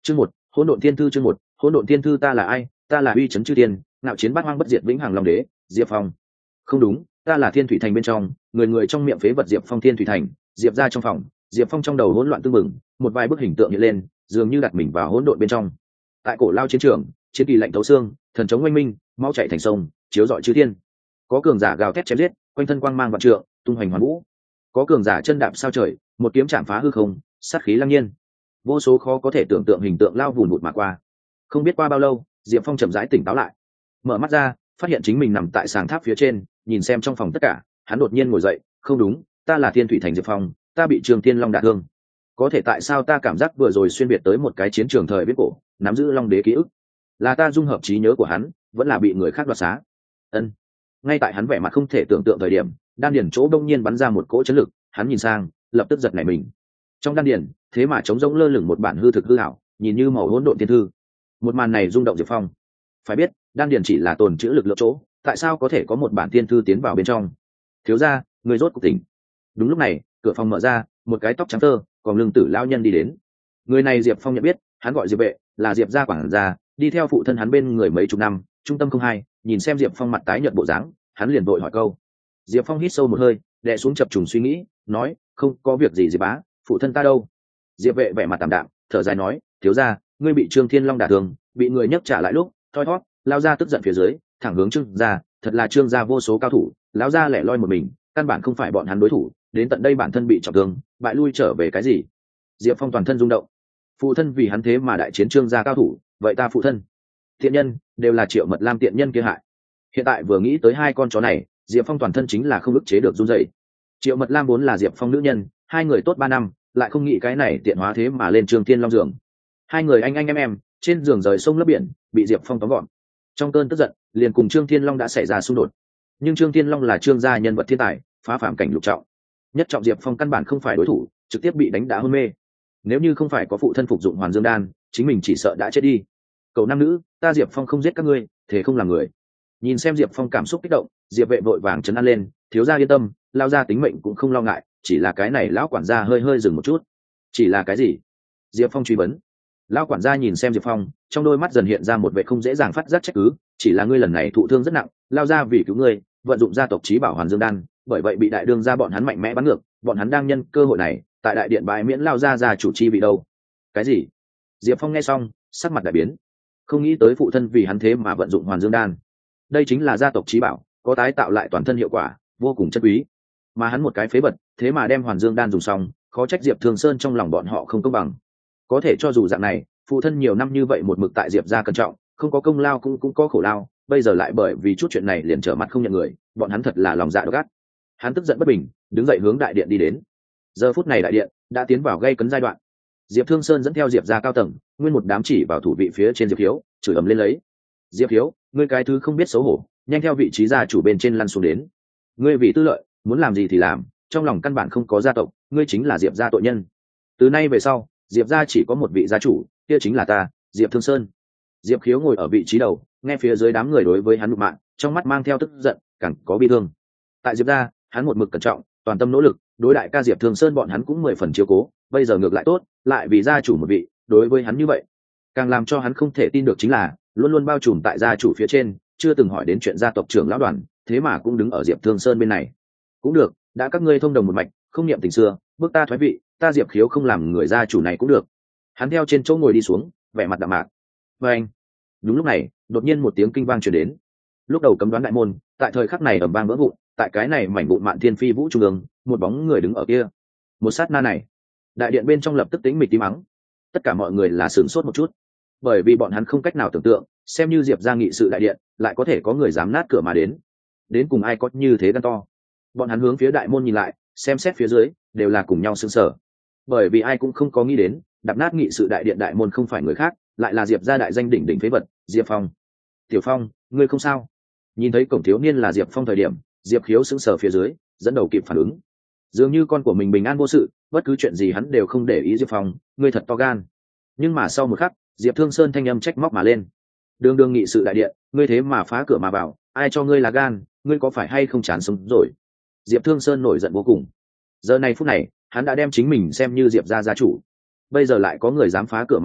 Chương 1, Hỗn Độn Thiên Thư. Chương 1, Hỗn Độn Thiên Thư. Ta là ai? Ta là uy chấn chư tiên, ngạo chiến bát hoang bất diệt vĩnh hằng long đế, Diệp Phong. Không đúng, ta là Thiên Thủy Thành bên trong, người trong miệng phế vật Diệp Phong. Thiên Thủy Thành, Diệp ra trong phòng, Diệp Phong trong đầu hỗn loạn tương mừng, một vài bức hình tượng hiện lên, dường như đặt mình vào hỗn độn bên trong. Tại cổ lao chiến trường, chiến kỳ lạnh thấu xương, thần chống oanh minh, máu chảy thành sông, chiếu rọi chư thiên. Có cường giả gào thét chém giết, quanh thân quang mang vạn trượng, tung hoành hoàn vũ. Có cường giả chân đạp sao trời, một kiếm chạm phá hư không, sát khí lăng nhiên. Vô số khó có thể tưởng tượng hình tượng lao vùn vụt mà qua. Không biết qua bao lâu, Diệp Phong chậm rãi tỉnh táo lại, mở mắt ra, phát hiện chính mình nằm tại sàng tháp phía trên, nhìn xem trong phòng tất cả, hắn đột nhiên ngồi dậy. Không đúng, ta là Thiên Thủy Thành Diệp Phong, ta bị Trường Thiên Long đả thương. Có thể tại sao ta cảm giác vừa rồi xuyên việt tới một cái chiến trường thời viễn cổ, nắm giữ Long Đế ký ức? Là ta dung hợp trí nhớ của hắn, vẫn là bị người khác đoạt xá? Ngay tại hắn vẻ mặt không thể tưởng tượng thời điểm, đan điền chỗ đông nhiên bắn ra một cỗ chấn lực, hắn nhìn sang, lập tức giật nảy mình. Trong đan điền, thế mà trống rỗng lơ lửng một bản hư thực hư ảo, nhìn như màu hỗn độn thiên thư. Một màn này rung động Diệp Phong. Phải biết, đan điền chỉ là tồn trữ lực lượng chỗ, tại sao có thể có một bản thiên thư tiến vào bên trong? Thiếu gia, người rốt cuộc tỉnh. Đúng lúc này, cửa phòng mở ra, một cái tóc trắng tơ, còn lưng tử lão nhân đi đến. Người này Diệp Phong nhận biết, hắn gọi Diệp Vệ, là Diệp gia quản gia, đi theo phụ thân hắn bên người mấy chục năm, trung tâm không hai. Nhìn xem Diệp Phong mặt tái nhợt bộ dáng, hắn liền vội hỏi câu. Diệp Phong hít sâu một hơi, đè xuống chập trùng suy nghĩ, nói, không có việc gì Diệp bá, phụ thân ta đâu? Diệp Vệ vẻ mặt tạm đạm, thở dài nói, thiếu gia, ngươi bị Trương Thiên Long đả thương, bị người nhấc trả lại lúc, thoi thót, lao ra tức giận phía dưới, thẳng hướng Trương gia, thật là Trương gia vô số cao thủ, lão gia lẻ loi một mình, căn bản không phải bọn hắn đối thủ, đến tận đây bản thân bị trọng thương, bại lui trở về cái gì? Diệp Phong toàn thân rung động. Phụ thân vì hắn thế mà đại chiến Trương gia cao thủ, vậy ta phụ thân? Thiện nhân, đều là Triệu Mật Lam tiện nhân kia hại. Hiện tại vừa nghĩ tới hai con chó này, Diệp Phong toàn thân chính là không ức chế được run rẩy. Triệu Mật Lam vốn là Diệp Phong nữ nhân, hai người tốt 3 năm, lại không nghĩ cái này tiện hóa thế mà lên Trương Thiên Long giường. Hai người anh em, trên giường rời sông lấp biển, bị Diệp Phong tóm gọn. Trong cơn tức giận, liền cùng Trương Thiên Long đã xảy ra xung đột. Nhưng Trương Thiên Long là Trương gia nhân vật thiên tài, phá phàm cảnh lục trọng. Nhất trọng Diệp Phong căn bản không phải đối thủ, trực tiếp bị đánh đá hôn mê. Nếu như không phải có phụ thân phục dụng Hoàn Dương đan, chính mình chỉ sợ đã chết đi. Cậu nam nữ, ta Diệp Phong không giết các ngươi, thế không làm người. Nhìn xem Diệp Phong cảm xúc kích động, Diệp Vệ vội vàng trấn an lên, thiếu gia yên tâm, lao ra tính mệnh cũng không lo ngại, chỉ là cái này lão quản gia hơi dừng một chút. Chỉ là cái gì? Diệp Phong truy vấn. Lão quản gia nhìn xem Diệp Phong, trong đôi mắt dần hiện ra một vẻ không dễ dàng phát giác trách cứ, chỉ là ngươi lần này thụ thương rất nặng, lao ra vì cứu ngươi, vận dụng gia tộc trí bảo Hoàn Dương đan, bởi vậy bị đại đương gia bọn hắn mạnh mẽ bắn ngược, bọn hắn đang nhân cơ hội này, tại đại điện bái miễn lao ra chủ chi vị đâu. Cái gì? Diệp Phong nghe xong, sắc mặt đại biến. Không nghĩ tới phụ thân vì hắn thế mà vận dụng Hoàn Dương đan. Đây chính là gia tộc trí bảo, có tái tạo lại toàn thân hiệu quả, vô cùng chất quý. Mà hắn một cái phế vật, thế mà đem Hoàn Dương đan dùng xong, khó trách Diệp Thương Sơn trong lòng bọn họ không công bằng. Có thể cho dù dạng này, phụ thân nhiều năm như vậy một mực tại Diệp gia cẩn trọng, không có công lao cũng có khổ lao, bây giờ lại bởi vì chút chuyện này liền trở mặt không nhận người, bọn hắn thật là lòng dạ độc ác. Hắn tức giận bất bình, đứng dậy hướng đại điện đi đến. Giờ phút này đại điện đã tiến vào gây cấn giai đoạn. Diệp Thương Sơn dẫn theo Diệp gia cao tầng, nguyên một đám chỉ vào thủ vị phía trên Diệp Hiếu, chửi ầm lên lấy. Diệp Hiếu, ngươi cái thứ không biết xấu hổ, nhanh theo vị trí gia chủ bên trên lăn xuống đến. Ngươi vì tư lợi, muốn làm gì thì làm, trong lòng căn bản không có gia tộc, ngươi chính là Diệp gia tội nhân. Từ nay về sau, Diệp gia chỉ có một vị gia chủ, kia chính là ta, Diệp Thương Sơn. Diệp Khiếu ngồi ở vị trí đầu, nghe phía dưới đám người đối với hắn nhục mạ, trong mắt mang theo tức giận, càng có bi thương. Tại Diệp gia, hắn một mực cẩn trọng, toàn tâm nỗ lực, đối đại ca Diệp Thương Sơn bọn hắn cũng 10 phần chiếu cố, bây giờ ngược lại tốt, lại vì gia chủ một vị, đối với hắn như vậy, càng làm cho hắn không thể tin được chính là, luôn luôn bao trùm tại gia chủ phía trên, chưa từng hỏi đến chuyện gia tộc trưởng lão đoàn, thế mà cũng đứng ở Diệp Thương Sơn bên này. Cũng được, đã các ngươi thông đồng một mạch, không niệm tình xưa, bước ta thoái vị, ta Diệp Khiếu không làm người gia chủ này cũng được. Hắn theo trên chỗ ngồi đi xuống, vẻ mặt đạm mạc. Và anh, đúng lúc này, đột nhiên một tiếng kinh vang truyền đến. Lúc đầu cấm đoán đại môn, tại thời khắc này ầm vang vỡ vụn, tại cái này mảnh vụn mạn thiên phi vũ trung ương, một bóng người đứng ở kia. Một sát na này, đại điện bên trong lập tức tĩnh mịch tím mắng. Tất cả mọi người là sửng sốt một chút, bởi vì bọn hắn không cách nào tưởng tượng, xem như Diệp gia nghị sự đại điện, lại có thể có người dám nát cửa mà đến cùng ai có như thế gan to. Bọn hắn hướng phía đại môn nhìn lại, xem xét phía dưới, đều là cùng nhau sững sờ, bởi vì ai cũng không có nghĩ đến, đập nát nghị sự đại điện đại môn không phải người khác, lại là Diệp gia đại danh đỉnh đỉnh phế vật, Diệp Phong. Tiểu Phong, ngươi không sao? Nhìn thấy cổng thiếu niên là Diệp Phong thời điểm, Diệp Khiếu sững sờ phía dưới, dẫn đầu kịp phản ứng. Dường như con của mình bình an vô sự, bất cứ chuyện gì hắn đều không để ý. Diệp Phong, ngươi thật to gan. Nhưng mà sau một khắc, Diệp Thương Sơn thanh âm trách móc mà lên. Đường nghị sự đại điện, ngươi thế mà phá cửa mà vào, ai cho ngươi là gan, ngươi có phải hay không chán sống rồi? Diệp Thương Sơn nổi giận vô cùng. Giờ này phút này, hắn đã đem chính mình xem như Diệp gia gia chủ, bây giờ lại có người dám phá cửa mà vào,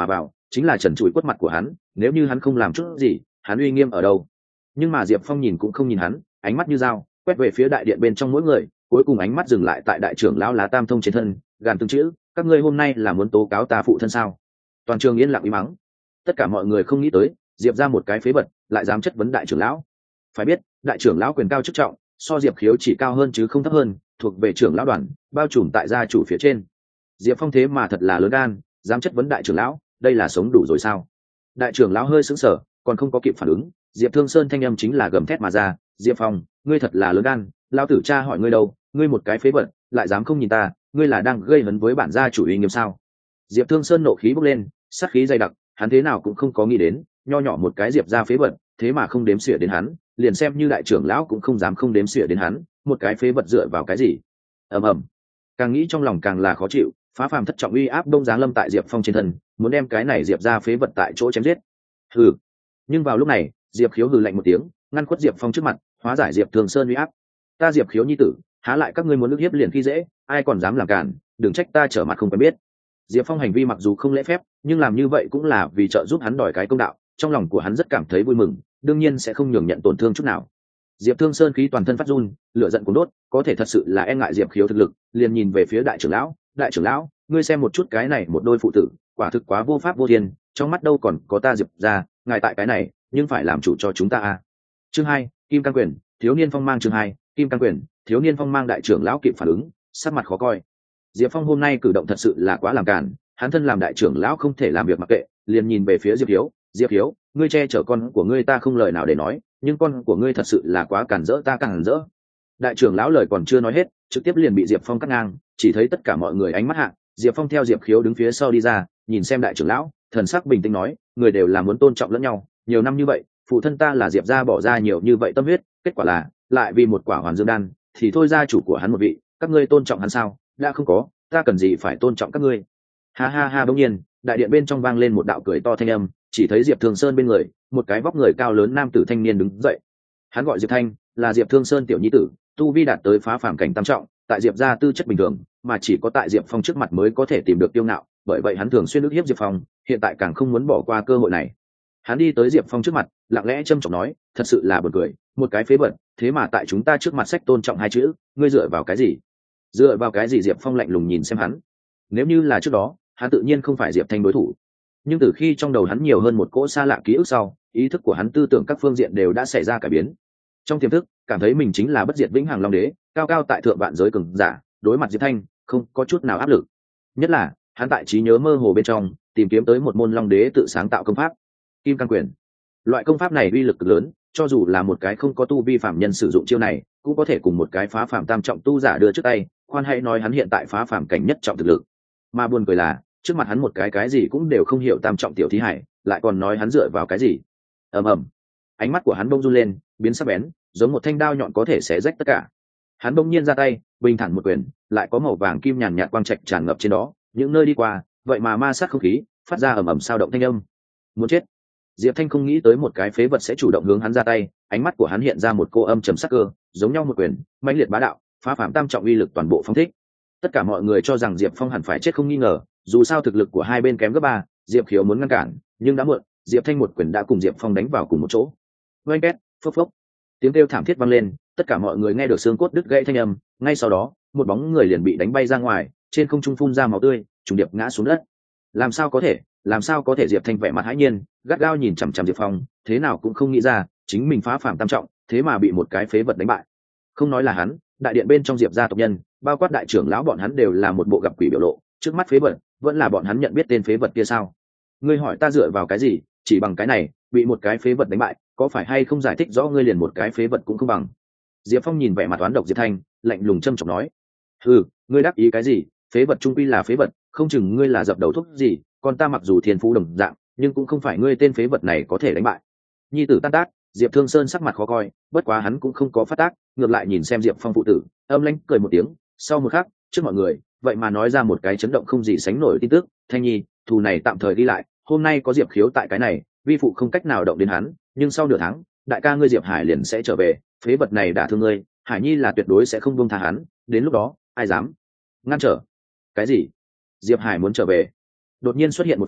chính là trần trụi quất mặt của hắn, nếu như hắn không làm chút gì, hắn uy nghiêm ở đâu? Nhưng mà Diệp Phong nhìn cũng không nhìn hắn, ánh mắt như dao quét về phía đại điện bên trong mỗi người, cuối cùng ánh mắt dừng lại tại đại trưởng lão Lá Tam Thông trên thân, gàn từng chữ: các ngươi hôm nay là muốn tố cáo ta phụ thân sao? Toàn trường yên lặng im mắng. Tất cả mọi người không nghĩ tới Diệp ra một cái phế vật lại dám chất vấn đại trưởng lão. Phải biết đại trưởng lão quyền cao chức trọng, so Diệp Khiếu chỉ cao hơn chứ không thấp hơn, thuộc về trưởng lão đoàn, bao trùm tại gia chủ phía trên. Diệp Phong thế mà thật là lớn gan, dám chất vấn đại trưởng lão, đây là sống đủ rồi sao? Đại trưởng lão hơi sững sờ, còn không có kịp phản ứng, Diệp Thương Sơn thanh âm chính là gầm thét mà ra: Diệp Phong, ngươi thật là lớn gan, lão tử cha hỏi ngươi đâu, ngươi một cái phế vật lại dám không nhìn ta, ngươi là đang gây hấn với bản gia chủ uy nghiêm sao? Diệp Thương Sơn nộ khí bốc lên, sát khí dày đặc, hắn thế nào cũng không có nghĩ đến, nho nhỏ một cái Diệp gia phế vật, thế mà không đếm xỉa đến hắn, liền xem như đại trưởng lão cũng không dám không đếm xỉa đến hắn, một cái phế vật dựa vào cái gì? Ầm ầm. Càng nghĩ trong lòng càng là khó chịu, phá phàm thất trọng uy áp đông giáng lâm tại Diệp Phong trên thân, muốn đem cái này Diệp gia phế vật tại chỗ chém giết. Hừ. Nhưng vào lúc này, Diệp Khiếu hừ lạnh một tiếng, ngăn khuất Diệp Phong trước mặt, hóa giải Diệp Thường Sơn uy áp. Ta Diệp Khiếu nhi tử, há lại các ngươi muốn ức hiếp liền khi dễ, ai còn dám làm cản, đừng trách ta trở mặt không quen biết. Diệp Phong hành vi mặc dù không lễ phép, nhưng làm như vậy cũng là vì trợ giúp hắn đòi cái công đạo, trong lòng của hắn rất cảm thấy vui mừng, đương nhiên sẽ không nhường nhận tổn thương chút nào. Diệp Thương Sơn khí toàn thân phát run, lửa giận cuốn đốt, có thể thật sự là e ngại Diệp Khiếu thực lực, liền nhìn về phía đại trưởng lão: đại trưởng lão, ngươi xem một chút cái này một đôi phụ tử, quả thực quá vô pháp vô thiên, trong mắt đâu còn có ta Diệp gia, ngài tại cái này nhưng phải làm chủ cho chúng ta a. Chương 2, Kim Cang Quyền, thiếu niên phong mang. Chương 2, Kim Cang Quyền, thiếu niên phong mang. Đại trưởng lão kịp phản ứng, sắc mặt khó coi. Diệp Phong hôm nay cử động thật sự là quá làm cản, hắn thân làm đại trưởng lão không thể làm việc mặc kệ, liền nhìn về phía Diệp Hiếu: Diệp Hiếu, ngươi che chở con của ngươi ta không lời nào để nói, nhưng con của ngươi thật sự là quá cản rỡ, ta cản rỡ. Đại trưởng lão lời còn chưa nói hết, trực tiếp liền bị Diệp Phong cắt ngang, chỉ thấy tất cả mọi người ánh mắt hạ, Diệp Phong theo Diệp Khiếu đứng phía sau đi ra, nhìn xem đại trưởng lão, thần sắc bình tĩnh nói: người đều là muốn tôn trọng lẫn nhau, nhiều năm như vậy, phụ thân ta là Diệp gia bỏ ra nhiều như vậy tâm huyết, kết quả là lại vì một quả hoàn dương đan, thì thôi gia chủ của hắn một vị, các ngươi tôn trọng hắn sao? Đã không có, ta cần gì phải tôn trọng các ngươi? Ha ha ha. Bỗng nhiên đại điện bên trong vang lên một đạo cười to thanh âm, chỉ thấy Diệp Thường Sơn bên người một cái vóc người cao lớn nam tử thanh niên đứng dậy. Hắn gọi Diệp Thanh, là Diệp Thương Sơn tiểu nhi tử, tu vi đạt tới phá phàm cảnh tam trọng, tại Diệp gia tư chất bình thường, mà chỉ có tại Diệp Phong trước mặt mới có thể tìm được tiêu ngạo, bởi vậy hắn thường xuyên ức hiếp Diệp Phong, hiện tại càng không muốn bỏ qua cơ hội này. Hắn đi tới Diệp Phong trước mặt, lặng lẽ trâm trọng nói: thật sự là buồn cười, một cái phế vật, thế mà tại chúng ta trước mặt sách tôn trọng hai chữ, ngươi dựa vào cái gì? Dựa vào cái gì? Diệp Phong lạnh lùng nhìn xem hắn. Nếu như là trước đó, hắn tự nhiên không phải Diệp Thanh đối thủ, nhưng từ khi trong đầu hắn nhiều hơn một cỗ xa lạ ký ức sau, ý thức của hắn tư tưởng các phương diện đều đã xảy ra cải biến. Trong tiềm thức cảm thấy mình chính là bất diệt vĩnh hằng long đế, cao cao tại thượng vạn giới cường giả, đối mặt Diệp Thanh không có chút nào áp lực. Nhất là hắn tại trí nhớ mơ hồ bên trong tìm kiếm tới một môn long đế tự sáng tạo công pháp Kim Cang Quyền. Loại công pháp này uy lực cực lớn, cho dù là một cái không có tu vi phạm nhân sử dụng chiêu này cũng có thể cùng một cái phá phàm tam trọng tu giả đưa trước tay, khoan hãy nói hắn hiện tại phá phàm cảnh nhất trọng thực lực. Mà buồn cười là trước mặt hắn một cái gì cũng đều không hiểu tam trọng tiểu thí hải, lại còn nói hắn dựa vào cái gì? Ầm ầm. Ánh mắt của hắn bỗng run lên, biến sắc bén, giống một thanh đao nhọn có thể xé rách tất cả. Hắn bỗng nhiên ra tay, bình thản một quyền, lại có màu vàng kim nhàn nhạt quang trạch tràn ngập trên đó, những nơi đi qua, vậy mà ma sát không khí, phát ra ầm ầm sao động thanh âm. Muốn chết. Diệp Thanh không nghĩ tới một cái phế vật sẽ chủ động hướng hắn ra tay, ánh mắt của hắn hiện ra một cô âm trầm sắc cơ, giống nhau một quyền, mãnh liệt bá đạo, phá phàm tam trọng uy lực toàn bộ phóng thích. Tất cả mọi người cho rằng Diệp Phong hẳn phải chết không nghi ngờ, dù sao thực lực của hai bên kém gấp ba, Diệp Khiếu muốn ngăn cản, nhưng đã muộn, Diệp Thanh một quyền đã cùng Diệp Phong đánh vào cùng một chỗ. Oanh két, phốc phốc. Tiếng kêu thảm thiết vang lên, tất cả mọi người nghe được xương cốt đứt gãy thanh âm, ngay sau đó, một bóng người liền bị đánh bay ra ngoài, trên không trung phun ra máu tươi, trùng điệp ngã xuống đất. Làm sao có thể? Làm sao có thể? Diệp Thanh vẻ mặt hãi nhiên, gắt gao nhìn chằm chằm Diệp Phong, thế nào cũng không nghĩ ra, chính mình phá phàm tam trọng, thế mà bị một cái phế vật đánh bại. Không nói là hắn, đại điện bên trong Diệp gia tộc nhân, bao quát đại trưởng lão bọn hắn đều là một bộ gặp quỷ biểu lộ, trước mắt phế vật, vẫn là bọn hắn nhận biết tên phế vật kia sao? Ngươi hỏi ta dựa vào cái gì? Chỉ bằng cái này, bị một cái phế vật đánh bại, có phải hay không giải thích rõ ngươi liền một cái phế vật cũng không bằng? Diệp Phong nhìn vẻ mặt oán độc Diệp Thanh, lạnh lùng châm chọc nói: "Ừ, ngươi đắc ý cái gì? Phế vật trung quy là phế vật, không chừng ngươi là dập đầu thuốc gì, còn ta mặc dù thiên phú đồng dạng, nhưng cũng không phải ngươi tên phế vật này có thể đánh bại." Nhi tử tan tác, Diệp Thương Sơn sắc mặt khó coi, bất quá hắn cũng không có phát tác, ngược lại nhìn xem Diệp Phong phụ tử, âm lãnh cười một tiếng, sau một khắc, trước mọi người, vậy mà nói ra một cái chấn động không gì sánh nổi tin tức: "Thanh Nhi, thù này tạm thời đi lại, hôm nay có Diệp Khiếu tại cái này, vi phụ không cách nào động đến hắn, nhưng sau nửa tháng, đại ca ngươi Diệp Hải liền sẽ trở về, phế vật này đã thương ngươi, Hải Nhi là tuyệt đối sẽ không buông tha hắn, đến lúc đó, ai dám ngăn trở?" Cái gì? Diệp Hải muốn trở về? Đột nhiên xuất hiện một phen,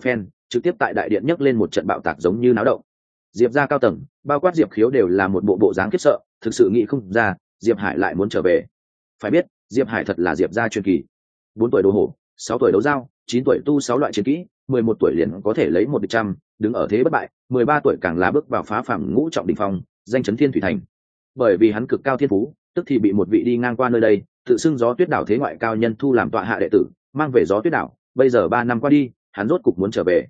trực tiếp tại đại điện nhấc lên một trận bạo tạc giống như náo động. Diệp gia cao tầng bao quát Diệp Khiếu đều là một bộ dáng khiếp sợ, thực sự nghĩ không ra Diệp Hải lại muốn trở về. Phải biết Diệp Hải thật là Diệp gia truyền kỳ, 4 tuổi đấu hổ, 6 tuổi đấu dao, 9 tuổi tu 6 loại chiến kỹ, 11 tuổi liền có thể lấy 100, đứng ở thế bất bại, 13 tuổi càng là bước vào phá phàm ngũ trọng đỉnh phong, danh chấn Thiên Thủy Thành. Bởi vì hắn cực cao thiên phú, tức thì bị một vị đi ngang qua nơi đây, tự xưng Gió Tuyết Đảo thế ngoại cao nhân thu làm tọa hạ đệ tử, mang về Gió Tuyết Đảo. Bây giờ 3 năm qua đi, hắn rốt cục muốn trở về.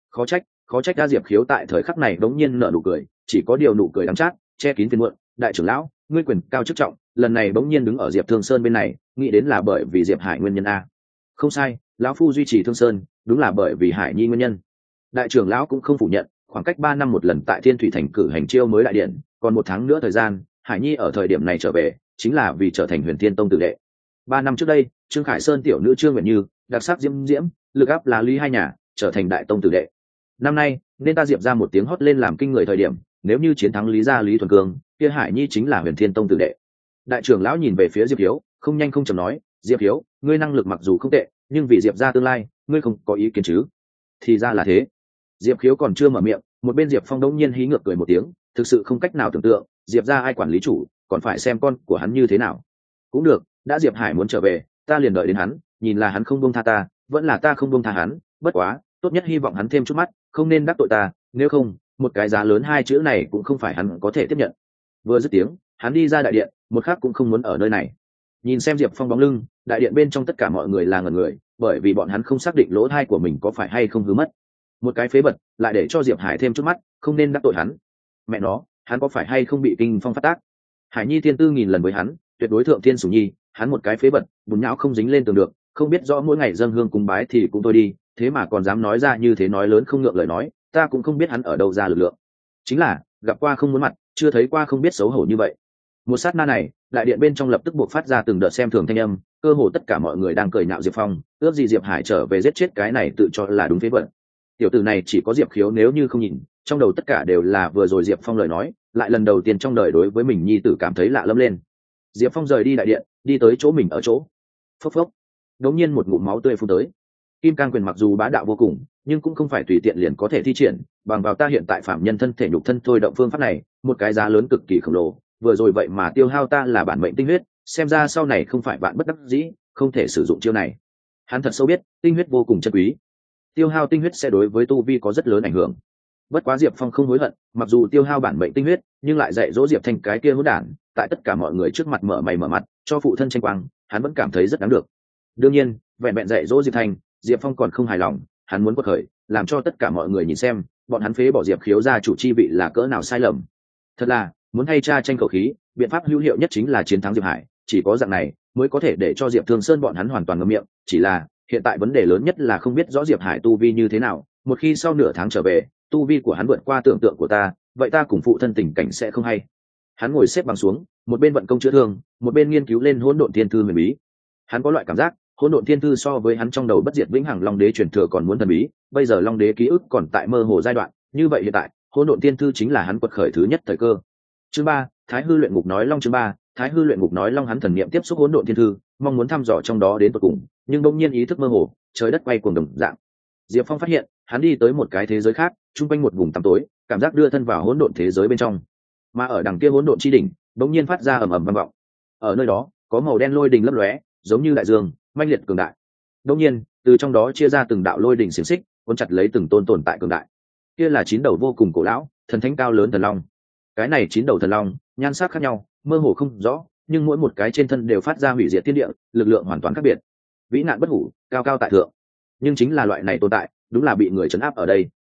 Khó trách ra Diệp Khiếu tại thời khắc này đống nhiên nở nụ cười, chỉ có điều nụ cười đắng chát, che kín phiền muộn. Đại trưởng lão, ngươi quyền cao chức trọng, lần này bỗng nhiên đứng ở Diệp Thương Sơn bên này, nghĩ đến là bởi vì Diệp Hải nguyên nhân a. Không sai, lão phu duy trì Thương Sơn, đúng là bởi vì Hải Nhi nguyên nhân. Đại trưởng lão cũng không phủ nhận, khoảng cách 3 năm một lần tại Thiên Thủy Thành cử hành chiêu mới đại điện, còn 1 tháng nữa thời gian, Hải Nhi ở thời điểm này trở về, chính là vì trở thành Huyền Thiên Tông tử đệ. 3 năm trước đây, Trương Khải Sơn tiểu nữ Trương Nguyện Như, đặc sắc diễm diễm, lực áp lá lý hai nhà, trở thành đại tông tử đệ. Năm nay, nên ta Diệp ra một tiếng hót lên làm kinh người thời điểm, nếu như chiến thắng Lý gia Lý Thuần Cương, kia Hải Nhi chính là Huyền Thiên Tông tử đệ. Đại trưởng lão nhìn về phía Diệp Hiếu, không nhanh không chậm nói, Diệp Hiếu, ngươi năng lực mặc dù không tệ, nhưng vì Diệp gia tương lai, ngươi không có ý kiến chứ? Thì ra là thế. Diệp Hiếu còn chưa mở miệng, một bên Diệp Phong đống nhiên hí ngược cười một tiếng, thực sự không cách nào tưởng tượng, Diệp gia ai quản lý chủ, còn phải xem con của hắn như thế nào. Cũng được, đã Diệp Hải muốn trở về, ta liền đợi đến hắn, nhìn là hắn không buông tha ta, vẫn là ta không buông tha hắn, bất quá, tốt nhất hy vọng hắn thêm chút mắt, không nên đắc tội ta, nếu không, một cái giá lớn 2 chữ này cũng không phải hắn có thể tiếp nhận. Vừa dứt tiếng, hắn đi ra đại điện, một khắc cũng không muốn ở nơi này. Nhìn xem Diệp Phong bóng lưng, đại điện bên trong tất cả mọi người là ngẩn người, bởi vì bọn hắn không xác định lỗ tai của mình có phải hay không hư mất. Một cái phế vật, lại để cho Diệp Hải thêm chút mắt, không nên đắc tội hắn. Mẹ nó, hắn có phải hay không bị kinh phong phát tác? Hải Nhi thiên tư nghìn lần với hắn, tuyệt đối thượng thiên sủng nhi, hắn một cái phế vật, bùn nhão không dính lên tường được, không biết rõ mỗi ngày dâng hương cúng bái thì cũng thôi đi, thế mà còn dám nói ra như thế nói lớn không ngượng lời nói, ta cũng không biết hắn ở đâu ra lực lượng. Chính là, gặp qua không muốn mặt, chưa thấy qua không biết xấu hổ như vậy. Một sát na này, đại điện bên trong lập tức buộc phát ra từng đợt xem thường thanh âm, cơ hồ tất cả mọi người đang cười nhạo Diệp Phong, ước gì Diệp Hải trở về giết chết cái này tự cho là đúng phế vật. Tiểu tử này chỉ có Diệp Khiếu nếu như không nhìn, trong đầu tất cả đều là vừa rồi Diệp Phong lời nói, lại lần đầu tiên trong đời đối với mình nhi tử cảm thấy lạ lẫm lên. Diệp Phong rời đi đại điện, đi tới chỗ mình ở chỗ. Phốc phốc. Đống nhiên một ngụm máu tươi phun tới. Kim Cang quyền mặc dù bá đạo vô cùng, nhưng cũng không phải tùy tiện liền có thể thi triển, bằng vào ta hiện tại phạm nhân thân thể nhục thân thôi động phương pháp này, một cái giá lớn cực kỳ khổng lồ, vừa rồi vậy mà tiêu hao ta là bản mệnh tinh huyết, xem ra sau này không phải bạn bất đắc dĩ, không thể sử dụng chiêu này. Hắn thật sâu biết, tinh huyết vô cùng chân quý. Tiêu hao tinh huyết sẽ đối với tu vi có rất lớn ảnh hưởng. Bất quá Diệp Phong không hối hận, mặc dù tiêu hao bản mệnh tinh huyết, nhưng lại dạy dỗ Diệp Thanh cái kia hỗn đản, tại tất cả mọi người trước mặt mở mày mở mặt, cho phụ thân tranh quang, hắn vẫn cảm thấy rất đáng được. Đương nhiên, vẹn vẹn dạy dỗ Diệp Thanh, Diệp Phong còn không hài lòng, hắn muốn quật khởi, làm cho tất cả mọi người nhìn xem, bọn hắn phế bỏ Diệp Khiếu ra chủ chi vị là cỡ nào sai lầm. Thật là, muốn hay cha tranh khẩu khí, biện pháp hữu hiệu nhất chính là chiến thắng Diệp Hải, chỉ có dạng này mới có thể để cho Diệp Thương Sơn bọn hắn hoàn toàn ngậm miệng, chỉ là, hiện tại vấn đề lớn nhất là không biết rõ Diệp Hải tu vi như thế nào, một khi sau nửa tháng trở về, tu vi của hắn vượt qua tưởng tượng của ta, vậy ta cùng phụ thân tình cảnh sẽ không hay. Hắn ngồi xếp bằng xuống, một bên vận công chữa thương, một bên nghiên cứu lên Hỗn Độn Thiên Thư huyền bí. Hắn có loại cảm giác, Hỗn Độn Thiên Thư so với hắn trong đầu bất diệt vĩnh hằng Long Đế truyền thừa còn muốn thần bí, bây giờ Long Đế ký ức còn tại mơ hồ giai đoạn, như vậy hiện tại, Hỗn Độn Thiên Thư chính là hắn quật khởi thứ nhất thời cơ. Chương 3, Thái Hư luyện ngục nói Long. Chương 3, Thái Hư luyện ngục nói Long. Hắn thần niệm tiếp xúc Hỗn Độn Thiên Thư, mong muốn thăm dò trong đó đến tận cùng, nhưng đột nhiên ý thức mơ hồ, trời đất quay cuồng đồng dạng. Diệp Phong phát hiện, hắn đi tới một cái thế giới khác, trung quanh một vùng tăm tối, cảm giác đưa thân vào hỗn độn thế giới bên trong. Mà ở đằng kia hỗn độn chi đỉnh, đột nhiên phát ra ầm ầm vang vọng. Ở nơi đó, có màu đen lôi đình lấp lóe, giống như đại dương, manh liệt cường đại. Đột nhiên, từ trong đó chia ra từng đạo lôi đình xiềng xích, cuốn chặt lấy từng tồn tại cường đại. Kia là 9 đầu vô cùng cổ lão, thần thánh cao lớn thần long. Cái này 9 đầu thần long, nhan sắc khác nhau, mơ hồ không rõ, nhưng mỗi một cái trên thân đều phát ra hủy diệt thiên địa, lực lượng hoàn toàn khác biệt. Vĩ nạn bất hủ, cao cao tại thượng. Nhưng chính là loại này tồn tại, đúng là bị người trấn áp ở đây.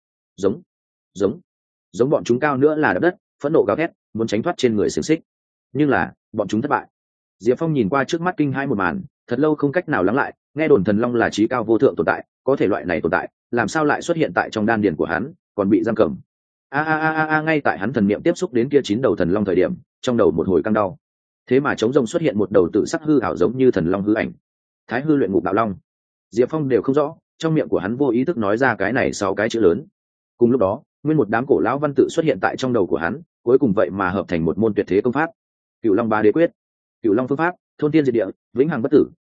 Giống bọn chúng cao nữa là đập đất, phẫn nộ gào thét, muốn tránh thoát trên người xiềng xích. Nhưng là, bọn chúng thất bại. Diệp Phong nhìn qua trước mắt kinh hai một màn, thật lâu không cách nào lắng lại, nghe đồn thần long là trí cao vô thượng tồn tại, có thể loại này tồn tại, làm sao lại xuất hiện tại trong đan điền của hắn, còn bị giam cầm. Ngay tại hắn thần niệm tiếp xúc đến kia 9 đầu thần long thời điểm, trong đầu một hồi căng đau. Thế mà trống rông xuất hiện một đầu tự sắc hư ảo giống như thần long hư ảnh. Thái Hư luyện ngục đạo long. Diệp Phong đều không rõ, trong miệng của hắn vô ý thức nói ra cái này 6 cái chữ lớn. Cùng lúc đó, nguyên một đám cổ lão văn tự xuất hiện tại trong đầu của hắn, cuối cùng vậy mà hợp thành một môn tuyệt thế công pháp. Cửu Long Ba Đế Quyết. Cửu Long phương pháp, thôn tiên diệt địa, vĩnh hằng bất tử,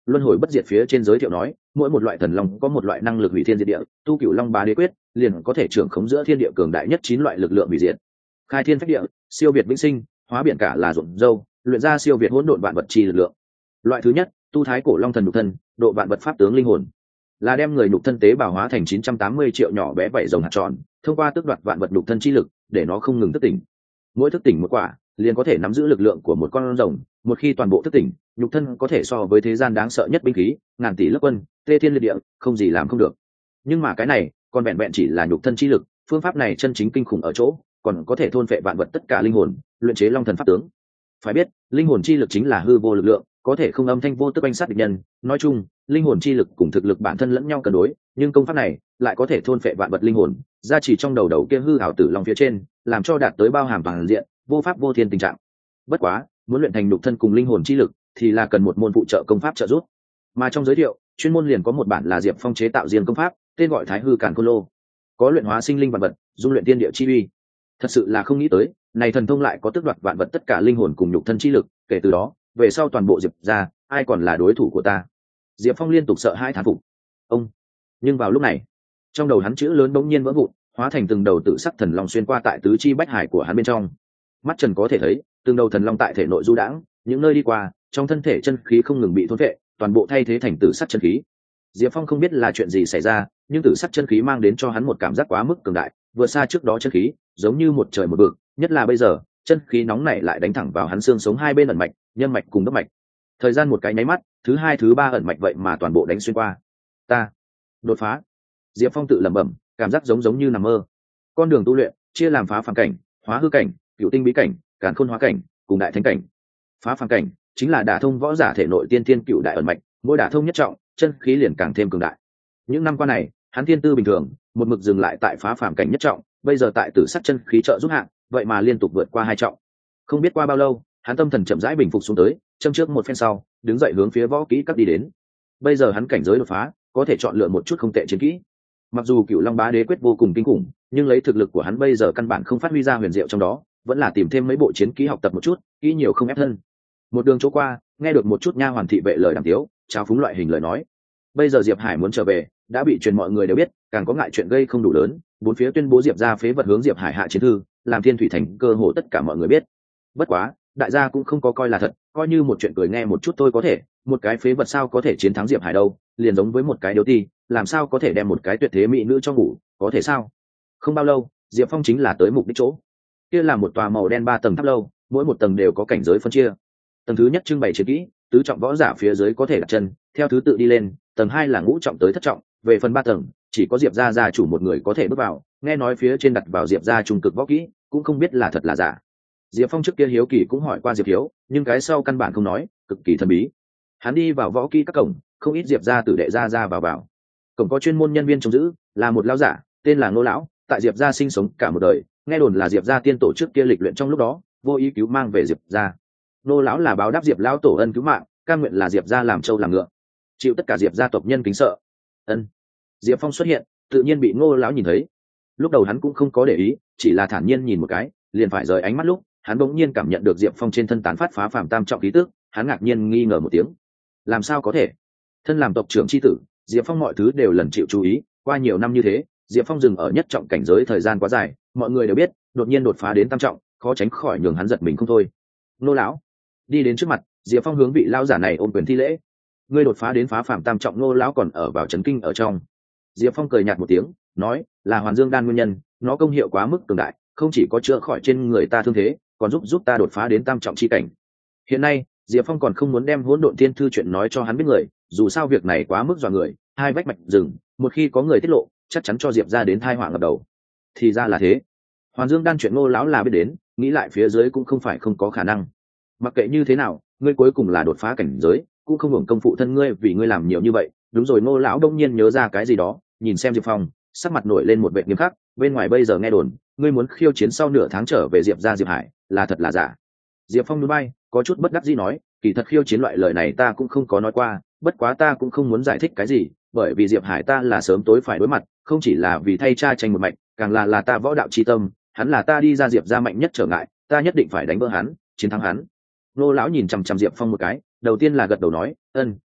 luân hồi bất diệt phía trên giới thiệu nói mỗi một loại thần long có một loại năng lực hủy thiên diệt địa, tu cửu long bá đế quyết liền có thể trưởng khống giữa thiên địa cường đại nhất 9 loại lực lượng hủy diệt. Khai thiên phách địa, siêu việt vĩnh sinh, hóa biển cả là ruộng dâu, luyện ra siêu việt hỗn độn vạn vật chi lực lượng. Loại thứ nhất, tu thái cổ long thần nhục thân, độ vạn vật pháp tướng linh hồn, là đem người nhục thân tế bào hóa thành 980 triệu nhỏ bé vảy rồng hạt tròn, thông qua tước đoạt vạn vật nhục thân chi lực để nó không ngừng thức tỉnh. Mỗi thức tỉnh một quả liền có thể nắm giữ lực lượng của một con rồng, một khi toàn bộ thức tỉnh, nhục thân có thể so với thế gian đáng sợ nhất binh khí, ngàn tỷ lớp quân, tê thiên liệt địa, không gì làm không được. Nhưng mà cái này còn vẹn vẹn chỉ là nhục thân chi lực, phương pháp này chân chính kinh khủng ở chỗ còn có thể thôn phệ vạn vật tất cả linh hồn, luyện chế long thần pháp tướng. Phải biết linh hồn chi lực chính là hư vô lực lượng, có thể không âm thanh vô tức oanh sát địch nhân. Nói chung linh hồn chi lực cùng thực lực bản thân lẫn nhau cân đối, nhưng công pháp này lại có thể thôn phệ vạn vật linh hồn, gia trì trong đầu kia hư hảo tử long phía trên, làm cho đạt tới bao hàm toàn diện vô pháp vô thiên tình trạng. Bất quá muốn luyện thành nhục thân cùng linh hồn chi lực thì là cần một môn phụ trợ công pháp trợ giúp, mà trong giới thiệu chuyên môn liền có một bản là Diệp Phong chế tạo riêng công pháp, tên gọi Thái Hư Càn Khôn Lô, có luyện hóa sinh linh vạn vật, dung luyện tiên địa chi uy. Thật sự là không nghĩ tới này thần thông lại có tước đoạt vạn vật tất cả linh hồn cùng nhục thân chi lực, kể từ đó về sau toàn bộ Diệp gia ai còn là đối thủ của ta. Diệp Phong liên tục sợ hãi thán phục. Ông. Nhưng vào lúc này trong đầu hắn chữ lớn bỗng nhiên vỡ vụn, hóa thành từng đầu tự sắc thần long xuyên qua tại tứ chi bách hải của hắn bên trong. Mắt trần có thể thấy từng đầu thần long tại thể nội du đãng, những nơi đi qua trong thân thể chân khí không ngừng bị thôn phệ, toàn bộ thay thế thành tử sắc chân khí. Diệp Phong không biết là chuyện gì xảy ra, nhưng tử sắc chân khí mang đến cho hắn một cảm giác quá mức cường đại, vượt xa trước đó chân khí, giống như một trời một vực, nhất là bây giờ, chân khí nóng này lại đánh thẳng vào hắn xương sống hai bên ẩn mạch, nhân mạch cùng đốc mạch. Thời gian một cái nháy mắt, thứ hai thứ ba ẩn mạch vậy mà toàn bộ đánh xuyên qua. Ta đột phá. Diệp Phong tự lẩm bẩm, cảm giác giống như nằm mơ. Con đường tu luyện chia làm phá phàm cảnh, hóa hư cảnh, cựu tinh bí cảnh, càn khôn hóa cảnh cùng đại thánh cảnh. Phá phàm cảnh chính là đả thông võ giả thể nội tiên thiên cựu đại ẩn mạch, mỗi đả thông nhất trọng chân khí liền càng thêm cường đại. Những năm qua này hắn thiên tư bình thường, một mực dừng lại tại phá phàm cảnh nhất trọng, bây giờ tại tử sắc chân khí trợ giúp hạng vậy mà liên tục vượt qua hai trọng. Không biết qua bao lâu hắn tâm thần chậm rãi bình phục xuống tới, châm trước một phen sau đứng dậy hướng phía võ kỹ các đi đến. Bây giờ hắn cảnh giới đột phá, có thể chọn lựa một chút không tệ chiến kỹ. Mặc dù cựu long bá đế quyết vô cùng kinh khủng, nhưng lấy thực lực của hắn bây giờ căn bản không phát huy ra huyền diệu trong đó, vẫn là tìm thêm mấy bộ chiến kỹ học tập một chút, kỹ nhiều không ép thân. Một đường chỗ qua nghe được một chút nha hoàn thị vệ lời đàm tiếu trao phúng loại hình lời nói. Bây giờ Diệp Hải muốn trở về đã bị truyền mọi người đều biết, càng có ngại chuyện gây không đủ lớn, bốn phía tuyên bố Diệp gia phế vật hướng Diệp Hải hạ chiến thư, làm Thiên Thủy Thành cơ hồ tất cả mọi người biết. Bất quá đại gia cũng không có coi là thật, coi như một chuyện cười nghe một chút thôi có thể, một cái phế vật sao có thể chiến thắng Diệp Hải đâu, liền giống với một cái điếu ti, làm sao có thể đem một cái tuyệt thế mỹ nữ cho ngủ, có thể sao? Không bao lâu Diệp Phong chính là tới mục đích chỗ. Kia là một tòa màu đen 3 tầng tháp lâu, mỗi một tầng đều có cảnh giới phân chia. Tầng thứ nhất trưng bày chiến kỹ, tứ trọng võ giả phía dưới có thể đặt chân, theo thứ tự đi lên, tầng 2 là ngũ trọng tới thất trọng, về phần 3 tầng chỉ có Diệp gia gia chủ một người có thể bước vào, nghe nói phía trên đặt vào Diệp gia trung cực võ kỹ, cũng không biết là thật là giả. Diệp Phong trước kia hiếu kỳ cũng hỏi qua Diệp Hiếu, nhưng cái sau căn bản không nói, cực kỳ thần bí. Hắn đi vào võ kỹ các cổng, không ít Diệp gia tử đệ ra vào. Cổng có chuyên môn nhân viên trông giữ, là một lão giả, tên là Ngô lão, tại Diệp gia sinh sống cả một đời, nghe đồn là Diệp gia tiên tổ trước kia lịch luyện trong lúc đó, vô ý cứu mang về Diệp gia. Ngô lão là báo đáp Diệp lão tổ ân cứu mạng, cam nguyện là Diệp gia làm trâu làm ngựa, chịu tất cả Diệp gia tộc nhân kính sợ. Ân. Diệp Phong xuất hiện, tự nhiên bị Ngô lão nhìn thấy. Lúc đầu hắn cũng không có để ý, chỉ là thản nhiên nhìn một cái, liền phải rời ánh mắt lúc, hắn bỗng nhiên cảm nhận được Diệp Phong trên thân tán phát phá phàm tam trọng khí tức, hắn ngạc nhiên nghi ngờ một tiếng. Làm sao có thể? Thân làm tộc trưởng chi tử, Diệp Phong mọi thứ đều lần chịu chú ý, qua nhiều năm như thế, Diệp Phong dừng ở nhất trọng cảnh giới thời gian quá dài, mọi người đều biết, đột nhiên đột phá đến tam trọng, khó tránh khỏi nhường hắn giật mình không thôi. Nô lão đi đến trước mặt, Diệp Phong hướng vị lão giả này ôm quyền thi lễ. Ngươi đột phá đến phá phàm tam trọng, Nô lão còn ở vào chấn kinh ở trong. Diệp Phong cười nhạt một tiếng, nói, là Hoàn Dương đan nguyên nhân, nó công hiệu quá mức cường đại, không chỉ có chữa khỏi trên người ta thương thế, còn giúp ta đột phá đến tam trọng chi cảnh. Hiện nay Diệp Phong còn không muốn đem Hỗn Độn Tiên Thư chuyện nói cho hắn biết người, dù sao việc này quá mức dọa người, hai vách mạch rừng, một khi có người tiết lộ, chắc chắn cho Diệp ra đến tai họa ngập đầu. Thì ra là thế. Hoàn Dương đan chuyện Ngô lão là biết đến, nghĩ lại phía dưới cũng không phải không có khả năng. Mặc kệ như thế nào, ngươi cuối cùng là đột phá cảnh giới, cũng không hưởng công phụ thân ngươi vì ngươi làm nhiều như vậy. Đúng rồi, Ngô lão đông nhiên nhớ ra cái gì đó, nhìn xem Diệp Phong, sắc mặt nổi lên một vẻ nghiêm khắc, bên ngoài bây giờ nghe đồn, ngươi muốn khiêu chiến sau nửa tháng trở về Diệp gia Diệp Hải, là thật là giả? Diệp Phong núi bay, có chút bất đắc dĩ nói, kỳ thật khiêu chiến loại lời này ta cũng không có nói qua, bất quá ta cũng không muốn giải thích cái gì, bởi vì Diệp Hải ta là sớm tối phải đối mặt, không chỉ là vì thay cha tranh một mạch, càng là ta võ đạo chi tâm, hắn là ta đi ra Diệp gia mạnh nhất trở ngại, ta nhất định phải đánh vỡ hắn, chiến thắng hắn. Nô lão nhìn chằm chằm Diệp Phong một cái, đầu tiên là gật đầu nói, ân,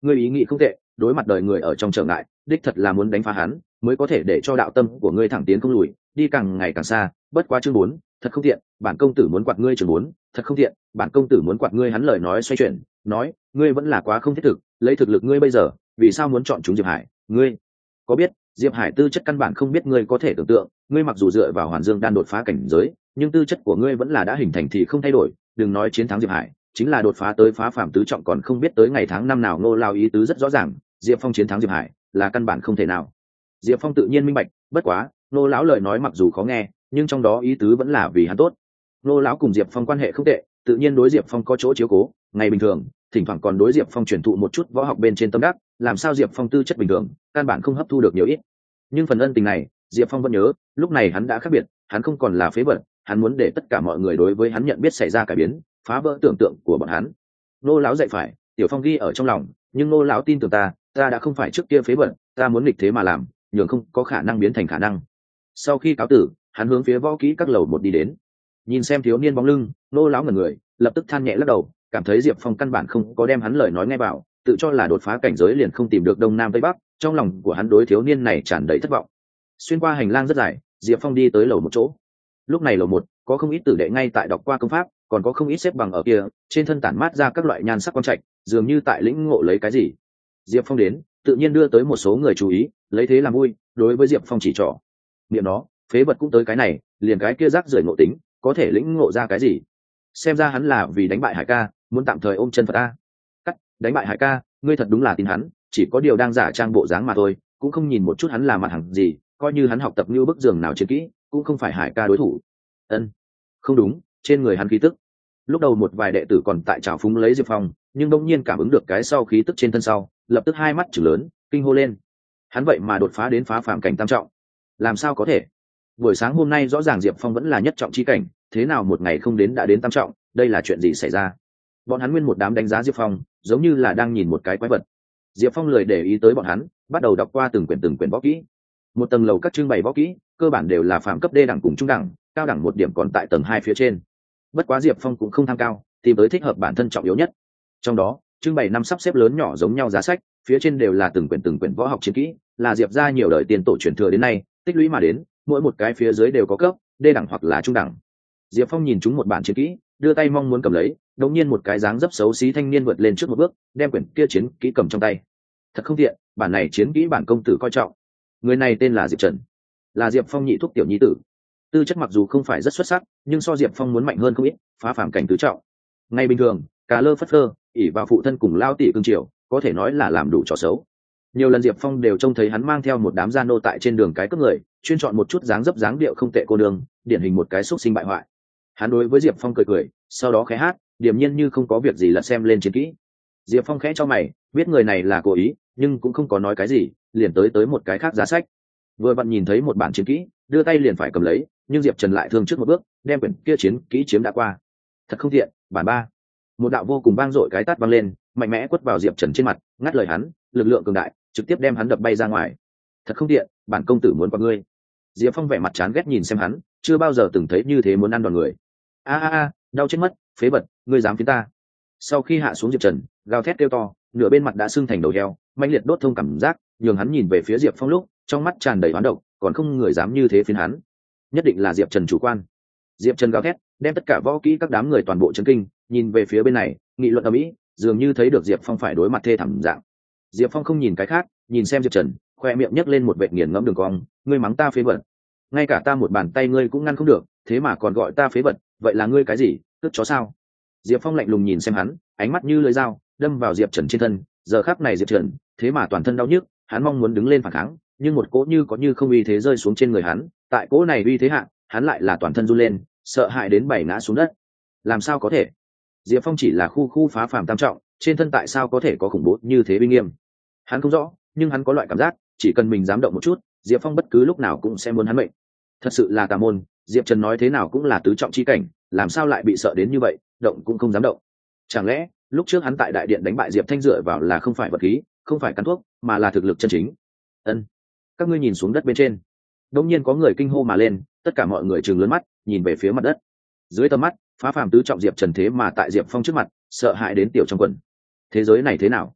ngươi ý nghĩ không tệ, đối mặt đời người ở trong trở ngại, đích thật là muốn đánh phá hắn mới có thể để cho đạo tâm của ngươi thẳng tiến không lùi, đi càng ngày càng xa. Bất quá chương 4, thật không tiện, bản công tử muốn quạt ngươi chương 4, thật không tiện, bản công tử muốn quạt ngươi. Hắn lời nói xoay chuyển, nói, ngươi vẫn là quá không thiết thực, lấy thực lực ngươi bây giờ, vì sao muốn chọn chúng Diệp Hải? Ngươi có biết, Diệp Hải tư chất căn bản không biết ngươi có thể tưởng tượng, ngươi mặc dù dựa vào Hoàn Dương đan đột phá cảnh giới, nhưng tư chất của ngươi vẫn là đã hình thành thì không thay đổi, đừng nói chiến thắng Diệp Hải, chính là đột phá tới phá phàm tứ trọng còn không biết tới ngày tháng năm nào. Ngô Lao ý tứ rất rõ ràng, Diệp Phong chiến thắng Diệp Hải là căn bản không thể nào. Diệp Phong tự nhiên minh bạch, bất quá Ngô lão lời nói mặc dù khó nghe, nhưng trong đó ý tứ vẫn là vì hắn tốt. Ngô lão cùng Diệp Phong quan hệ không tệ, tự nhiên đối Diệp Phong có chỗ chiếu cố, ngày bình thường thỉnh thoảng còn đối Diệp Phong truyền thụ một chút võ học bên trên tâm đắc, làm sao Diệp Phong tư chất bình thường căn bản không hấp thu được nhiều ít, nhưng phần ân tình này Diệp Phong vẫn nhớ. Lúc này hắn đã khác biệt, hắn không còn là phế vật, hắn muốn để tất cả mọi người đối với hắn nhận biết xảy ra cải biến, phá vỡ tưởng tượng của bọn hắn. Nô lão dạy phải, Tiểu Phong ghi ở trong lòng, nhưng nô lão tin tưởng ta đã không phải trước kia phế vật, ta muốn nghịch thế mà làm, nhường không có khả năng biến thành khả năng. Sau khi cáo tử, hắn hướng phía võ kỹ các lầu một đi đến. Nhìn xem thiếu niên bóng lưng, nô lão ngẩn người, lập tức than nhẹ lắc đầu, cảm thấy Diệp Phong căn bản không có đem hắn lời nói nghe vào, tự cho là đột phá cảnh giới liền không tìm được đông nam tây bắc. Trong lòng của hắn đối thiếu niên này tràn đầy thất vọng. Xuyên qua hành lang rất dài, Diệp Phong đi tới lầu một chỗ. Lúc này lầu một có không ít tử đệ ngay tại đọc qua công pháp, còn có không ít xếp bằng ở kia, trên thân tản mát ra các loại nhan sắc quang trạch, dường như tại lĩnh ngộ lấy cái gì. Diệp Phong đến, tự nhiên đưa tới một số người chú ý, lấy thế làm vui, đối với Diệp Phong chỉ trỏ. Niệm nó, phế vật cũng tới cái này, liền cái kia rác rưởi ngộ tính, có thể lĩnh ngộ ra cái gì? Xem ra hắn là vì đánh bại Hải ca, muốn tạm thời ôm chân Phật a. Cắt, đánh bại Hải ca, ngươi thật đúng là tin hắn, chỉ có điều đang giả trang bộ dáng mà thôi, cũng không nhìn một chút hắn là mặt hàng gì, coi như hắn học tập như bức giường nào chiến kỹ, cũng không phải Hải ca đối thủ. Ân, không đúng, trên người hắn khí tức. Lúc đầu một vài đệ tử còn tại trào phúng lấy Diệp Phong, nhưng đông nhiên cảm ứng được cái sau khí tức trên thân sau, lập tức hai mắt chừng lớn, kinh hô lên. Hắn vậy mà đột phá đến phá phàm cảnh tam trọng, làm sao có thể? Buổi sáng hôm nay rõ ràng Diệp Phong vẫn là nhất trọng chi cảnh, thế nào một ngày không đến đã đến tam trọng, đây là chuyện gì xảy ra? Bọn hắn nguyên một đám đánh giá Diệp Phong, giống như là đang nhìn một cái quái vật. Diệp Phong lười để ý tới bọn hắn, bắt đầu đọc qua từng quyển võ kỹ. Một tầng lầu các trưng bày võ kỹ, cơ bản đều là phàm cấp D đẳng cùng trung đẳng, cao đẳng một điểm còn tại tầng 2 phía trên. Bất quá Diệp Phong cũng không tham cao, tìm tới thích hợp bản thân trọng yếu nhất. Trong đó, trưng bày 5 sắp xếp lớn nhỏ giống nhau giá sách, phía trên đều là từng quyển võ học chiến kỹ, là Diệp gia nhiều đời tiền tổ truyền thừa đến nay, tích lũy mà đến, mỗi một cái phía dưới đều có cấp D đẳng hoặc là trung đẳng. Diệp Phong nhìn chúng một bản chiến kỹ, đưa tay mong muốn cầm lấy, đột nhiên một cái dáng dấp xấu xí thanh niên vượt lên trước một bước, đem quyển kia chiến kỹ cầm trong tay. Thật không tiện, bản này chiến kỹ bản công tử coi trọng. Người này tên là Diệp Trần, là Diệp Phong nhị thúc tiểu nhi tử. Tư chất mặc dù không phải rất xuất sắc, nhưng so Diệp Phong muốn mạnh hơn không ít, phá phàm cảnh tứ trọng. Ngay bình thường, cà lơ phất phơ, ỷ vào phụ thân cùng lao tỷ cương triều, có thể nói là làm đủ trò xấu. Nhiều lần Diệp Phong đều trông thấy hắn mang theo một đám gia nô tại trên đường cái cướp người, chuyên chọn một chút dáng dấp dáng điệu không tệ cô đường, điển hình một cái xúc sinh bại hoại. Hắn đối với Diệp Phong cười cười, sau đó khẽ hát, điềm nhiên như không có việc gì lật xem lên chiến kỹ. Diệp Phong khẽ cho mày, biết người này là cố ý, nhưng cũng không có nói cái gì, liền tới một cái khác giá sách. Vừa vặn nhìn thấy một bản chiến kỹ, đưa tay liền phải cầm lấy, nhưng Diệp Trần lại thương trước một bước, đem quyển kia chiến kỹ chiếm đã qua. Thật không thiện, bản ba. Một đạo vô cùng vang dội cái tát vang lên, mạnh mẽ quất vào Diệp Trần trên mặt, ngắt lời hắn, lực lượng cường đại, trực tiếp đem hắn đập bay ra ngoài. Thật không thiện, bản công tử muốn qua ngươi. Diệp Phong vẻ mặt chán ghét nhìn xem hắn, chưa bao giờ từng thấy như thế muốn ăn đòn người. A, đau chết mất, phế vật, ngươi dám phiến ta. Sau khi hạ xuống Diệp Trần, gào thét kêu to, nửa bên mặt đã sưng thành đầu heo, mãnh liệt đốt thông cảm giác, nhường hắn nhìn về phía Diệp Phong lúc, trong mắt tràn đầy oán độc, còn không người dám như thế phiến hắn. Nhất định là Diệp Trần chủ quan. Diệp Trần gào thét, đem tất cả võ kỹ các đám người toàn bộ chấn kinh, nhìn về phía bên này, nghị luận ầm ĩ, dường như thấy được Diệp Phong phải đối mặt thê thảm dạng. Diệp Phong không nhìn cái khác, nhìn xem Diệp Trần, khoe miệng nhếch lên một vệt nghiền ngẫm đường cong, ngươi mắng ta phế vật, ngay cả ta một bàn tay ngươi cũng ngăn không được, thế mà còn gọi ta phế vật, vậy là ngươi cái gì, tức chó sao? Diệp Phong lạnh lùng nhìn xem hắn, ánh mắt như lưỡi dao đâm vào Diệp Trần trên thân. Giờ khắc này Diệp Trần thế mà toàn thân đau nhức, hắn mong muốn đứng lên phản kháng, nhưng một cỗ như có như không uy thế rơi xuống trên người hắn. Tại cỗ này uy thế hạ, hắn lại là toàn thân run lên, sợ hãi đến bảy ngã xuống đất. Làm sao có thể? Diệp Phong chỉ là khu phá phàm tam trọng, trên thân tại sao có thể có khủng bố như thế uy nghiêm? Hắn không rõ, nhưng hắn có loại cảm giác, chỉ cần mình dám động một chút, Diệp Phong bất cứ lúc nào cũng sẽ muốn hắn mệnh. Thật sự là tà môn, Diệp Trần nói thế nào cũng là tứ trọng chi cảnh, làm sao lại bị sợ đến như vậy, động cũng không dám động. Chẳng lẽ lúc trước hắn tại đại điện đánh bại Diệp Thanh dựa vào là không phải vật khí, không phải cắn thuốc, mà là thực lực chân chính? Ân, các ngươi nhìn xuống đất bên trên. Đống nhiên có người kinh hô mà lên, tất cả mọi người trừng lớn mắt, nhìn về phía mặt đất. Dưới tầm mắt, phá phàm tứ trọng Diệp Trần thế mà tại Diệp Phong trước mặt, sợ hãi đến tiểu trong quần. Thế giới này thế nào?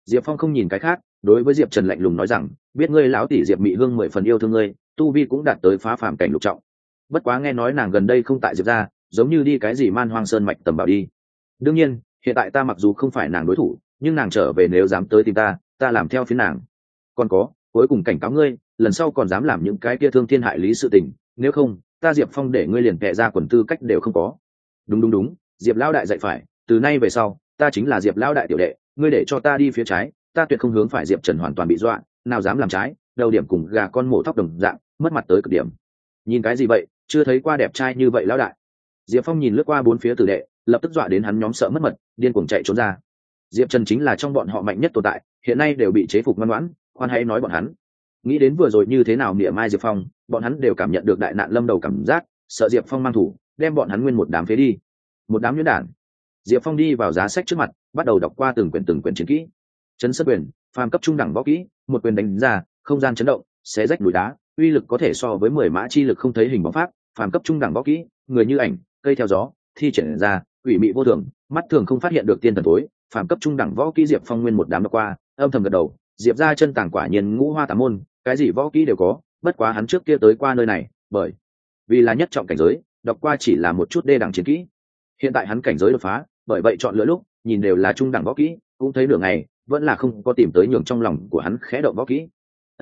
Diệp Phong không nhìn cái khác, đối với Diệp Trần lạnh lùng nói rằng, biết ngươi lão tỷ Diệp Mị Hương 10 phần yêu thương ngươi, tu vi cũng đạt tới phá phàm cảnh lục trọng. Bất quá nghe nói nàng gần đây không tại Diệp gia, giống như đi cái gì Man Hoang Sơn mạch tầm bảo đi. Đương nhiên, hiện tại ta mặc dù không phải nàng đối thủ, nhưng nàng trở về nếu dám tới tìm ta làm theo phía nàng. Còn có, cuối cùng cảnh cáo ngươi, lần sau còn dám làm những cái kia thương thiên hại lý sự tình, nếu không, ta Diệp Phong để ngươi liền kệ ra quần tư cách đều không có. Đúng, Diệp lão đại dạy phải, từ nay về sau, ta chính là Diệp lão đại tiểu đệ, ngươi để cho ta đi phía trái, ta tuyệt không hướng phải. Diệp Trần hoàn toàn bị dọa, nào dám làm trái, đầu điểm cùng gà con mổ thóc đồng dạng, mất mặt tới cực điểm. Nhìn cái gì vậy, chưa thấy qua đẹp trai như vậy lão đại. Diệp Phong nhìn lướt qua bốn phía tử đệ, lập tức dọa đến hắn nhóm sợ mất mật, điên cuồng chạy trốn ra. Diệp Trần chính là trong bọn họ mạnh nhất tồn tại, hiện nay đều bị chế phục ngoan ngoãn, khoan hãy nói bọn hắn. Nghĩ đến vừa rồi như thế nào mỉa mai Diệp Phong, bọn hắn đều cảm nhận được đại nạn lâm đầu cảm giác, sợ Diệp Phong mang thủ, đem bọn hắn nguyên một đám phế đi. Một đám nhuyễn đản. Diệp Phong đi vào giá sách trước mặt, bắt đầu đọc qua từng quyển chiến kỹ. Chấn Sơn Quyền, phàm cấp trung đẳng võ kỹ, một quyền đánh ra, không gian chấn động, xé rách núi đá, uy lực có thể so với 10 mã chi lực không thấy hình bóng pháp, phàm cấp trung đẳng võ kỹ, người như ảnh, cây theo gió, thi triển ra, quỷ mị vô thường, mắt thường không phát hiện được tiên thần tối, phàm cấp trung đẳng võ kỹ. Diệp Phong nguyên một đám đọc qua, âm thầm gật đầu, Diệp gia chân tàng quả nhiên ngũ hoa tám môn, cái gì võ kỹ đều có, bất quá hắn trước kia tới qua nơi này, bởi vì là nhất trọng cảnh giới, đọc qua chỉ là một chút đê đẳng chiến kỹ. Hiện tại hắn cảnh giới đột phá, bởi vậy chọn lựa lúc nhìn đều là trung đẳng võ kỹ, cũng thấy nửa ngày vẫn là không có tìm tới nhường trong lòng của hắn khẽ động võ kỹ.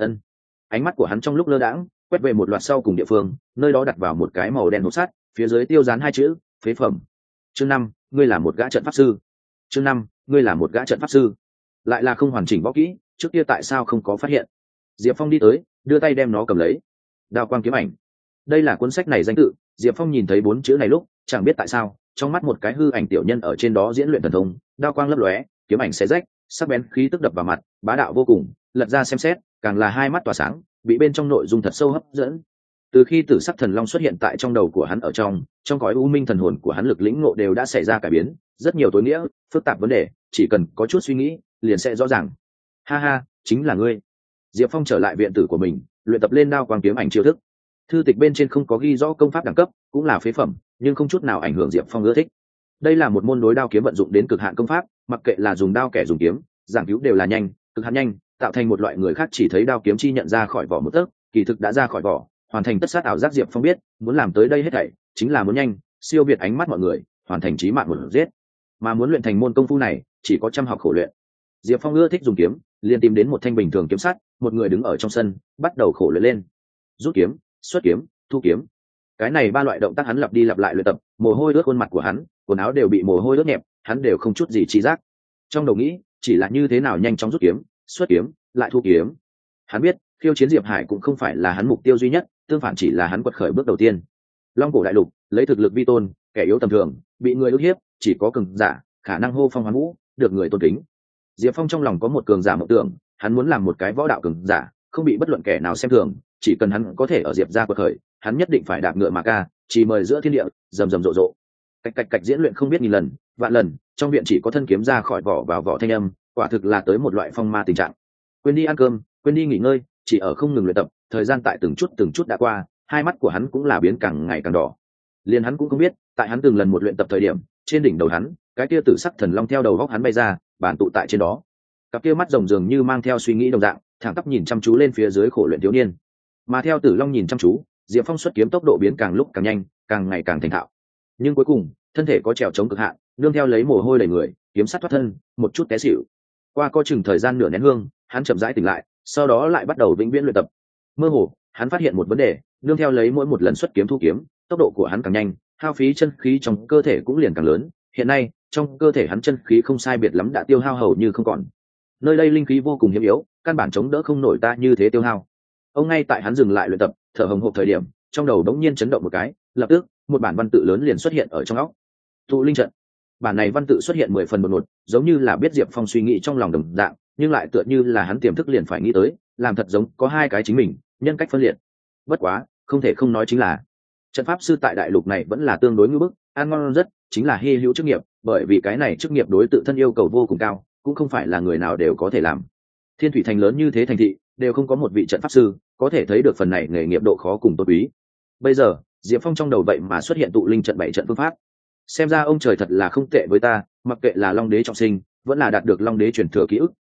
Ánh mắt của hắn trong lúc lơ đãng quét về một loạt sau cùng địa phương, nơi đó đặt vào một cái màu đen hộp sắt, phía dưới tiêu dán hai chữ phế phẩm. Chương 5, ngươi là một gã trận pháp sư. Chương 5, ngươi là một gã trận pháp sư. Lại là không hoàn chỉnh võ kỹ, trước kia tại sao không có phát hiện? Diệp Phong đi tới, đưa tay đem nó cầm lấy. Đao quang kiếm ảnh. Đây là cuốn sách này danh tự. Diệp Phong nhìn thấy 4 chữ này lúc, chẳng biết tại sao, trong mắt một cái hư ảnh tiểu nhân ở trên đó diễn luyện thần thông, đao quang lấp lóe, kiếm ảnh xé rách, sắc bén khí tức đập vào mặt, bá đạo vô cùng. Lật ra xem xét, càng là hai mắt tỏa sáng, bị bên trong nội dung thật sâu hấp dẫn. Từ khi Tử Sắc Thần Long xuất hiện tại trong đầu của hắn, ở trong cõi u minh thần hồn của hắn, lực lĩnh ngộ đều đã xảy ra cải biến, rất nhiều tối nghĩa, phức tạp vấn đề, chỉ cần có chút suy nghĩ, liền sẽ rõ ràng. Ha, chính là ngươi. Diệp Phong trở lại viện tử của mình, luyện tập lên đao quang kiếm ảnh chiêu thức. Thư tịch bên trên không có ghi rõ công pháp đẳng cấp, cũng là phế phẩm, nhưng không chút nào ảnh hưởng Diệp Phong ưa thích. Đây là một môn đối đao kiếm vận dụng đến cực hạn công pháp, mặc kệ là dùng đao kẻ dùng kiếm, giảng cứu đều là nhanh, cực hạn nhanh, tạo thành một loại người khác chỉ thấy đao kiếm chi nhận ra khỏi vỏ một tấc, kỳ thực đã ra khỏi vỏ, hoàn thành tất sát ảo giác. Diệp Phong biết, muốn làm tới đây hết thảy, chính là muốn nhanh, siêu việt ánh mắt mọi người, hoàn thành chí mạng một giết. Mà muốn luyện thành môn công phu này, chỉ có chăm học khổ luyện. Diệp Phong ưa thích dùng kiếm, liền tìm đến một thanh bình thường kiếm sắt, một người đứng ở trong sân, bắt đầu khổ luyện lên. Rút kiếm, xuất kiếm, thu kiếm. Cái này ba loại động tác hắn lặp đi lặp lại luyện tập, mồ hôi ướt khuôn mặt của hắn, quần áo đều bị mồ hôi ướt nhẹp, hắn đều không chút gì trí giác. Trong đầu nghĩ, chỉ là như thế nào nhanh chóng rút kiếm, xuất kiếm, lại thu kiếm. Hắn biết, khiêu chiến Diệp Hải cũng không phải là hắn mục tiêu duy nhất, tương phản chỉ là hắn quật khởi bước đầu tiên. Long cổ đại lục, lấy thực lực vi tôn, kẻ yếu tầm thường, bị người ức hiếp, chỉ có cường giả khả năng hô phong hoán vũ, được người tôn kính. Diệp Phong trong lòng có một cường giả mộng tưởng, hắn muốn làm một cái võ đạo cường giả, không bị bất luận kẻ nào xem thường, chỉ cần hắn có thể ở Diệp gia quật khởi, hắn nhất định phải đạp ngựa mà ca, chỉ mời giữa thiên địa, rầm rầm rộ rộ. Cạch diễn luyện không biết nghìn lần, vạn lần, trong viện chỉ có thân kiếm ra khỏi vỏ vào vỏ thanh âm, quả thực là tới một loại phong ma tình trạng. Quên đi ăn cơm, quên đi nghỉ ngơi, chỉ ở không ngừng luyện tập, thời gian tại từng chút đã qua, hai mắt của hắn cũng là biến càng ngày càng đỏ. Liền hắn cũng không biết, tại hắn từng lần một luyện tập thời điểm, trên đỉnh đầu hắn, cái kia Tử Sắc Thần Long theo đầu góc hắn bay ra, bản tụ tại trên đó. Cặp kia mắt rồng dường như mang theo suy nghĩ đồng dạng, thẳng tắp nhìn chăm chú lên phía dưới khổ luyện thiếu niên. Mà theo Tử Long nhìn chăm chú, Diệp Phong xuất kiếm tốc độ biến càng lúc càng nhanh, càng ngày càng thành thạo. Nhưng cuối cùng, thân thể có trèo chống cực hạn, nương theo lấy mồ hôi đầy người, kiếm sắt thoát thân, một chút té xỉu. Qua có chừng thời gian nửa nén hương, hắn chậm rãi tỉnh lại, sau đó lại bắt đầu vĩnh viễn luyện tập. Mơ hồ, hắn phát hiện một vấn đề, nương theo lấy mỗi một lần xuất kiếm thu kiếm, tốc độ của hắn càng nhanh, hao phí chân khí trong cơ thể cũng liền càng lớn. Hiện nay, trong cơ thể hắn chân khí không sai biệt lắm đã tiêu hao hầu như không còn. Nơi đây linh khí vô cùng hiếm yếu, căn bản chống đỡ không nổi ta như thế tiêu hao. Ông ngay tại hắn dừng lại luyện tập, thở hồng hộc thời điểm, trong đầu đống nhiên chấn động một cái, lập tức một bản văn tự lớn liền xuất hiện ở trong óc. Tụ linh trận. Bản này văn tự xuất hiện 10 phần một, giống như là biết Diệp Phong suy nghĩ trong lòng đồng dạng, nhưng lại tựa như là hắn tiềm thức liền phải nghĩ tới, làm thật giống có hai cái chính mình, nhân cách phân liệt. Bất quá, không thể không nói chính là trận pháp sư tại đại lục này vẫn là tương đối ngưỡng bức, ăn ngon rất, chính là hy hữu chức nghiệp, bởi vì cái này chức nghiệp đối tự thân yêu cầu vô cùng cao, cũng không phải là người nào đều có thể làm. Thiên Thủy Thành lớn như thế thành thị, đều không có một vị trận pháp sư, có thể thấy được phần này nghề nghiệp độ khó cùng tốt quý. Bây giờ, Diệp Phong trong đầu vậy mà xuất hiện tụ linh trận 7 trận phương pháp. Xem ra ông trời thật là không tệ với ta, mặc kệ là Long Đế trọng sinh, vẫn là đạt được Long Đế truyền thừa ký ức,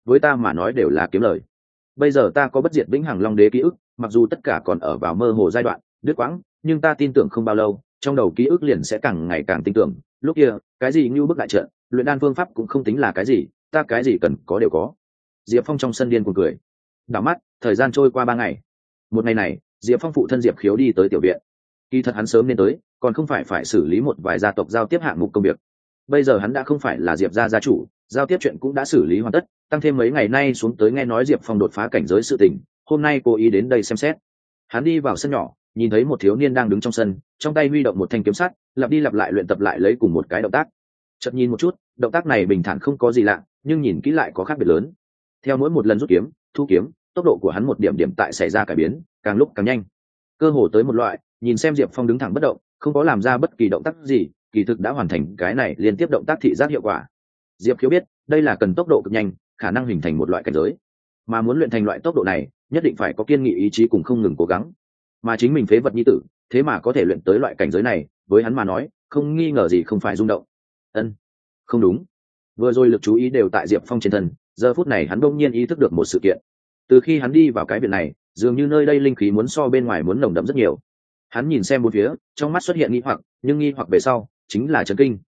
với ta mà nói đều là kiếm lời. Bây giờ ta có bất diệt vĩnh hằng long đế ký ức, mặc dù tất cả còn ở vào mơ hồ giai đoạn đứt quãng, nhưng ta tin tưởng không bao lâu trong đầu ký ức liền sẽ càng ngày càng tin tưởng. Lúc kia cái gì như bức đại trận, luyện đan phương pháp cũng không tính là cái gì, ta cái gì cần có đều có. Diệp Phong trong sân điên cuồng cười. Đảo mắt thời gian trôi qua 3 ngày. Một ngày này Diệp Phong phụ thân Diệp Khiếu đi tới tiểu viện. Kỳ thật hắn sớm nên tới, còn không phải xử lý một vài gia tộc giao tiếp hạng mục công việc. Bây giờ hắn đã không phải là Diệp gia gia chủ, giao tiếp chuyện cũng đã xử lý hoàn tất, tăng thêm mấy ngày nay xuống tới nghe nói Diệp Phong đột phá cảnh giới sự tình, hôm nay cố ý đến đây xem xét. Hắn đi vào sân nhỏ, nhìn thấy một thiếu niên đang đứng trong sân, trong tay huy động một thanh kiếm sắt, lặp đi lặp lại luyện tập lại lấy cùng một cái động tác. Chợt nhìn một chút, động tác này bình thản không có gì lạ, nhưng nhìn kỹ lại có khác biệt lớn. Theo mỗi một lần rút kiếm, thu kiếm, tốc độ của hắn một điểm điểm tại xảy ra cải biến, càng lúc càng nhanh. Cơ hồ tới một loại, nhìn xem Diệp Phong đứng thẳng bất động, không có làm ra bất kỳ động tác gì, kỳ thực đã hoàn thành cái này liên tiếp động tác thị giác hiệu quả. Diệp Khiếu biết, đây là cần tốc độ cực nhanh, khả năng hình thành một loại cảnh giới. Mà muốn luyện thành loại tốc độ này, nhất định phải có kiên nghị ý chí cùng không ngừng cố gắng. Mà chính mình phế vật nhi tử, thế mà có thể luyện tới loại cảnh giới này, với hắn mà nói, không nghi ngờ gì không phải rung động. Không đúng. Vừa rồi lực chú ý đều tại Diệp Phong trên thân, giờ phút này hắn bỗng nhiên ý thức được một sự kiện. Từ khi hắn đi vào cái viện này, dường như nơi đây linh khí muốn so bên ngoài muốn nồng đậm rất nhiều. Hắn nhìn xem bốn phía, trong mắt xuất hiện nghi hoặc, nhưng nghi hoặc về sau chính là chấn kinh.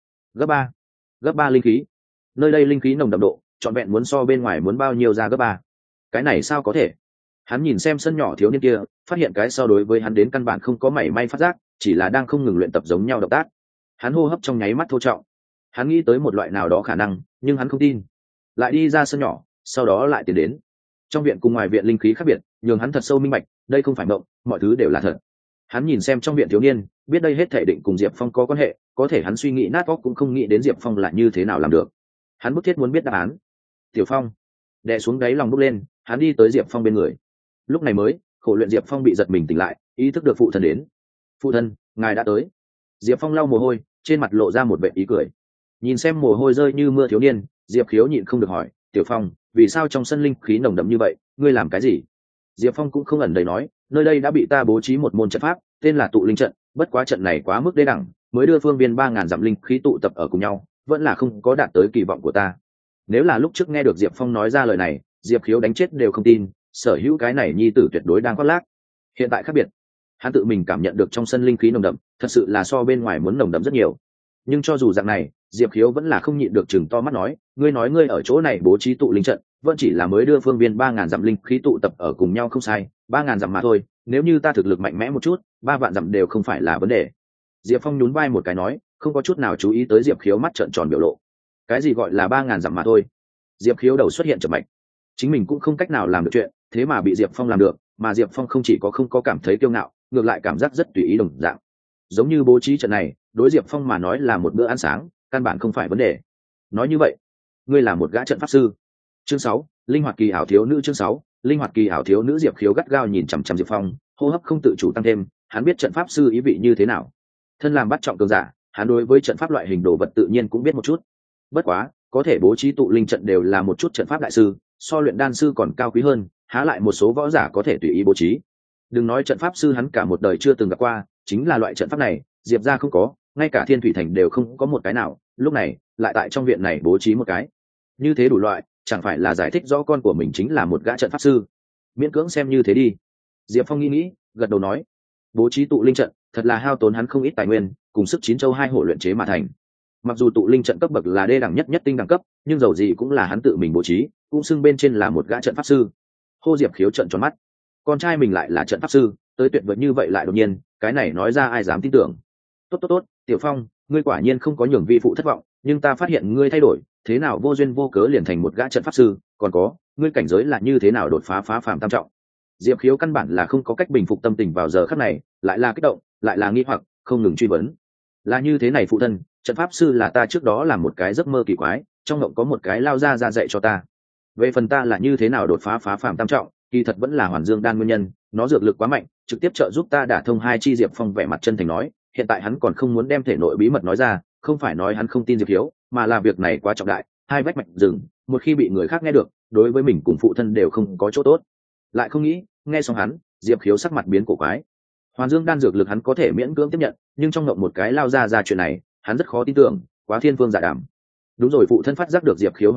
Gấp ba linh khí. Nơi đây linh khí nồng đậm độ trọn vẹn muốn so bên ngoài muốn bao nhiêu ra gấp 3. Cái này sao có thể? Hắn nhìn xem sân nhỏ thiếu niên kia, phát hiện cái so đối với hắn đến căn bản không có mảy may phát giác, chỉ là đang không ngừng luyện tập giống nhau động tác. Hắn hô hấp trong nháy mắt thô trọng. Hắn nghĩ tới một loại nào đó khả năng, nhưng hắn không tin. Lại đi ra sân nhỏ, sau đó lại tiến đến. Trong viện cùng ngoài viện linh khí khác biệt, nhường hắn thật sâu minh bạch, đây không phải mộng, mọi thứ đều là thật. Hắn nhìn xem trong viện thiếu niên, biết đây hết thảy định cùng Diệp Phong có quan hệ, có thể hắn suy nghĩ nát óc cũng không nghĩ đến Diệp Phong là như thế nào làm được. Hắn bức thiết muốn biết đáp án. Tiểu Phong đè xuống đáy lòng bốc lên, hắn đi tới Diệp Phong bên người. Lúc này mới khổ luyện Diệp Phong bị giật mình tỉnh lại, ý thức được phụ thân đến. Phụ thân, ngài đã tới. Diệp Phong lau mồ hôi, trên mặt lộ ra một vẻ ý cười. Nhìn xem mồ hôi rơi như mưa thiếu niên, Diệp Khiếu nhịn không được hỏi, Tiểu Phong, vì sao trong sân linh khí nồng đậm như vậy, ngươi làm cái gì? Diệp Phong cũng không ẩn đầy nói, nơi đây đã bị ta bố trí một môn trận pháp, tên là tụ linh trận, bất quá trận này quá mức đê đẳng, mới đưa phương viên 3000 dặm linh khí tụ tập ở cùng nhau, vẫn là không có đạt tới kỳ vọng của ta. Nếu là lúc trước nghe được Diệp Phong nói ra lời này, Diệp Khiếu đánh chết đều không tin, sở hữu cái này nhi tử tuyệt đối đang khoác lác. Hiện tại khác biệt, hắn tự mình cảm nhận được trong sân linh khí nồng đậm, thật sự là so bên ngoài muốn nồng đậm rất nhiều. Nhưng cho dù dạng này, Diệp Khiếu vẫn là không nhịn được chừng to mắt nói, ngươi ở chỗ này bố trí tụ linh trận, vẫn chỉ là mới đưa phương viên 3000 dặm linh khí tụ tập ở cùng nhau không sai, 3000 dặm mà thôi, nếu như ta thực lực mạnh mẽ một chút, 3 vạn dặm đều không phải là vấn đề. Diệp Phong nhún vai một cái nói, không có chút nào chú ý tới Diệp Khiếu mắt trợn tròn biểu lộ. Cái gì gọi là 3000 dặm mà thôi? Diệp Khiếu đầu xuất hiện chậm mạch. Chính mình cũng không cách nào làm được chuyện, thế mà bị Diệp Phong làm được, mà Diệp Phong không chỉ có không có cảm thấy kiêu ngạo, ngược lại cảm giác rất tùy ý đồng dạng. Giống như bố trí trận này, đối Diệp Phong mà nói là một bữa ăn sáng, căn bản không phải vấn đề. Nói như vậy, ngươi là một gã trận pháp sư. Chương 6, linh hoạt kỳ ảo thiếu nữ. Chương 6, linh hoạt kỳ ảo thiếu nữ. Diệp Khiếu gắt gao nhìn chằm chằm Diệp Phong, hô hấp không tự chủ tăng thêm, hắn biết trận pháp sư ý vị như thế nào. Thân làm bắt trọng cường giả, hắn đối với trận pháp loại hình đồ vật tự nhiên cũng biết một chút. Bất quá, có thể bố trí tụ linh trận đều là một chút trận pháp đại sư, so luyện đan sư còn cao quý hơn, há lại một số võ giả có thể tùy ý bố trí. Đừng nói trận pháp sư hắn cả một đời chưa từng gặp qua, chính là loại trận pháp này, Diệp gia không có, ngay cả Thiên Thủy Thành đều không có một cái nào, lúc này lại tại trong viện này bố trí một cái. Như thế đủ loại, chẳng phải là giải thích rõ con của mình chính là một gã trận pháp sư. Miễn cưỡng xem như thế đi. Diệp Phong nghĩ, gật đầu nói, bố trí tụ linh trận thật là hao tốn hắn không ít tài nguyên, cùng sức 9 châu 2 hổ luyện chế mà thành. Mặc dù tụ linh trận cấp bậc là đê đẳng nhất tinh đẳng cấp, nhưng dầu gì cũng là hắn tự mình bố trí, cũng xưng bên trên là một gã trận pháp sư. Hô Diệp Khiếu trợn tròn mắt, con trai mình lại là trận pháp sư, tới tuyệt vời như vậy lại đột nhiên, cái này nói ra ai dám tin tưởng. Tốt, Tiểu Phong, ngươi quả nhiên không có nhường vi phụ thất vọng, nhưng ta phát hiện ngươi thay đổi, thế nào vô duyên vô cớ liền thành một gã trận pháp sư, còn có, ngươi cảnh giới là như thế nào đột phá phá phàm tam trọng. Diệp Khiếu căn bản là không có cách bình phục tâm tình vào giờ khắc này, lại là kích động, lại là nghi hoặc, không ngừng truy vấn. Là như thế này phụ thân, trận pháp sư là ta trước đó làm một cái giấc mơ kỳ quái, trong mộng có một cái lao ra dạy cho ta. Về phần ta là như thế nào đột phá phàm tam trọng, kỳ thật vẫn là Hoàn Dương đan nguyên nhân, nó dược lực quá mạnh, trực tiếp trợ giúp ta đả thông hai chi. Diệp Phong vẻ mặt chân thành nói, hiện tại hắn còn không muốn đem thể nội bí mật nói ra, không phải nói hắn không tin Diệp Khiếu, mà là việc này quá trọng đại, hai vách mạch rừng, một khi bị người khác nghe được, đối với mình cùng phụ thân đều không có chỗ tốt. Lại không nghĩ, nghe xong hắn, Diệp Khiếu sắc mặt biến cổ quái. Hoàn Dương đan dược lực hắn có thể miễn cưỡng tiếp nhận, nhưng trong ngộng một cái lao ra chuyện này, hắn rất khó tin tưởng, quá thiên phương giả đảm. Đúng rồi, phụ thân phát giác được Diệp Khiếu hoài nghi,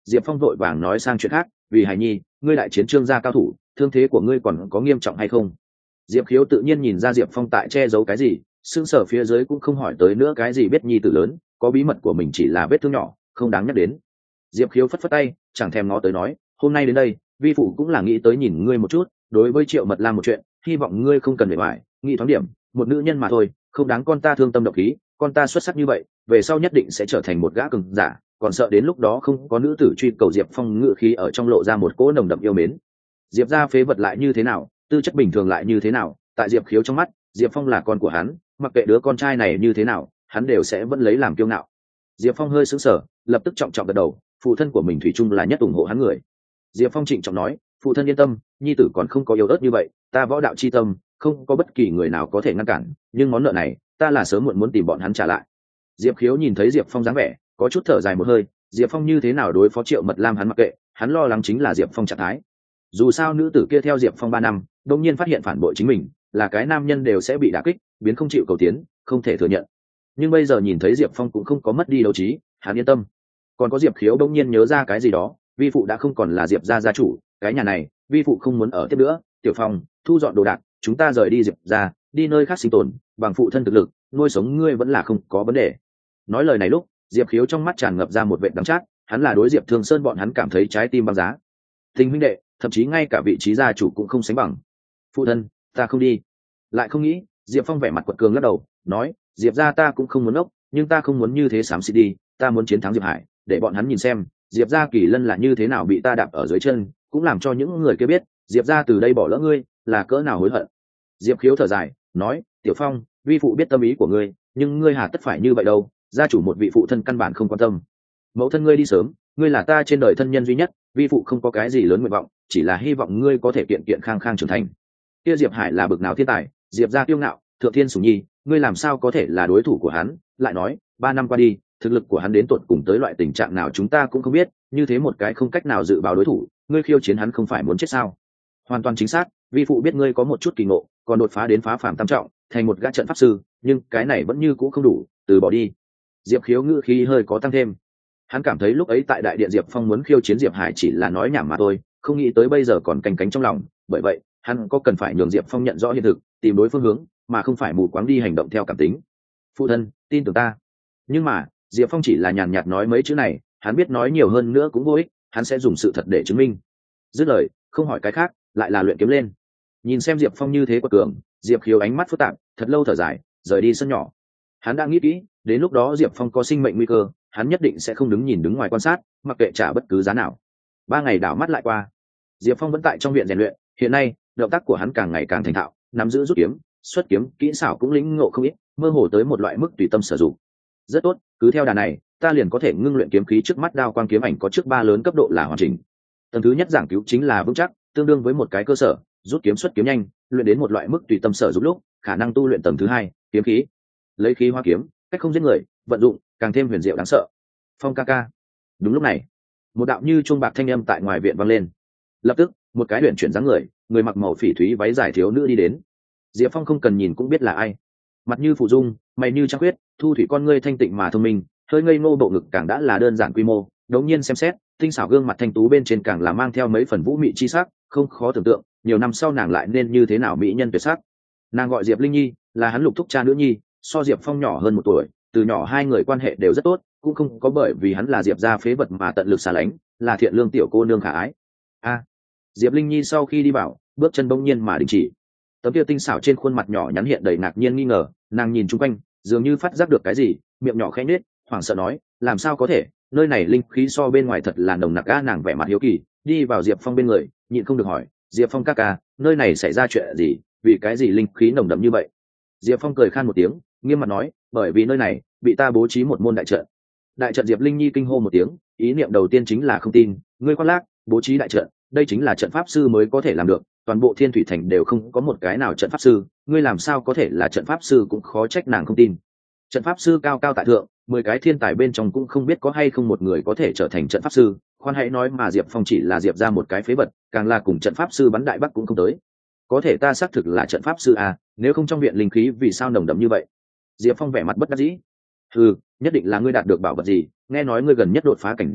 Diệp Phong vội vàng nói sang chuyện khác, vì Hải Nhi, ngươi đại chiến Trương gia cao thủ, thương thế của ngươi còn có nghiêm trọng hay không? Diệp Khiếu tự nhiên nhìn ra Diệp Phong tại che giấu cái gì, sững sờ phía dưới cũng không hỏi tới nữa cái gì biết nhi tử lớn, có bí mật của mình chỉ là vết thương nhỏ, không đáng nhắc đến. Diệp Khiếu phất phất tay, chẳng thèm ngó tới nói, hôm nay đến đây, vi phụ cũng là nghĩ tới nhìn ngươi một chút, đối với Triệu Mật Lam một chuyện, hy vọng ngươi không cần để bại, nghĩ thoáng điểm, một nữ nhân mà thôi, không đáng con ta thương tâm độc khí, con ta xuất sắc như vậy, về sau nhất định sẽ trở thành một gã cường giả, còn sợ đến lúc đó không có nữ tử truy cầu. Diệp Phong ngự khí ở trong lộ ra một cỗ nồng đậm yêu mến. Diệp gia phế vật lại như thế nào, tư chất bình thường lại như thế nào, tại Diệp Khiếu trong mắt, Diệp Phong là con của hắn, mặc kệ đứa con trai này như thế nào, hắn đều sẽ vẫn lấy làm kiêu ngạo. Diệp Phong hơi sững sờ, lập tức trọng trọng gật đầu, phụ thân của mình thủy chung là nhất ủng hộ hắn người. Diệp Phong trịnh trọng nói, phụ thân yên tâm, nhi tử còn không có yếu ớt như vậy, ta võ đạo chi tâm, không có bất kỳ người nào có thể ngăn cản, nhưng món nợ này, ta là sớm muộn muốn tìm bọn hắn trả lại. Diệp Khiếu nhìn thấy Diệp Phong dáng vẻ, có chút thở dài một hơi, Diệp Phong như thế nào đối phó Triệu Mật Lam hắn mặc kệ, hắn lo lắng chính là Diệp Phong trạng thái. Dù sao nữ tử kia theo Diệp Phong 3 năm, đột nhiên phát hiện phản bội chính mình, là cái nam nhân đều sẽ bị đả kích, biến không chịu cầu tiến, không thể thừa nhận. Nhưng bây giờ nhìn thấy Diệp Phong cũng không có mất đi đấu trí, hắn yên tâm. Còn có Diệp Khiếu đột nhiên nhớ ra cái gì đó, vi phụ đã không còn là Diệp gia chủ, cái nhà này, vi phụ không muốn ở tiếp nữa, Tiểu Phong, thu dọn đồ đạc, chúng ta rời đi Diệp gia, đi nơi khác sinh tồn, bằng phụ thân thực lực, nuôi sống ngươi vẫn là không có vấn đề. Nói lời này lúc, Diệp Khiếu trong mắt tràn ngập ra một vệt đắng chát, hắn là đối Diệp Thương Sơn bọn hắn cảm thấy trái tim băng giá. Tình huynh đệ, thậm chí ngay cả vị trí gia chủ cũng không sánh bằng. Phụ thân, ta không đi. Lại không nghĩ, Diệp Phong vẻ mặt quật cường lắc đầu, nói, Diệp gia ta cũng không muốn ốc, nhưng ta không muốn như thế xám xịt đi, ta muốn chiến thắng Diệp Hải, để bọn hắn nhìn xem, Diệp gia Kỳ Lân là như thế nào bị ta đạp ở dưới chân, cũng làm cho những người kia biết, Diệp gia từ đây bỏ lỡ ngươi, là cỡ nào hối hận. Diệp Khiếu thở dài, nói, Tiểu Phong, vi phụ biết tâm ý của ngươi, nhưng ngươi hà tất phải như vậy đâu, gia chủ một vị phụ thân căn bản không quan tâm. Mẫu thân ngươi đi sớm, ngươi là ta trên đời thân nhân duy nhất, vi phụ không có cái gì lớn nguyện vọng, chỉ là hy vọng ngươi có thể kiện kiện khang khang trưởng thành. Kia Diệp Hải là bực nào thiên tài, Diệp gia kiêu ngạo, thượng thiên sủng nhi, ngươi làm sao có thể là đối thủ của hắn? Lại nói, 3 năm qua đi, thực lực của hắn đến tột cùng tới loại tình trạng nào chúng ta cũng không biết, như thế một cái không cách nào dự báo đối thủ, ngươi khiêu chiến hắn không phải muốn chết sao? Hoàn toàn chính xác, vi phụ biết ngươi có một chút kỳ ngộ, còn đột phá đến phá phàm tam trọng, thành một gã trận pháp sư, nhưng cái này vẫn như cũ không đủ, từ bỏ đi. Diệp Khiếu ngữ khí hơi có tăng thêm. Hắn cảm thấy lúc ấy tại đại điện Diệp Phong muốn khiêu chiến Diệp Hải chỉ là nói nhảm mà thôi, không nghĩ tới bây giờ còn canh cánh trong lòng, bởi vậy hắn có cần phải nhường Diệp Phong nhận rõ hiện thực, tìm đối phương hướng, mà không phải mù quáng đi hành động theo cảm tính. Phụ thân, tin tưởng ta. Nhưng mà Diệp Phong chỉ là nhàn nhạt nói mấy chữ này, hắn biết nói nhiều hơn nữa cũng vô ích, hắn sẽ dùng sự thật để chứng minh. Dứt lời, không hỏi cái khác, lại là luyện kiếm lên. Nhìn xem Diệp Phong như thế quật cường, Diệp Khiếu ánh mắt phức tạp, thật lâu thở dài, rời đi sân nhỏ. Hắn đã nghĩ kỹ, đến lúc đó Diệp Phong có sinh mệnh nguy cơ, hắn nhất định sẽ không đứng ngoài quan sát, mặc kệ trả bất cứ giá nào. 3 ngày đảo mắt lại qua, Diệp Phong vẫn tại trong viện rèn luyện, hiện nay động tác của hắn càng ngày càng thành thạo, nắm giữ rút kiếm, xuất kiếm, kỹ xảo cũng lĩnh ngộ không ít, mơ hồ tới một loại mức tùy tâm sử dụng. Rất tốt, cứ theo đà này, ta liền có thể ngưng luyện kiếm khí trước mắt đao quang kiếm ảnh có trước 3 lớn cấp độ là hoàn chỉnh. Tầng thứ nhất giảng cứu chính là vững chắc, tương đương với một cái cơ sở, rút kiếm xuất kiếm nhanh, luyện đến một loại mức tùy tâm sử dụng lúc, khả năng tu luyện tầng thứ 2, kiếm khí. Lấy khí hóa kiếm, cách không giết người, vận dụng càng thêm huyền diệu đáng sợ. Phong ca ca. Đúng lúc này, một đạo như chuông bạc thanh âm tại ngoài viện vang lên. Lập tức, một cái huyền chuyển dáng người mặc màu phỉ thúy váy dài thiếu nữ đi đến. Diệp Phong không cần nhìn cũng biết là ai. Mặt như phụ dung, mày như trăng khuyết, thu thủy con ngươi thanh tịnh mà thông minh, hơi ngây ngô bộ ngực càng đã là đơn giản quy mô, đống nhiên xem xét, tinh xảo gương mặt thanh tú bên trên càng là mang theo mấy phần vũ mị chi sắc, không khó tưởng tượng, nhiều năm sau nàng lại nên như thế nào mỹ nhân tuyệt sắc. Nàng gọi Diệp Linh Nhi, là hắn lục thúc cha nữ nhi, so Diệp Phong nhỏ hơn 1 tuổi, từ nhỏ hai người quan hệ đều rất tốt, cũng không có bởi vì hắn là Diệp gia phế vật mà tận lực xa lánh, là thiện lương tiểu cô nương khả ái. Diệp Linh Nhi sau khi đi vào, bước chân bỗng nhiên mà đình chỉ. Tấm kia tinh xảo trên khuôn mặt nhỏ nhắn hiện đầy ngạc nhiên nghi ngờ, nàng nhìn chung quanh, dường như phát giác được cái gì, miệng nhỏ khẽ nhếch, hoảng sợ nói, làm sao có thể, nơi này linh khí so bên ngoài thật là nồng nặc a. Nàng vẻ mặt hiếu kỳ, đi vào Diệp Phong bên người, nhịn không được hỏi, Diệp Phong ca ca, nơi này xảy ra chuyện gì, vì cái gì linh khí nồng đậm như vậy? Diệp Phong cười khan một tiếng, nghiêm mặt nói, bởi vì nơi này bị ta bố trí một môn đại trận. Đại trận. Diệp Linh Nhi kinh hô một tiếng, ý niệm đầu tiên chính là không tin, ngươi khoác lác, bố trí đại trận, đây chính là trận pháp sư mới có thể làm được, toàn bộ Thiên Thủy Thành đều không có một cái nào trận pháp sư, ngươi làm sao có thể là trận pháp sư? Cũng khó trách nàng không tin. Trận pháp sư cao cao tại thượng, 10 cái thiên tài bên trong cũng không biết có hay không một người có thể trở thành trận pháp sư, khoan hãy nói mà Diệp Phong chỉ là Diệp ra một cái phế vật, càng là cùng trận pháp sư bắn đại bắc cũng không tới. Có thể ta xác thực là trận pháp sư à, nếu không trong viện linh khí vì sao nồng đậm như vậy? Diệp Phong vẻ mặt bất đắc dĩ. Nhất định là ngươi đạt được bảo vật gì, nghe nói ngươi gần nhất đột phá cảnh giới,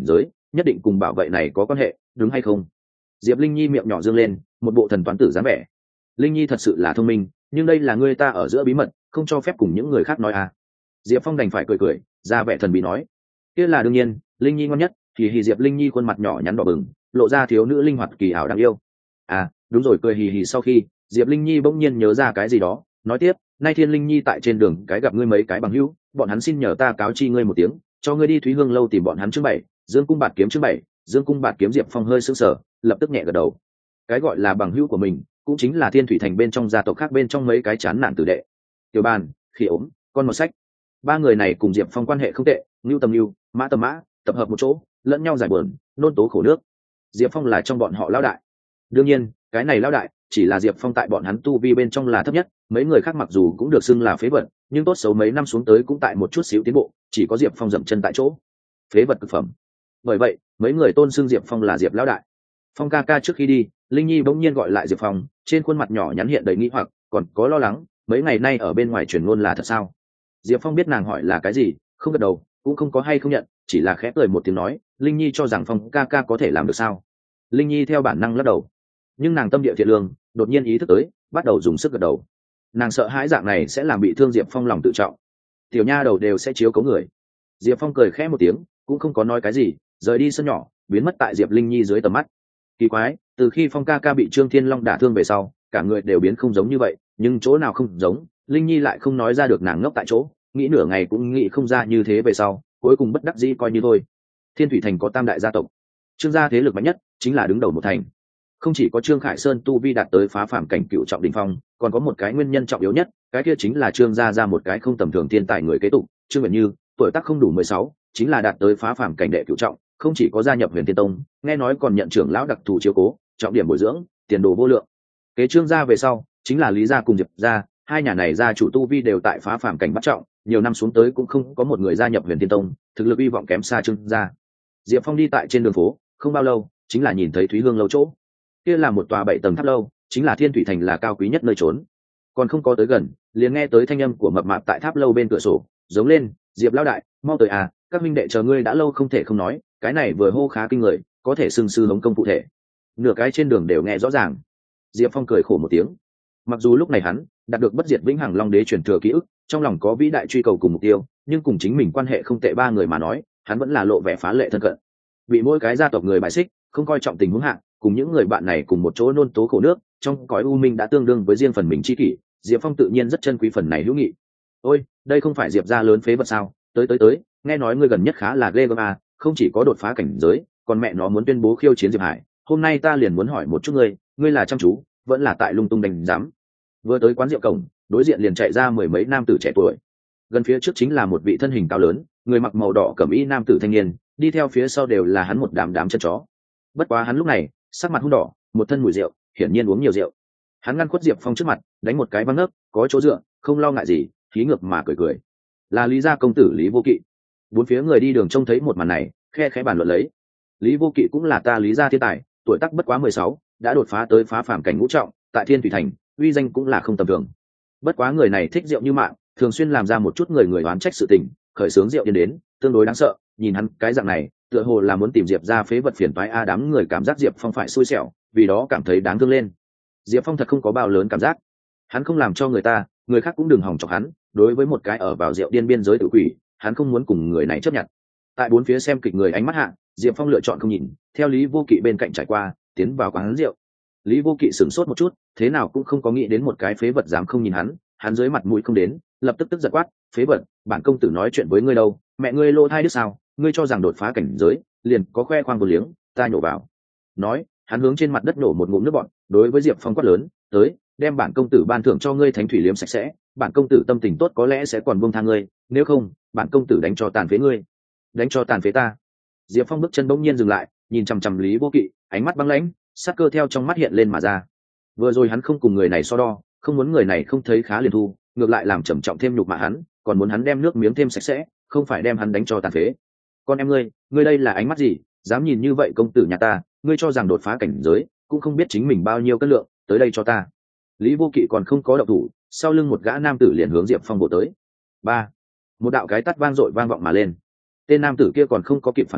nhất định cùng bảo vệ này có quan hệ, đúng hay không? Diệp Linh Nhi miệng nhỏ dương lên, một bộ thần toán tử dáng vẻ. Linh Nhi thật sự là thông minh, nhưng đây là người ta ở giữa bí mật, không cho phép cùng những người khác nói à. Diệp Phong đành phải cười cười, ra vẻ thần bí nói. Kia là đương nhiên, Linh Nhi ngon nhất, thì Diệp Linh Nhi khuôn mặt nhỏ nhắn đỏ bừng, lộ ra thiếu nữ linh hoạt kỳ ảo đáng yêu. À, đúng rồi, cười hì hì sau khi, Diệp Linh Nhi bỗng nhiên nhớ ra cái gì đó, nói tiếp, nay Thiên Linh Nhi tại trên đường cái gặp ngươi mấy cái bằng hữu, bọn hắn xin nhờ ta cáo chi ngươi một tiếng, cho ngươi đi Thúy Hương lâu tìm bọn hắn chương 7, Dương cung bạt kiếm chương 7, Dương cung bạt kiếm. Diệp Phong hơi sững sờ, lập tức nhẹ gật đầu. Cái gọi là bằng hữu của mình, cũng chính là Thiên Thủy Thành bên trong gia tộc khác bên trong mấy cái chán nản tử đệ. Tiểu Bàn, Khi ốm, Con một sách. Ba người này cùng Diệp Phong quan hệ không tệ, Nưu Tầm Nưu, Mã Tầm Mã, tập hợp một chỗ, lẫn nhau giải buồn, nôn tố khổ nước. Diệp Phong là trong bọn họ lão đại. Đương nhiên, cái này lão đại chỉ là Diệp Phong tại bọn hắn tu vi bên trong là thấp nhất, mấy người khác mặc dù cũng được xưng là phế vật, nhưng tốt xấu mấy năm xuống tới cũng tại một chút xíu tiến bộ, chỉ có Diệp Phong dậm chân tại chỗ. Phế vật cực phẩm. Bởi vậy, mấy người tôn xưng Diệp Phong là Diệp lão đại. Phong ca ca trước khi đi, Linh Nhi bỗng nhiên gọi lại Diệp Phong, trên khuôn mặt nhỏ nhắn hiện đầy nghi hoặc, còn có lo lắng, mấy ngày nay ở bên ngoài truyền ngôn là thật sao? Diệp Phong biết nàng hỏi là cái gì, không gật đầu, cũng không có hay không nhận, chỉ là khẽ cười một tiếng nói, Linh Nhi cho rằng Phong ca ca có thể làm được sao? Linh Nhi theo bản năng lắc đầu, nhưng nàng tâm địa thiện lương, đột nhiên ý thức tới, bắt đầu dùng sức gật đầu. Nàng sợ hãi dạng này sẽ làm bị thương Diệp Phong lòng tự trọng. Tiểu nha đầu đều sẽ chiếu cố người. Diệp Phong cười khẽ một tiếng, cũng không có nói cái gì, rời đi sân nhỏ, biến mất tại Diệp Linh Nhi dưới tầm mắt. Kỳ quái, từ khi Phong ca ca bị Trương Thiên Long đả thương về sau, cả người đều biến không giống như vậy, nhưng chỗ nào không giống, Linh Nhi lại không nói ra được, nàng ngốc tại chỗ, nghĩ nửa ngày cũng nghĩ không ra như thế về sau, cuối cùng bất đắc dĩ coi như thôi. Thiên Thủy Thành có tam đại gia tộc, Trương gia thế lực mạnh nhất, chính là đứng đầu một thành. Không chỉ có Trương Khải Sơn tu vi đạt tới phá phàm cảnh cựu trọng đỉnh phong, còn có một cái nguyên nhân trọng yếu nhất, cái kia chính là Trương gia ra một cái không tầm thường thiên tài người kế tục, Trương Nguyện Như, tuổi tác không đủ 16, chính là đạt tới phá phàm cảnh đệ cựu trọng, không chỉ có gia nhập Huyền Thiên Tông, nghe nói còn nhận trưởng lão đặc thù chiếu cố, trọng điểm bồi dưỡng, tiền đồ vô lượng. Kế Trương gia về sau, chính là Lý gia cùng Diệp gia, hai nhà này gia chủ tu vi đều tại phá phàm cảnh bắt trọng, nhiều năm xuống tới cũng không có một người gia nhập Huyền Thiên Tông, thực lực hy vọng kém xa Trương gia. Diệp Phong đi tại trên đường phố, không bao lâu, chính là nhìn thấy Thúy Hương lâu chỗ. Kia là một tòa 7 tầng tháp lâu, chính là Thiên Thủy Thành là cao quý nhất nơi trốn. Còn không có tới gần, liền nghe tới thanh âm của mập mạp tại tháp lâu bên cửa sổ, giống lên, Diệp lão đại, mau tới à, các minh đệ chờ ngươi đã lâu không thể không nói, cái này vừa hô khá kinh người, có thể xưng sư hống công phụ thể. Nửa cái trên đường đều nghe rõ ràng. Diệp Phong cười khổ một tiếng. Mặc dù lúc này hắn đạt được bất diệt vĩnh hằng long đế truyền thừa ký ức, trong lòng có vĩ đại truy cầu cùng mục tiêu, nhưng cùng chính mình quan hệ không tệ ba người mà nói, hắn vẫn là lộ vẻ phá lệ thân cận. Bị mỗi cái gia tộc người bài xích, không coi trọng tình huống hạng, cùng những người bạn này cùng một chỗ nôn tố khổ nước, trong cõi u minh đã tương đương với riêng phần mình chi kỷ, Diệp Phong tự nhiên rất trân quý phần này hữu nghị. Ôi, đây không phải Diệp gia lớn phế vật sao? Tới, nghe nói ngươi gần nhất khá là ghê gớm à, không chỉ có đột phá cảnh giới, còn mẹ nó muốn tuyên bố khiêu chiến Diệp Hải. Hôm nay ta liền muốn hỏi một chút ngươi là chăm chú, vẫn là tại lung tung đánh giám? Vừa tới quán rượu cổng, đối diện liền chạy ra mười mấy nam tử trẻ tuổi. Gần phía trước chính là một vị thân hình cao lớn, người mặc màu đỏ cẩm y nam tử thanh niên, đi theo phía sau đều là hắn một đám chân chó. Bất quá hắn lúc này sắc mặt hung đỏ, một thân mùi rượu, hiển nhiên uống nhiều rượu. Hắn ngăn khuất Diệp Phong trước mặt, đánh một cái văng ngớp, có chỗ dựa, không lo ngại gì, khí ngược mà cười. Là Lý gia công tử Lý Vô Kỵ. Bốn phía người đi đường trông thấy một màn này, khe khẽ bàn luận lấy. Lý Vô Kỵ cũng là ta Lý gia thiên tài, tuổi tác bất quá 16, đã đột phá tới phá phàm cảnh ngũ trọng, tại Thiên Thủy Thành, uy danh cũng là không tầm thường. Bất quá người này thích rượu như mạng, thường xuyên làm ra một chút người oán trách sự tình, khởi xướng rượu điên đến, tương đối đáng sợ. Nhìn hắn cái dạng này, tựa hồ là muốn tìm Diệp gia phế vật phiền toái a. Đám người cảm giác Diệp Phong phải xui xẻo, vì đó cảm thấy đáng thương lên. Diệp Phong thật không có bao lớn cảm giác, hắn không làm cho người ta, người khác cũng đừng hòng chọc hắn. Đối với một cái ở vào rượu điên biên giới tự quỷ, hắn không muốn cùng người này chấp nhận. Tại bốn phía xem kịch người ánh mắt hạ, Diệp Phong lựa chọn không nhìn, theo Lý Vô Kỵ bên cạnh trải qua, tiến vào quán rượu. Lý Vô Kỵ sửng sốt một chút, thế nào cũng không có nghĩ đến một cái phế vật dám không nhìn hắn dưới mặt mũi không đến, lập tức tức giận quát, phế vật, bản công tử nói chuyện với ngươi đâu, mẹ ngươi lô thai đứa sao, ngươi cho rằng đột phá cảnh giới liền có khoe khoang vô liếng, ta nhổ vào. Nói, hắn hướng trên mặt đất nổ một ngụm nước bọt, đối với Diệp Phong quát lớn, tới, đem bản công tử ban thưởng cho ngươi thánh thủy liếm sạch sẽ, bản công tử tâm tình tốt có lẽ sẽ còn buông tha ngươi, nếu không, bản công tử đánh cho tàn phế ngươi. Đánh cho tàn phế ta. Diệp Phong bước chân bỗng nhiên dừng lại, nhìn chằm chằm Lý Vô Kỵ, ánh mắt băng lãnh, sát cơ theo trong mắt hiện lên mà ra. Vừa rồi hắn không cùng người này so đo, không muốn người này không thấy khá liền thu, ngược lại làm trầm trọng thêm nhục mạ hắn, còn muốn hắn đem nước miếng thêm sạch sẽ, không phải đem hắn đánh cho tàn phế. Con em ngươi đây là ánh mắt gì, dám nhìn như vậy công tử nhà ta, ngươi cho rằng đột phá cảnh giới cũng không biết chính mình bao nhiêu cân lượng, tới đây cho ta. Lý Vô Kỵ còn không có động thủ, sau lưng một gã nam tử liền hướng Diệp Phong bổ tới. Ba, một đạo cái tát vang dội vang vọng mà lên. Tên nam tử kia còn không có kịp phản ứng,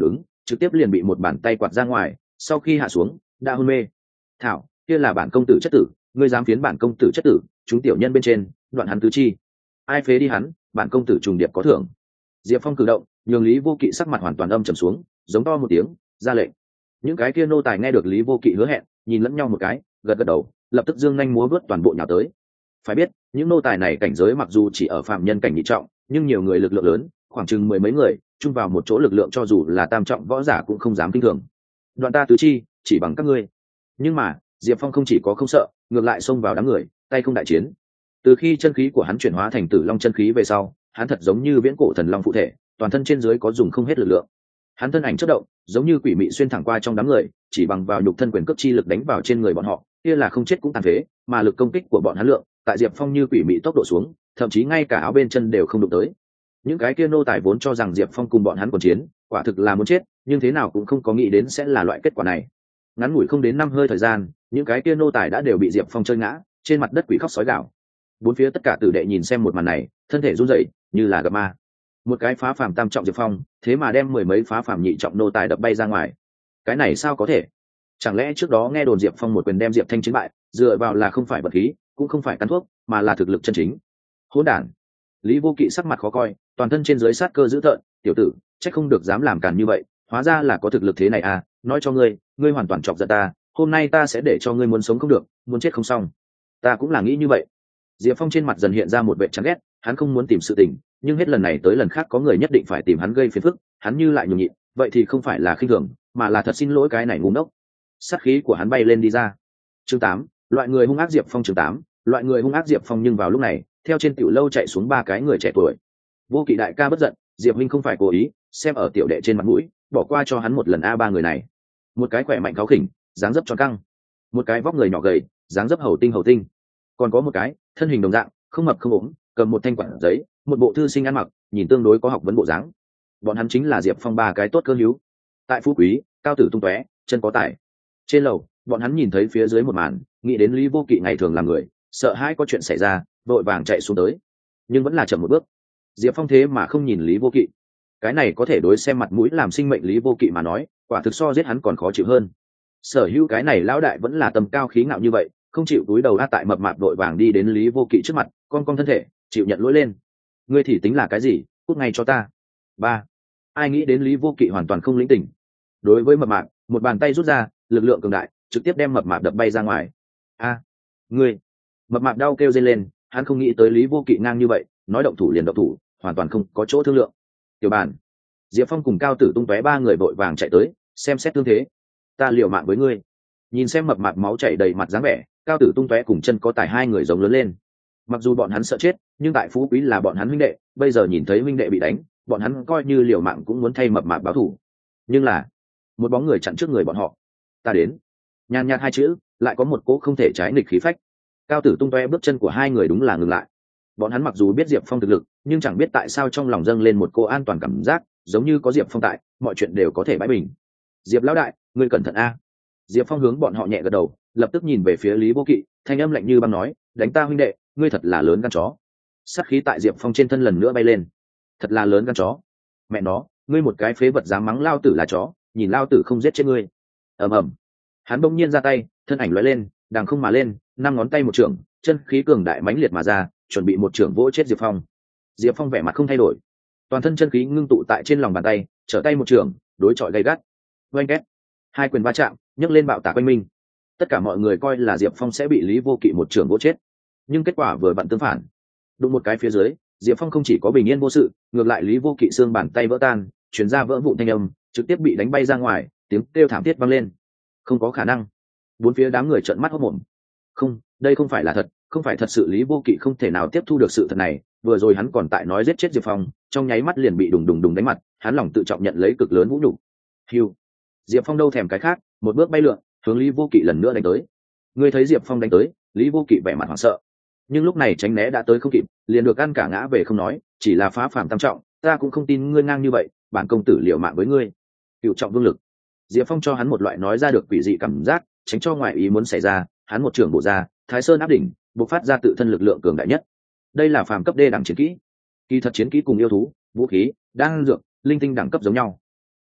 trực tiếp liền bị một bàn tay quạt ra ngoài, sau khi hạ xuống đã hôn mê. Thảo, kia là bản công tử chất tử, ngươi dám phiến bản công tử chất tử, chúng tiểu nhân bên trên đoạn hắn tứ chi, ai phế đi hắn, bản công tử trùng điệp có thưởng. Diệp Phong cử động nhường Lý Vô Kỵ sắc mặt hoàn toàn âm trầm xuống, giống to một tiếng ra lệnh. Những cái kia nô tài nghe được Lý Vô Kỵ hứa hẹn, nhìn lẫn nhau một cái, gật gật đầu, lập tức giương nhanh múa vớt toàn bộ nhào tới. Phải biết những nô tài này cảnh giới mặc dù chỉ ở phạm nhân cảnh nhị trọng, nhưng nhiều người lực lượng lớn, khoảng chừng mười mấy người chung vào một chỗ lực lượng cho dù là tam trọng võ giả cũng không dám kinh thường. Đoạn ta tứ chi chỉ bằng các ngươi. Nhưng mà Diệp Phong không chỉ có không sợ, ngược lại xông vào đám người, tay không đại chiến. Từ khi chân khí của hắn chuyển hóa thành Tử Long chân khí về sau, hắn thật giống như viễn cổ thần long phụ thể, toàn thân trên dưới có dùng không hết lực lượng. Hắn thân ảnh chớp động, giống như quỷ mị xuyên thẳng qua trong đám người, chỉ bằng vào nhục thân quyền cước chi lực đánh vào trên người bọn họ, kia là không chết cũng tàn phế, mà lực công kích của bọn hắn lượng, tại Diệp Phong như quỷ mị tốc độ xuống, thậm chí ngay cả áo bên chân đều không đụng tới. Những cái kia nô tài vốn cho rằng Diệp Phong cùng bọn hắn còn chiến, quả thực là muốn chết, nhưng thế nào cũng không có nghĩ đến sẽ là loại kết quả này. Ngắn ngủi không đến 5 hơi thời gian, những cái kia nô tài đã đều bị Diệp Phong chơi ngã, trên mặt đất quỷ khóc sói gào. Bốn phía tất cả tử đệ nhìn xem một màn này, thân thể run rẩy, như là gặp ma. Một cái phá phàm tam trọng Diệp Phong, thế mà đem mười mấy phá phàm nhị trọng nô tài đập bay ra ngoài. Cái này sao có thể? Chẳng lẽ trước đó nghe đồn Diệp Phong một quyền đem Diệp Thanh chiến bại, dựa vào là không phải vật khí, cũng không phải cắn thuốc, mà là thực lực chân chính. Hỗn đản! Lý Vô Kỵ sắc mặt khó coi, toàn thân trên dưới sát cơ dữ tợn, tiểu tử, chắc không được dám làm càn như vậy, hóa ra là có thực lực thế này à, nói cho ngươi, ngươi hoàn toàn chọc giận ta, hôm nay ta sẽ để cho ngươi muốn sống không được, muốn chết không xong. Ta cũng là nghĩ như vậy. Diệp Phong trên mặt dần hiện ra một vẻ chán ghét, hắn không muốn tìm sự tình, nhưng hết lần này tới lần khác có người nhất định phải tìm hắn gây phiền phức, hắn như lại nhường nhịn, vậy thì không phải là khinh thường, mà là thật xin lỗi cái này ngu ngốc. Sát khí của hắn bay lên đi ra. Chương 8, loại người hung ác Diệp Phong. Chương 8, loại người hung ác Diệp Phong. Nhưng vào lúc này, theo trên tiểu lâu chạy xuống ba cái người trẻ tuổi. Vô Kỵ đại ca bất giận, Diệp huynh không phải cố ý, xem ở tiểu đệ trên mặt mũi, bỏ qua cho hắn một lần a. Ba người này, một cái khỏe mạnh cáu khỉnh, dáng dấp tròn căng, một cái vóc người nhỏ gầy, dáng dấp hầu tinh, còn có một cái thân hình đồng dạng, không mập không ốm, cầm một thanh quản giấy, một bộ thư sinh ăn mặc, nhìn tương đối có học vấn bộ dáng. Bọn hắn chính là Diệp Phong ba cái tốt cơ hữu. Tại phú quý, cao tử tung tóe, chân có tài. Trên lầu, bọn hắn nhìn thấy phía dưới một màn, nghĩ đến Lý Vô Kỵ ngày thường làm người, sợ hãi có chuyện xảy ra, vội vàng chạy xuống tới, nhưng vẫn là chậm một bước. Diệp Phong thế mà không nhìn Lý Vô Kỵ, cái này có thể đối xem mặt mũi làm sinh mệnh Lý Vô Kỵ mà nói, quả thực so giết hắn còn khó chịu hơn. Sở hữu cái này lão đại vẫn là tầm cao khí ngạo như vậy, không chịu cúi đầu tại mập mạp đội vàng đi đến Lý Vô Kỵ trước mặt, con thân thể chịu nhận lỗi lên. Ngươi thì tính là cái gì, cút ngay cho ta. Ba. Ai nghĩ đến Lý Vô Kỵ hoàn toàn không lĩnh tỉnh, đối với mập mạp một bàn tay rút ra, lực lượng cường đại trực tiếp đem mập mạp đập bay ra ngoài. A, ngươi! Mập mạp đau kêu rên lên, hắn không nghĩ tới Lý Vô Kỵ ngang như vậy, nói động thủ liền động thủ, hoàn toàn không có chỗ thương lượng. Tiểu bản, Diệp Phong cùng cao tử tung tóe ba người vội vàng chạy tới, xem xét tương thế. Ta liều mạng với ngươi. Nhìn xem mập mạp máu chảy đầy mặt dáng vẻ, cao tử tung tóe cùng chân có tài hai người giống lớn lên. Mặc dù bọn hắn sợ chết, nhưng tại phú quý là bọn hắn huynh đệ, bây giờ nhìn thấy huynh đệ bị đánh, bọn hắn coi như liều mạng cũng muốn thay mập mạp báo thù. Nhưng là một bóng người chặn trước người bọn họ. Ta đến. Nhàn nhạt hai chữ, lại có một cỗ không thể trái nghịch khí phách. Cao tử tung tóe bước chân của hai người đúng là ngừng lại. Bọn hắn mặc dù biết Diệp Phong thực lực, nhưng chẳng biết tại sao trong lòng dâng lên một cô an toàn cảm giác, giống như có Diệp Phong tại, mọi chuyện đều có thể bãi bình. Diệp lão đại, ngươi cẩn thận a. Diệp Phong hướng bọn họ nhẹ gật đầu, lập tức nhìn về phía Lý Vô Kỵ, thanh âm lạnh như băng nói, đánh ta huynh đệ, ngươi thật là lớn gan chó. Sát khí tại Diệp Phong trên thân lần nữa bay lên. Thật là lớn gan chó. Mẹ nó, ngươi một cái phế vật dám mắng lao tử là chó, nhìn lao tử không giết chết ngươi. Ầm ầm. Hắn bỗng nhiên ra tay, thân ảnh lóe lên, đằng không mà lên, 5 ngón tay một chưởng, chân khí cường đại mãnh liệt mà ra, chuẩn bị một chưởng vỗ chết Diệp Phong. Diệp Phong vẻ mặt không thay đổi, toàn thân chân khí ngưng tụ tại trên lòng bàn tay, trở tay một chưởng, đối chọi gay gắt. Oanh két, hai quyền va chạm, nhấc lên bạo tạc quanh minh. Tất cả mọi người coi là Diệp Phong sẽ bị Lý Vô Kỵ một chưởng vỗ chết, nhưng kết quả vừa vặn tương phản. Đụng một cái phía dưới, Diệp Phong không chỉ có bình yên vô sự, ngược lại Lý Vô Kỵ xương bàn tay vỡ tan, truyền ra vỡ vụn thanh âm, trực tiếp bị đánh bay ra ngoài, tiếng kêu thảm thiết vang lên. Không có khả năng. Bốn phía đám người trợn mắt hốt mồm. Không, đây không phải là thật, không phải thật sự. Lý Vô Kỵ không thể nào tiếp thu được sự thật này, vừa rồi hắn còn tại nói giết chết Diệp Phong, trong nháy mắt liền bị đùng đùng đùng đánh mặt, hắn lòng tự trọng nhận lấy cực lớn vũ nhục. Hiu. Diệp Phong đâu thèm cái khác, một bước bay lượn, hướng Lý Vô Kỵ lần nữa đánh tới. Ngươi thấy Diệp Phong đánh tới, Lý Vô Kỵ vẻ mặt hoảng sợ, nhưng lúc này tránh né đã tới không kịp, liền được ăn cả ngã về không nói, chỉ là phá phàm tam trọng, ta cũng không tin ngươi ngang như vậy, bản công tử liều mạng với ngươi. Cựu trọng vương lực. Diệp Phong cho hắn một loại nói ra được quỷ dị cảm giác, tránh cho ngoại ý muốn xảy ra, hắn một trường bổ ra, Thái Sơn áp đỉnh, bộc phát ra tự thân lực lượng cường đại nhất. Đây là phàm cấp đê đẳng chiến kỹ. Kỳ thật chiến kỹ cùng yêu thú, vũ khí, đan dược, linh tinh đẳng cấp giống nhau.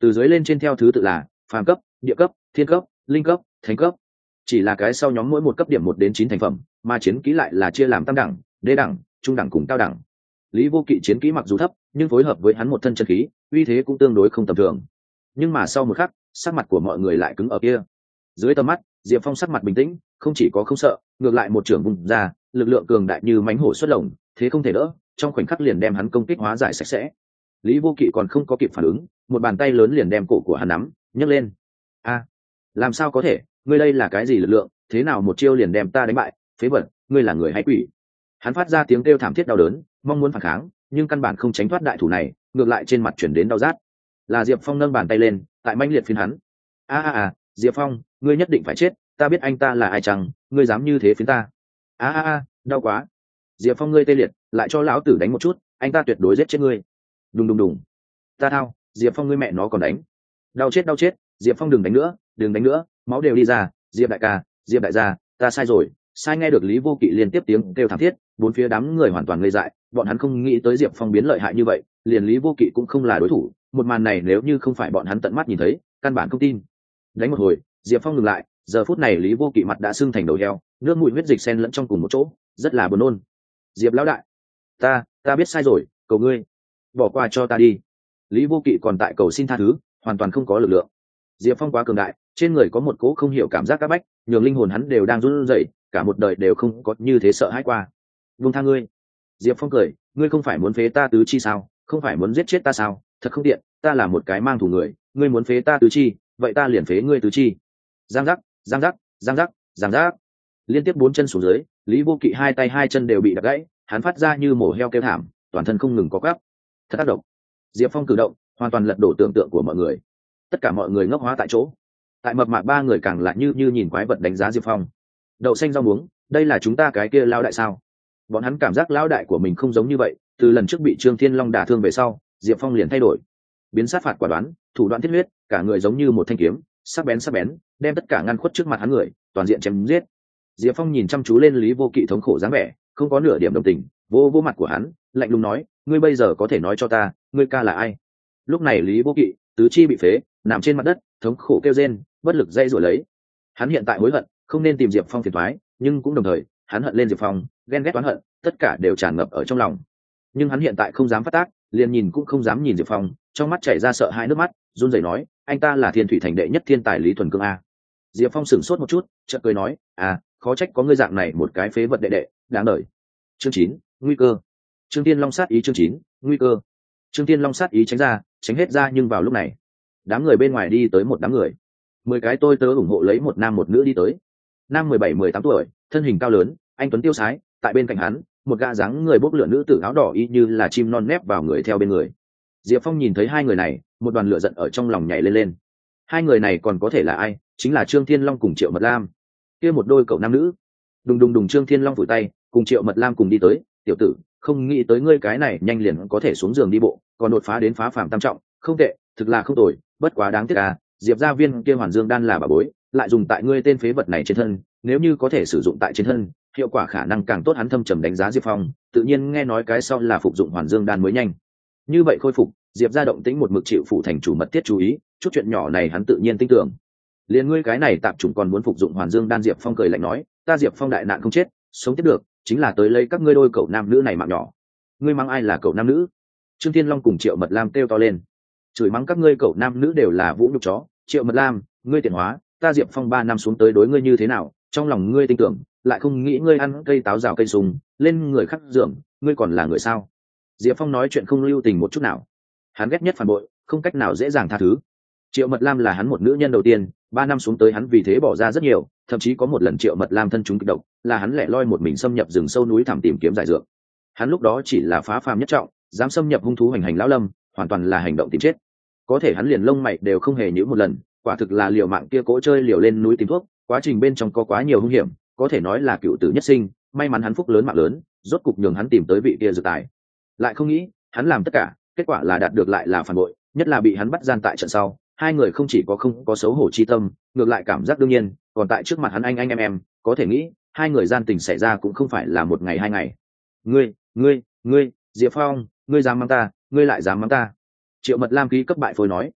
từ dưới lên trên theo thứ tự là phàm cấp, địa cấp, thiên cấp, linh cấp, thánh cấp. Chỉ là cái sau nhóm mỗi một cấp điểm 1 đến 9 thành phẩm, mà chiến kỹ lại là chia làm tam đẳng, đế đẳng, trung đẳng cùng cao đẳng. Lý Vô Kỵ chiến kỹ mặc dù thấp, nhưng phối hợp với hắn một thân chân khí, uy thế cũng tương đối không tầm thường. Nhưng mà sau một khắc, sắc mặt của mọi người lại cứng ở kia. Dưới tầm mắt, Diệp Phong sắc mặt bình tĩnh, không chỉ có không sợ, ngược lại một trường vùng ra, lực lượng cường đại như mãnh hổ xuất lồng, thế không thể đỡ, trong khoảnh khắc liền đem hắn công kích hóa giải sạch sẽ. Lý Vô Kỵ còn không có kịp phản ứng, một bàn tay lớn liền đem cổ của hắn nắm, nhấc lên. A, làm sao có thể, ngươi đây là cái gì lực lượng, thế nào một chiêu liền đem ta đánh bại, phế vật, ngươi là người hay quỷ? Hắn phát ra tiếng kêu thảm thiết đau đớn, mong muốn phản kháng, nhưng căn bản không tránh thoát đại thủ này, ngược lại trên mặt chuyển đến đau rát. Là Diệp Phong nâng bàn tay lên, tại mãnh liệt phiến hắn. Diệp Phong, ngươi nhất định phải chết, ta biết anh ta là ai chăng, ngươi dám như thế phiến ta? Đau quá. Diệp Phong, ngươi tê liệt, lại cho lão tử đánh một chút, anh ta tuyệt đối giết chết ngươi. Đùng đùng đùng. Ta thao, Diệp Phong ngươi mẹ nó còn đánh. Đau chết, Diệp Phong đừng đánh nữa, máu đều đi ra, Diệp đại ca, Diệp đại gia, ta sai rồi. Sai. Nghe được Lý Vô Kỵ liên tiếp tiếng kêu thảm thiết, bốn phía đám người hoàn toàn ngây dại, bọn hắn không nghĩ tới Diệp Phong biến lợi hại như vậy, liền Lý Vô Kỵ cũng không là đối thủ, một màn này nếu như không phải bọn hắn tận mắt nhìn thấy, căn bản không tin. Đánh một hồi, Diệp Phong ngừng lại, giờ phút này Lý Vô Kỵ mặt đã sưng thành đầu heo, nước mũi huyết dịch xen lẫn trong cùng một chỗ, rất là buồn nôn. Diệp lão đại, ta biết sai rồi, cầu ngươi bỏ qua cho ta đi. Lý Vô Kỵ còn tại cầu xin tha thứ, hoàn toàn không có lực lượng. Diệp Phong quá cường đại, trên người có một cỗ không hiểu cảm giác các bách, nhường linh hồn hắn đều đang run rẩy, cả một đời đều không có như thế sợ hãi qua. Buông tha ngươi. Diệp Phong cười, ngươi không phải muốn phế ta tứ chi sao, không phải muốn giết chết ta sao, thật không tiện, ta là một cái mang thù người, ngươi muốn phế ta tứ chi, vậy ta liền phế ngươi tứ chi. Giang giác. Liên tiếp 4 chân xuống dưới, Lý Vô Kỵ 2 tay 2 chân đều bị đập gãy, hắn phát ra như mổ heo kêu thảm, toàn thân không ngừng có quắp. Thật tác động. Diệp Phong cử động hoàn toàn lật đổ tưởng tượng của mọi người, tất cả mọi người ngốc hóa tại chỗ. Tại mập mạp 3 người càng lại như nhìn quái vật đánh giá Diệp Phong. Đậu xanh rau muống, đây là chúng ta cái kia lão đại sao? Bọn hắn cảm giác lão đại của mình không giống như vậy, từ lần trước bị Trương Thiên Long đả thương về sau, Diệp Phong liền thay đổi, biến sát phạt quả đoán, thủ đoạn thiết huyết, cả người giống như một thanh kiếm, sắc bén, đem tất cả ngăn khuất trước mặt hắn người, toàn diện chém giết. Diệp Phong nhìn chăm chú lên Lý Vô Kỵ thống khổ dáng vẻ, không có nửa điểm đồng tình, vô mặt của hắn, lạnh lùng nói, ngươi bây giờ có thể nói cho ta, ngươi ca là ai? Lúc này Lý Vô Kỵ tứ chi bị phế, nằm trên mặt đất, thống khổ kêu rên, bất lực dây rủa lấy. Hắn hiện tại hối hận, không nên tìm Diệp Phong phiền toái, nhưng cũng đồng thời, hắn hận lên Diệp Phong, ghen ghét oán hận, tất cả đều tràn ngập ở trong lòng. Nhưng hắn hiện tại không dám phát tác, liền nhìn cũng không dám nhìn Diệp Phong, trong mắt chảy ra sợ hãi nước mắt, run rẩy nói, anh ta là Thiên Thủy Thành đệ nhất thiên tài Lý Thuần Cương a. Diệp Phong sửng sốt một chút, chợt cười nói, khó trách có ngươi dạng này một cái phế vật đệ đệ, đáng đời. Chương 9, nguy cơ. Trương Tiên Long sát ý chương 9, nguy cơ. Trương Tiên Long sát ý tránh hết ra, nhưng vào lúc này, đám người bên ngoài đi tới một đám người. 10 cái tôi tớ ủng hộ lấy một nam một nữ đi tới. Nam 17-18 tuổi, thân hình cao lớn, anh tuấn tiêu sái, tại bên cạnh hắn, một gã dáng người bốc lửa nữ tử áo đỏ y như là chim non nép vào người theo bên người. Diệp Phong nhìn thấy hai người này, một đoàn lửa giận ở trong lòng nhảy lên. Hai người này còn có thể là ai? Chính là Trương Thiên Long cùng Triệu Mật Lam. Kia một đôi cậu nam nữ. Đùng Trương Thiên Long vùi tay, cùng Triệu Mật Lam cùng đi tới, "Tiểu tử, không nghĩ tới ngươi cái này nhanh liền có thể xuống giường đi bộ, còn đột phá đến phá phàm tam trọng, không tệ, thực là không tồi, bất quá đáng tiếc à, Diệp gia viên kia Hoàn Dương đan là bà bối, lại dùng tại ngươi tên phế vật này trên thân, nếu như có thể sử dụng tại trên thân, hiệu quả khả năng càng tốt." Hắn thâm trầm đánh giá Diệp Phong, tự nhiên nghe nói cái sau là phục dụng Hoàn Dương đan mới nhanh. Như vậy khôi phục, Diệp gia động tĩnh một mực chịu phụ thành chủ mật thiết chú ý, chút chuyện nhỏ này hắn tự nhiên tin tưởng. Liên ngươi cái này tạp chủng còn muốn phục dụng Hoàn Dương đan? Diệp Phong cười lạnh nói, ta Diệp Phong đại nạn không chết, sống tiếp được, chính là tới lấy các ngươi đôi cậu nam nữ này mạng nhỏ. Ngươi mắng ai là cậu nam nữ? Trương Thiên Long cùng Triệu Mật Lam kêu to lên, chửi mắng các ngươi cậu nam nữ đều là vũ nhục chó. Triệu Mật Lam, ngươi tiện hóa, ta Diệp Phong 3 năm xuống tới đối ngươi như thế nào, trong lòng ngươi tin tưởng, lại không nghĩ ngươi ăn cây táo rào cây sung, lên người khắc dưỡng, ngươi còn là người sao? Diệp Phong nói chuyện không lưu tình một chút nào, hắn ghét nhất phản bội, không cách nào dễ dàng tha thứ. Triệu Mật Lam là hắn một nữ nhân đầu tiên, 3 năm xuống tới hắn vì thế bỏ ra rất nhiều, thậm chí có một lần Triệu Mật Lam thân chúng kịch độc, là hắn lẻ loi một mình xâm nhập rừng sâu núi thẳm tìm kiếm giải dược. Hắn lúc đó chỉ là phá phàm nhất trọng, dám xâm nhập hung thú hành hành lão lâm, hoàn toàn là hành động tìm chết. Có thể hắn liền lông mày đều không hề nhíu một lần, quả thực là liều mạng kia cố chơi liều lên núi tìm thuốc, quá trình bên trong có quá nhiều hung hiểm, có thể nói là cựu tử nhất sinh, may mắn hắn phúc lớn mạng lớn, rốt cục nhường hắn tìm tới vị kia dược tài. Lại không nghĩ, hắn làm tất cả, kết quả là đạt được lại là phản bội, nhất là bị hắn bắt gian tại trận sau, hai người không chỉ có không có xấu hổ chi tâm, ngược lại cảm giác đương nhiên, còn tại trước mặt hắn anh em, có thể nghĩ, hai người gian tình xảy ra cũng không phải là một ngày hai ngày. Ngươi, Diệp Phong, ngươi dám mắng ta, ngươi lại dám mắng ta. Triệu Mật Lam ký cấp bại phôi nói,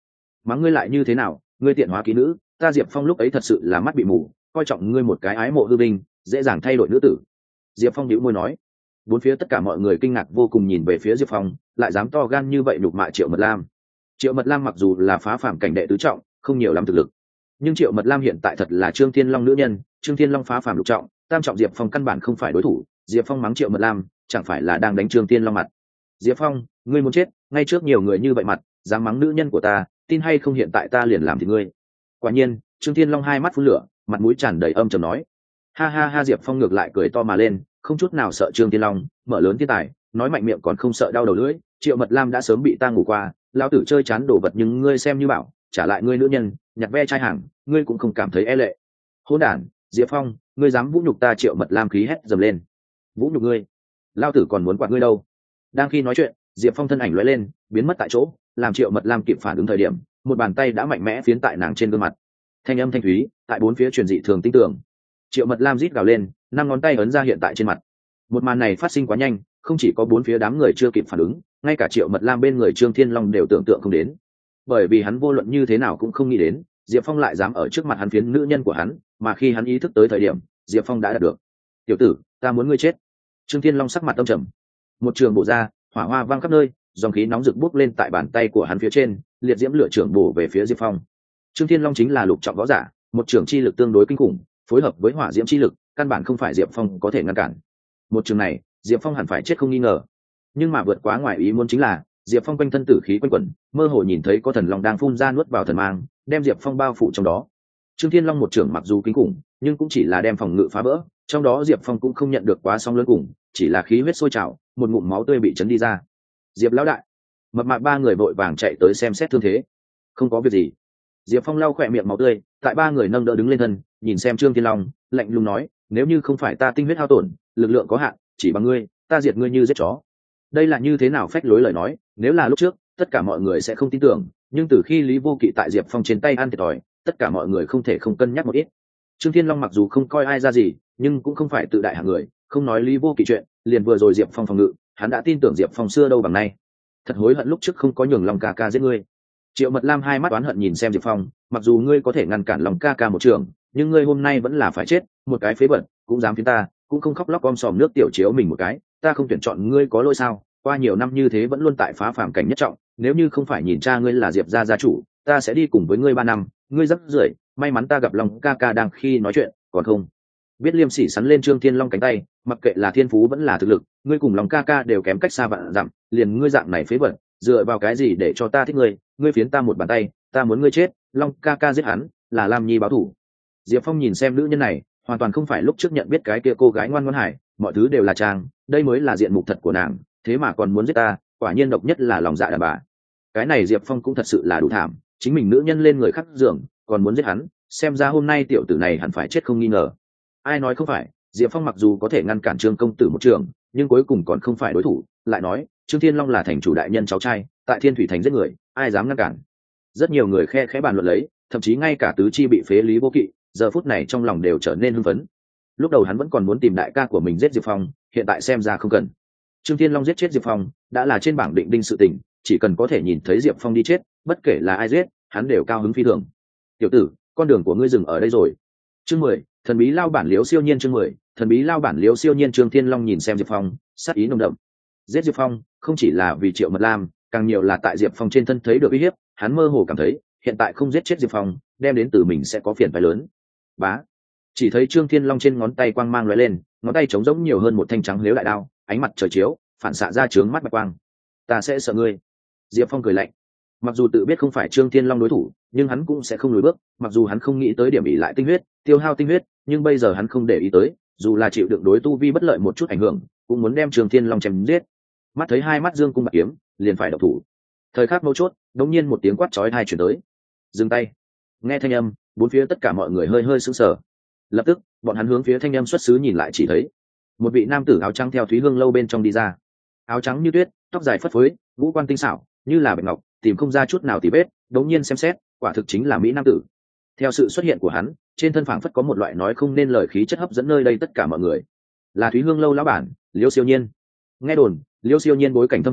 mắng ngươi lại như thế nào, ngươi tiện hóa kỹ nữ, ta Diệp Phong lúc ấy thật sự là mắt bị mù, coi trọng ngươi một cái ái mộ hư binh, dễ dàng thay đổi nữ tử. Diệp Phong nhíu môi nói. Bốn phía tất cả mọi người kinh ngạc vô cùng nhìn về phía Diệp Phong, lại dám to gan như vậy nhục mạ Triệu Mật Lam. Triệu Mật Lam mặc dù là phá phàm cảnh đệ tứ trọng, không nhiều lắm thực lực, nhưng Triệu Mật Lam hiện tại thật là Trương Thiên Long nữ nhân, Trương Thiên Long phá phàm lục trọng, tam trọng Diệp Phong căn bản không phải đối thủ. Diệp Phong mắng Triệu Mật Lam, chẳng phải là đang đánh Trương Thiên Long mặt. Diệp Phong, ngươi muốn chết, ngay trước nhiều người như vậy mặt, dám mắng nữ nhân của ta, tin hay không hiện tại ta liền làm thì ngươi. Quả nhiên, Trương Thiên Long hai mắt phun lửa, mặt mũi tràn đầy âm trầm nói. Ha ha ha, Diệp Phong ngược lại cười to mà lên, không chút nào sợ Trương Thiên Long, mở lớn thiên tài, nói mạnh miệng còn không sợ đau đầu lưỡi. Triệu Mật Lam đã sớm bị ta ngủ qua, lão tử chơi chán đồ vật nhưng ngươi xem như bảo, trả lại ngươi nữ nhân, nhặt ve chai hàng, ngươi cũng không cảm thấy e lệ. Hỗn đản, Diệp Phong, ngươi dám vũ nhục ta? Triệu Mật Lam khí hét dầm lên. Vũ nhục ngươi? Lão tử còn muốn quạt ngươi đâu. Đang khi nói chuyện, Diệp Phong thân ảnh lóe lên, biến mất tại chỗ, làm Triệu Mật Lam kịp phản ứng thời điểm, một bàn tay đã mạnh mẽ phiến tại nàng trên gương mặt. Thanh âm thanh thúy, tại bốn phía truyền dị thường tinh tường. Triệu Mật Lam rít gào lên, năm ngón tay ấn ra hiện tại trên mặt. Một màn này phát sinh quá nhanh, không chỉ có bốn phía đám người chưa kịp phản ứng, ngay cả Triệu Mật Lam bên người Trương Thiên Long đều tưởng tượng không đến, bởi vì hắn vô luận như thế nào cũng không nghĩ đến Diệp Phong lại dám ở trước mặt hắn phiến nữ nhân của hắn, mà khi hắn ý thức tới thời điểm, Diệp Phong đã đạt được. Tiểu tử, ta muốn ngươi chết. Trương Thiên Long sắc mặt âm trầm, một trường bổ ra, hỏa hoa vang khắp nơi, dòng khí nóng rực bốc lên tại bàn tay của hắn phía trên, liệt diễm lửa trường bổ về phía Diệp Phong. Trương Thiên Long chính là lục trọng võ giả, một trường chi lực tương đối kinh khủng, phối hợp với hỏa diễm chi lực, căn bản không phải Diệp Phong có thể ngăn cản. Một trường này, Diệp Phong hẳn phải chết không nghi ngờ. Nhưng mà vượt quá ngoài ý muốn chính là, Diệp Phong quanh thân tử khí quanh quẩn, mơ hồ nhìn thấy có thần long đang phun ra nuốt vào thần mang, đem Diệp Phong bao phủ trong đó. Trương Thiên Long một trường mặc dù kinh khủng, nhưng cũng chỉ là đem phòng ngự phá vỡ, trong đó Diệp Phong cũng không nhận được quá sóng lớn cùng, chỉ là khí huyết sôi trào, một ngụm máu tươi bị chấn đi ra. Diệp lão đại, mập mạp ba người vội vàng chạy tới xem xét thương thế. Không có việc gì. Diệp Phong lau khỏe miệng máu tươi, tại ba người nâng đỡ đứng lên thân, nhìn xem Trương Thiên Long, lạnh lùng nói, nếu như không phải ta tinh huyết hao tổn, lực lượng có hạn, chỉ bằng ngươi, ta diệt ngươi như giết chó. Đây là như thế nào phách lối lời nói, nếu là lúc trước, tất cả mọi người sẽ không tin tưởng, nhưng từ khi Lý Vô Kỵ tại Diệp Phong trên tay ăn thiệt thòi, tất cả mọi người không thể không cân nhắc một ít. Trương Thiên Long mặc dù không coi ai ra gì, nhưng cũng không phải tự đại hạng người, không nói Lý Vô Kỵ chuyện, liền vừa rồi Diệp Phong phòng ngự, hắn đã tin tưởng Diệp Phong xưa đâu bằng nay. Thật hối hận lúc trước không có nhường Long ca ca giết ngươi. Triệu Mật Lam hai mắt oán hận nhìn xem Diệp Phong, mặc dù ngươi có thể ngăn cản Long ca ca một trường, nhưng ngươi hôm nay vẫn là phải chết, một cái phế bẩn, cũng dám phiến ta, cũng không khóc lóc om sòm nước tiểu chiếu mình một cái, ta không tuyển chọn ngươi có lỗi sao? Qua nhiều năm như thế vẫn luôn tại phá phàm cảnh nhất trọng, nếu như không phải nhìn cha ngươi là Diệp gia gia chủ, ta sẽ đi cùng với ngươi 3 năm, ngươi rất rưởi, may mắn ta gặp Long ca ca đang khi nói chuyện, còn không biết liêm sỉ sắn lên Trương Thiên Long cánh tay, mặc kệ là thiên phú vẫn là thực lực, ngươi cùng Long ca ca đều kém cách xa vạn dặm, liền ngươi dạng này phế bẩn, dựa vào cái gì để cho ta thích ngươi? Ngươi phiến ta một bàn tay, ta muốn ngươi chết, Long ca ca giết hắn, là Lam Nhi báo thù. Diệp Phong nhìn xem nữ nhân này, hoàn toàn không phải lúc trước nhận biết cái kia cô gái ngoan ngoãn hải, mọi thứ đều là trang, đây mới là diện mục thật của nàng, thế mà còn muốn giết ta, quả nhiên độc nhất là lòng dạ đàn bà. Cái này Diệp Phong cũng thật sự là đủ thảm, chính mình nữ nhân lên người khác giường, còn muốn giết hắn, xem ra hôm nay tiểu tử này hẳn phải chết không nghi ngờ. Ai nói không phải, Diệp Phong mặc dù có thể ngăn cản Trương công tử một trường, nhưng cuối cùng còn không phải đối thủ, lại nói, Trương Thiên Long là thành chủ đại nhân cháu trai, tại Thiên Thủy thành giết người, ai dám ngăn cản. Rất nhiều người khe khẽ bàn luận lấy, thậm chí ngay cả tứ chi bị phế Lý Vô Kỵ, giờ phút này trong lòng đều trở nên hưng phấn. Lúc đầu hắn vẫn còn muốn tìm đại ca của mình giết Diệp Phong, hiện tại xem ra không cần. Trương Thiên Long giết chết Diệp Phong, đã là trên bảng định đinh sự tình, chỉ cần có thể nhìn thấy Diệp Phong đi chết, bất kể là ai giết, hắn đều cao hứng phi thường. Tiểu tử, con đường của ngươi dừng ở đây rồi. Chương 10, thần bí lao bản Liễu Siêu Nhiên. Chương 10, thần bí lao bản Liễu Siêu Nhiên. Trương Thiên Long nhìn xem Diệp Phong, sát ý nồng đậm. Giết Diệp Phong, không chỉ là vì Triệu Mật Lam, càng nhiều là tại Diệp Phong trên thân thấy được uy hiếp, hắn mơ hồ cảm thấy, hiện tại không giết chết Diệp Phong, đem đến từ mình sẽ có phiền phái lớn. Bá. Chỉ thấy Trương Thiên Long trên ngón tay quang mang lóe lên, ngón tay trống rỗng nhiều hơn một thanh trắng liếu đại đao, ánh mặt trời chiếu, phản xạ ra trướng mắt bạch quang. Ta sẽ sợ ngươi. Diệp Phong cười lạnh. Mặc dù tự biết không phải Trương Thiên Long đối thủ, nhưng hắn cũng sẽ không lùi bước, mặc dù hắn không nghĩ tới điểm ỷ lại tinh huyết, tiêu hao tinh huyết, nhưng bây giờ hắn không để ý tới, dù là chịu đựng đối tu vi bất lợi một chút ảnh hưởng, cũng muốn đem Trương Thiên Long chém giết. Mắt thấy hai mắt dương cung bạc kiếm, liền phải động thủ. Thời khắc mấu chốt, đột nhiên một tiếng quát chói tai truyền tới. Dừng tay. Nghe thanh âm, bốn phía tất cả mọi người hơi hơi sững sờ. Lập tức, bọn hắn hướng phía thanh âm xuất xứ nhìn lại, chỉ thấy một vị nam tử áo trắng theo Thúy Hương lâu bên trong đi ra. Áo trắng như tuyết, tóc dài phất phới, ngũ quan tinh xảo, như là bạch ngọc, tìm không ra chút nào tì vết, đống nhiên xem xét, quả thực chính là mỹ nam tử. Theo sự xuất hiện của hắn, trên thân phảng phất có một loại nói không nên lời khí chất hấp dẫn nơi đây tất cả mọi người. Là Thúy Hương lâu lão bản, Liễu Siêu Nhiên. Nghe đồn, Liễu Siêu Nhiên bối cảnh thâm hậu,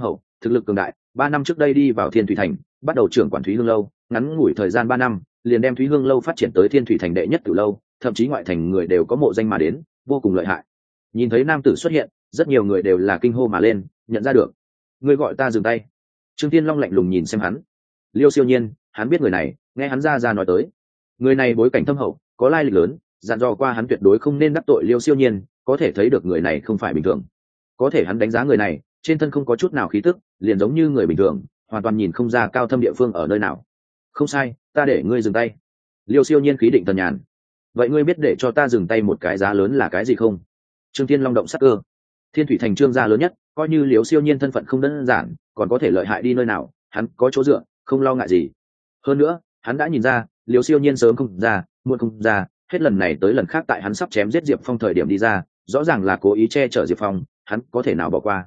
thực lực cường đại, 3 năm trước đây đi vào Thiên Thủy Thành, bắt đầu trưởng quản Thúy Hương lâu, ngắn ngủi thời gian 3 năm, liền đem Thúy Hương lâu phát triển tới Thiên Thủy Thành đệ nhất tiểu lâu, thậm chí ngoại thành người đều có mộ danh mà đến, vô cùng lợi hại. Nhìn thấy nam tử xuất hiện, rất nhiều người đều là kinh hô mà lên, nhận ra được. Người gọi ta dừng tay. Trương Thiên Long lạnh lùng nhìn xem hắn. Liêu Siêu Nhiên, hắn biết người này, nghe hắn ra nói tới. Người này bối cảnh thâm hậu, có lai lịch lớn, dặn dò qua hắn tuyệt đối không nên đắc tội Liêu Siêu Nhiên, có thể thấy được người này không phải bình thường. Có thể hắn đánh giá người này, trên thân không có chút nào khí tức, liền giống như người bình thường, hoàn toàn nhìn không ra cao thâm địa phương ở nơi nào. Không sai, ta để ngươi dừng tay. Liêu Siêu Nhiên khí định thần nhàn. Vậy ngươi biết để cho ta dừng tay một cái giá lớn là cái gì không? Trương Thiên Long động sắc cơ. Thiên Thủy Thành Trương gia lớn nhất, coi như Liêu Siêu Nhiên thân phận không đơn giản, còn có thể lợi hại đi nơi nào, hắn có chỗ dựa, không lo ngại gì. Hơn nữa, hắn đã nhìn ra, Liêu Siêu Nhiên sớm không ra, muộn không ra, hết lần này tới lần khác tại hắn sắp chém giết Diệp Phong thời điểm đi ra, rõ ràng là cố ý che chở Diệp Phong, hắn có thể nào bỏ qua?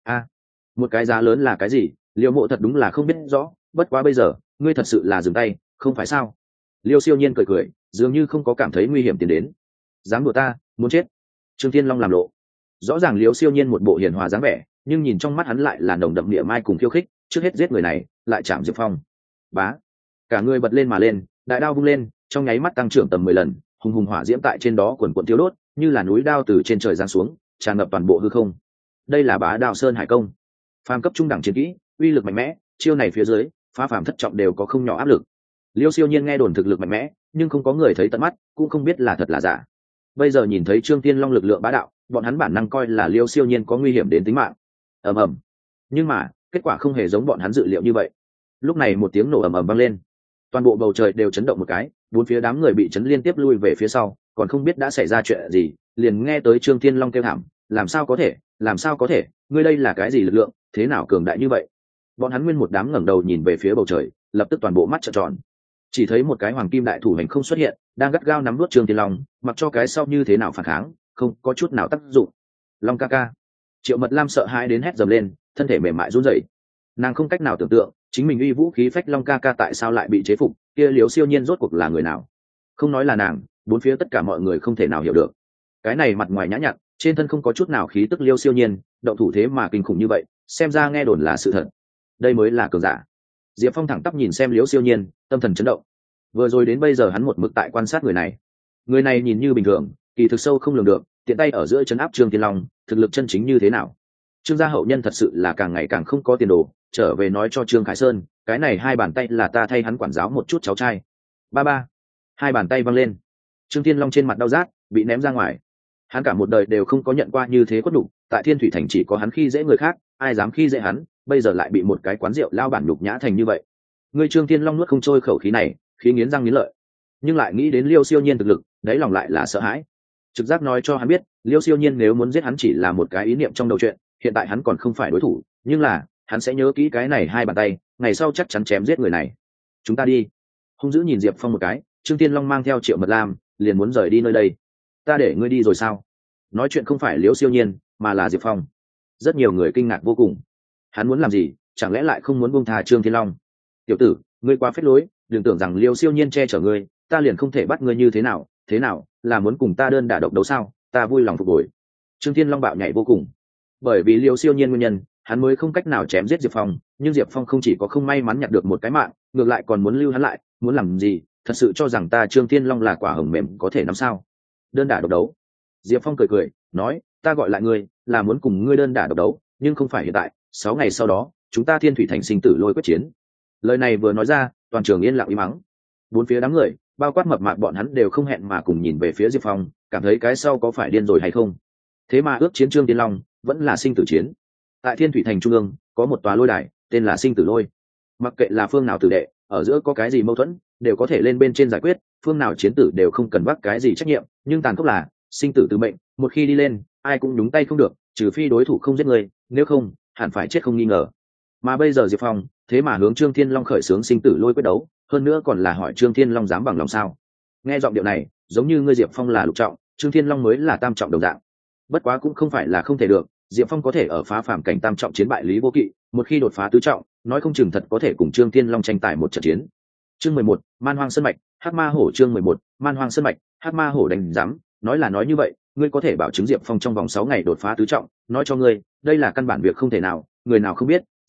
Một cái giá lớn là cái gì? Liêu Mộ thật đúng là không biết rõ, bất quá bây giờ, ngươi thật sự là dừng tay, không phải sao? Liêu Siêu Nhiên cười cười, dường như không có cảm thấy nguy hiểm tiến đến. Dám đùa ta, muốn chết. Trương Thiên Long làm lộ. Rõ ràng Liêu Siêu Nhiên một bộ hiền hòa dáng vẻ, nhưng nhìn trong mắt hắn lại là nồng đậm địa mai cùng khiêu khích, trước hết giết người này, lại chạm Diệp Phong. Bá. Cả người bật lên mà lên, đại đao vung lên, trong nháy mắt tăng trưởng tầm 10 lần, hùng hùng hỏa diễm tại trên đó quần quần thiêu đốt, như là núi đao từ trên trời giáng xuống, tràn ngập toàn bộ hư không. Đây là Bá Đao Sơn Hải công, phàm cấp trung đẳng chiến kỹ, uy lực mạnh mẽ, chiêu này phía dưới, phá phàm thất trọng đều có không nhỏ áp lực. Liêu Siêu Nhiên nghe đồn thực lực mạnh mẽ, nhưng không có người thấy tận mắt, cũng không biết là thật là giả. Bây giờ nhìn thấy Trương Thiên Long lực lượng bá đạo, bọn hắn bản năng coi là Liêu Siêu Nhiên có nguy hiểm đến tính mạng. Ầm ầm. Nhưng mà, kết quả không hề giống bọn hắn dự liệu như vậy. Lúc này một tiếng nổ ầm ầm vang lên, toàn bộ bầu trời đều chấn động một cái, bốn phía đám người bị chấn liên tiếp lui về phía sau, còn không biết đã xảy ra chuyện gì, liền nghe tới Trương Thiên Long kêu thảm, làm sao có thể, làm sao có thể, ngươi đây là cái gì lực lượng, thế nào cường đại như vậy? Bọn hắn nguyên một đám ngẩng đầu nhìn về phía bầu trời, lập tức toàn bộ mắt trợn tròn. Chỉ thấy một cái hoàng kim đại thủ hành không xuất hiện, đang gắt gao nắm nuốt Trương Thiên Long, mặc cho cái sau như thế nào phản kháng, không có chút nào tác dụng. Long ca ca. Triệu Mật Lam sợ hãi đến hét dầm lên, thân thể mềm mại run rẩy. Nàng không cách nào tưởng tượng, chính mình uy vũ khí phách Long ca ca tại sao lại bị chế phục, kia Liễu Siêu Nhiên rốt cuộc là người nào? Không nói là nàng, bốn phía tất cả mọi người không thể nào hiểu được. Cái này mặt ngoài nhã nhặn, trên thân không có chút nào khí tức Liêu Siêu Nhiên, động thủ thế mà kinh khủng như vậy, xem ra nghe đồn là sự thật. Đây mới là cường giả. Diệp Phong thẳng tắp nhìn xem Liễu Siêu Nhiên, tâm thần chấn động. Vừa rồi đến bây giờ hắn một mực tại quan sát người này. Người này nhìn như bình thường, kỳ thực sâu không lường được, tiện tay ở giữa trấn áp Trương Thiên Long, thực lực chân chính như thế nào? Trương gia hậu nhân thật sự là càng ngày càng không có tiền đồ, trở về nói cho Trương Khải Sơn, cái này hai bàn tay là ta thay hắn quản giáo một chút cháu trai. Ba ba. Hai bàn tay văng lên. Trương Thiên Long trên mặt đau rát, bị ném ra ngoài. Hắn cả một đời đều không có nhận qua như thế khuất đủ, tại Thiên Thủy Thành chỉ có hắn khi dễ người khác, ai dám khi dễ hắn, bây giờ lại bị một cái quán rượu lao bản nhục nhã thành như vậy. Người Trương Thiên Long nuốt không trôi khẩu khí này, khí nghiến răng nghiến lợi, nhưng lại nghĩ đến Liêu Siêu Nhiên thực lực, đáy lòng lại là sợ hãi. Trực giác nói cho hắn biết, Liêu Siêu Nhiên nếu muốn giết hắn chỉ là một cái ý niệm trong đầu chuyện, hiện tại hắn còn không phải đối thủ, nhưng là hắn sẽ nhớ kỹ cái này hai bàn tay, ngày sau chắc chắn chém giết người này. Chúng ta đi. Hung dữ nhìn Diệp Phong một cái, Trương Thiên Long mang theo Triệu Mật Lam, liền muốn rời đi nơi đây. Ta để ngươi đi rồi sao? Nói chuyện không phải Liễu Siêu Nhiên, mà là Diệp Phong. Rất nhiều người kinh ngạc vô cùng. Hắn muốn làm gì, chẳng lẽ lại không muốn buông tha Trương Thiên Long? Tiểu tử, ngươi quá phết lối, đừng tưởng rằng Liễu Siêu Nhiên che chở ngươi, ta liền không thể bắt ngươi như thế nào, là muốn cùng ta đơn đả độc đấu sao? Ta vui lòng phục hồi. Trương Thiên Long bạo nhảy vô cùng. Bởi vì Liễu Siêu Nhiên nguyên nhân, hắn mới không cách nào chém giết Diệp Phong, nhưng Diệp Phong không chỉ có không may mắn nhặt được một cái mạng, ngược lại còn muốn lưu hắn lại, muốn làm gì? Thật sự cho rằng ta Trương Thiên Long là quả hồng mềm có thể nắm sao? Đơn đả độc đấu. Diệp Phong cười, nói, ta gọi lại ngươi, là muốn cùng ngươi đơn đả độc đấu, nhưng không phải hiện tại, 6 ngày sau đó, chúng ta Thiên Thủy Thành sinh tử lôi quyết chiến. Lời này vừa nói ra, toàn trường yên lặng im mắng. Bốn phía đám người, bao quát mập mạp bọn hắn đều không hẹn mà cùng nhìn về phía Diệp Phong, cảm thấy cái sau có phải điên rồi hay không. Thế mà ước chiến Trương Thiên Long, vẫn là sinh tử chiến. Tại Thiên Thủy Thành trung ương, có một tòa lôi đài, tên là Sinh Tử Lôi. Mặc kệ là phương nào tử đệ, ở giữa có cái gì mâu thuẫn, đều có thể lên bên trên giải quyết, phương nào chiến tử đều không cần vác cái gì trách nhiệm, nhưng tàn khốc là sinh tử từ mệnh, một khi đi lên, ai cũng đúng tay không được, trừ phi đối thủ không giết người, nếu không, hẳn phải chết không nghi ngờ. Mà bây giờ Diệp Phong, thế mà hướng Trương Thiên Long khởi xướng sinh tử lôi quyết đấu, hơn nữa còn là hỏi Trương Thiên Long dám bằng lòng sao? Nghe giọng điệu này, giống như ngươi Diệp Phong là lục trọng, Trương Thiên Long mới là tam trọng đồng dạng. Bất quá cũng không phải là không thể được, Diệp Phong có thể ở phá phàm cảnh tam trọng chiến bại Lý Vô Kỵ, một khi đột phá tứ trọng, nói không chừng thật có thể cùng Trương Thiên Long tranh tài một trận chiến. Chương 11, Man Hoang Sơn mạch, Hắc Ma Hổ. Chương 11, Man Hoang Sơn mạch, Hắc Ma Hổ. Đánh giám, nói là nói như vậy, ngươi có thể bảo chứng Diệp Phong trong vòng 6 ngày đột phá tứ trọng, nói cho ngươi, đây là căn bản việc không thể nào, người nào không biết,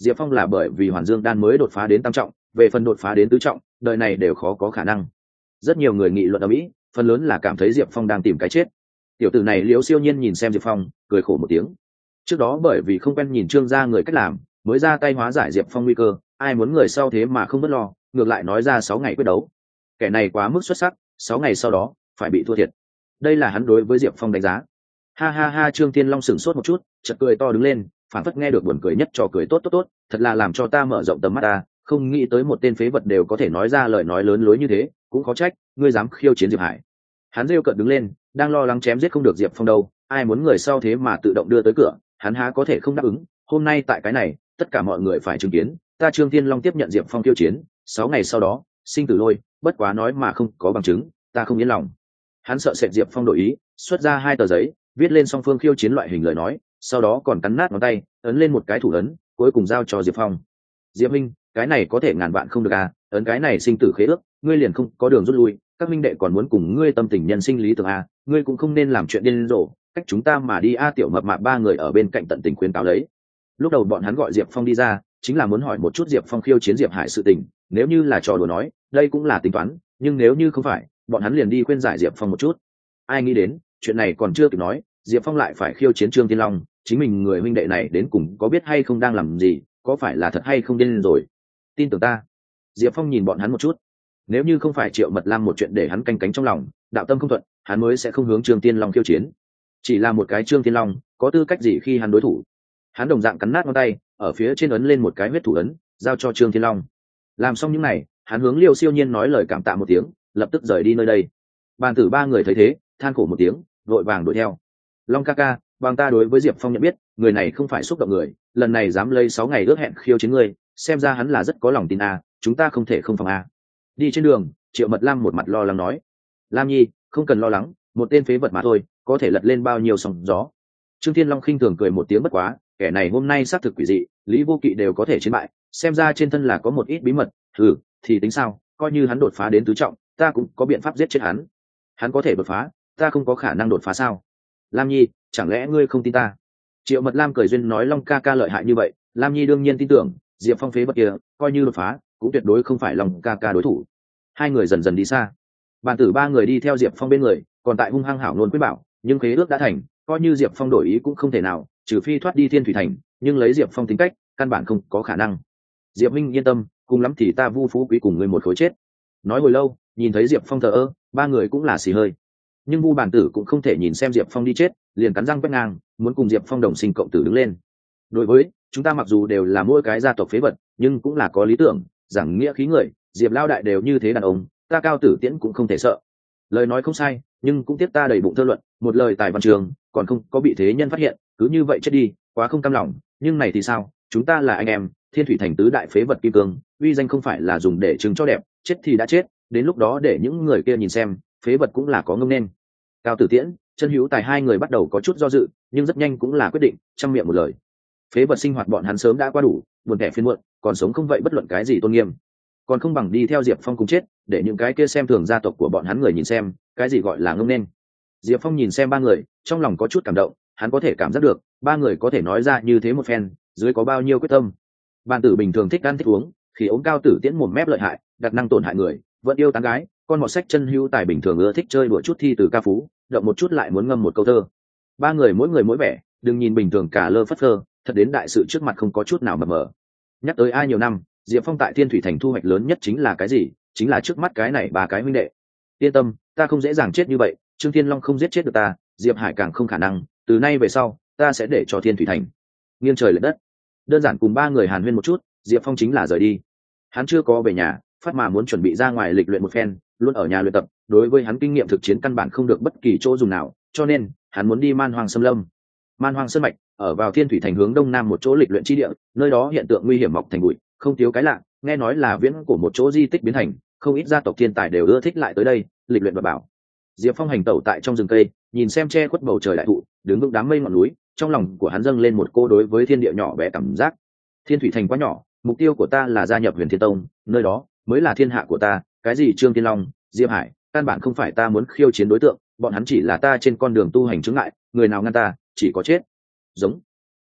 Diệp Phong là bởi vì Hoàn Dương đan mới đột phá đến tam trọng, về phần đột phá đến tứ trọng, đời này đều khó có khả năng. Rất nhiều người nghị luận ở Mỹ, phần lớn là cảm thấy Diệp Phong đang tìm cái chết. Tiểu tử này Liễu Siêu Nhiên nhìn xem Diệp Phong, cười khổ một tiếng. Trước đó bởi vì không quen nhìn Trương gia người cách làm, mới ra tay hóa giải Diệp Phong nguy cơ, ai muốn người sau thế mà không bất lo, ngược lại nói ra 6 ngày quyết đấu. Kẻ này quá mức xuất sắc, 6 ngày sau đó phải bị thua thiệt. Đây là hắn đối với Diệp Phong đánh giá. Ha ha ha, Trương Thiên Long sửng sốt một chút, chợt cười to đứng lên, phản phất nghe được buồn cười nhất trò cười tốt tốt tốt, thật là làm cho ta mở rộng tầm mắt ta, không nghĩ tới một tên phế vật đều có thể nói ra lời nói lớn lối như thế, cũng khó trách, ngươi dám khiêu chiến Diệp Hải. Hắn rêu cợt đứng lên, đang lo lắng chém giết không được Diệp Phong đâu, ai muốn người sau thế mà tự động đưa tới cửa, hắn há có thể không đáp ứng. Hôm nay tại cái này, tất cả mọi người phải chứng kiến, ta Trương Thiên Long tiếp nhận Diệp Phong khiêu chiến, 6 ngày sau đó, sinh tử lôi, bất quá nói mà không có bằng chứng, ta không yên lòng. Hắn sợ sệt Diệp Phong đổi ý, xuất ra 2 tờ giấy, viết lên song phương khiêu chiến loại hình lời nói, sau đó còn cắn nát ngón tay, ấn lên một cái thủ ấn, cuối cùng giao cho Diệp Phong. Diệp Minh, cái này có thể ngàn vạn không được à, ấn cái này sinh tử khế ước, ngươi liền không có đường rút lui, các minh đệ còn muốn cùng ngươi tâm tình nhân sinh lý tưởng à, ngươi cũng không nên làm chuyện điên rồ, cách chúng ta mà đi a. Tiểu Mập Mạp 3 người ở bên cạnh tận tình khuyên cáo đấy. Lúc đầu bọn hắn gọi Diệp Phong đi ra, chính là muốn hỏi một chút Diệp Phong khiêu chiến Diệp Hải sự tình, nếu như là trò đùa nói, đây cũng là tính toán, nhưng nếu như không phải, bọn hắn liền đi khuyên giải Diệp Phong một chút. Ai nghĩ đến, chuyện này còn chưa kịp nói, Diệp Phong lại phải khiêu chiến Trương Thiên Long, chính mình người huynh đệ này đến cùng có biết hay không đang làm gì, có phải là thật hay không điên rồi. Tin tưởng ta. Diệp Phong nhìn bọn hắn một chút. Nếu như không phải Triệu Mật Lam một chuyện để hắn canh cánh trong lòng, đạo tâm không thuận, hắn mới sẽ không hướng Trương Thiên Long khiêu chiến. Chỉ là một cái Trương Thiên Long, có tư cách gì khi hắn đối thủ. Hắn đồng dạng cắn nát ngón tay, ở phía trên ấn lên một cái huyết thủ ấn, giao cho Trương Thiên Long. Làm xong những này, hắn hướng Liêu Siêu Nhiên nói lời cảm tạ một tiếng, lập tức rời đi nơi đây. Bàn tử 3 người thấy thế, than khổ một tiếng, vội vàng đuổi theo. Long ca ca, bằng ta đối với Diệp Phong nhận biết, người này không phải xúc động người, lần này dám lấy 6 ngày ước hẹn khiêu chiến ngươi, xem ra hắn là rất có lòng tin a, chúng ta không thể không phòng a. Đi trên đường, Triệu Mật Lam một mặt lo lắng nói. Lam Nhi, không cần lo lắng, một tên phế vật mà thôi, có thể lật lên bao nhiêu sóng gió. Trương Thiên Long khinh thường cười một tiếng bất quá, kẻ này hôm nay xác thực quỷ dị, Lý Vô Kỵ đều có thể chiến bại, xem ra trên thân là có một ít bí mật, thì tính sao, coi như hắn đột phá đến tứ trọng, ta cũng có biện pháp giết chết hắn. Hắn có thể đột phá, ta không có khả năng đột phá sao? Lam Nhi, chẳng lẽ ngươi không tin ta? Triệu Mật Lam cười duyên nói Long ca ca lợi hại như vậy, Lam Nhi đương nhiên tin tưởng, Diệp Phong phế vật kia, coi như đột phá, cũng tuyệt đối không phải Long ca ca đối thủ. Hai người dần dần đi xa. Bàn tử 3 người đi theo Diệp Phong bên người, còn tại hung hăng hảo luôn quyết bảo, nhưng khế ước đã thành, coi như Diệp Phong đổi ý cũng không thể nào, trừ phi thoát đi Thiên Thủy Thành, nhưng lấy Diệp Phong tính cách, căn bản không có khả năng. Diệp Minh yên tâm, cùng lắm thì ta Vu Phú Quý cùng ngươi một khối chết. Nói hồi lâu, nhìn thấy Diệp Phong thờ ơ, 3 người cũng là xì hơi. Nhưng Vu Bản Tử cũng không thể nhìn xem Diệp Phong đi chết, liền cắn răng quét ngang, muốn cùng Diệp Phong đồng sinh cộng tử đứng lên. Đối với chúng ta mặc dù đều là mỗi cái gia tộc phế vật, nhưng cũng là có lý tưởng, giảng nghĩa khí người, Diệp lao đại đều như thế đàn ông, ta Cao Tử Tiễn cũng không thể sợ. Lời nói không sai, nhưng cũng tiếc ta đầy bụng thơ luận, một lời tài văn trường, còn không có bị thế nhân phát hiện, cứ như vậy chết đi, quá không cam lòng, nhưng này thì sao, chúng ta là anh em, Thiên Thủy Thành tứ đại phế vật kim cương, uy danh không phải là dùng để chứng cho đẹp, chết thì đã chết, đến lúc đó để những người kia nhìn xem, phế vật cũng là có ngông nên. Cao Tử Tiễn, Chân Hữu Tài hai người bắt đầu có chút do dự, nhưng rất nhanh cũng là quyết định, trăm miệng một lời. Phế vật sinh hoạt bọn hắn sớm đã qua đủ, buồn tẻ phiền muộn, còn sống không vậy bất luận cái gì tôn nghiêm, còn không bằng đi theo Diệp Phong cùng chết, để những cái kia xem thường gia tộc của bọn hắn người nhìn xem, cái gì gọi là ngông nên. Diệp Phong nhìn xem 3 người, trong lòng có chút cảm động, hắn có thể cảm giác được, 3 người có thể nói ra như thế một phen, dưới có bao nhiêu quyết tâm. Bàn tử bình thường thích ăn thích uống, khi ống Cao Tử Tiễn mồm mép lợi hại, đặt năng tổn hại người, vẫn yêu tán gái, con mọt sách Chân Hữu Tài bình thường ưa thích chơi đùa chút thi từ ca phú, động một chút lại muốn ngâm một câu thơ. 3 người mỗi vẻ, đừng nhìn bình thường cả lơ phất phơ, thật đến đại sự trước mặt không có chút nào mập mờ. Nhắc tới ai nhiều năm, Diệp Phong tại Thiên Thủy Thành thu hoạch lớn nhất chính là cái gì? Chính là trước mắt cái này 3 cái huynh đệ. Yên tâm, ta không dễ dàng chết như vậy, Trương Thiên Long không giết chết được ta, Diệp Hải càng không khả năng, từ nay về sau, ta sẽ để cho Thiên Thủy Thành nghiêng trời lệch đất. Đơn giản cùng 3 người hàn huyên một chút, Diệp Phong chính là rời đi. Hắn chưa có về nhà, phát mà muốn chuẩn bị ra ngoài lịch luyện một phen, luôn ở nhà luyện tập, đối với hắn kinh nghiệm thực chiến căn bản không được bất kỳ chỗ dùng nào, cho nên hắn muốn đi Man Hoang Xâm Lâm. Man Hoang Sơn mạch ở vào Thiên Thủy Thành hướng đông nam một chỗ lịch luyện chi địa, nơi đó hiện tượng nguy hiểm mọc thành bụi, không thiếu cái lạ, nghe nói là viễn của một chỗ di tích biến thành, không ít gia tộc thiên tài đều ưa thích lại tới đây lịch luyện và bảo. Diệp Phong hành tẩu tại trong rừng cây, nhìn xem che khuất bầu trời đại thụ, đứng vững đám mây ngọn núi, trong lòng của hắn dâng lên một cô đối với thiên địa nhỏ bé cảm giác. Thiên Thủy Thành quá nhỏ, mục tiêu của ta là gia nhập Huyền Thiên Tông, nơi đó mới là thiên hạ của ta, cái gì Trương Thiên Long, Diệp Hải, căn bản không phải ta muốn khiêu chiến đối tượng, bọn hắn chỉ là ta trên con đường tu hành chướng ngại, người nào ngăn ta, chỉ có chết. Giống.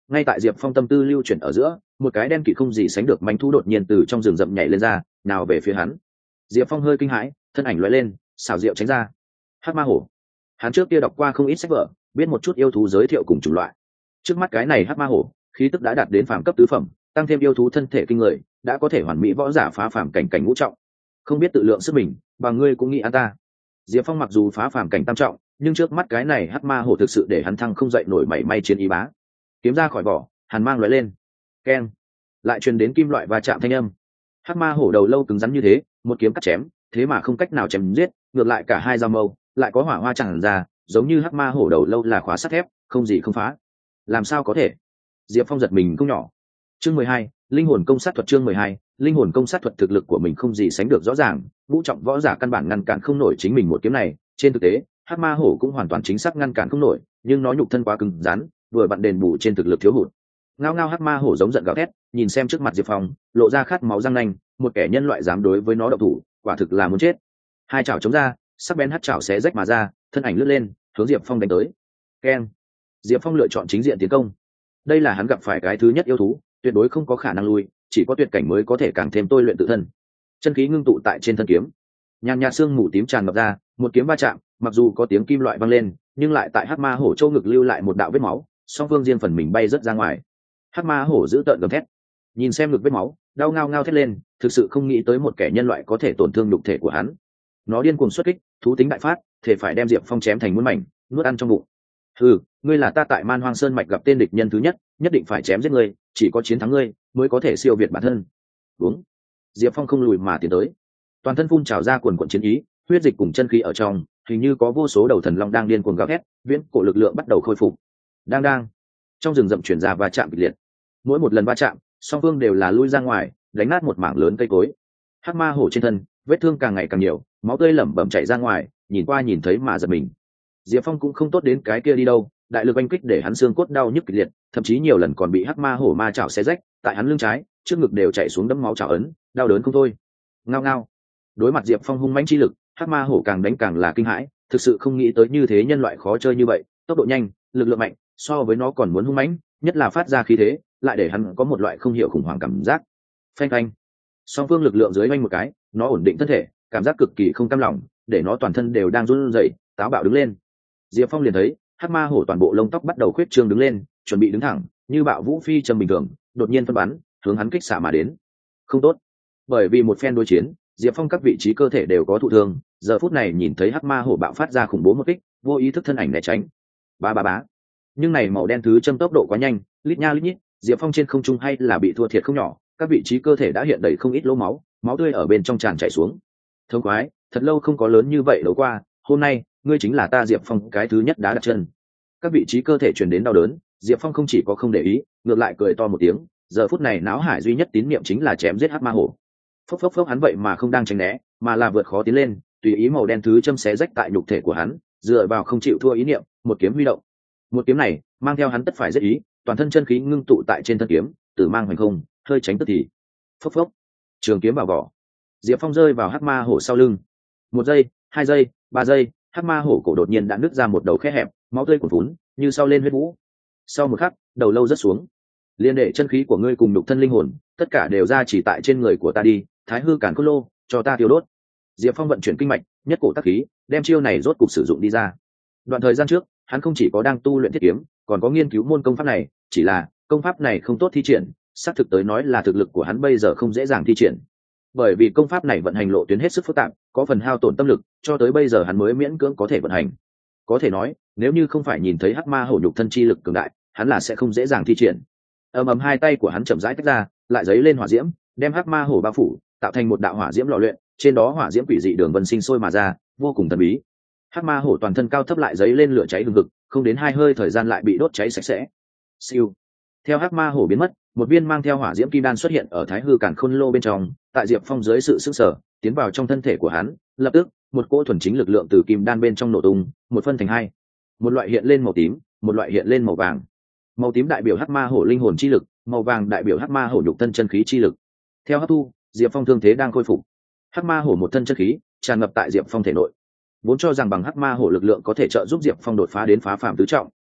ngay tại diệp phong tâm tư lưu chuyển ở giữa, một cái đen kịt không gì sánh được manh thú đột nhiên từ trong rừng rậm nhảy lên ra, nào về phía hắn. Diệp phong hơi kinh hãi, thân ảnh lóe lên, xào rượu tránh ra. Hắc ma hổ. Hắn trước kia đọc qua không ít sách vở, biết một chút yêu thú giới thiệu cùng chủng loại. Trước mắt cái này hắc ma hổ, khí tức đã đạt đến phàm cấp tứ phẩm, tăng thêm yêu thú thân thể kinh người, đã có thể hoàn mỹ võ giả phá phàm cảnh cảnh ngũ trọng. Không biết tự lượng sức mình, bằng ngươi cũng nghĩ an ta. Diệp phong mặc dù phá phàm cảnh tam trọng, nhưng trước mắt cái này hắc ma hổ thực sự để hắn thăng không dậy nổi mảy may chiến ý bá. Kiếm ra khỏi vỏ, hàn mang lóe lên, keng, lại truyền đến kim loại va chạm thanh âm. Hắc ma hổ đầu lâu cứng rắn như thế, một kiếm cắt chém, thế mà không cách nào chém giết, ngược lại cả hai dao mâu lại có hỏa hoa tràn ra, giống như hắc ma hổ đầu lâu là khóa sắt thép, không gì không phá. Làm sao có thể? Diệp phong giật mình không nhỏ. Chương 12, linh hồn công sát thuật. Chương 12, linh hồn công sát thuật. Thực lực của mình không gì sánh được rõ ràng, ngũ trọng võ giả căn bản ngăn cản không nổi chính mình một kiếm này. Trên thực tế hắc ma hổ cũng hoàn toàn chính xác ngăn cản không nổi, nhưng nó nhục thân quá cứng rắn, vừa vặn đền bù trên thực lực thiếu hụt. Ngao ngao hắc ma hổ giống giận gào thét, nhìn xem trước mặt Diệp Phong, lộ ra khát máu răng nanh, một kẻ nhân loại dám đối với nó động thủ, quả thực là muốn chết. Hai chảo chống ra, sắc bén hắc chảo xé rách mà ra, thân ảnh lướt lên, hướng Diệp Phong đánh tới. Keng. Diệp Phong lựa chọn chính diện tiến công. Đây là hắn gặp phải cái thứ nhất yêu thú, tuyệt đối không có khả năng lui, chỉ có tuyệt cảnh mới có thể càng thêm tôi luyện tự thân. Chân khí ngưng tụ tại trên thân kiếm, nhàn nhạt sương mù tím tràn ngập ra, một kiếm va chạm, mặc dù có tiếng kim loại vang lên, nhưng lại tại hắc ma hổ châu ngực lưu lại một đạo vết máu, song phương riêng phần mình bay rất ra ngoài. Hắc ma hổ giữ tợn gầm thét, nhìn xem ngực vết máu, đau ngao ngao thét lên, thực sự không nghĩ tới một kẻ nhân loại có thể tổn thương nhục thể của hắn. Nó điên cuồng xuất kích, thú tính đại phát, thể phải đem Diệp Phong chém thành muôn mảnh, nuốt ăn trong bụng. Ngươi là ta tại Man Hoang Sơn mạch gặp tên địch nhân thứ nhất, nhất định phải chém giết ngươi, chỉ có chiến thắng ngươi mới có thể siêu việt bản thân. Đúng. Diệp Phong không lùi mà tiến tới, toàn thân phun trào ra cuồn cuộn chiến ý, huyết dịch cùng chân khí ở trong, hình như có vô số đầu thần long đang điên cuồng gào thét, viễn cổ lực lượng bắt đầu khôi phục. Đang trong rừng rậm chuyển ra va chạm kịch liệt, mỗi một lần va chạm, song phương đều là lui ra ngoài, đánh nát một mảng lớn cây cối. Hắc ma hổ trên thân, vết thương càng ngày càng nhiều, máu tươi lẩm bẩm chảy ra ngoài, nhìn qua nhìn thấy mà giật mình. Diệp Phong cũng không tốt đến cái kia đi đâu, đại lực oanh kích để hắn xương cốt đau nhức kịch liệt, thậm chí nhiều lần còn bị hắc ma hổ ma chảo xé rách, tại hắn lưng trái, trước ngực đều chảy xuống đẫm máu chảo ấn, đau đớn không thôi. Ngao ngao. Đối mặt Diệp Phong hung mãnh chi lực, hắc ma hổ càng đánh càng là kinh hãi, thực sự không nghĩ tới như thế nhân loại khó chơi như vậy, tốc độ nhanh, lực lượng mạnh, so với nó còn muốn hung mãnh, nhất là phát ra khí thế, lại để hắn có một loại không hiểu khủng hoảng cảm giác. Phanh phanh. Song phương lực lượng dưới oanh một cái, nó ổn định thân thể, cảm giác cực kỳ không cam lòng, để nó toàn thân đều đang run rẩy, táo bạo đứng lên. Diệp Phong liền thấy hắc ma hổ toàn bộ lông tóc bắt đầu khuyết trương đứng lên, chuẩn bị đứng thẳng như bạo vũ phi trầm bình thường, đột nhiên phân bắn hướng hắn kích xạ mà đến. Không tốt, bởi vì một phen đối chiến, Diệp Phong các vị trí cơ thể đều có thụ thương, giờ phút này nhìn thấy hắc ma hổ bạo phát ra khủng bố một kích, vô ý thức thân ảnh né tránh. Bá. Nhưng này màu đen thứ châm tốc độ quá nhanh, lít nha lít nhít, Diệp Phong trên không trung hay là bị thua thiệt không nhỏ, các vị trí cơ thể đã hiện đầy không ít lỗ máu, máu tươi ở bên trong tràn chảy xuống. Thông quái, thật lâu không có lớn như vậy đấu qua, hôm nay ngươi chính là ta Diệp Phong cái thứ nhất đá đặt chân. Các vị trí cơ thể truyền đến đau đớn, Diệp Phong không chỉ có không để ý, ngược lại cười to một tiếng, giờ phút này não hải duy nhất tín niệm chính là chém giết hắc ma hổ. Phốc hắn vậy mà không đang tránh né, mà là vượt khó tiến lên, tùy ý màu đen thứ châm xé rách tại nhục thể của hắn, dựa vào không chịu thua ý niệm, một kiếm huy động. Một kiếm này mang theo hắn tất phải giết ý, toàn thân chân khí ngưng tụ tại trên thân kiếm, tử mang hoành không, hơi tránh tức thì. Phốc, trường kiếm vào vỏ. Diệp Phong rơi vào hắc ma hổ sau lưng. 1 giây, 2 giây, 3 giây, hắc ma hổ cổ đột nhiên đã nứt ra một đầu khe hẹp, máu tươi cuồn vún như sau lên huyết vũ. Sau một khắc, đầu lâu rớt xuống. Liên đệ chân khí của ngươi cùng nhục thân linh hồn, tất cả đều ra chỉ tại trên người của ta đi, Thái Hư Càn Khôn Lô, cho ta tiêu đốt. Diệp Phong vận chuyển kinh mạch, nhất cổ tác khí, đem chiêu này rốt cục sử dụng đi ra. Đoạn thời gian trước, hắn không chỉ có đang tu luyện thiết kiếm, còn có nghiên cứu môn công pháp này, chỉ là công pháp này không tốt thi triển, xác thực tới nói là thực lực của hắn bây giờ không dễ dàng thi triển. Bởi vì công pháp này vận hành lộ tuyến hết sức phức tạp, có phần hao tổn tâm lực, cho tới bây giờ hắn mới miễn cưỡng có thể vận hành. Có thể nói, nếu như không phải nhìn thấy hắc ma hổ nhục thân chi lực cường đại, hắn là sẽ không dễ dàng thi triển. Ầm hai tay của hắn chậm rãi tách ra, lại giấy lên hỏa diễm, đem hắc ma hổ bao phủ, tạo thành một đạo hỏa diễm lò luyện, trên đó hỏa diễm quỷ dị đường vân sinh sôi mà ra, vô cùng thần bí. Hắc ma hổ toàn thân cao thấp lại giấy lên lửa cháy hừng hực, không đến 2 hơi thời gian lại bị đốt cháy sạch sẽ. Siêu. Theo hắc ma hổ biến mất, một viên mang theo hỏa diễm kim đan xuất hiện ở Thái Hư Càn Khôn Lô bên trong, tại Diệp Phong dưới sự sức sở tiến vào trong thân thể của hắn, lập tức một cỗ thuần chính lực lượng từ kim đan bên trong nổ tung, một phân thành hai, một loại hiện lên màu tím, một loại hiện lên màu vàng. Màu tím đại biểu hắc ma hổ linh hồn chi lực, màu vàng đại biểu hắc ma hổ nhục thân chân khí chi lực. Theo hấp thu, Diệp Phong thương thế đang khôi phục, hắc ma hổ một thân chân khí tràn ngập tại Diệp Phong thể nội. Vốn cho rằng bằng hắc ma hổ lực lượng có thể trợ giúp Diệp Phong đột phá đến phá phàm tứ trọng,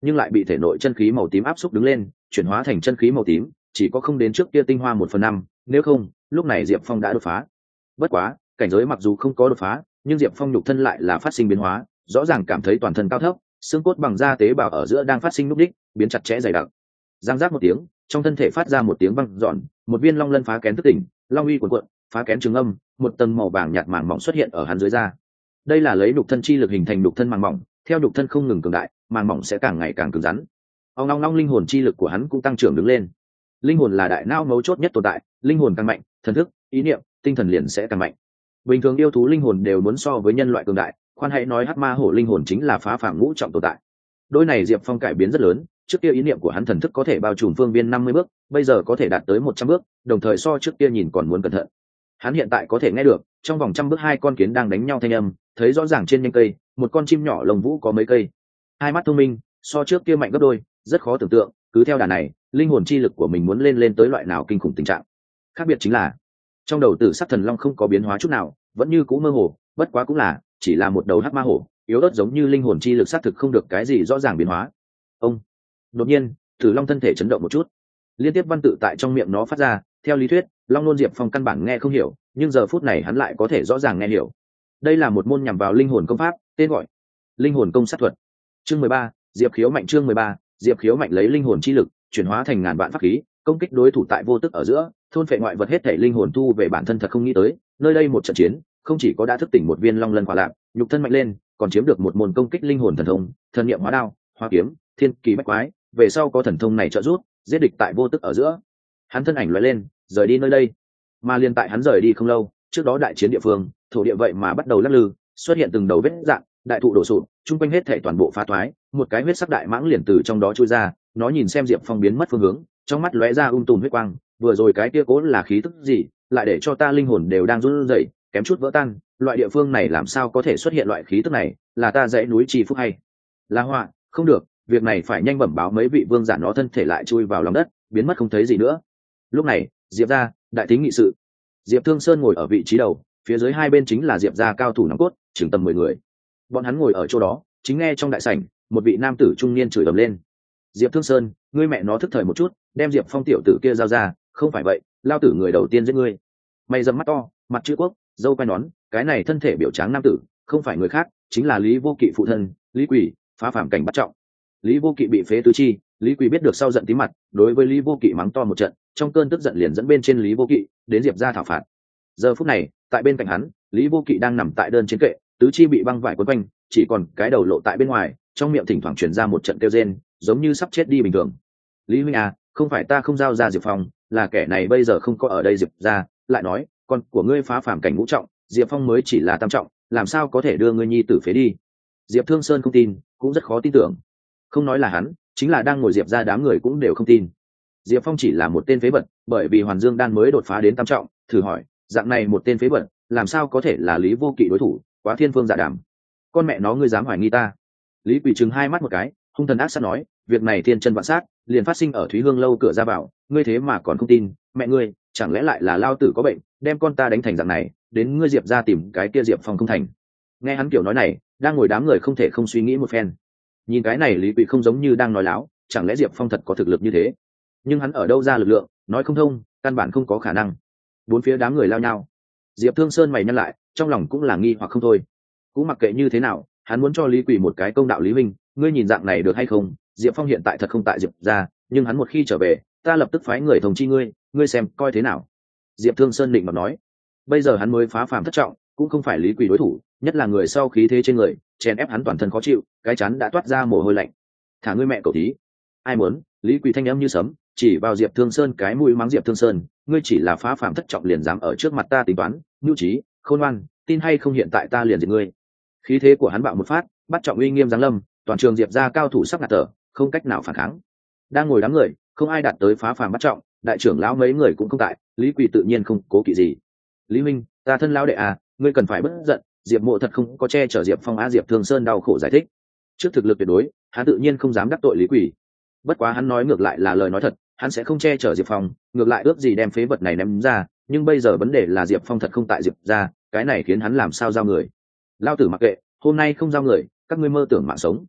nhưng lại bị thể nội chân khí màu tím áp xúc đứng lên, chuyển hóa thành chân khí màu tím, chỉ có không đến trước kia tinh hoa 1/5, nếu không lúc này Diệp Phong đã đột phá. Bất quá cảnh giới mặc dù không có đột phá, nhưng Diệp Phong nhục thân lại là phát sinh biến hóa, rõ ràng cảm thấy toàn thân cao thấp, xương cốt bằng da tế bào ở giữa đang phát sinh núc đích, biến chặt chẽ dày đặc. Giang giác một tiếng, trong thân thể phát ra một tiếng vang dọn, một viên long lân phá kén thức tỉnh, long uy cuồn cuộn, phá kén trường âm, một tầng màu vàng nhạt màng mỏng xuất hiện ở hắn dưới da. Đây là lấy nhục thân chi lực hình thành nhục thân màng mỏng, theo nhục thân không ngừng cường đại, màng mỏng sẽ càng ngày càng cứng rắn. Ông long long linh hồn chi lực của hắn cũng tăng trưởng đứng lên. Linh hồn là đại não mấu chốt nhất tồn tại, linh hồn càng mạnh, thần thức, ý niệm, tinh thần liền sẽ càng mạnh. Bình thường yêu thú linh hồn đều muốn so với nhân loại cường đại, khoan hãy nói hắc ma hổ linh hồn chính là phá phàm ngũ trọng tồn tại. Đôi này Diệp Phong cải biến rất lớn, trước kia ý niệm của hắn thần thức có thể bao trùm phương viên 50 bước, bây giờ có thể đạt tới 100 bước, đồng thời so trước kia nhìn còn muốn cẩn thận. Hắn hiện tại có thể nghe được, trong vòng trăm bước hai con kiến đang đánh nhau thanh âm, thấy rõ ràng trên nhánh cây, một con chim nhỏ lông vũ có mấy cây. Hai mắt thông minh, so trước kia mạnh gấp đôi, rất khó tưởng tượng, cứ theo đà này, linh hồn chi lực của mình muốn lên tới loại nào kinh khủng tình trạng. Khác biệt chính là, trong đầu Tử Sắc Thần Long không có biến hóa chút nào, vẫn như cũ mơ hồ, bất quá cũng là chỉ là một đầu hắc ma hổ, yếu ớt giống như linh hồn chi lực xác thực không được cái gì rõ ràng biến hóa. Ông đột nhiên, Tử Long thân thể chấn động một chút, liên tiếp văn tự tại trong miệng nó phát ra, theo lý thuyết, Long Nôn Diệp Phong căn bản nghe không hiểu, nhưng giờ phút này hắn lại có thể rõ ràng nghe hiểu. Đây là một môn nhằm vào linh hồn công pháp, tên gọi Linh hồn công sát thuật. Chương 13, Diệp Khiếu mạnh. Chương 13, Diệp Khiếu mạnh lấy linh hồn chi lực chuyển hóa thành ngàn vạn pháp khí, công kích đối thủ tại vô tức ở giữa, thôn phệ ngoại vật hết thể linh hồn thu về bản thân. Thật không nghĩ tới, nơi đây một trận chiến, không chỉ có đã thức tỉnh một viên long lân quả lạc, nhục thân mạnh lên, còn chiếm được một môn công kích linh hồn thần thông, thần niệm hóa đao, hóa kiếm, thiên kỳ bách quái, về sau có thần thông này trợ giúp, giết địch tại vô tức ở giữa. Hắn thân ảnh lóe lên, rời đi nơi đây. Mà liên tại hắn rời đi không lâu, trước đó đại chiến địa phương, thổ địa vậy mà bắt đầu lắc lư, xuất hiện từng đầu vết rạn, đại thụ đổ sụp, chung quanh hết thể toàn bộ phá toái, một cái huyết sắc đại mãng liền từ trong đó chui ra, nó nhìn xem Diệp Phong biến mất phương hướng, trong mắt lóe ra tùm huyết quang, vừa rồi cái kia cố là khí tức gì, lại để cho ta linh hồn đều đang run rẩy, kém chút vỡ tan, loại địa phương này làm sao có thể xuất hiện loại khí tức này, là ta dãy núi chi phúc hay là họa? Không được, việc này phải nhanh bẩm báo mấy vị vương giả, nó thân thể lại chui vào lòng đất, biến mất không thấy gì nữa. Lúc này, Diệp gia đại thính nghị sự, Diệp Thương Sơn ngồi ở vị trí đầu, phía dưới hai bên chính là Diệp gia cao thủ nòng cốt, chừng tầm 10 người. Bọn hắn ngồi ở chỗ đó, chính nghe trong đại sảnh, một vị nam tử trung niên chửi ầm lên: Diệp Thương Sơn, ngươi mẹ nó thức thời một chút, đem Diệp Phong tiểu tử kia giao ra, không phải vậy, lao tử người đầu tiên giết ngươi. Mày dầm mắt to, mặt chữ quốc, dâu quai nón, cái này thân thể biểu tráng nam tử, không phải người khác, chính là Lý Vô Kỵ phụ thân, Lý Quỳ, phá phàm cảnh bắt trọng. Lý Vô Kỵ bị phế tứ chi, Lý Quỳ biết được sau giận tím mặt, đối với Lý Vô Kỵ mắng to một trận, trong cơn tức giận liền dẫn bên trên Lý Vô Kỵ đến Diệp gia thảo phạt. Giờ phút này, tại bên cạnh hắn, Lý Vô Kỵ đang nằm tại đơn trên kệ, tứ chi bị băng vải quấn quanh, chỉ còn cái đầu lộ tại bên ngoài, trong miệng thỉnh thoảng truyền ra một trận kêu rên, giống như sắp chết đi bình thường. Lý huynh à, không phải ta không giao ra Diệp Phong, là kẻ này bây giờ không có ở đây. Diệp gia lại nói, con của ngươi phá phàm cảnh ngũ trọng, Diệp Phong mới chỉ là tam trọng, làm sao có thể đưa ngươi nhi tử phế đi? Diệp Thương Sơn không tin, cũng rất khó tin tưởng. Không nói là hắn, chính là đang ngồi Diệp gia đám người cũng đều không tin. Diệp Phong chỉ là một tên phế vật, bởi vì Hoàn Dương đan mới đột phá đến tam trọng, thử hỏi, dạng này một tên phế vật, làm sao có thể là Lý Vô Kỵ đối thủ, quá thiên phương dạ đàm. Con mẹ nó, ngươi dám hoài nghi ta? Lý Quỳ trừng hai mắt một cái, hung thần ác sát nói, việc này thiên chân vạn sát, liền phát sinh ở Thúy Hương lâu cửa ra vào, ngươi thế mà còn không tin? Mẹ ngươi, chẳng lẽ lại là lao tử có bệnh, đem con ta đánh thành dạng này, đến ngươi Diệp gia tìm cái kia Diệp Phong không thành? Nghe hắn kiểu nói này, đang ngồi đám người không thể không suy nghĩ một phen. Nhìn cái này Lý Quỳ không giống như đang nói láo, chẳng lẽ Diệp Phong thật có thực lực như thế? Nhưng hắn ở đâu ra lực lượng, nói không thông, căn bản không có khả năng. Bốn phía đám người lao nhau. Diệp Thương Sơn mày nhăn lại, trong lòng cũng là nghi hoặc không thôi. Cũng mặc kệ như thế nào, hắn muốn cho Lý Quỳ một cái công đạo. Lý huynh, ngươi nhìn dạng này được hay không? Diệp Phong hiện tại thật không tại Diệp gia, nhưng hắn một khi trở về, ta lập tức phái người thông chi ngươi, ngươi xem coi thế nào? Diệp Thương Sơn định mà nói, bây giờ hắn mới phá phàm thất trọng, cũng không phải Lý Quỳ đối thủ, nhất là người sau khí thế trên người, chèn ép hắn toàn thân khó chịu, cái chắn đã toát ra mồ hôi lạnh. Thả ngươi mẹ cậu tí! Ai muốn? Lý Quỳ thanh âm như sấm, chỉ vào Diệp Thương Sơn cái mũi mắng: Diệp Thương Sơn, ngươi chỉ là phá phàm thất trọng liền dám ở trước mặt ta tính toán, nhu trí, khôn ngoan, tin hay không hiện tại ta liền diệt ngươi. Khí thế của hắn bạo một phát, bắt trọng uy nghiêm giáng lâm, toàn trường Diệp gia cao thủ sắp ngạt thở, không cách nào phản kháng. Đang ngồi đám người, không ai đạt tới phá phàm bắt trọng, đại trưởng lão mấy người cũng không tại, Lý Quỳ tự nhiên không cố kỵ gì. Lý huynh, ta thân lão đệ à, ngươi cần phải bất giận, Diệp Mộ thật không có che chở Diệp Phong. Diệp Thương Sơn đau khổ giải thích. Trước thực lực tuyệt đối, hắn tự nhiên không dám đắc tội Lý Quỳ. Bất quá hắn nói ngược lại là lời nói thật, hắn sẽ không che chở Diệp Phong, ngược lại ước gì đem phế vật này ném ra, nhưng bây giờ vấn đề là Diệp Phong thật không tại Diệp gia, cái này khiến hắn làm sao giao người. Lao tử mặc kệ, hôm nay không giao người, các ngươi mơ tưởng mạng sống.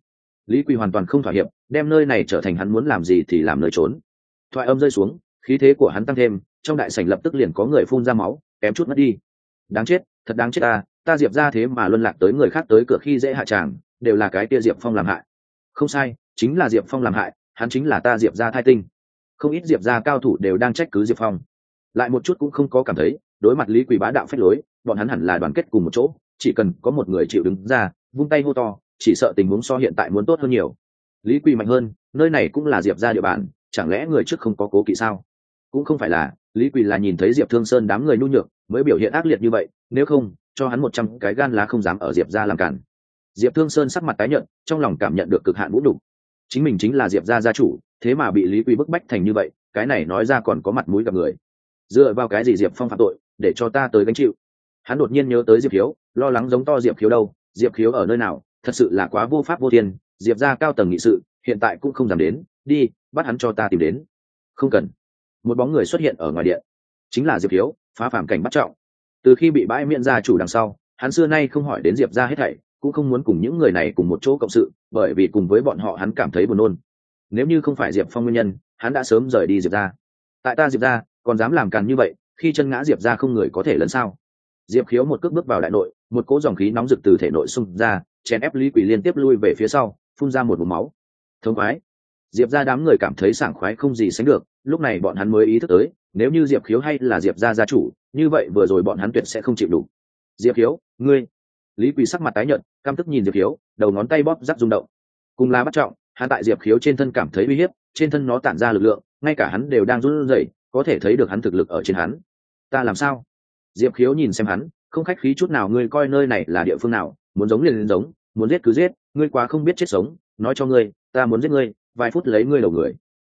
Lý Quỳ hoàn toàn không thỏa hiệp, đem nơi này trở thành hắn muốn làm gì thì làm nơi trốn. Thoại âm rơi xuống, khí thế của hắn tăng thêm, trong đại sảnh lập tức liền có người phun ra máu, kém chút mất đi. Đáng chết, thật đáng chết ta Diệp ra thế mà luân lạc tới người khác tới cửa khi dễ hạ tràng, đều là cái kia Diệp Phong làm hại. Không sai, chính là Diệp Phong làm hại, hắn chính là ta Diệp ra thai tinh. Không ít Diệp ra cao thủ đều đang trách cứ Diệp Phong, lại một chút cũng không có cảm thấy đối mặt Lý Quỳ bá đạo phách lối, bọn hắn hẳn là đoàn kết cùng một chỗ, chỉ cần có một người chịu đứng ra vung tay hô to, chỉ sợ tình huống so hiện tại muốn tốt hơn nhiều. Lý Quỳ mạnh hơn, nơi này cũng là Diệp ra địa bàn, chẳng lẽ người trước không có cố kỵ sao? Cũng không phải là, Lý Quỳ là nhìn thấy Diệp Thương Sơn đám người nhu nhược mới biểu hiện ác liệt như vậy, nếu không cho hắn 100 cái gan lá không dám ở Diệp ra làm cản. Diệp Thương Sơn sắc mặt tái nhợt, trong lòng cảm nhận được cực hạn vũ nhục. Chính mình chính là Diệp gia gia chủ, thế mà bị Lý Quỳ bức bách thành như vậy, cái này nói ra còn có mặt mũi gặp người. Dựa vào cái gì Diệp Phong phạm tội, để cho ta tới gánh chịu? Hắn đột nhiên nhớ tới Diệp Khiếu, lo lắng giống to Diệp Khiếu đâu, Diệp Khiếu ở nơi nào, thật sự là quá vô pháp vô thiên, Diệp gia cao tầng nghị sự, hiện tại cũng không dám đến, đi, bắt hắn cho ta tìm đến. Không cần. Một bóng người xuất hiện ở ngoài điện, chính là Diệp Khiếu, phá phàm cảnh bắt trọng. Từ khi bị bãi miễn gia chủ đằng sau, hắn xưa nay không hỏi đến Diệp gia hết thảy, cũng không muốn cùng những người này cùng một chỗ cộng sự, bởi vì cùng với bọn họ hắn cảm thấy buồn nôn. Nếu như không phải Diệp Phong nguyên nhân, hắn đã sớm rời đi Diệp gia. Tại ta Diệp gia, còn dám làm càn như vậy, khi chân ngã Diệp gia không người có thể lấn sao? Diệp Khiếu một cước bước vào đại nội, một cỗ dòng khí nóng rực từ thể nội xung ra, chèn ép Lý Quỳ liên tiếp lui về phía sau, phun ra một ngụm máu. Thống khoái. Diệp gia đám người cảm thấy sảng khoái không gì sánh được, lúc này bọn hắn mới ý thức tới, nếu như Diệp Khiếu hay là Diệp gia gia chủ, như vậy vừa rồi bọn hắn tuyệt sẽ không chịu đủ. Diệp Khiếu, ngươi. Lý Quỳ sắc mặt tái nhợt, căm tức nhìn Diệp Khiếu, đầu ngón tay bóp rắc rung động. Cùng là bắt trọng, hắn tại Diệp Khiếu trên thân cảm thấy uy hiếp, trên thân nó tản ra lực lượng, ngay cả hắn đều đang run rẩy, có thể thấy được hắn thực lực ở trên hắn. Ta làm sao? Diệp Khiếu nhìn xem hắn, không khách khí chút nào, ngươi coi nơi này là địa phương nào, muốn giống liền giống, muốn giết cứ giết, ngươi quá không biết chết sống, nói cho ngươi, ta muốn giết ngươi, vài phút lấy ngươi đầu người.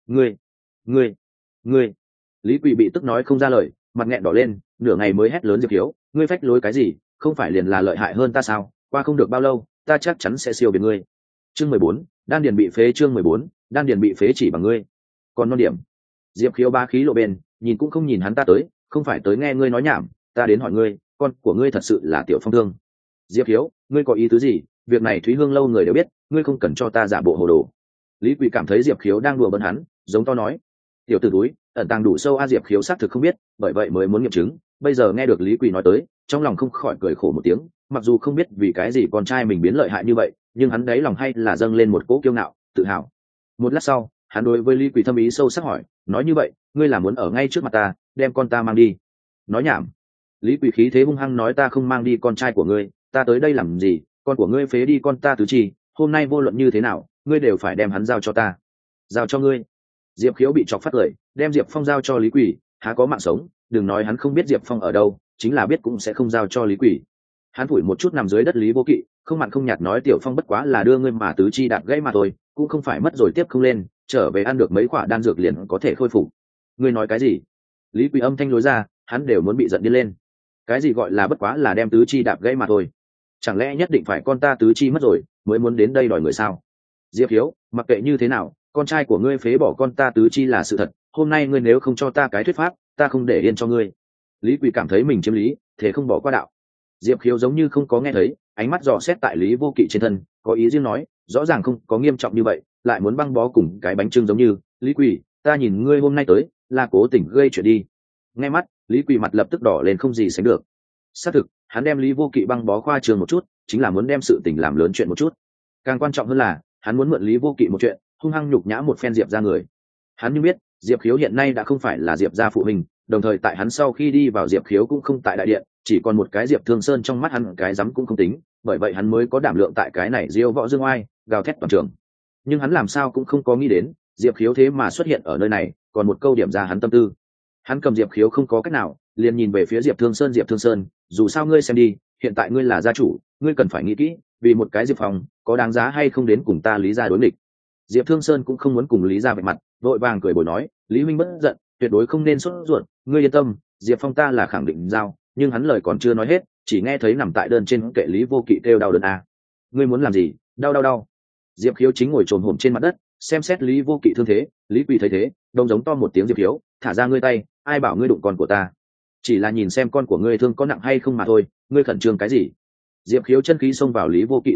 Ngươi. Lý Quỳ bị tức nói không ra lời, mặt nghẹn đỏ lên, nửa ngày mới hét lớn Diệp Khiếu, ngươi phách lối cái gì, không phải liền là lợi hại hơn ta sao? Qua không được bao lâu, ta chắc chắn sẽ siêu biệt ngươi. Chương 14, đan điền bị phế. Chương 14, đan điền bị phế chỉ bằng ngươi. Còn non điểm. Diệp Khiếu ba khí lộ bên, nhìn cũng không nhìn hắn ta tới, không phải tới nghe ngươi nói nhảm, ta đến hỏi ngươi, con của ngươi thật sự là Tiểu Phong Thương? Diệp Khiếu, ngươi có ý tứ gì? Việc này Thúy Hương lâu người đều biết, ngươi không cần cho ta giả bộ hồ đồ. Lý Quỳ cảm thấy Diệp Khiếu đang đùa bỡn hắn, giống to nói, tiểu tử túi, ẩn tàng đủ sâu. Diệp Khiếu xác thực không biết, bởi vậy mới muốn nghiệm chứng. Bây giờ nghe được Lý Quỳ nói tới, trong lòng không khỏi cười khổ một tiếng, mặc dù không biết vì cái gì con trai mình biến lợi hại như vậy, nhưng hắn đáy lòng hay là dâng lên một cỗ kiêu ngạo, tự hào. Một lát sau, hắn đối với Lý Quỳ thâm ý sâu sắc hỏi, nói như vậy, ngươi là muốn ở ngay trước mặt ta, đem con ta mang đi? Nói nhảm. Lý Quỳ khí thế hung hăng nói, ta không mang đi con trai của ngươi, ta tới đây làm gì? Con của ngươi phế đi con ta tứ chi, hôm nay vô luận như thế nào, ngươi đều phải đem hắn giao cho ta. Giao cho ngươi? Diệp Khiếu bị chọc phát lời, đem Diệp Phong giao cho Lý Quỳ, há có mạng sống, đừng nói hắn không biết Diệp Phong ở đâu, chính là biết cũng sẽ không giao cho Lý Quỳ. Hắn phủi một chút nằm dưới đất Lý Vô Kỵ, không mặn không nhạt nói, Tiểu Phong bất quá là đưa ngươi mà tứ chi đạp gãy mà thôi, cũng không phải mất rồi tiếp không lên, trở về ăn được mấy quả đan dược liền có thể khôi phục. Ngươi nói cái gì? Lý Quỳ âm thanh lối ra, hắn đều muốn bị giận điên lên. Cái gì gọi là bất quá là đem tứ chi đạp gãy mà thôi? Chẳng lẽ nhất định phải con ta tứ chi mất rồi mới muốn đến đây đòi người sao? Diệp Khiếu, mặc kệ như thế nào, con trai của ngươi phế bỏ con ta tứ chi là sự thật, hôm nay ngươi nếu không cho ta cái thuyết pháp, ta không để yên cho ngươi. Lý Quỳ cảm thấy mình chiếm lý, thế không bỏ qua đạo. Diệp Khiếu giống như không có nghe thấy, ánh mắt dò xét tại Lý Vô Kỵ trên thân, có ý riêng nói, rõ ràng không có nghiêm trọng như vậy, lại muốn băng bó cùng cái bánh trưng giống như. Lý Quỳ, ta nhìn ngươi hôm nay tới là cố tình gây chuyện đi. Nghe mắt, Lý Quỳ mặt lập tức đỏ lên không gì sánh được. Xác thực, hắn đem Lý Vô Kỵ băng bó khoa trường một chút, chính là muốn đem sự tình làm lớn chuyện một chút. Càng quan trọng hơn là, hắn muốn mượn Lý Vô Kỵ một chuyện, hung hăng nhục nhã một phen Diệp ra người. Hắn như biết, Diệp Khiếu hiện nay đã không phải là Diệp gia phụ huynh, đồng thời tại hắn sau khi đi vào Diệp Khiếu cũng không tại đại điện, chỉ còn một cái Diệp Thương Sơn trong mắt hắn, cái dám cũng không tính, bởi vậy hắn mới có đảm lượng tại cái này diêu võ dương oai, gào thét toàn trường. Nhưng hắn làm sao cũng không có nghĩ đến, Diệp Khiếu thế mà xuất hiện ở nơi này, còn một câu điểm ra hắn tâm tư. Hắn cầm Diệp Khiếu không có cách nào, liền nhìn về phía Diệp Thương Sơn, Diệp Thương Sơn, dù sao ngươi xem đi, hiện tại ngươi là gia chủ, ngươi cần phải nghĩ kỹ, vì một cái Diệp Phong, có đáng giá hay không đến cùng ta Lý gia đối nghịch. Diệp Thương Sơn cũng không muốn cùng Lý gia vạch mặt, vội vàng cười bồi nói, Lý huynh bất giận, tuyệt đối không nên sốt ruột, ngươi yên tâm, Diệp Phong ta là khẳng định giao, nhưng hắn lời còn chưa nói hết, chỉ nghe thấy nằm tại đơn trên kệ Lý Vô Kỵ kêu đau đớn à. Ngươi muốn làm gì? Đau. Diệp Khiếu chính ngồi trồm hổm trên mặt đất, xem xét Lý Vô Kỵ thương thế. Lý Quỳ thấy thế, đông giống to một tiếng, Diệp Khiếu, thả ra ngươi tay, ai bảo ngươi đụng con của ta? Chỉ là nhìn xem con của ngươi thương có nặng hay không mà thôi, ngươi khẩn trương cái gì? Diệp Khiếu chân khí xông vào Lý Vô Kỵ thể nội,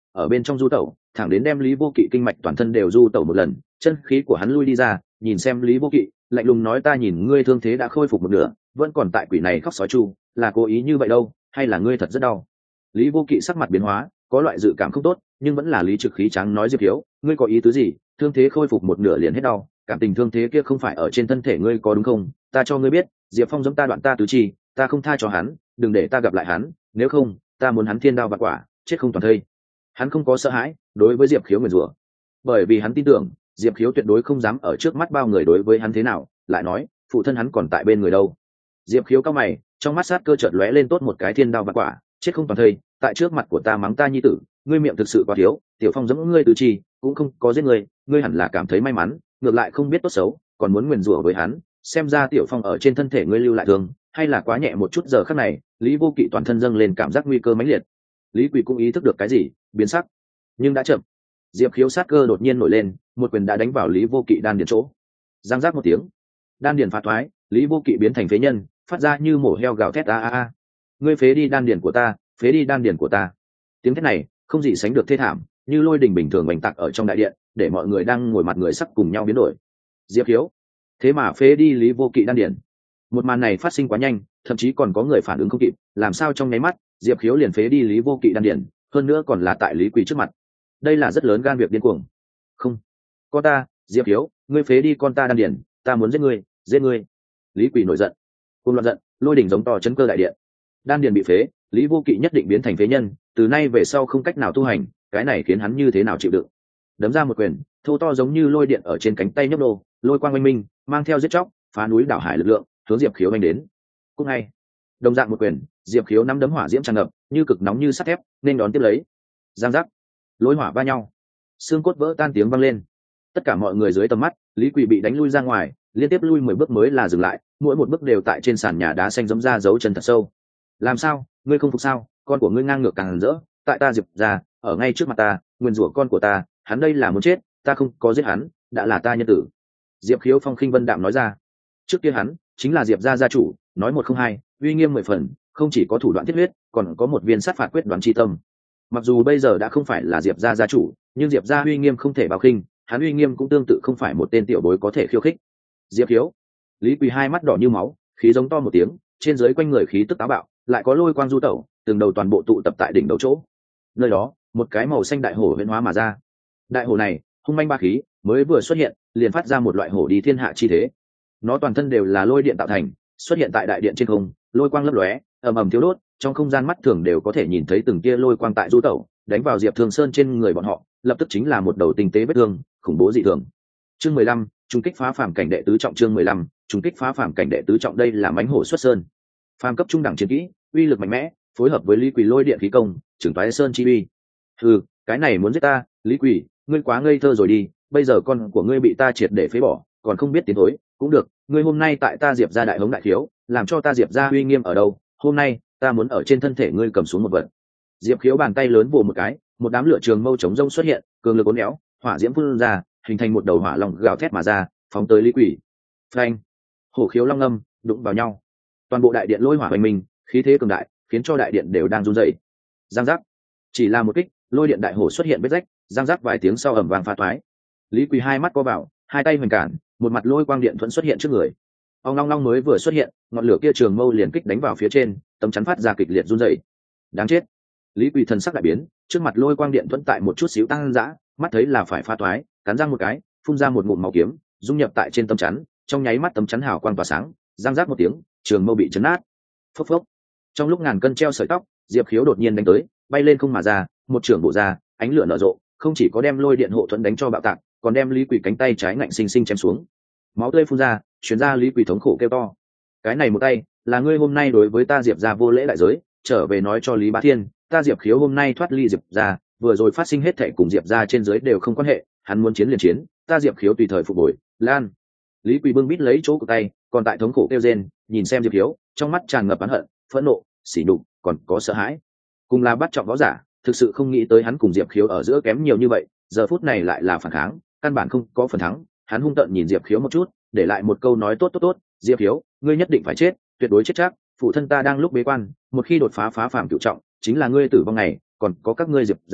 ở bên trong du tẩu thẳng đến đem Lý Vô Kỵ kinh mạch toàn thân đều du tẩu một lần, chân khí của hắn lui đi ra, nhìn xem Lý Vô Kỵ, lạnh lùng nói ta nhìn ngươi thương thế đã khôi phục một nửa, vẫn còn tại quỷ này khóc sói chu, là cố ý như vậy đâu, hay là ngươi thật rất đau? Lý Vô Kỵ sắc mặt biến hóa, có loại dự cảm không tốt, nhưng vẫn là lý trực khí tráng nói Diệp Khiếu, ngươi có ý tứ gì? Thương thế khôi phục một nửa liền hết đau, cảm tình thương thế kia không phải ở trên thân thể ngươi có đúng không? Ta cho ngươi biết, Diệp Phong giẫm ta đoạn ta tứ chi, ta không tha cho hắn, đừng để ta gặp lại hắn, nếu không, ta muốn hắn thiên đao vạn quả, chết không toàn thây. Hắn không có sợ hãi đối với Diệp Khiếu nguyền rủa, bởi vì hắn tin tưởng Diệp Khiếu tuyệt đối không dám ở trước mắt bao người đối với hắn thế nào, lại nói phụ thân hắn còn tại bên người đâu. Diệp Khiếu cao mày, trong mắt sát cơ chợt lóe lên tốt một cái thiên đao vạn quả, chết không toàn thây, tại trước mặt của ta mắng ta nhi tử, ngươi miệng thực sự quá thiếu, Tiểu Phong giẫm ngươi tứ chi, cũng không có giết ngươi, ngươi hẳn là cảm thấy may mắn, ngược lại không biết tốt xấu, còn muốn nguyền rủa với hắn, xem ra Tiểu Phong ở trên thân thể ngươi lưu lại thương, hay là quá nhẹ một chút. Giờ khắc này, Lý Vô Kỵ toàn thân dâng lên cảm giác nguy cơ mãnh liệt. Lý Quỳ cũng ý thức được cái gì, biến sắc, nhưng đã chậm. Diệp Khiếu sát cơ đột nhiên nổi lên, một quyền đã đánh vào Lý Vô Kỵ đan điền chỗ. Giang giác một tiếng, đan điền phá thoái, Lý Vô Kỵ biến thành phế nhân, phát ra như mổ heo gào thét a a a. Ngươi phế đi đan điền của ta, phế đi đan điền của ta. Tiếng thét này không gì sánh được thê thảm, như lôi đình bình thường oanh tạc ở trong đại điện, để mọi người đang ngồi mặt người sắc cùng nhau biến đổi. Diệp Khiếu, thế mà phế đi Lý Vô Kỵ đan điền. Một màn này phát sinh quá nhanh, thậm chí còn có người phản ứng không kịp, làm sao trong nháy mắt Diệp Khiếu liền phế đi Lý Vô Kỵ đan điền, hơn nữa còn là tại Lý Quỳ trước mặt. Đây là rất lớn gan việc điên cuồng. Không, con ta, Diệp Khiếu, ngươi phế đi con ta đan điền, ta muốn giết ngươi, giết ngươi. Lý Quỳ nổi giận, cùng loạn giận, lôi đỉnh giống to chấn cơ đại điện. Đan điền bị phế, Lý Vô Kỵ nhất định biến thành phế nhân, từ nay về sau không cách nào tu hành, cái này khiến hắn như thế nào chịu đựng. Đấm ra một quyền, thô to giống như lôi điện ở trên cánh tay nhấp nô, lôi quang oanh minh, mang theo giết chóc, phá núi đảo hải lực lượng, hướng Diệp Khiếu anh đến. Cũng ngay, đồng dạng một quyền, Diệp Khiếu nắm đấm hỏa diễm tràn ngập, như cực nóng như sắt thép, nên đón tiếp lấy. Giang giác, lôi hỏa va nhau, xương cốt vỡ tan tiếng vang lên. Tất cả mọi người dưới tầm mắt, Lý Quỳ bị đánh lui ra ngoài, liên tiếp lui 10 bước mới là dừng lại, mỗi một bước đều tại trên sàn nhà đá xanh giẫm ra dấu chân thật sâu. Làm sao, ngươi không phục sao? Con của ngươi ngang ngược càng rỡ, tại ta Diệp ra, ở ngay trước mặt ta, nguyên rủa con của ta, hắn đây là muốn chết, ta không có giết hắn, đã là ta nhân tử. Diệp Khiếu phong khinh vân đạm nói ra. Trước kia hắn chính là Diệp gia gia chủ, nói một không hai, uy nghiêm 10 phần, không chỉ có thủ đoạn thiết huyết, còn có một viên sát phạt quyết đoán chi tâm. Mặc dù bây giờ đã không phải là Diệp gia gia chủ, nhưng Diệp gia uy nghiêm không thể bao khinh, hắn uy nghiêm cũng tương tự không phải một tên tiểu bối có thể khiêu khích. Diệp Khiếu, Lý Quỳ hai mắt đỏ như máu, khí giống to một tiếng, trên dưới quanh người khí tức táo bạo, lại có lôi quang du tẩu, từng đầu toàn bộ tụ tập tại đỉnh đầu chỗ. Nơi đó, một cái màu xanh đại hổ huyễn hóa mà ra. Đại hổ này, hung manh ba khí, mới vừa xuất hiện, liền phát ra một loại hổ đi thiên hạ chi thế. Nó toàn thân đều là lôi điện tạo thành, xuất hiện tại đại điện trên không, lôi quang lấp lóe, ầm ầm thiếu đốt, trong không gian mắt thường đều có thể nhìn thấy từng tia lôi quang tại du tẩu, đánh vào Diệp Thương Sơn trên người bọn họ, lập tức chính là một đầu tinh tế vết thương, khủng bố dị thường. Chương 15, trùng kích phá phàm cảnh đệ tứ trọng. Chương 15, trùng kích phá phàm cảnh đệ tứ trọng. Đây là mãnh hổ xuất sơn, phàm cấp trung đẳng chiến kỹ, uy lực mạnh mẽ, phối hợp với Lý Quỳ lôi điện khí công, trưởng toái sơn chi uy. Cái này muốn giết ta, Lý Quỳ, ngươi quá ngây thơ rồi đi, bây giờ con của ngươi bị ta triệt để phế bỏ, còn không biết tiến thối, cũng được, ngươi hôm nay tại ta Diệp gia đại hống đại thiếu, làm cho ta Diệp gia uy nghiêm ở đâu, hôm nay ta muốn ở trên thân thể ngươi cầm xuống một vật. Diệp Khiếu bàn tay lớn vồ một cái, một đám lửa trường mâu chống rông xuất hiện, cường lực uốn éo, hỏa diễm phun ra, hình thành một đầu hỏa long gào thét mà ra, phóng tới Lý Quỳ. Phanh! Hổ khiếu long ngâm, đụng vào nhau. Toàn bộ đại điện lôi hỏa hoành minh, khí thế cường đại, khiến cho đại điện đều đang run rẩy. Giang giác! Chỉ là một kích, lôi điện đại hổ xuất hiện vết rách, giang giác vài tiếng sau ầm vang phá toái. Lý Quỳ hai mắt co vào, hai tay hoành cản, một mặt lôi quang điện thuẫn xuất hiện trước người. Ông long long mới vừa xuất hiện, ngọn lửa kia trường mâu liền kích đánh vào phía trên, tấm chắn phát ra kịch liệt run rẩy. Đáng chết! Lý Quỳ thần sắc đại biến, trước mặt lôi quang điện thuẫn tại một chút xíu tăng dã, mắt thấy là phải phá toái, cắn răng một cái, phun ra một ngụm máu kiếm, dung nhập tại trên tấm chắn, trong nháy mắt tấm chắn hào quang tỏa sáng, giang giác một tiếng, trường mâu bị chấn nát. Phốc phốc. Trong lúc ngàn cân treo sợi tóc, Diệp Khiếu đột nhiên đánh tới, bay lên không mà ra, một trường bổ ra, ánh lửa nở rộ, không chỉ có đem lôi điện hộ thuẫn đánh cho bạo tạc, còn đem Lý Quỳ cánh tay trái ngạnh sinh sinh chém xuống. Máu tươi phun ra, truyền ra Lý Quỳ thống khổ kêu to. Cái này một tay, là ngươi hôm nay đối với ta Diệp gia vô lễ đại giới, trở về nói cho Lý Bá Thiên, ta Diệp Khiếu hôm nay thoát ly Diệp gia, vừa rồi phát sinh hết thảy cùng Diệp gia trên dưới đều không quan hệ, hắn muốn chiến liền chiến, ta Diệp Khiếu tùy thời phục hồi. Lan. Lý Quỳ bưng bít lấy chỗ của tay, còn tại thống khổ kêu rên, nhìn xem Diệp Khiếu, trong mắt tràn ngập oán hận, phẫn nộ, sỉ nhục, còn có sợ hãi. Cùng là bắt trọng võ giả, thực sự không nghĩ tới hắn cùng Diệp Khiếu ở giữa kém nhiều như vậy, giờ phút này lại là phản kháng, căn bản không có phần thắng. Hắn hung tợn nhìn Diệp Khiếu một chút, để lại một câu nói tốt, Diệp Khiếu, ngươi nhất định phải chết, tuyệt đối chết chắc, phụ thân ta đang lúc bế quan, một khi đột phá phá phàm cửu trọng, chính là ngươi tử vong ngày, còn có các ngươi Diệp gia,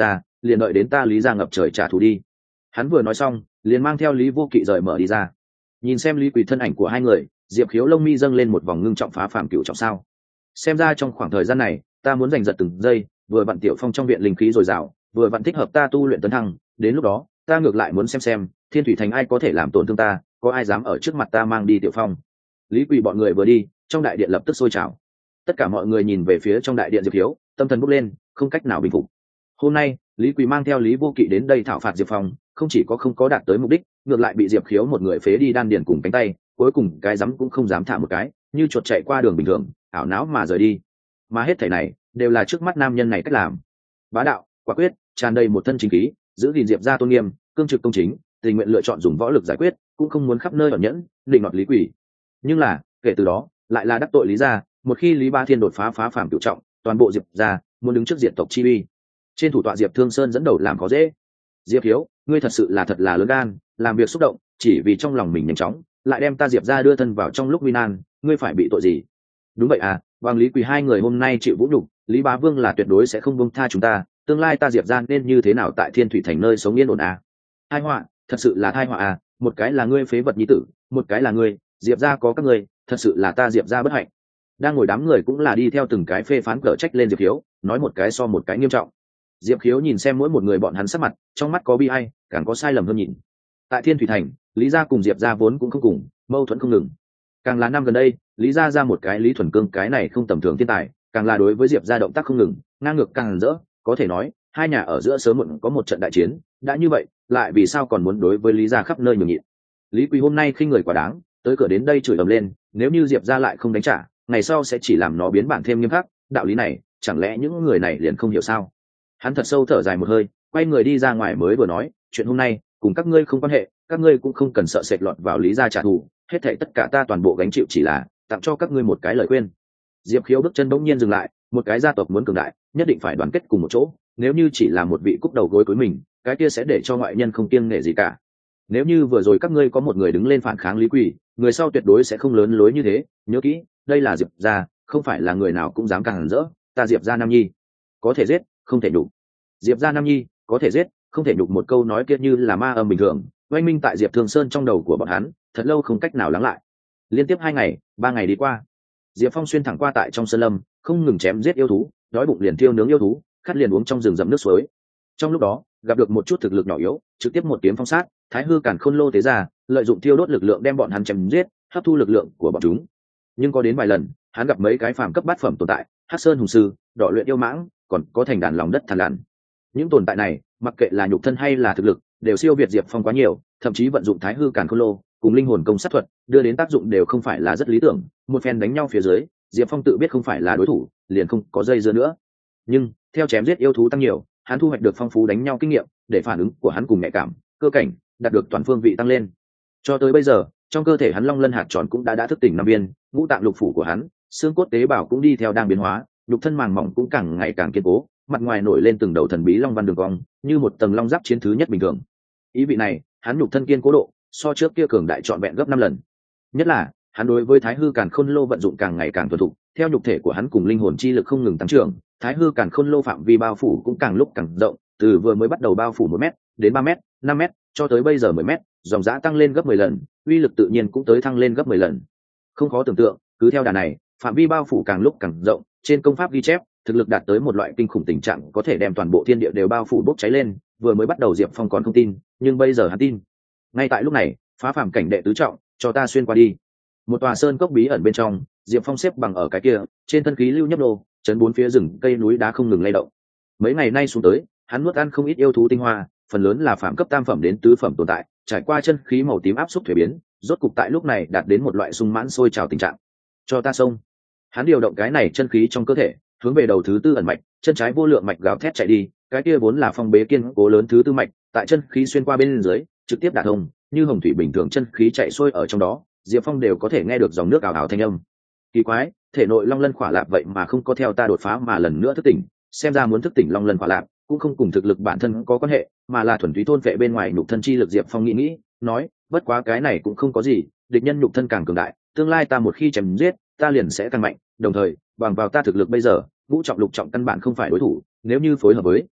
liền đợi đến ta lý ra ngập trời trả thù đi. Hắn vừa nói xong liền mang theo Lý Vô Kỵ rời mở đi ra. Nhìn xem Lý Quỳ thân ảnh của hai người, Diệp Khiếu lông mi dâng lên một vòng ngưng trọng phá phàm cựu trọng sao. Xem ra trong khoảng thời gian này ta muốn giành giật từng giây, vừa vặn Tiểu Phong trong viện linh khí dồi dào, vừa vặn thích hợp ta tu luyện tấn thăng, đến lúc đó ta ngược lại muốn xem Thiên Thủy Thành ai có thể làm tổn thương ta, có ai dám ở trước mặt ta mang đi Tiểu Phong. Lý Quỳ bọn người vừa đi, trong đại điện lập tức sôi trào. Tất cả mọi người nhìn về phía trong đại điện Diệp Khiếu, tâm thần bốc lên, không cách nào bình phục. Hôm nay Lý Quỳ mang theo Lý Vô Kỵ đến đây thảo phạt Diệp Phong, không chỉ có không có đạt tới mục đích, ngược lại bị Diệp Khiếu một người phế đi đan điền cùng cánh tay, cuối cùng cái dám cũng không dám thả một cái, như chuột chạy qua đường bình thường, ảo não mà rời đi. Mà hết thảy này đều là trước mắt nam nhân này cách làm bá đạo, quả quyết, tràn đầy một thân chính khí, giữ gìn Diệp gia tôn nghiêm, cương trực công chính, tình nguyện lựa chọn dùng võ lực giải quyết, cũng không muốn khắp nơi ẩn nhẫn định nọt Lý Quỳ. Nhưng là kể từ đó lại là đắc tội Lý gia, một khi Lý Ba Thiên đột phá phá phàm cửu trọng, toàn bộ Diệp gia muốn đứng trước diện tộc chi uy. Trên thủ tọa Diệp Thương Sơn dẫn đầu làm khó dễ. Diệp Hiếu, ngươi thật sự là thật là lớn gan, làm việc xúc động chỉ vì trong lòng mình nhanh chóng, lại đem ta Diệp gia đưa thân vào trong lúc nguy nan, ngươi phải bị tội gì? Đúng vậy à, bằng Lý Quỳ hai người hôm nay chịu vũ nhục, Lý Bá Vương là tuyệt đối sẽ không buông tha chúng ta, tương lai ta Diệp gia nên như thế nào tại Thiên Thủy Thành nơi sống yên ổn à? Tai họa, thật sự là tai họa à, một cái là ngươi phế vật nhi tử, một cái là ngươi, Diệp gia có các ngươi, thật sự là ta Diệp gia bất hạnh. Đang ngồi đám người cũng là đi theo từng cái phê phán cở trách lên Diệp Hiếu, nói một cái so một cái nghiêm trọng. Diệp Khiếu nhìn xem mỗi một người bọn hắn sắc mặt, trong mắt có bi ai, càng có sai lầm hơn nhìn. Tại Thiên Thủy Thành, Lý gia cùng Diệp gia vốn cũng không cùng, mâu thuẫn không ngừng. Càng là năm gần đây, Lý gia ra một cái Lý Thuần Cương, cái này không tầm thường thiên tài, càng là đối với Diệp gia động tác không ngừng, ngang ngược càng rỡ, có thể nói hai nhà ở giữa sớm muộn có một trận đại chiến. Đã như vậy, lại vì sao còn muốn đối với Lý gia khắp nơi nhường nhịn? Lý Quỳ hôm nay khinh người quá đáng, tới cửa đến đây chửi ầm lên, nếu như Diệp gia lại không đánh trả, ngày sau sẽ chỉ làm nó biến bản thêm nghiêm khắc. Đạo lý này, chẳng lẽ những người này liền không hiểu sao? Hắn thật sâu thở dài một hơi, quay người đi ra ngoài mới vừa nói, chuyện hôm nay cùng các ngươi không quan hệ, các ngươi cũng không cần sợ sệt lọt vào Lý gia trả thù, hết thảy tất cả ta toàn bộ gánh chịu, chỉ là tặng cho các ngươi một cái lời khuyên. Diệp Khiếu bước chân bỗng nhiên dừng lại, một cái gia tộc muốn cường đại, nhất định phải đoàn kết cùng một chỗ, nếu như chỉ là một vị cúc đầu gối cuối mình, cái kia sẽ để cho ngoại nhân không kiêng nể gì cả. Nếu như vừa rồi các ngươi có một người đứng lên phản kháng Lý Quỳ, người sau tuyệt đối sẽ không lớn lối như thế, nhớ kỹ, đây là Diệp gia, không phải là người nào cũng dám càng rỡ, ta Diệp gia Nam Nhi, có thể giết, không thể nhục. Diệp gia Nam Nhi, có thể giết, không thể nhục, một câu nói kia như là ma âm bình thường, oanh minh tại Diệp Thương Sơn trong đầu của bọn hắn, thật lâu không cách nào lắng lại. Liên tiếp 2 ngày, 3 ngày đi qua, Diệp Phong xuyên thẳng qua tại trong sơn lâm, không ngừng chém giết yêu thú, đói bụng liền thiêu nướng yêu thú, khát liền uống trong rừng rậm nước suối. Trong lúc đó, gặp được một chút thực lực nhỏ yếu, trực tiếp một kiếm phong sát, Thái Hư Càn Khôn Lô tế ra, lợi dụng thiêu đốt lực lượng đem bọn hắn chém giết, hấp thu lực lượng của bọn chúng. Nhưng có đến vài lần, hắn gặp mấy cái phàm cấp bát phẩm tồn tại, Hắc Sơn Hùng Sư, Đỏ Luyện Yêu Mãng, còn có thành đàn lòng đất Thằn Lằn. Những tồn tại này, mặc kệ là nhục thân hay là thực lực, đều siêu việt Diệp Phong quá nhiều, thậm chí vận dụng Thái Hư Càn Khôn Lô cùng linh hồn công sát thuật, đưa đến tác dụng đều không phải là rất lý tưởng. Một phen đánh nhau phía dưới, Diệp Phong tự biết không phải là đối thủ, liền không có dây dưa nữa. Nhưng theo chém giết yêu thú tăng nhiều, hắn thu hoạch được phong phú đánh nhau kinh nghiệm, để phản ứng của hắn cùng nhạy cảm, cơ cảnh đạt được toàn phương vị tăng lên. Cho tới bây giờ, trong cơ thể hắn long lân hạt tròn cũng đã thức tỉnh 5 viên, ngũ tạng lục phủ của hắn, xương cốt tế bào cũng đi theo đang biến hóa, nhục thân màng mỏng cũng càng ngày càng kiên cố, mặt ngoài nổi lên từng đầu thần bí long văn đường cong, như một tầng long giáp chiến thứ nhất bình thường. Ý vị này, hắn nhục thân kiên cố độ so trước kia cường đại trọn vẹn gấp 5 lần. Nhất là, hắn đối với Thái Hư Càn Khôn Lô vận dụng càng ngày càng thuần thục, theo nhục thể của hắn cùng linh hồn chi lực không ngừng tăng trưởng, Thái Hư Càn Khôn Lô phạm vi bao phủ cũng càng lúc càng rộng, từ vừa mới bắt đầu bao phủ 1 mét, đến 3 mét, 5 mét, cho tới bây giờ 10 mét, dòng dã tăng lên gấp 10 lần, uy lực tự nhiên cũng tới thăng lên gấp 10 lần. Không khó tưởng tượng, cứ theo đà này, phạm vi bao phủ càng lúc càng rộng, trên công pháp ghi chép, thực lực đạt tới một loại kinh khủng tình trạng có thể đem toàn bộ thiên địa đều bao phủ bốc cháy lên. Vừa mới bắt đầu Diệp Phong còn không tin, nhưng bây giờ hắn tin. Ngay tại lúc này, phá phàm cảnh đệ tứ trọng, cho ta xuyên qua đi. Một tòa sơn cốc bí ẩn bên trong, Diệp Phong xếp bằng ở cái kia, trên thân khí lưu nhấp nô, chấn bốn phía rừng cây núi đá không ngừng lay động. Mấy ngày nay xuống tới, hắn nuốt ăn không ít yêu thú tinh hoa, phần lớn là phạm cấp tam phẩm đến tứ phẩm tồn tại, trải qua chân khí màu tím áp xúc thuế biến, rốt cục tại lúc này đạt đến một loại sung mãn sôi trào tình trạng. Cho ta xông. Hắn điều động cái này chân khí trong cơ thể, hướng về đầu thứ tư ẩn mạch, chân trái vô lượng mạch gào thét chạy đi, cái kia vốn là phong bế kiên cố lớn thứ tư mạch, tại chân khí xuyên qua bên dưới, trực tiếp đả thông, như hồng thủy bình thường chân khí chạy xuôi ở trong đó, Diệp Phong đều có thể nghe được dòng nước ào ào thanh âm. Kỳ quái, thể nội long lân khỏa lạp vậy mà không có theo ta đột phá mà lần nữa thức tỉnh, xem ra muốn thức tỉnh long lân khỏa lạp cũng không cùng thực lực bản thân có quan hệ, mà là thuần túy thôn vệ bên ngoài nhục thân chi lực. Diệp Phong nghĩ, nói, bất quá cái này cũng không có gì, địch nhân nhục thân càng cường đại, tương lai ta một khi chém giết, ta liền sẽ càng mạnh, đồng thời, bằng vào ta thực lực bây giờ, ngũ trọng lục trọng căn bản không phải đối thủ, nếu như phối hợp với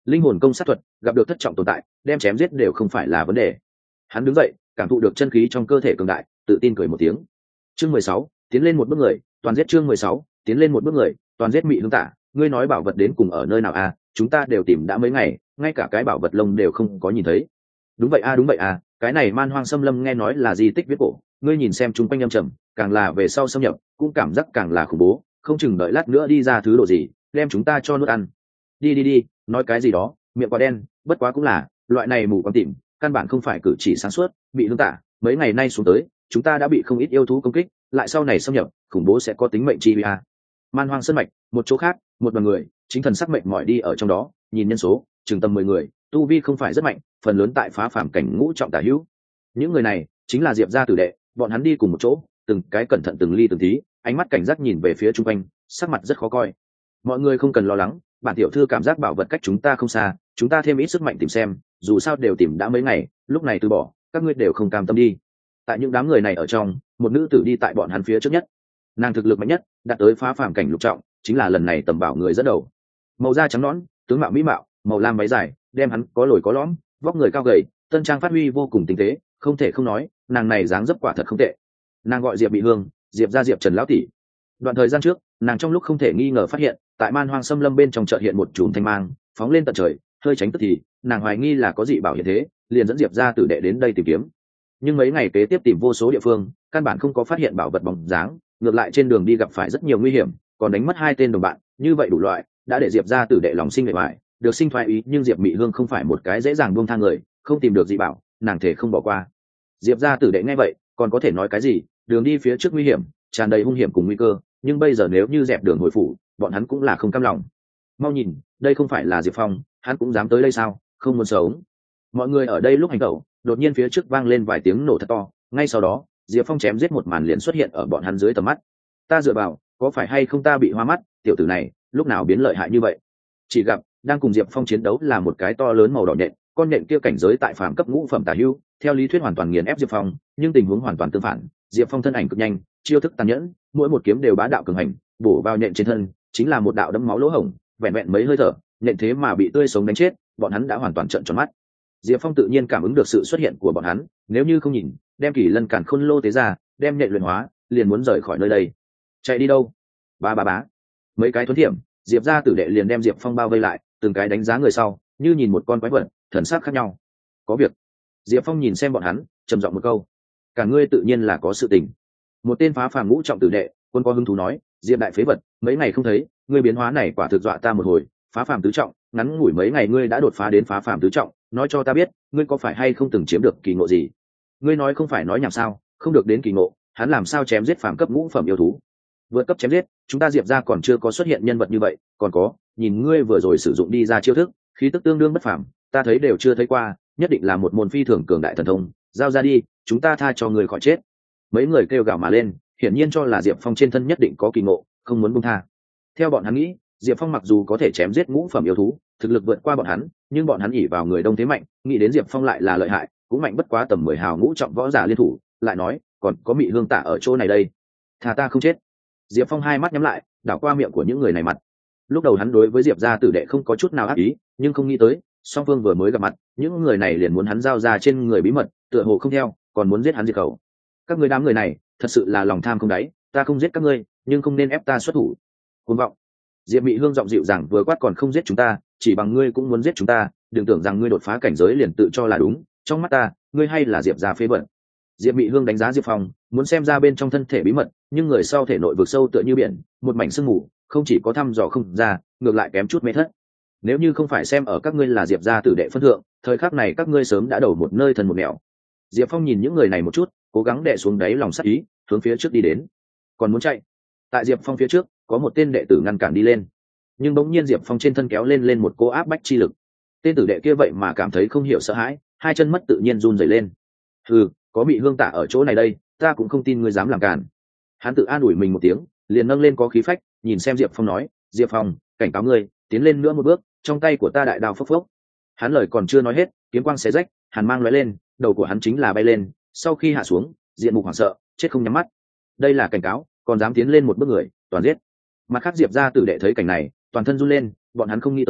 linh hồn công sát thuật gặp được thất trọng tồn tại đem chém giết đều không phải là vấn đề. Hắn đứng dậy cảm thụ được chân khí trong cơ thể cường đại, tự tin cười một tiếng. Chương 16, tiến lên một bước người toàn giết. Chương 16, tiến lên một bước người toàn giết. Mị Hương Tả, ngươi nói bảo vật đến cùng ở nơi nào à? Chúng ta đều tìm đã mấy ngày, ngay cả cái bảo vật lông đều không có nhìn thấy. Đúng vậy à, cái này man hoang xâm lâm nghe nói là di tích viết cổ, ngươi nhìn xem chung quanh âm trầm, càng là về sau xâm nhập cũng cảm giác càng là khủng bố, không chừng đợi lát nữa đi ra thứ đồ gì đem chúng ta cho nuốt ăn. Đi, nói cái gì đó, miệng quá đen, bất quá cũng là loại này mù quáng tìm, căn bản không phải cử chỉ sáng suốt. Bị Hương Tả, mấy ngày nay xuống tới chúng ta đã bị không ít yêu thú công kích, lại sau này xâm nhập khủng bố sẽ có tính mệnh chi à. Man hoang sơn mạch một chỗ khác, một đoàn người chính thần sắc mệnh mỏi đi ở trong đó, nhìn nhân số chừng tầm 10 người, tu vi không phải rất mạnh, phần lớn tại phá phàm cảnh ngũ trọng tả hữu. Những người này chính là Diệp gia tử đệ, bọn hắn đi cùng một chỗ, từng cái cẩn thận từng ly từng tí, ánh mắt cảnh giác nhìn về phía chung quanh, sắc mặt rất khó coi. Mọi người không cần lo lắng, bản tiểu thư cảm giác bảo vật cách chúng ta không xa, chúng ta thêm ít sức mạnh tìm xem, dù sao đều tìm đã mấy ngày, lúc này từ bỏ các ngươi đều không cam tâm đi. Tại những đám người này ở trong, một nữ tử đi tại bọn hắn phía trước nhất, nàng thực lực mạnh nhất, đạt tới phá phàm cảnh lục trọng, chính là lần này tầm bảo người dẫn đầu. Màu da trắng nõn, tướng mạo mỹ mạo, màu lam váy dài đem hắn có lồi có lõm, vóc người cao gầy, tân trang phát huy vô cùng tinh tế, không thể không nói nàng này dáng dấp quả thật không tệ. Nàng gọi Diệp Bị Hương, Diệp gia Diệp Trần lão tỷ. Đoạn thời gian trước nàng trong lúc không thể nghi ngờ phát hiện tại man hoang xâm lâm bên trong chợ hiện một chùm thanh mang phóng lên tận trời, hơi tránh tức thì nàng hoài nghi là có dị bảo hiện thế, liền dẫn Diệp gia tử đệ đến đây tìm kiếm. Nhưng mấy ngày kế tiếp tìm vô số địa phương, căn bản không có phát hiện bảo vật bóng dáng, ngược lại trên đường đi gặp phải rất nhiều nguy hiểm, còn đánh mất 2 tên đồng bạn, như vậy đủ loại đã để Diệp gia tử đệ lòng sinh ngại hoài, được sinh thoái ý. Nhưng Diệp Mị Hương không phải một cái dễ dàng buông tha người, không tìm được dị bảo nàng thể không bỏ qua. Diệp gia tử đệ nghe vậy còn có thể nói cái gì, đường đi phía trước nguy hiểm, tràn đầy hung hiểm cùng nguy cơ, nhưng bây giờ nếu như dẹp đường hồi phủ, bọn hắn cũng là không cam lòng. Mau nhìn, đây không phải là Diệp Phong, hắn cũng dám tới đây sao? Không muốn sống. Mọi người ở đây lúc hành động, đột nhiên phía trước vang lên vài tiếng nổ thật to, ngay sau đó Diệp Phong chém giết một màn liền xuất hiện ở bọn hắn dưới tầm mắt. Ta dựa vào, có phải hay không ta bị hoa mắt, tiểu tử này lúc nào biến lợi hại như vậy? Chỉ gặp đang cùng Diệp Phong chiến đấu là một cái to lớn màu đỏ nhện, con nhện kia cảnh giới tại phàm cấp ngũ phẩm tả hữu, theo lý thuyết hoàn toàn nghiền ép Diệp Phong, nhưng tình huống hoàn toàn tương phản. Diệp Phong thân ảnh cực nhanh, chiêu thức tàn nhẫn, mỗi một kiếm đều bá đạo cường hành, bổ vào nhện trên thân chính là một đạo đẫm máu lỗ hổng, vẹn vẹn mấy hơi thở nhện thế mà bị tươi sống đánh chết, bọn hắn đã hoàn toàn trợn tròn mắt. Diệp Phong tự nhiên cảm ứng được sự xuất hiện của bọn hắn, nếu như không nhìn, đem Kỷ Lân Càn Khôn Lô tế ra, đem nhện luyện hóa, liền muốn rời khỏi nơi đây. Chạy đi đâu? Bá. Mấy cái thuấn thiểm, Diệp gia tử đệ liền đem Diệp Phong bao vây lại, từng cái đánh giá người sau, như nhìn một con quái vật, thần sắc khác nhau. Có việc. Diệp Phong nhìn xem bọn hắn, trầm giọng một câu. Cả ngươi tự nhiên là có sự tình. Một tên phá phàm ngũ trọng tử đệ, quân có hứng thú nói, Diệp đại phế vật, mấy ngày không thấy, ngươi biến hóa này quả thực dọa ta một hồi, phá phàm tứ trọng, ngắn ngủi mấy ngày ngươi đã đột phá đến phá phàm tứ trọng, nói cho ta biết, ngươi có phải hay không từng chiếm được kỳ ngộ gì? Ngươi nói không phải nói nhảm sao, không được đến kỳ ngộ, hắn làm sao chém giết phàm cấp ngũ phẩm yêu thú? Vượt cấp chém giết, chúng ta Diệp gia còn chưa có xuất hiện nhân vật như vậy, còn có, nhìn ngươi vừa rồi sử dụng đi ra chiêu thức, khí tức tương đương bất phàm, ta thấy đều chưa thấy qua, nhất định là một môn phi thường cường đại thần thông, giao ra đi, chúng ta tha cho người khỏi chết. Mấy người kêu gào mà lên, hiển nhiên cho là Diệp Phong trên thân nhất định có kỳ ngộ, không muốn buông tha. Theo bọn hắn nghĩ, Diệp Phong mặc dù có thể chém giết ngũ phẩm yêu thú, thực lực vượt qua bọn hắn, nhưng bọn hắn ỷ vào người đông thế mạnh, nghĩ đến Diệp Phong lại là lợi hại, cũng mạnh bất quá tầm 10 hào ngũ trọng võ giả liên thủ, lại nói, còn có Mị Hương Tả ở chỗ này đây, thà ta không chết. Diệp Phong hai mắt nhắm lại, đảo qua miệng của những người này mặt. Lúc đầu hắn đối với Diệp gia tử đệ không có chút nào ác ý, nhưng không nghĩ tới, song phương vừa mới gặp mặt, những người này liền muốn hắn giao ra trên người bí mật, tựa hồ không theo, còn muốn giết hắn diệt khẩu. Các ngươi đám người này, thật sự là lòng tham không đáy, ta không giết các ngươi, nhưng không nên ép ta xuất thủ. Cuồng vọng. Diệp Mị Hương giọng dịu dàng vừa quát, còn không giết chúng ta, chỉ bằng ngươi cũng muốn giết chúng ta, đừng tưởng rằng ngươi đột phá cảnh giới liền tự cho là đúng, trong mắt ta, ngươi hay là Diệp gia phế vật. Diệp Mị Hương đánh giá Diệp Phong, muốn xem ra bên trong thân thể bí mật, nhưng người sau thể nội vực sâu tựa như biển, một mảnh sương mù, không chỉ có thăm dò không ra, ngược lại kém chút mê thất. Nếu như không phải xem ở các ngươi là Diệp gia tử đệ phân thượng, thời khắc này các ngươi sớm đã đầu một nơi thần một nẻo. Diệp Phong nhìn những người này một chút, cố gắng đè xuống đáy lòng sát ý, hướng phía trước đi đến. Còn muốn chạy? Tại Diệp Phong phía trước, có một tên đệ tử ngăn cản đi lên, nhưng bỗng nhiên Diệp Phong trên thân kéo lên một cô áp bách chi lực. Tên tử đệ kia vậy mà cảm thấy không hiểu sợ hãi, hai chân mất tự nhiên run rẩy lên. Hừ, có Mị Hương Tả ở chỗ này đây, ta cũng không tin ngươi dám làm cản. Hắn tự an ủi mình một tiếng, liền nâng lên có khí phách, nhìn xem Diệp Phong nói, Diệp Phong, cảnh cáo ngươi, tiến lên nữa một bước, trong tay của ta đại đao phốc phốc. Hắn lời còn chưa nói hết, kiếm quang xé rách, hàn mang lóe lên, đầu của hắn chính là bay lên, sau khi hạ xuống, diện mục hoảng sợ, chết không nhắm mắt. Đây là cảnh cáo, còn dám tiến lên một bước người, toàn giết. Mặt khác Diệp gia tử đệ thấy cảnh này, toàn thân run lên, bọn hắn không nghĩ tới,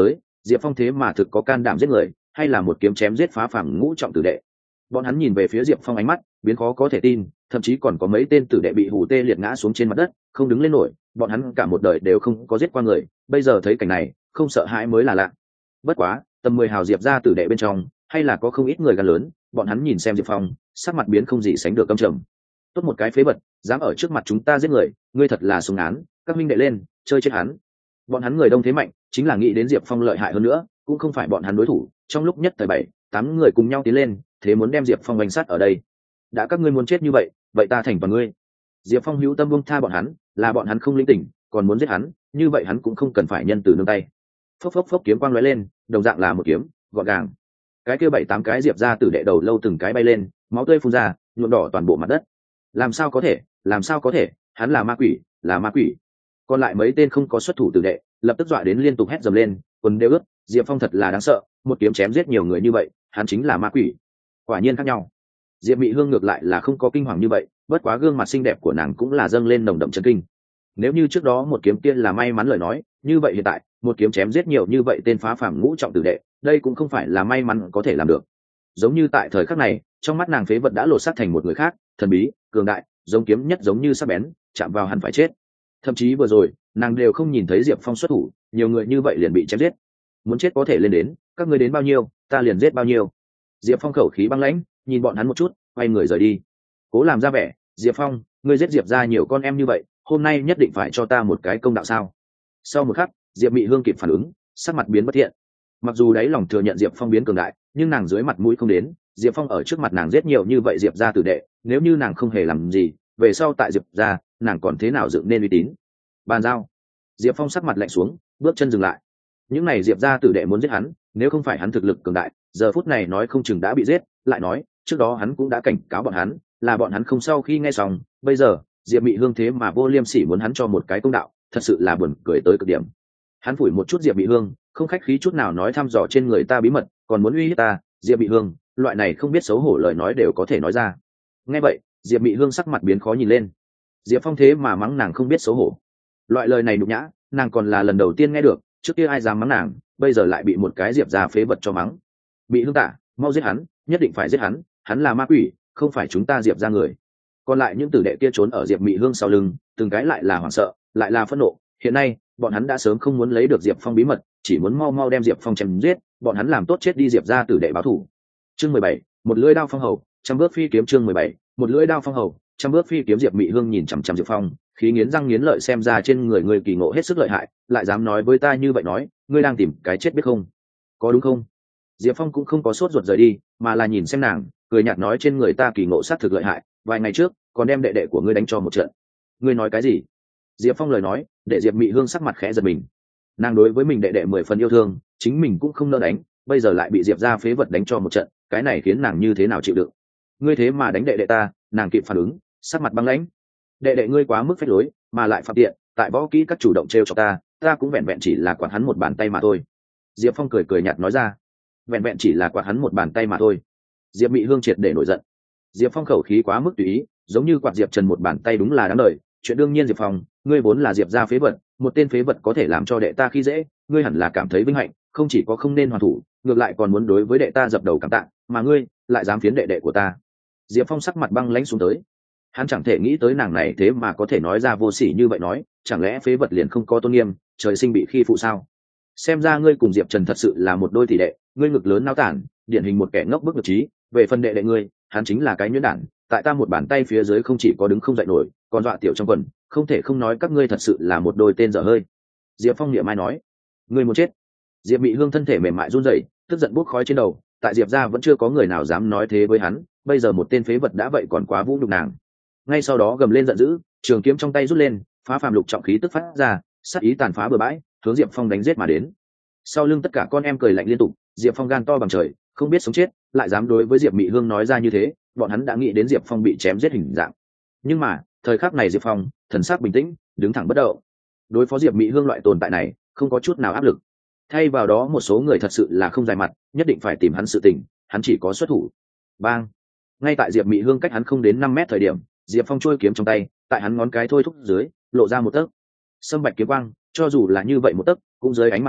Diệp Phong thế mà thực có can đảm giết người, hay là một kiếm chém giết phá phàm ngũ trọng tử đệ. Bọn hắn nhìn về phía Diệp Phong ánh mắt biến khó có thể tin, thậm chí còn có mấy tên tử đệ bị hù tê liệt ngã xuống trên mặt đất, không đứng lên nổi. Bọn hắn cả một đời đều không có giết qua người, bây giờ thấy cảnh này không sợ hãi mới là lạ. Bất quá tầm 10 hào Diệp gia tử đệ bên trong hay là có không ít người gan lớn, bọn hắn nhìn xem Diệp Phong sắc mặt biến không gì sánh được căm trầm. Tốt một cái phế vật, dám ở trước mặt chúng ta giết người, ngươi thật là xuống án, các minh đệ lên chơi chết hắn. Bọn hắn người đông thế mạnh, chính là nghĩ đến Diệp Phong lợi hại hơn nữa, cũng không phải bọn hắn đối thủ. Trong lúc nhất thời 7-8 người cùng nhau tiến lên, thế muốn đem Diệp Phong bánh sát ở đây. Đã các ngươi muốn chết như vậy, vậy ta thành toàn ngươi. Diệp Phong hữu tâm buông tha bọn hắn, là bọn hắn không linh tỉnh, còn muốn giết hắn, như vậy hắn cũng không cần phải nhân từ nương tay. Phốc phốc phốc, kiếm quang lóe lên, đồng dạng là một kiếm, gọn gàng. Cái kia 7-8 cái Diệp ra tử đệ đầu lâu từng cái bay lên, máu tươi phun ra, nhuộm đỏ toàn bộ mặt đất. Làm sao có thể, làm sao có thể, hắn là ma quỷ, là ma quỷ. Còn lại mấy tên không có xuất thủ tử đệ lập tức dọa đến liên tục hét dầm lên, quần đều ướt. Diệp Phong thật là đáng sợ, một kiếm chém giết nhiều người như vậy, hắn chính là ma quỷ. Quả nhiên khác nhau. Diệp Mị Hương ngược lại là không có kinh hoàng như vậy, bất quá gương mặt xinh đẹp của nàng cũng là dâng lên nồng đậm chấn kinh. Nếu như trước đó một kiếm kia là may mắn lời nói, như vậy hiện tại một kiếm chém giết nhiều như vậy tên phá phàm ngũ trọng tử đệ, đây cũng không phải là may mắn có thể làm được. Giống như tại thời khắc này, trong mắt nàng phế vật đã lột xác thành một người khác, thần bí, cường đại, giống kiếm nhất giống như sắc bén, chạm vào hẳn phải chết. Thậm chí vừa rồi nàng đều không nhìn thấy Diệp Phong xuất thủ, nhiều người như vậy liền bị chém giết. Muốn chết có thể lên đến, các ngươi đến bao nhiêu ta liền giết bao nhiêu. Diệp Phong khẩu khí băng lãnh, nhìn bọn hắn một chút, quay người rời đi. Cố làm ra vẻ, Diệp Phong, ngươi giết Diệp ra nhiều con em như vậy, hôm nay nhất định phải cho ta một cái công đạo sao? Sau một khắc, Diệp Mị Hương kịp phản ứng, sắc mặt biến bất thiện. Mặc dù đáy lòng thừa nhận Diệp Phong biến cường đại, nhưng nàng dưới mặt mũi không đến. Diệp Phong ở trước mặt nàng giết nhiều như vậy Diệp ra tử đệ, nếu như nàng không hề làm gì, về sau tại Diệp ra nàng còn thế nào dựng nên uy tín. Bàn giao. Diệp Phong sắc mặt lạnh xuống, bước chân dừng lại. Những này Diệp ra tử đệ muốn giết hắn, nếu không phải hắn thực lực cường đại, giờ phút này nói không chừng đã bị giết. Lại nói trước đó hắn cũng đã cảnh cáo bọn hắn, là bọn hắn không sau khi nghe xong. Bây giờ Diệp Mị Hương thế mà vô liêm sỉ muốn hắn cho một cái công đạo, thật sự là buồn cười tới cực điểm. Hắn phủi một chút Diệp Mị Hương, không khách khí chút nào nói thăm dò trên người ta bí mật, còn muốn uy hiếp ta. Diệp Mị Hương, loại này không biết xấu hổ lời nói đều có thể nói ra. Nghe vậy Diệp Mị Hương sắc mặt biến khó nhìn lên. Diệp Phong thế mà mắng nàng không biết xấu hổ, loại lời này nhục nhã, nàng còn là lần đầu tiên nghe được. Trước kia ai dám mắng nàng, bây giờ lại bị một cái Diệp gia phế vật cho mắng. Bị Hương tả, mau giết hắn, nhất định phải giết hắn, hắn là ma quỷ, không phải chúng ta Diệp gia người. Còn lại những tử đệ kia trốn ở Diệp Mị Hương sau lưng, từng cái lại là hoảng sợ, lại là phẫn nộ. Hiện nay bọn hắn đã sớm không muốn lấy được Diệp Phong bí mật, chỉ muốn mau mau đem Diệp Phong chém giết, bọn hắn làm tốt chết đi Diệp gia tử đệ báo thù. Chương 17, một lưỡi đao phong hầu, trăm bước phi kiếm. Chương 17, một lưỡi đao phong hầu, trăm bước phi kiếm. Diệp Mị Hương nhìn chằm chằm Diệp Phong, khí nghiến răng nghiến lợi, xem ra trên người người kỳ ngộ hết sức lợi hại, lại dám nói với ta như vậy, nói ngươi đang tìm cái chết biết không, có đúng không? Diệp Phong cũng không có sốt ruột rời đi, mà là nhìn xem nàng, cười nhạt nói trên người ta kỳ ngộ sát thực lợi hại, vài ngày trước còn đem đệ đệ của ngươi đánh cho một trận. Ngươi nói cái gì? Diệp Phong lời nói để Diệp Mị Hương sắc mặt khẽ giật mình. Nàng đối với mình đệ đệ 10 phần yêu thương, chính mình cũng không nỡ đánh, bây giờ lại bị Diệp gia phế vật đánh cho một trận, cái này khiến nàng như thế nào chịu đựng. Ngươi thế mà đánh đệ đệ ta? Nàng kịp phản ứng, sắc mặt băng lãnh. Đệ đệ ngươi quá mức phách lối, mà lại phạm tiện, tại võ kỹ các chủ động trêu cho ta cũng vẹn vẹn chỉ là quạt hắn một bàn tay mà thôi. Diệp Phong cười cười nhạt nói ra. Vẹn vẹn chỉ là quạt hắn một bàn tay mà thôi. Diệp Mị Hương triệt để nổi giận. Diệp Phong khẩu khí quá mức tùy ý, giống như quạt Diệp Trần một bàn tay đúng là đáng đời. Chuyện đương nhiên Diệp Phong, ngươi vốn là Diệp gia phế vật, một tên phế vật có thể làm cho đệ ta khi dễ, ngươi hẳn là cảm thấy vinh hạnh, không chỉ có không nên hoàn thủ, ngược lại còn muốn đối với đệ ta dập đầu cảm tạ, mà ngươi lại dám phiến đệ đệ của ta. Diệp Phong sắc mặt băng lãnh xuống tới. Hắn chẳng thể nghĩ tới nàng này thế mà có thể nói ra vô sỉ như vậy, nói chẳng lẽ phế vật liền không có tôn nghiêm, trời sinh bị khi phụ sao? Xem ra ngươi cùng Diệp Trần thật sự là một đôi tỷ đệ, ngươi ngực lớn nao tản, điển hình một kẻ ngốc bức ngược trí. Về phần đệ đệ ngươi, hắn chính là cái nhuyễn đản, tại ta một bàn tay phía dưới không chỉ có đứng không dậy nổi, còn dọa tiểu trong quần, không thể không nói các ngươi thật sự là một đôi tên dở hơi. Diệp Phong niệm mai nói. Ngươi muốn chết? Diệp Mị Hương thân thể mềm mại run rẩy, tức giận bốc khói trên đầu, tại Diệp gia vẫn chưa có người nào dám nói thế với hắn, bây giờ một tên phế vật đã vậy còn quá vũ nhục nàng. Ngay sau đó gầm lên giận dữ, trường kiếm trong tay rút lên, phá phàm lục trọng khí tức phát ra, sát ý tàn phá bừa bãi, hướng Diệp Phong đánh giết mà đến. Sau lưng tất cả con em cười lạnh liên tục. Diệp Phong gan to bằng trời, không biết sống chết, lại dám đối với Diệp Mị Hương nói ra như thế, bọn hắn đã nghĩ đến Diệp Phong bị chém giết hình dạng. Nhưng mà thời khắc này Diệp Phong thần sắc bình tĩnh, đứng thẳng bất động. Đối phó Diệp Mị Hương loại tồn tại này không có chút nào áp lực. Thay vào đó một số người thật sự là không dài mặt, nhất định phải tìm hắn sự tình, hắn chỉ có xuất thủ. Bang! Ngay tại Diệp Mị Hương cách hắn không đến 5 mét thời điểm, Diệp Phong trôi kiếm trong tay, tại hắn ngón cái thôi thúc dưới lộ ra một tấc. Sâm bạch kiếm quang, cho dù là như vậy một tấc, cũng dưới ánh mặt trời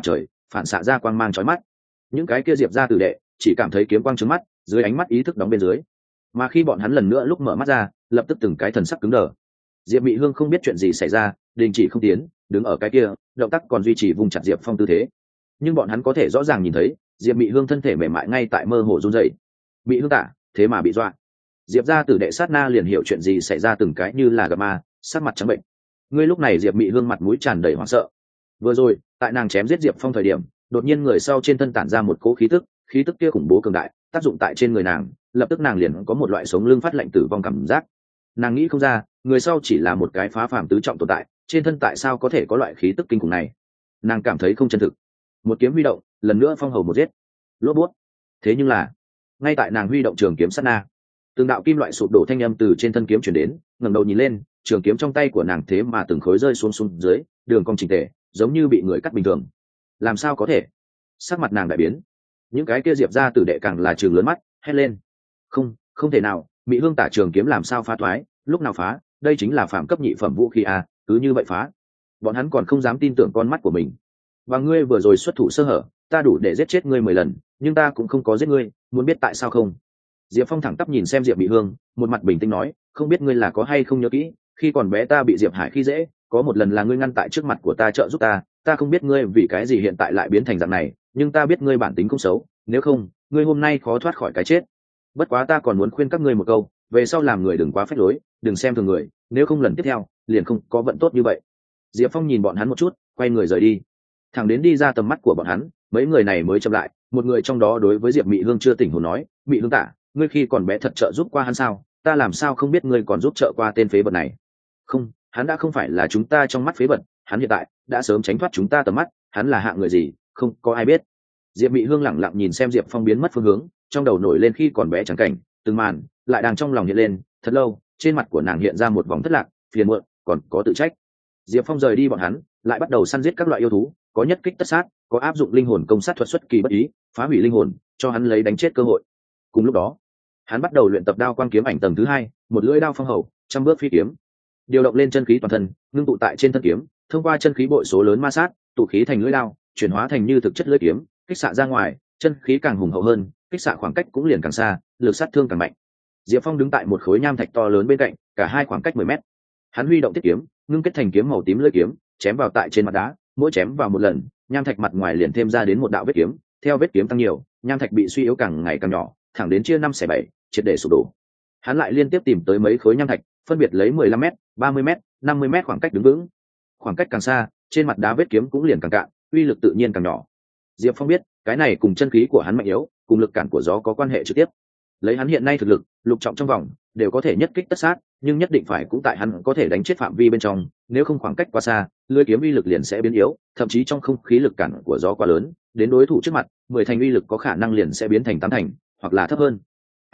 phản xạ ra quang mang chói mắt. Những cái kia diệp ra tử đệ chỉ cảm thấy kiếm quang trứng mắt, dưới ánh mắt ý thức đóng bên dưới, mà khi bọn hắn lần nữa lúc mở mắt ra, lập tức từng cái thần sắc cứng đờ. Diệp Mị Hương không biết chuyện gì xảy ra, đình chỉ không tiến, đứng ở cái kia, động tác còn duy trì vùng chặt Diệp Phong tư thế. Nhưng bọn hắn có thể rõ ràng nhìn thấy, Diệp Mị Hương thân thể mềm mại ngay tại mơ hồ run rẩy. Mị Hương tả, thế mà bị dọa. Diệp gia tử đệ sát na liền hiểu chuyện gì xảy ra, từng cái như là gặp ma, sắc mặt trắng bệnh. Ngươi lúc này Diệp Mị Hương mặt mũi tràn đầy hoảng sợ. Vừa rồi, tại nàng chém giết Diệp Phong thời điểm, đột nhiên người sau trên thân tản ra một cỗ khí tức kia khủng bố cường đại, tác dụng tại trên người nàng, lập tức nàng liền có một loại sống lưng phát lạnh tử vong cảm giác. Nàng nghĩ không ra, người sau chỉ là một cái phá phàm tứ trọng tồn tại, trên thân tại sao có thể có loại khí tức kinh khủng này. Nàng cảm thấy không chân thực. Một kiếm huy động, lần nữa phong hầu một giết. Lốp bút. Thế nhưng là, ngay tại nàng huy động trường kiếm sát na, từng đạo kim loại sụp đổ thanh âm từ trên thân kiếm chuyển đến, ngẩng đầu nhìn lên, trường kiếm trong tay của nàng thế mà từng khối rơi xuống dưới, đường cong chỉnh tề, giống như bị người cắt bình thường. Làm sao có thể? Sắc mặt nàng đại biến. Những cái kia diệp ra tử đệ càng là trường lớn mắt, hét lên. Không thể nào, Mị Hương tả trường kiếm làm sao phá thoái, lúc nào phá, đây chính là phạm cấp nhị phẩm vũ khí à, cứ như vậy phá. Bọn hắn còn không dám tin tưởng con mắt của mình. Và ngươi vừa rồi xuất thủ sơ hở, ta đủ để giết chết ngươi 10 lần, nhưng ta cũng không có giết ngươi, muốn biết tại sao không? Diệp Phong thẳng tắp nhìn xem Diệp Mị Hương, một mặt bình tĩnh nói, không biết ngươi là có hay không nhớ kỹ, khi còn bé ta bị Diệp Hải khi dễ, có một lần là ngươi ngăn tại trước mặt của ta trợ giúp ta không biết ngươi vì cái gì hiện tại lại biến thành dạng này, nhưng ta biết ngươi bản tính không xấu, nếu không, ngươi hôm nay khó thoát khỏi cái chết. Bất quá ta còn muốn khuyên các ngươi một câu, về sau làm người đừng quá phách lối, đừng xem thường người, nếu không lần tiếp theo liền không có vận tốt như vậy. Diệp Phong nhìn bọn hắn một chút, quay người rời đi. Thẳng đến đi ra tầm mắt của bọn hắn, mấy người này mới chậm lại. Một người trong đó đối với Diệp Mị Hương chưa tỉnh hồn nói, Mị Hương tả, ngươi khi còn bé thật trợ giúp qua hắn sao? Ta làm sao không biết ngươi còn giúp trợ qua tên phế vật này? Không, hắn đã không phải là chúng ta trong mắt phế vật, hắn hiện tại đã sớm tránh thoát chúng ta tầm mắt, hắn là hạng người gì, không có ai biết. Diệp Mị Hương lẳng lặng nhìn xem Diệp Phong biến mất phương hướng, trong đầu nổi lên khi còn bé trắng cảnh, từng màn lại đang trong lòng hiện lên. Thật lâu, trên mặt của nàng hiện ra một vòng thất lạc, phiền muộn, còn có tự trách. Diệp Phong rời đi bọn hắn, lại bắt đầu săn giết các loại yêu thú, có nhất kích tất sát, có áp dụng linh hồn công sát thuật xuất kỳ bất ý, phá hủy linh hồn, cho hắn lấy đánh chết cơ hội. Cùng lúc đó, hắn bắt đầu luyện tập đao quang kiếm ảnh tầng thứ 2, một lưỡi đao phong hầu, trăm bước phi kiếm, điều động lên chân khí toàn thân, ngưng tụ tại trên thân kiếm, thông qua chân khí bội số lớn ma sát, tụ khí thành lưỡi đao, chuyển hóa thành như thực chất lưỡi kiếm, kích xạ ra ngoài, chân khí càng hùng hậu hơn, kích xạ khoảng cách cũng liền càng xa, lực sát thương càng mạnh. Diệp Phong đứng tại một khối nham thạch to lớn bên cạnh, cả hai khoảng cách 10 mét. Hắn huy động thiết kiếm, ngưng kết thành kiếm màu tím lưỡi kiếm, chém vào tại trên mặt đá, mỗi chém vào một lần, nham thạch mặt ngoài liền thêm ra đến một đạo vết kiếm, theo vết kiếm tăng nhiều, nham thạch bị suy yếu càng ngày càng nhỏ, thẳng đến chia 5/7, triệt để sụp đổ. Hắn lại liên tiếp tìm tới mấy khối nham thạch, phân biệt lấy 15m, 30m, 50m khoảng cách đứng vững. Khoảng cách càng xa, trên mặt đá vết kiếm cũng liền càng cạn, uy lực tự nhiên càng nhỏ. Diệp Phong biết, cái này cùng chân khí của hắn mạnh yếu, cùng lực cản của gió có quan hệ trực tiếp. Lấy hắn hiện nay thực lực, lục trọng trong vòng đều có thể nhất kích tất sát, nhưng nhất định phải cũng tại hắn có thể đánh chết phạm vi bên trong, nếu không khoảng cách quá xa, lưỡi kiếm uy lực liền sẽ biến yếu, thậm chí trong không khí lực cản của gió quá lớn, đến đối thủ trước mặt, 10 thành uy lực có khả năng liền sẽ biến thành 8 thành, hoặc là thấp hơn.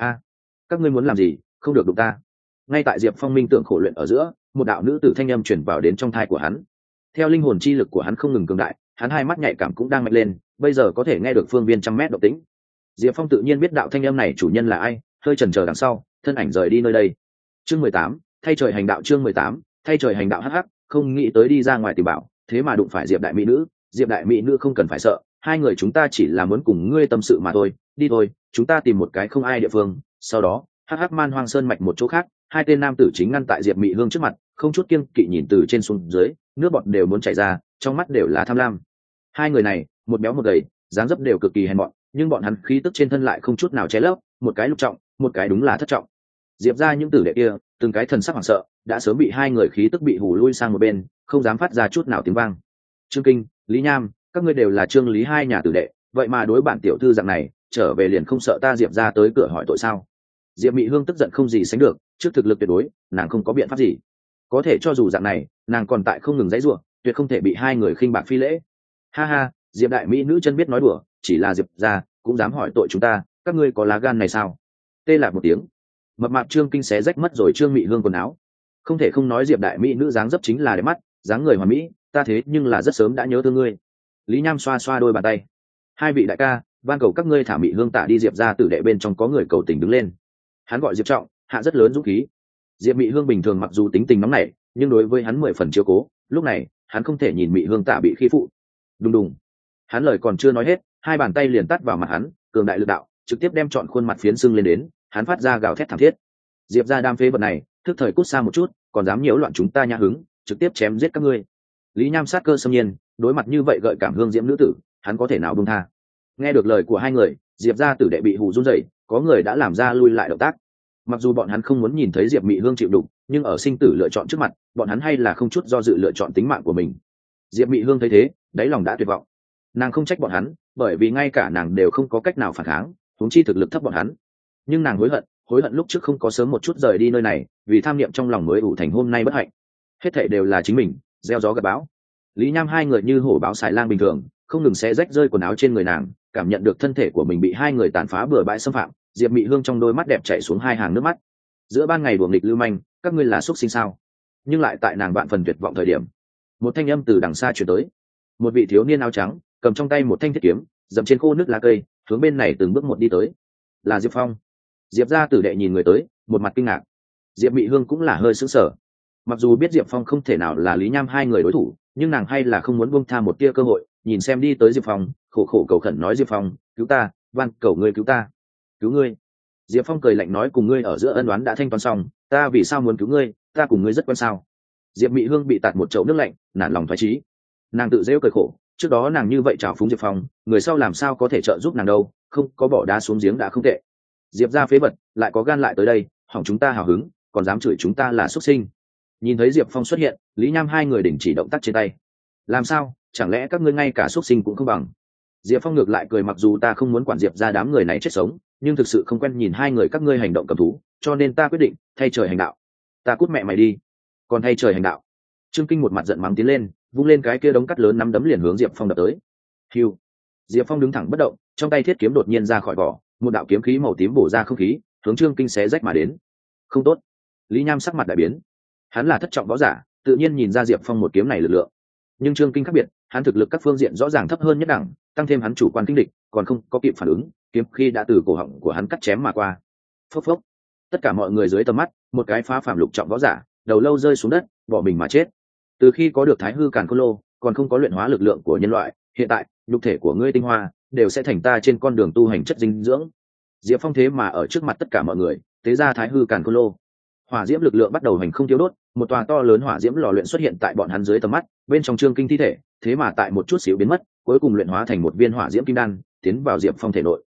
Các ngươi muốn làm gì, không được đụng ta. Ngay tại Diệp Phong minh tưởng khổ luyện ở giữa, một đạo nữ tử thanh âm truyền vào đến trong thai của hắn. Theo linh hồn chi lực của hắn không ngừng cường đại, hắn hai mắt nhạy cảm cũng đang mạnh lên, bây giờ có thể nghe được phương viên trăm mét động tĩnh. Diệp Phong tự nhiên biết đạo thanh âm này chủ nhân là ai, hơi chần chờ đằng sau, thân ảnh rời đi nơi đây. Chương 18, thay trời hành đạo. Chương 18, thay trời hành đạo. Hắc, không nghĩ tới đi ra ngoài tìm bảo, thế mà đụng phải Diệp đại mỹ nữ. Diệp đại mỹ nữ không cần phải sợ, hai người chúng ta chỉ là muốn cùng ngươi tâm sự mà thôi. Đi thôi, chúng ta tìm một cái không ai địa phương. Sau đó, Hắc Man Hoang Sơn mạch một chỗ khác, hai tên nam tử chính ngăn tại Diệp Mị Hương trước mặt, không chút kiêng kỵ nhìn từ trên xuống dưới, nước bọt đều muốn chảy ra, trong mắt đều là tham lam. Hai người này, một béo một gầy, dáng dấp đều cực kỳ hèn mọn, nhưng bọn hắn khí tức trên thân lại không chút nào che lấp, một cái lục trọng, một cái đúng là thất trọng. Diệp ra những tử đệ kia, từng cái thần sắc hoảng sợ, đã sớm bị hai người khí tức bị hù lui sang một bên, không dám phát ra chút nào tiếng vang. Trương Kinh, Lý Nham, các ngươi đều là Trương Lý hai nhà tử đệ, vậy mà đối bản tiểu thư dạng này, trở về liền không sợ ta Diệp ra tới cửa hỏi tội sao? Diệp Mị Hương tức giận không gì sánh được, trước thực lực tuyệt đối, nàng không có biện pháp gì. Có thể cho dù dạng này, nàng còn tại không ngừng giãy giụa, tuyệt không thể bị hai người khinh bạc phi lễ. Ha ha, Diệp đại mỹ nữ chân biết nói đùa, chỉ là Diệp gia cũng dám hỏi tội chúng ta, các ngươi có lá gan này sao? Tê lạc một tiếng, mập mạp Trương Kinh xé rách mất rồi Trương Mị Hương quần áo. Không thể không nói Diệp đại mỹ nữ dáng dấp chính là đẹp mắt, dáng người hoàn mỹ, ta thế nhưng là rất sớm đã nhớ thương ngươi. Lý Nham xoa xoa đôi bàn tay. Hai vị đại ca, van cầu các ngươi thả Mị Hương tả đi Diệp gia tử đệ bên trong có người cầu tình đứng lên. Hắn gọi Diệp Trọng, hạ rất lớn dũng khí. Diệp Mị Hương bình thường mặc dù tính tình nóng nảy, nhưng đối với hắn 10 phần chiếu cố, lúc này hắn không thể nhìn Mị Hương tả bị khi phụ. Đùng đùng, Hắn lời còn chưa nói hết, hai bàn tay liền tát vào mặt hắn, cường đại lực đạo trực tiếp đem trọn khuôn mặt phiến sưng lên đến, hắn phát ra gào thét thảm thiết. Diệp gia đam phế vật này thức thời cút xa một chút, còn dám nhiễu loạn chúng ta nhã hứng, trực tiếp chém giết các ngươi. Lý Nham sát cơ xâm nhiên, đối mặt như vậy gợi cảm hương diễm nữ tử, hắn có thể nào buông tha. Nghe được lời của hai người, Diệp gia tử đệ bị hù run rẩy, có người đã làm ra lui lại động tác. Mặc dù bọn hắn không muốn nhìn thấy Diệp Mị Hương chịu đục, nhưng ở sinh tử lựa chọn trước mặt, bọn hắn hay là không chút do dự lựa chọn tính mạng của mình. Diệp Mị Hương thấy thế, đáy lòng đã tuyệt vọng. Nàng không trách bọn hắn, bởi vì ngay cả nàng đều không có cách nào phản kháng, huống chi thực lực thấp bọn hắn. Nhưng nàng hối hận lúc trước không có sớm một chút rời đi nơi này, vì tham niệm trong lòng mới ủ thành hôm nay bất hạnh. Hết thảy đều là chính mình gieo gió gặt bão. Lý Nham hai người như hổ báo xài lang bình thường, không ngừng xé rách rơi quần áo trên người nàng, cảm nhận được thân thể của mình bị hai người tàn phá bừa bãi xâm phạm. Diệp Mị Hương trong đôi mắt đẹp chảy xuống hai hàng nước mắt. Giữa ban ngày đùa nghịch lưu manh, các ngươi là xuất sinh sao? Nhưng lại tại nàng vạn phần tuyệt vọng thời điểm, một thanh âm từ đằng xa truyền tới. Một vị thiếu niên áo trắng cầm trong tay một thanh thiết kiếm, dậm trên khô nước lá cây, hướng bên này từng bước một đi tới. Là Diệp Phong. Diệp gia tử đệ nhìn người tới, một mặt kinh ngạc. Diệp Mị Hương cũng là hơi sững sờ. Mặc dù biết Diệp Phong không thể nào là Lý Nham hai người đối thủ, nhưng nàng hay là không muốn buông tha một tia cơ hội, nhìn xem đi tới Diệp Phong, khổ khổ cầu khẩn nói: Diệp Phong, cứu ta, van cầu ngươi cứu ta, cứu ngươi. Diệp Phong cười lạnh nói: cùng ngươi ở giữa ân oán đã thanh toán xong, ta vì sao muốn cứu ngươi, ta cùng ngươi rất quen sao? Diệp Mị Hương bị tạt một chậu nước lạnh, nản lòng thoái chí. Nàng tự giễu cười khổ, trước đó nàng như vậy chào phúng Diệp Phong, người sau làm sao có thể trợ giúp nàng đâu, không có bỏ đá xuống giếng đã không tệ. Diệp gia phế vật, lại có gan lại tới đây, hỏng chúng ta hào hứng, còn dám chửi chúng ta là xuất sinh. Nhìn thấy Diệp Phong xuất hiện, Lý Nham hai người đình chỉ động tác trên tay. Làm sao, chẳng lẽ các ngươi ngay cả xuất sinh cũng không bằng? Diệp Phong ngược lại cười, mặc dù ta không muốn quản Diệp gia đám người này chết sống, nhưng thực sự không quen nhìn hai người các ngươi hành động cầm thú, cho nên ta quyết định thay trời hành đạo. Ta cút mẹ mày đi, còn thay trời hành đạo. Trương Kinh một mặt giận mắng tiến lên, vung lên cái kia đống cắt lớn nắm đấm liền hướng Diệp Phong đập tới. Hưu. Diệp Phong đứng thẳng bất động, trong tay thiết kiếm đột nhiên ra khỏi vỏ, một đạo kiếm khí màu tím bổ ra không khí, hướng Trương Kinh xé rách mà đến. Không tốt. Lý Nham sắc mặt đại biến. Hắn là thất trọng võ giả, tự nhiên nhìn ra Diệp Phong một kiếm này lực lượng. Nhưng Trương Kinh khác biệt, hắn thực lực các phương diện rõ ràng thấp hơn nhất đẳng, tăng thêm hắn chủ quan kinh địch, còn không có kịp phản ứng, kiếm khi đã từ cổ họng của hắn cắt chém mà qua. Phốc phốc. Tất cả mọi người dưới tầm mắt, một cái phá phàm lục trọng võ giả, đầu lâu rơi xuống đất, bỏ mình mà chết. Từ khi có được Thái Hư Càn Khôn Lô, còn không có luyện hóa lực lượng của nhân loại, hiện tại, nhục thể của ngươi tinh hoa đều sẽ thành ta trên con đường tu hành chất dinh dưỡng. Diệp Phong thế mà ở trước mặt tất cả mọi người, tế ra Thái Hư Càn Khôn Lô. Hỏa diễm lực lượng bắt đầu hành không tiêu đốt, một tòa to lớn hỏa diễm lò luyện xuất hiện tại bọn hắn dưới tầm mắt, bên trong Trương Kinh thi thể, thế mà tại một chút xíu biến mất, cuối cùng luyện hóa thành một viên hỏa diễm kim đan, tiến vào Diệp Phong thể nội.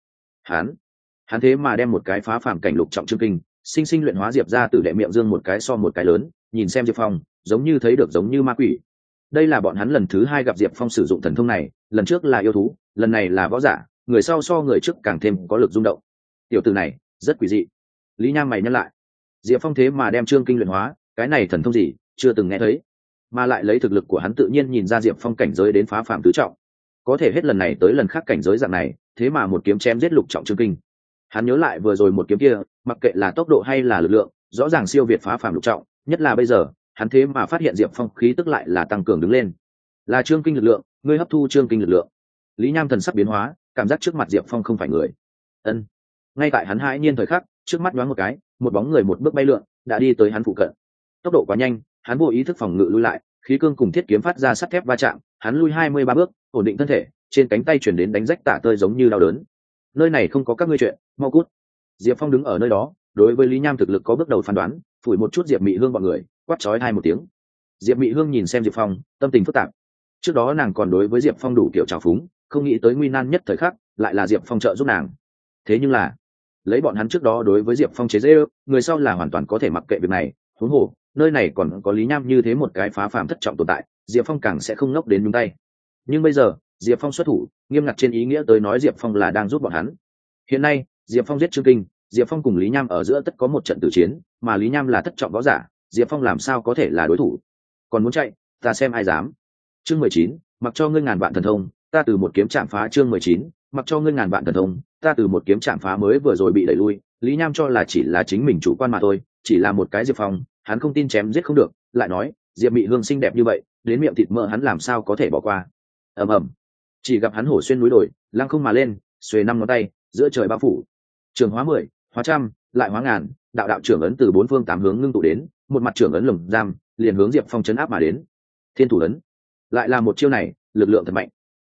Hắn thế mà đem một cái phá phàm cảnh lục trọng Trương Kinh, sinh sinh luyện hóa Diệp ra từ đệ miệng dương một cái so một cái lớn, nhìn xem Diệp Phong, giống như thấy được giống như ma quỷ. Đây là bọn hắn lần thứ hai gặp Diệp Phong sử dụng thần thông này, lần trước là yêu thú, lần này là võ giả, người sau so người trước càng thêm có lực rung động. Tiểu tử này rất quỷ dị. Lý Nham mày nhắc lại, Diệp Phong thế mà đem Trương Kinh luyện hóa, cái này thần thông gì, chưa từng nghe thấy. Mà lại lấy thực lực của hắn tự nhiên nhìn ra Diệp Phong cảnh giới đến phá phàm tứ trọng, có thể hết lần này tới lần khác cảnh giới dạng này, thế mà một kiếm chém giết lục trọng Trương Kinh. Hắn nhớ lại vừa rồi một kiếm kia, mặc kệ là tốc độ hay là lực lượng, rõ ràng siêu việt phá phàm lục trọng, nhất là bây giờ, hắn thế mà phát hiện Diệp Phong khí tức lại là tăng cường đứng lên. Là Trương Kinh lực lượng, ngươi hấp thu Trương Kinh lực lượng. Lý Nham thần sắc biến hóa, cảm giác trước mặt Diệp Phong không phải người. Ân. Ngay tại hắn hãi nhiên thời khắc, trước mắt nhoáng một cái, một bóng người một bước bay lượn, đã đi tới hắn phụ cận. Tốc độ quá nhanh, hắn vô ý thức phòng ngự lui lại, khí cương cùng thiết kiếm phát ra sắt thép va chạm, hắn lui 23 bước, ổn định thân thể, trên cánh tay truyền đến đánh rách tả tơi giống như đau đớn. Nơi này không có các ngươi chuyện, mau cút. Diệp Phong đứng ở nơi đó, đối với Lý Nham thực lực có bước đầu phán đoán, phủi một chút Diệp Mị Hương bọn người, quát chói hai một tiếng. Diệp Mị Hương nhìn xem Diệp Phong, tâm tình phức tạp. Trước đó nàng còn đối với Diệp Phong đủ kiểu trào phúng, không nghĩ tới nguy nan nhất thời khắc, lại là Diệp Phong trợ giúp nàng. Thế nhưng là, lấy bọn hắn trước đó đối với Diệp Phong chế giễu, người sau là hoàn toàn có thể mặc kệ việc này, huống hồ, nơi này còn có Lý Nham như thế một cái phá phàm thất trọng tồn tại, Diệp Phong càng sẽ không ngốc đến nhúng tay. Nhưng bây giờ, Diệp Phong xuất thủ, nghiêm ngặt trên ý nghĩa tới nói Diệp Phong là đang giúp bọn hắn. Hiện nay, Diệp Phong giết Trương Kinh, Diệp Phong cùng Lý Nham ở giữa tất có một trận tử chiến, mà Lý Nham là thất trọng võ giả, Diệp Phong làm sao có thể là đối thủ? Còn muốn chạy, ta xem ai dám. Chương 19, mặc cho ngươi ngàn vạn thần thông, ta từ một kiếm chạm phá. Chương 19, mặc cho ngươi ngàn vạn thần thông, ta từ một kiếm chạm phá. Mới vừa rồi bị đẩy lui, Lý Nham cho là chỉ là chính mình chủ quan mà thôi, chỉ là một cái Diệp Phong, hắn không tin chém giết không được, lại nói, Diệp Mị Hương xinh đẹp như vậy, đến miệng thịt mỡ hắn làm sao có thể bỏ qua. Ầm ầm. Chỉ gặp hắn hổ xuyên núi đồi, lăng không mà lên, xuề năm ngón tay, giữa trời bao phủ. Trường hóa 10, hóa trăm, lại hóa ngàn, đạo đạo trưởng ấn từ bốn phương tám hướng ngưng tụ đến, một mặt trưởng ấn lồng giam, liền hướng Diệp Phong chấn áp mà đến. Thiên thủ ấn, lại là một chiêu này, lực lượng thật mạnh.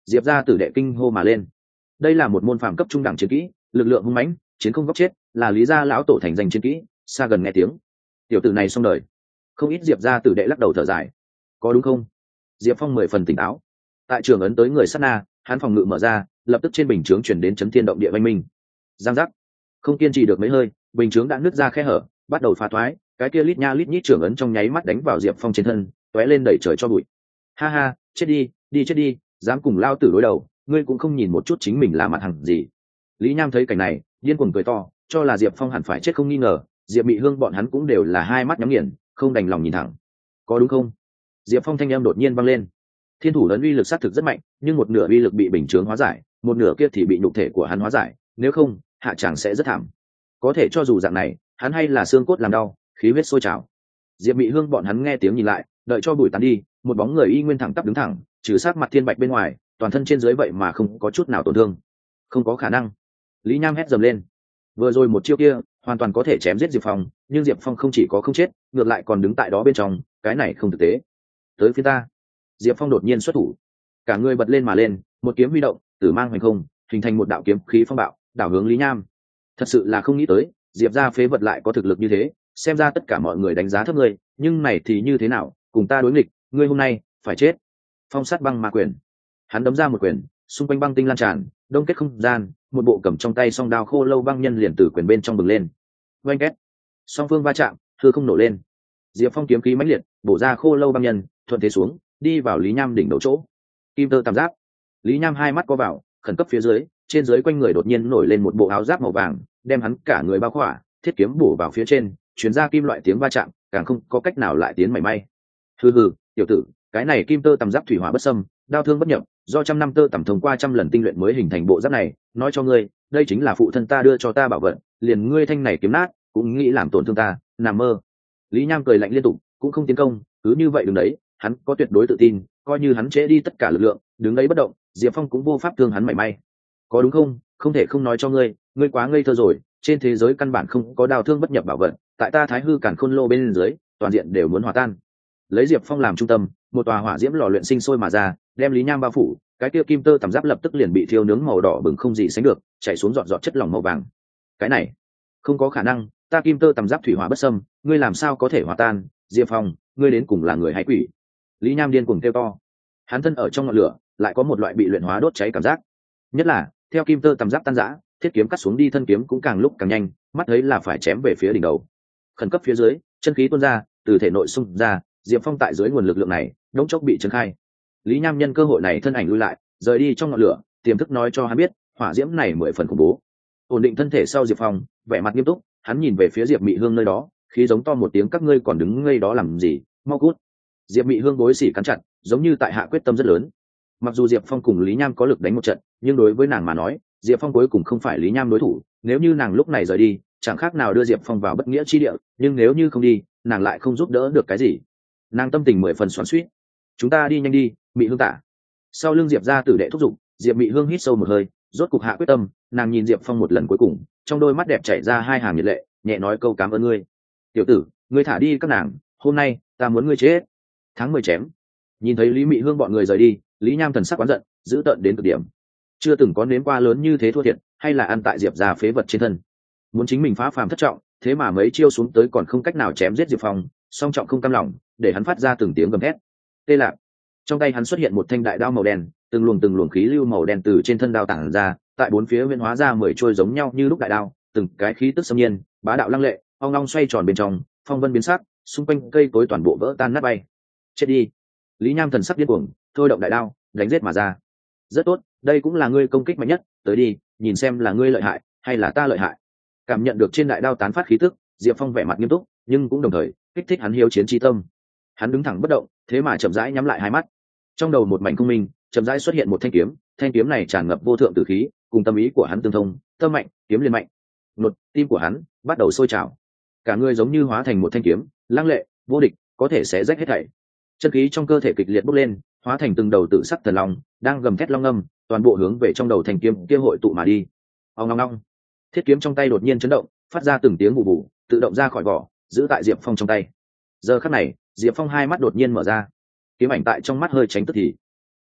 Diệp gia tử đệ kinh hô mà lên. Đây là một môn phàm cấp trung đẳng chiến kỹ, lực lượng hung mãnh, chiến không góc chết, là Lý gia lão tổ thành danh chiến kỹ, xa gần nghe tiếng. Tiểu tử này xong đời. Không ít Diệp gia tử đệ lắc đầu thở dài. Có đúng không? Diệp Phong 10 phần tỉnh táo. Tại trường ấn tới người sát na, hắn phòng ngự mở ra, lập tức trên bình chướng chuyển đến chấn thiên động địa vang minh. Giang giác. Không kiên trì được mấy hơi, bình chướng đã nứt ra khe hở, bắt đầu phá thoái, cái kia lít nha lít nhít trường ấn trong nháy mắt đánh vào Diệp Phong trên thân, tóe lên đẩy trời cho bụi. Ha ha, chết đi, đi chết đi, dám cùng lao tử đối đầu, ngươi cũng không nhìn một chút chính mình là mặt hàng gì. Lý Nham thấy cảnh này, điên cuồng cười to, cho là Diệp Phong hẳn phải chết không nghi ngờ, Diệp Mị Hương bọn hắn cũng đều là hai mắt nhắm nghiền, không đành lòng nhìn thẳng. Có đúng không? Diệp Phong thanh âm đột nhiên vang lên. Thiên thủ ấn uy lực sát thực rất mạnh, nhưng một nửa uy lực bị bình chướng hóa giải, một nửa kia thì bị nhục thể của hắn hóa giải, nếu không, hạ chẳng sẽ rất thảm. Có thể cho dù dạng này, hắn hay là xương cốt làm đau, khí huyết sôi trào. Diệp Mị Hương bọn hắn nghe tiếng nhìn lại, đợi cho bụi tán đi, một bóng người y nguyên thẳng tắp đứng thẳng, trừ sát mặt thiên bạch bên ngoài, toàn thân trên dưới vậy mà không có chút nào tổn thương. Không có khả năng. Lý Nham hét dầm lên. Vừa rồi một chiêu kia, hoàn toàn có thể chém giết Diệp Phong, nhưng Diệp Phong không chỉ có không chết, ngược lại còn đứng tại đó bên trong, cái này không thực tế. Tới phía ta. Diệp Phong đột nhiên xuất thủ, cả người bật lên mà lên, một kiếm huy động, tử mang hoành không, hình thành một đạo kiếm khí phong bạo, đảo hướng Lý Nham. Thật sự là không nghĩ tới, Diệp gia phế vật lại có thực lực như thế, xem ra tất cả mọi người đánh giá thấp ngươi, nhưng này thì như thế nào, cùng ta đối nghịch, ngươi hôm nay phải chết. Phong sát băng ma quyền. Hắn đấm ra một quyền, xung quanh băng tinh lan tràn, đông kết không gian, một bộ cầm trong tay song đao khô lâu băng nhân liền từ quyền bên trong bừng lên. Oanh két. Song phương va chạm, hư không nổ lên. Diệp Phong kiếm khí mãnh liệt, bổ ra khô lâu băng nhân, thuận thế xuống, đi vào Lý Nham đỉnh đầu chỗ. Kim tơ tam giáp. Lý Nham hai mắt co vào, khẩn cấp phía dưới, trên dưới quanh người đột nhiên nổi lên một bộ áo giáp màu vàng, đem hắn cả người bao khỏa, thiết kiếm bổ vào phía trên, truyền ra kim loại tiếng va chạm, càng không có cách nào lại tiến mảy may. Hừ hừ, tiểu tử, cái này kim tơ tầm giáp thủy hỏa bất xâm, đao thương bất nhập, do trăm năm tơ tầm thông qua trăm lần tinh luyện mới hình thành bộ giáp này, nói cho ngươi, đây chính là phụ thân ta đưa cho ta bảo vật, liền ngươi thanh này kiếm nát, cũng nghĩ làm tổn thương ta, nằm mơ. Lý Nham cười lạnh liên tục, cũng không tiến công, cứ như vậy đứng đấy, hắn có tuyệt đối tự tin, coi như hắn chế đi tất cả lực lượng, đứng đấy bất động, Diệp Phong cũng vô pháp thương hắn mảy may. Có đúng không? Không thể không nói cho ngươi, ngươi quá ngây thơ rồi, trên thế giới căn bản không có đao thương bất nhập bảo vật, tại ta Thái Hư Càn Khôn Lô bên dưới, toàn diện đều muốn hòa tan. Lấy Diệp Phong làm trung tâm, một tòa hỏa diễm lò luyện sinh sôi mà ra, đem Lý Nham bao phủ, cái kia kim tơ tầm giáp lập tức liền bị thiêu nướng màu đỏ bừng không gì sánh được, chảy xuống giọt giọt chất lỏng màu vàng. Cái này, không có khả năng, ta kim tơ tầm giáp thủy hỏa bất xâm, ngươi làm sao có thể hòa tan? Diệp Phong, ngươi đến cùng là người hay quỷ? Lý Nham điên cuồng kêu to. Hắn thân ở trong ngọn lửa, lại có một loại bị luyện hóa đốt cháy cảm giác. Nhất là, theo kim tơ tầm giáp tan rã, thiết kiếm cắt xuống đi thân kiếm cũng càng lúc càng nhanh, mắt thấy là phải chém về phía đỉnh đầu. Khẩn cấp phía dưới, chân khí tuôn ra, từ thể nội xung ra, Diệp Phong tại dưới nguồn lực lượng này, đống chốc bị trấn khai. Lý Nham nhân cơ hội này thân ảnh lui lại, rời đi trong ngọn lửa, tiềm thức nói cho hắn biết, hỏa diễm này 10 phần khủng bố. Ổn định thân thể sau Diệp Phong, vẻ mặt nghiêm túc, hắn nhìn về phía Diệp Mị Hương nơi đó, khí giống to một tiếng, các ngươi còn đứng ngây đó làm gì, mau cút. Diệp Mị Hương bối xỉ cắn chặt, giống như tại hạ quyết tâm rất lớn. Mặc dù Diệp Phong cùng Lý Nham có lực đánh một trận, nhưng đối với nàng mà nói, Diệp Phong cuối cùng không phải Lý Nham đối thủ, nếu như nàng lúc này rời đi, chẳng khác nào đưa Diệp Phong vào bất nghĩa chi địa, nhưng nếu như không đi, nàng lại không giúp đỡ được cái gì. Nàng tâm tình 10 phần xoắn xuýt. Chúng ta đi nhanh đi, Mị Hương tả. Sau lưng Diệp gia tử đệ thúc giục, Diệp Mị Hương hít sâu một hơi, rốt cục hạ quyết tâm, nàng nhìn Diệp Phong một lần cuối cùng, trong đôi mắt đẹp chảy ra hai hàng nhiệt lệ, nhẹ nói câu cảm ơn ngươi. Tiểu tử, ngươi thả đi các nàng, hôm nay ta muốn ngươi chết. Tháng 10 chém. Nhìn thấy Lý Mị Hương bọn người rời đi, Lý Nham thần sắc oán giận, dữ tợn đến cực điểm. Chưa từng có nếm qua lớn như thế thua thiệt, hay là ăn tại Diệp gia phế vật trên thân. Muốn chính mình phá phàm thất trọng, thế mà mấy chiêu xuống tới còn không cách nào chém giết Diệp Phong, song trọng không cam lòng, để hắn phát ra từng tiếng gầm thét. Tê lạc. Trong tay hắn xuất hiện một thanh đại đao màu đen, từng luồng khí lưu màu đen từ trên thân đao tản ra, tại bốn phía huyễn hóa ra 10 trôi giống nhau như lúc đại đao, từng cái khí tức xâm nhiên, bá đạo lăng lệ, ong long xoay tròn bên trong, phong vân biến sắc, xung quanh cây cối toàn bộ vỡ tan nát bay. Chết đi. Lý Nham thần sắc điên cuồng, thôi động đại đao, đánh giết mà ra. Rất tốt, đây cũng là ngươi công kích mạnh nhất, tới đi, nhìn xem là ngươi lợi hại hay là ta lợi hại. Cảm nhận được trên đại đao tán phát khí tức, Diệp Phong vẻ mặt nghiêm túc, nhưng cũng đồng thời kích thích hắn hiếu chiến chi tâm. Hắn đứng thẳng bất động, thế mà chậm rãi nhắm lại hai mắt. Trong đầu một mảnh空minh, chậm rãi xuất hiện một thanh kiếm này tràn ngập vô thượng tử khí, cùng tâm ý của hắn tương thông, tâm mạnh, kiếm liền mạnh. Nột, tim của hắn bắt đầu sôi trào. Cả người giống như hóa thành một thanh kiếm, lăng lệ, vô địch, có thể xé rách hết thảy. Chân khí trong cơ thể kịch liệt bốc lên, hóa thành từng đầu tự sắc thần long, đang gầm thét long âm, toàn bộ hướng về trong đầu thanh kiếm kia hội tụ mà đi. Ong ong ong. Thiết kiếm trong tay đột nhiên chấn động, phát ra từng tiếng bù bù, tự động ra khỏi vỏ, giữ tại Diệp Phong trong tay. Giờ khắc này, Diệp Phong hai mắt đột nhiên mở ra, kiếm ảnh tại trong mắt hơi tránh tức thì.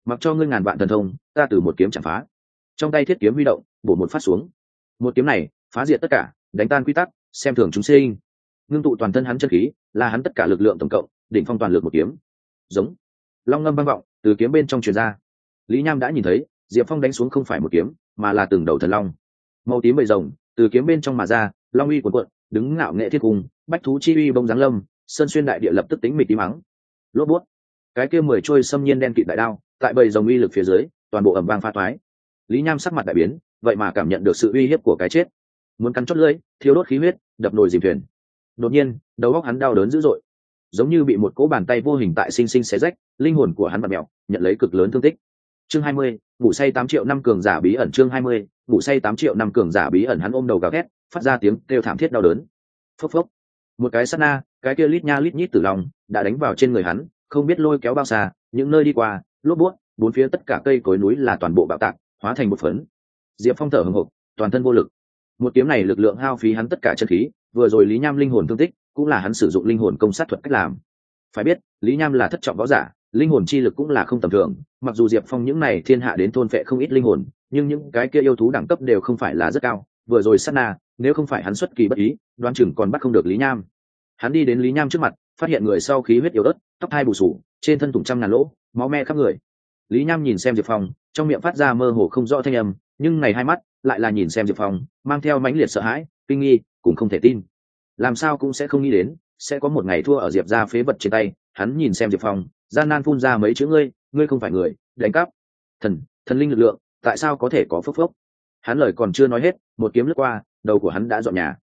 mặc cho ngươi ngàn vạn thần thông, ta từ một kiếm chạm phá. Trong tay thiết kiếm huy động, bổ một phát xuống. Một kiếm này phá diệt tất cả, đánh tan quy tắc, xem thường chúng sinh. Ngưng tụ toàn thân hắn chân khí, là hắn tất cả lực lượng tổng cộng, đỉnh phong toàn lực một kiếm. Giống. Long ngâm vang vọng, từ kiếm bên trong truyền ra. Lý Nham đã nhìn thấy, Diệp Phong đánh xuống không phải một kiếm, mà là từng đầu thần long. Màu tím bầy rồng, từ kiếm bên trong mà ra, long uy cuồn cuộn, đứng ngạo nghệ thiên cung, bách thú chi uy bông giáng lâm, sơn xuyên đại địa lập tức tính mịt tím mắng. Lốp bút. Cái kia 10 trôi xâm nhiên đen kịt đại đao, tại bầy rồng uy lực phía dưới, toàn bộ ầm vang pha toái. Lý Nham sắc mặt đại biến, vậy mà cảm nhận được sự uy hiếp của cái chết. Muốn cắn chót lưỡi, thiếu đốt khí huyết, đập nồi dìm thuyền. Đột nhiên, đầu óc hắn đau đớn dữ dội, giống như bị một cỗ bàn tay vô hình tại sinh sinh xé rách, linh hồn của hắn vặn mèo, nhận lấy cực lớn thương tích. Chương 20, ngủ say 8 triệu năm cường giả bí ẩn. Chương 20, ngủ say 8 triệu năm cường giả bí ẩn. Hắn ôm đầu gào thét, phát ra tiếng kêu thảm thiết đau đớn. Phốc phốc. Một cái sát na, cái kia lít nha lít nhít tử long đã đánh vào trên người hắn, không biết lôi kéo bao xa, những nơi đi qua, lốp bút, bốn phía tất cả cây cối núi là toàn bộ bạo tạc, hóa thành một phấn. Diệp Phong thở hổn hộc, toàn thân vô lực. Một kiếm này lực lượng hao phí hắn tất cả chân khí, vừa rồi Lý Nham linh hồn thương tích, cũng là hắn sử dụng linh hồn công sát thuật cách làm. Phải biết, Lý Nham là thất trọng võ giả, linh hồn chi lực cũng là không tầm thường, mặc dù Diệp Phong những này thiên hạ đến thôn phệ không ít linh hồn, nhưng những cái kia yêu thú đẳng cấp đều không phải là rất cao, vừa rồi sát na, nếu không phải hắn xuất kỳ bất ý, đoán chừng còn bắt không được Lý Nham. Hắn đi đến Lý Nham trước mặt, phát hiện người sau khí huyết yếu ớt, tóc hai bù sù, trên thân thủng trăm ngàn lỗ, máu me khắp người. Lý Nham nhìn xem Diệp Phong, trong miệng phát ra mơ hồ không rõ thanh âm, nhưng này hai mắt lại là nhìn xem Diệp Phong, mang theo mãnh liệt sợ hãi, kinh nghi, cũng không thể tin. Làm sao cũng sẽ không nghĩ đến, sẽ có một ngày thua ở Diệp gia phế vật trên tay. Hắn nhìn xem Diệp Phong, gian nan phun ra mấy chữ: ngươi không phải người, đánh cắp thần linh lực lượng, tại sao có thể có phốc phốc. Hắn lời còn chưa nói hết, một kiếm lướt qua, đầu của hắn đã dọn nhà.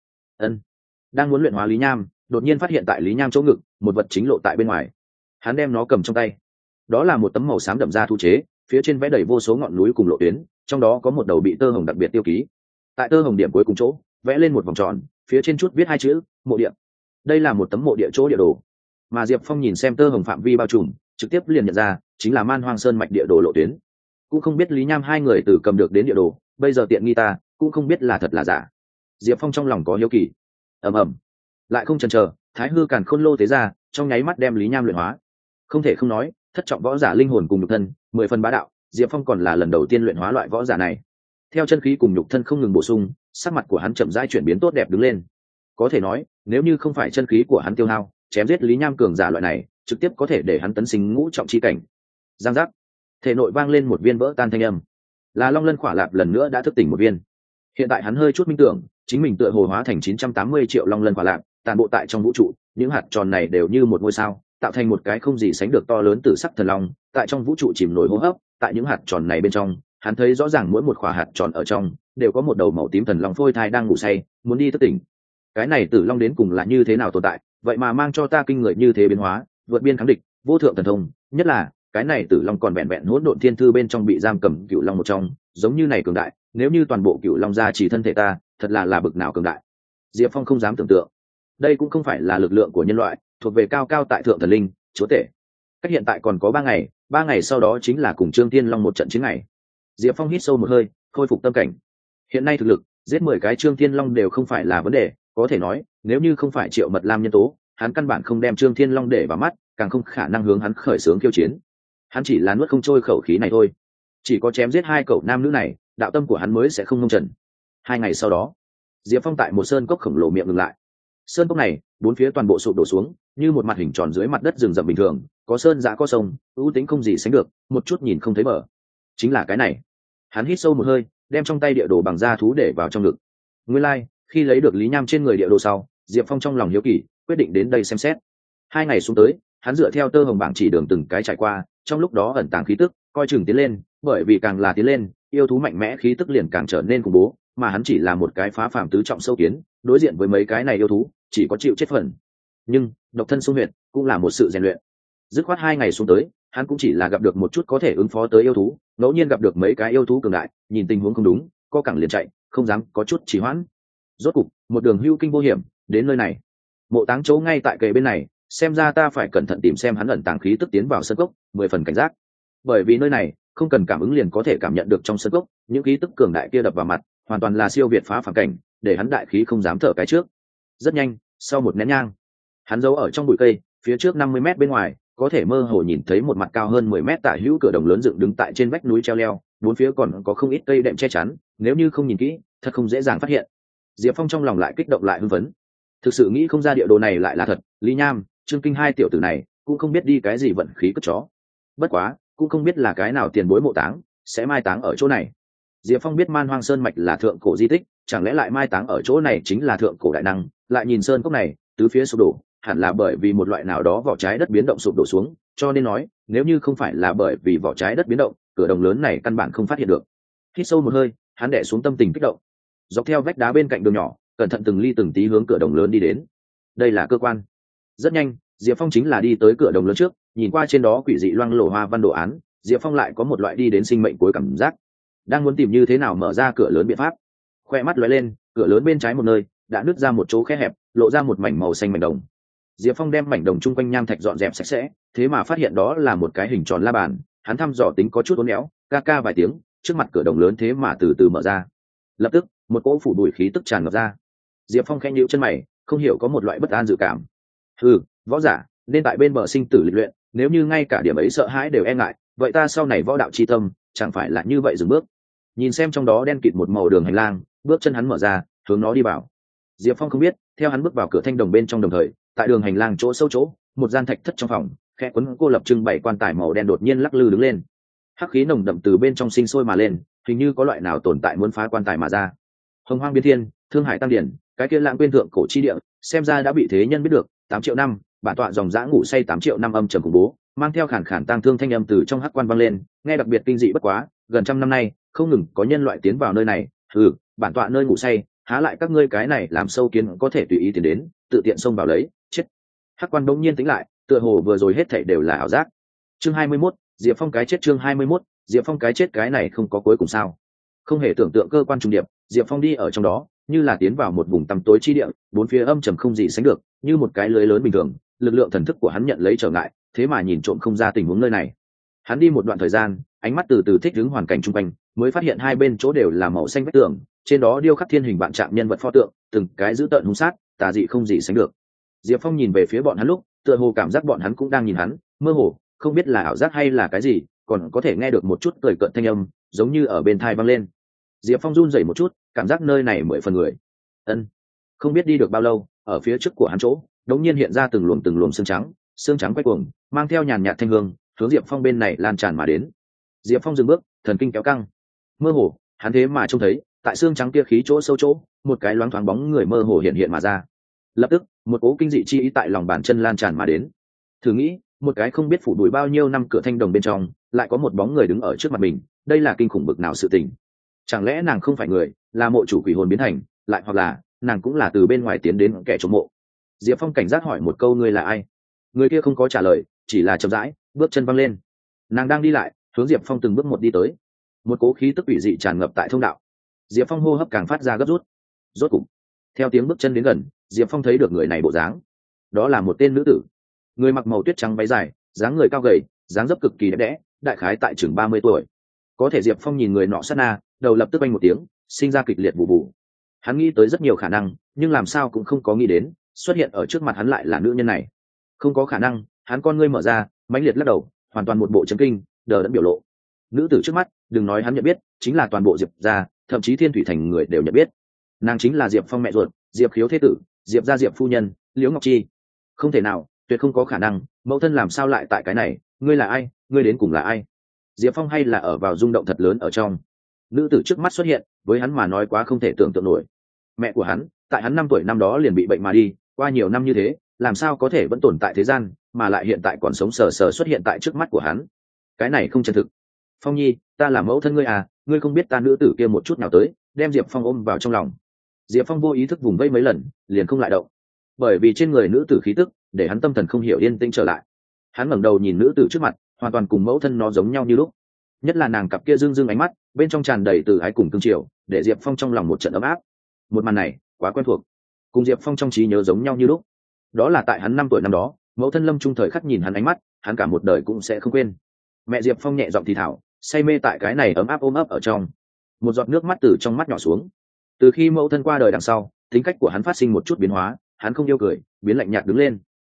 Đang muốn luyện hóa Lý Nham, đột nhiên phát hiện tại Lý Nham chỗ ngực, một vật chính lộ tại bên ngoài. Hắn đem nó cầm trong tay, đó là một tấm màu xám đậm da thu chế, phía trên vẽ đầy vô số ngọn núi cùng lộ tuyến, trong đó có một đầu bị tơ hồng đặc biệt tiêu ký. Tại tơ hồng điểm cuối cùng chỗ, vẽ lên một vòng tròn, phía trên chút viết hai chữ: mộ địa. Đây là một tấm mộ địa chỗ địa đồ, mà Diệp Phong nhìn xem tơ hồng phạm vi bao trùm, trực tiếp liền nhận ra chính là Man Hoang Sơn mạch địa đồ lộ tuyến. Cũng không biết Lý Nham hai người từ cầm được đến địa đồ, bây giờ tiện nghi ta, cũng không biết là thật là giả. Diệp Phong trong lòng có hiếu kỳ. ầm ầm, lại không chần chờ, Thái Hư Càn Khôn Lô tế ra, trong nháy mắt đem Lý Nham luyện hóa. Không thể không nói, thất trọng võ giả linh hồn cùng nhục thân, 10 phần bá đạo, Diệp Phong còn là lần đầu tiên luyện hóa loại võ giả này. Theo chân khí cùng nhục thân không ngừng bổ sung, sắc mặt của hắn chậm rãi chuyển biến tốt đẹp đứng lên. Có thể nói, nếu như không phải chân khí của hắn tiêu hao, chém giết Lý Nham cường giả loại này, trực tiếp có thể để hắn tấn sinh ngũ trọng chi cảnh. Giang giác, thể nội vang lên một viên vỡ tan thanh âm, là Long Lân Khỏa Lạp lần nữa đã thức tỉnh một viên. Hiện tại hắn hơi chút minh tưởng, chính mình tựa hồ hóa thành 980 triệu Long Lân Khỏa Lạp, tàn bộ tại trong vũ trụ, những hạt tròn này đều như một ngôi sao, tạo thành một cái không gì sánh được to lớn tử sắc thần long, tại trong vũ trụ chìm nổi hô hấp. Tại những hạt tròn này bên trong, hắn thấy rõ ràng mỗi một khỏa hạt tròn ở trong đều có một đầu màu tím thần long phôi thai đang ngủ say, muốn đi thức tỉnh. Cái này tử long đến cùng là như thế nào tồn tại, vậy mà mang cho ta kinh người như thế biến hóa, vượt biên kháng địch, vô thượng thần thông. Nhất là cái này tử long còn vẹn vẹn hỗn độn thiên thư bên trong bị giam cầm cựu long một trong, giống như này cường đại, nếu như toàn bộ cựu long gia chỉ thân thể ta, thật là bực nào cường đại. Diệp Phong không dám tưởng tượng, đây cũng không phải là lực lượng của nhân loại, thuộc về cao cao tại thượng thần linh chúa tể. Cách hiện tại còn có 3 ngày sau đó chính là cùng Trương Thiên Long một trận chiến ngày. Diệp Phong hít sâu một hơi, khôi phục tâm cảnh. Hiện nay thực lực giết 10 cái Trương Thiên Long đều không phải là vấn đề, có thể nói nếu như không phải Triệu Mật Lam nhân tố, hắn căn bản không đem Trương Thiên Long để vào mắt, càng không khả năng hướng hắn khởi xướng khiêu chiến. Hắn chỉ là nuốt không trôi khẩu khí này thôi. Chỉ có chém giết 2 cậu nam nữ này, đạo tâm của hắn mới sẽ không ngông trần. 2 ngày sau đó, Diệp Phong tại một sơn cốc khổng lồ miệng ngừng lại. Sơn cốc này bốn phía toàn bộ sụp đổ xuống, như một mặt hình tròn dưới mặt đất rừng rậm bình thường, có sơn giã có sông, ưu tính không gì sánh được, một chút nhìn không thấy bờ. Chính là cái này. Hắn hít sâu một hơi, đem trong tay địa đồ bằng da thú để vào trong ngực. Nguyên lai, khi lấy được Lý Nham trên người địa đồ sau, Diệp Phong trong lòng hiếu kỳ, quyết định đến đây xem xét. 2 ngày xuống tới, hắn dựa theo tơ hồng bảng chỉ đường từng cái trải qua, trong lúc đó ẩn tàng khí tức, coi chừng tiến lên, bởi vì càng là tiến lên, yêu thú mạnh mẽ khí tức liền càng trở nên khủng bố, mà hắn chỉ là một cái phá phàm tứ trọng sâu kiến, đối diện với mấy cái này yêu thú, chỉ có chịu chết phần. Nhưng độc thân xung huyệt cũng là một sự rèn luyện. Dứt khoát 2 ngày xuống tới, hắn cũng chỉ là gặp được một chút có thể ứng phó tới yêu thú, ngẫu nhiên gặp được mấy cái yêu thú cường đại, nhìn tình huống không đúng, co cẳng liền chạy, không dám có chút trì hoãn. Rốt cục, một đường hưu kinh vô hiểm đến nơi này. Mộ táng chỗ ngay tại kề bên này, xem ra ta phải cẩn thận tìm xem hắn ẩn tàng khí tức tiến vào sân cốc, 10 phần cảnh giác. Bởi vì nơi này không cần cảm ứng liền có thể cảm nhận được trong sân cốc, những khí tức cường đại kia đập vào mặt, hoàn toàn là siêu việt phá phàm cảnh, để hắn đại khí không dám thở cái trước. Rất nhanh, sau một nén nhang, hắn giấu ở trong bụi cây, phía trước 50 mét bên ngoài có thể mơ hồ nhìn thấy một mặt cao hơn 10 mét tả hữu cửa đồng lớn dựng đứng tại trên vách núi treo leo, bốn phía còn có không ít cây đệm che chắn, nếu như không nhìn kỹ thật không dễ dàng phát hiện. Diệp Phong trong lòng lại kích động lại hưng phấn, thực sự nghĩ không ra địa đồ này lại là thật. Lý Nham, Trương Kinh hai tiểu tử này cũng không biết đi cái gì vận khí cất chó, bất quá cũng không biết là cái nào tiền bối mộ táng sẽ mai táng ở chỗ này. Diệp Phong biết Man Hoang Sơn mạch là thượng cổ di tích, chẳng lẽ lại mai táng ở chỗ này chính là thượng cổ đại năng? Lại nhìn sơn cốc này tứ phía sụp đổ, hẳn là bởi vì một loại nào đó vỏ trái đất biến động sụp đổ xuống, cho nên nói nếu như không phải là bởi vì vỏ trái đất biến động, cửa đồng lớn này căn bản không phát hiện được. Hít sâu một hơi, hắn đè xuống tâm tình kích động, dọc theo vách đá bên cạnh đường nhỏ, cẩn thận từng ly từng tí hướng cửa đồng lớn đi đến. Đây là cơ quan. Rất nhanh, Diệp Phong chính là đi tới cửa đồng lớn trước, nhìn qua trên đó quỷ dị loang lổ hoa văn đồ án, Diệp Phong lại có một loại đi đến sinh mệnh cuối cảm giác, đang muốn tìm như thế nào mở ra cửa lớn biện pháp. Khoe mắt lóe lên, cửa lớn bên trái một nơi đã nứt ra một chỗ khe hẹp, lộ ra một mảnh màu xanh mảnh đồng. Diệp Phong đem mảnh đồng chung quanh nham thạch dọn dẹp sạch sẽ, thế mà phát hiện đó là một cái hình tròn la bàn. Hắn thăm dò tính có chút uốn éo, ca ca vài tiếng, trước mặt cửa đồng lớn thế mà từ từ mở ra. Lập tức, một cỗ phủ bụi khí tức tràn ngập ra. Diệp Phong khẽ nhíu chân mày, không hiểu có một loại bất an dự cảm. Võ giả nên tại bên bờ sinh tử lịch luyện, nếu như ngay cả điểm ấy sợ hãi đều e ngại, vậy ta sau này võ đạo chi tâm chẳng phải là như vậy dừng bước. Nhìn xem trong đó đen kịt một màu đường hành lang, bước chân hắn mở ra, hướng nó đi vào. Diệp Phong không biết, theo hắn bước vào cửa thanh đồng bên trong đồng thời, tại đường hành lang chỗ sâu chỗ, một gian thạch thất trong phòng, khe quấn cô lập trưng bày quan tài màu đen đột nhiên lắc lư đứng lên. Hắc khí nồng đậm từ bên trong sinh sôi mà lên, hình như có loại nào tồn tại muốn phá quan tài mà ra. Hồng Hoang biến thiên, Thương Hải tăng điển, cái kia lãng quên thượng cổ chi địa, xem ra đã bị thế nhân biết được. 8 triệu năm, bản tọa dòng dã ngủ say 8 triệu năm âm trầm khủng bố, mang theo khản khản tang thương thanh âm từ trong hắc quan vang lên, nghe đặc biệt kinh dị bất quá. Gần trăm năm nay, không ngừng có nhân loại tiến vào nơi này. Bản tọa nơi ngủ say, há lại các ngươi cái này làm sâu kiến có thể tùy ý tiến đến, tự tiện xông vào lấy, chết. Hắc quan đống nhiên tính lại, tựa hồ vừa rồi hết thảy đều là ảo giác. Chương 21, Diệp Phong cái chết. Chương 21, Diệp Phong cái chết. Cái này không có cuối cùng sao? Không hề tưởng tượng cơ quan trùng điệp, Diệp Phong đi ở trong đó, như là tiến vào một vùng tăm tối chi địa, bốn phía âm trầm không gì sánh được, như một cái lưới lớn bình thường. Lực lượng thần thức của hắn nhận lấy trở ngại, thế mà nhìn trộm không ra tình huống nơi này. Hắn đi một đoạn thời gian, ánh mắt từ từ thích ứng hoàn cảnh xung quanh, mới phát hiện hai bên chỗ đều là màu xanh vách tường, trên đó điêu khắc thiên hình vạn trạng nhân vật pho tượng, từng cái dữ tợn hung sát, tà dị không gì sánh được. Diệp Phong nhìn về phía bọn hắn lúc, tựa hồ cảm giác bọn hắn cũng đang nhìn hắn, mơ hồ, không biết là ảo giác hay là cái gì, còn có thể nghe được một chút cười cợt thanh âm, giống như ở bên tai vang lên. Diệp Phong run rẩy một chút, cảm giác nơi này mười phần người. Không biết đi được bao lâu, ở phía trước của hắn chỗ, đột nhiên hiện ra từng luồng xương trắng quay cuồng, mang theo nhàn nhạt thanh hương, hướng Diệp Phong bên này lan tràn mà đến. Diệp Phong dừng bước, thần kinh kéo căng. Mơ hồ, hắn thế mà trông thấy, tại xương trắng kia khí chỗ sâu chỗ, một cái loáng thoáng bóng người mơ hồ hiện hiện mà ra. Lập tức, một cỗ kinh dị chi ý tại lòng bàn chân lan tràn mà đến. Thử nghĩ, một cái không biết phủ đuổi bao nhiêu năm cửa thanh đồng bên trong, lại có một bóng người đứng ở trước mặt mình, đây là kinh khủng bực nào sự tình. Chẳng lẽ nàng không phải người, là mộ chủ quỷ hồn biến thành, lại hoặc là nàng cũng là từ bên ngoài tiến đến kẻ trộm mộ. Diệp Phong cảnh giác hỏi một câu, ngươi là ai? Người kia không có trả lời, chỉ là chậm rãi bước chân văng lên. Nàng đang đi lại, hướng Diệp Phong từng bước một đi tới. Một cỗ khí tức ủy dị tràn ngập tại thông đạo. Diệp Phong hô hấp càng phát ra gấp rút. Rốt cục, theo tiếng bước chân đến gần, Diệp Phong thấy được người này bộ dáng. Đó là một tên nữ tử, người mặc màu tuyết trắng váy dài, dáng người cao gầy, dáng dấp cực kỳ đẹp đẽ, đại khái tại chừng 30 tuổi. Có thể Diệp Phong nhìn người nọ sát na, đầu lập tức oanh một tiếng, sinh ra kịch liệt bù bù. Hắn nghĩ tới rất nhiều khả năng, nhưng làm sao cũng không có nghĩ đến, xuất hiện ở trước mặt hắn lại là nữ nhân này. Không có khả năng, hắn con ngươi mở ra, mãnh liệt lắc đầu, hoàn toàn một bộ chấn kinh, đờ đẫn biểu lộ. Nữ tử trước mắt, đừng nói hắn nhận biết, chính là toàn bộ Diệp gia, thậm chí Thiên Thủy Thành người đều nhận biết. Nàng chính là Diệp Phong mẹ ruột, Diệp Khiếu thế tử, Diệp gia Diệp phu nhân, Liễu Ngọc Chi. Không thể nào, tuyệt không có khả năng, mẫu thân làm sao lại tại cái này, ngươi là ai, ngươi đến cùng là ai? Diệp Phong hay là ở vào rung động thật lớn ở trong. Nữ tử trước mắt xuất hiện, với hắn mà nói quá không thể tưởng tượng nổi. Mẹ của hắn, tại hắn 5 tuổi năm đó liền bị bệnh mà đi, qua nhiều năm như thế, làm sao có thể vẫn tồn tại thế gian, mà lại hiện tại còn sống sờ sờ xuất hiện tại trước mắt của hắn. Cái này không chân thực. Phong Nhi, ta là mẫu thân ngươi à, ngươi không biết ta nữ tử kia một chút nào tới, đem Diệp Phong ôm vào trong lòng. Diệp Phong vô ý thức vùng vây mấy lần, liền không lại động, bởi vì trên người nữ tử khí tức để hắn tâm thần không hiểu yên tĩnh trở lại. Hắn ngẩng đầu nhìn nữ tử trước mặt, hoàn toàn cùng mẫu thân nó giống nhau như lúc, nhất là nàng cặp kia rưng rưng ánh mắt, bên trong tràn đầy từ ái cùng cương triều, để Diệp Phong trong lòng một trận ấm áp. Một màn này quá quen thuộc, cùng Diệp Phong trong trí nhớ giống nhau như lúc. Đó là tại hắn 5 tuổi năm đó, mẫu thân Lâm Trung thời khắc nhìn hắn ánh mắt, hắn cả một đời cũng sẽ không quên. Mẹ Diệp Phong nhẹ giọng thì thảo, say mê tại cái này ấm áp ôm ấp ở trong. Một giọt nước mắt từ trong mắt nhỏ xuống. Từ khi mẫu thân qua đời đằng sau, tính cách của hắn phát sinh một chút biến hóa, hắn không yêu cười, biến lạnh nhạt đứng lên.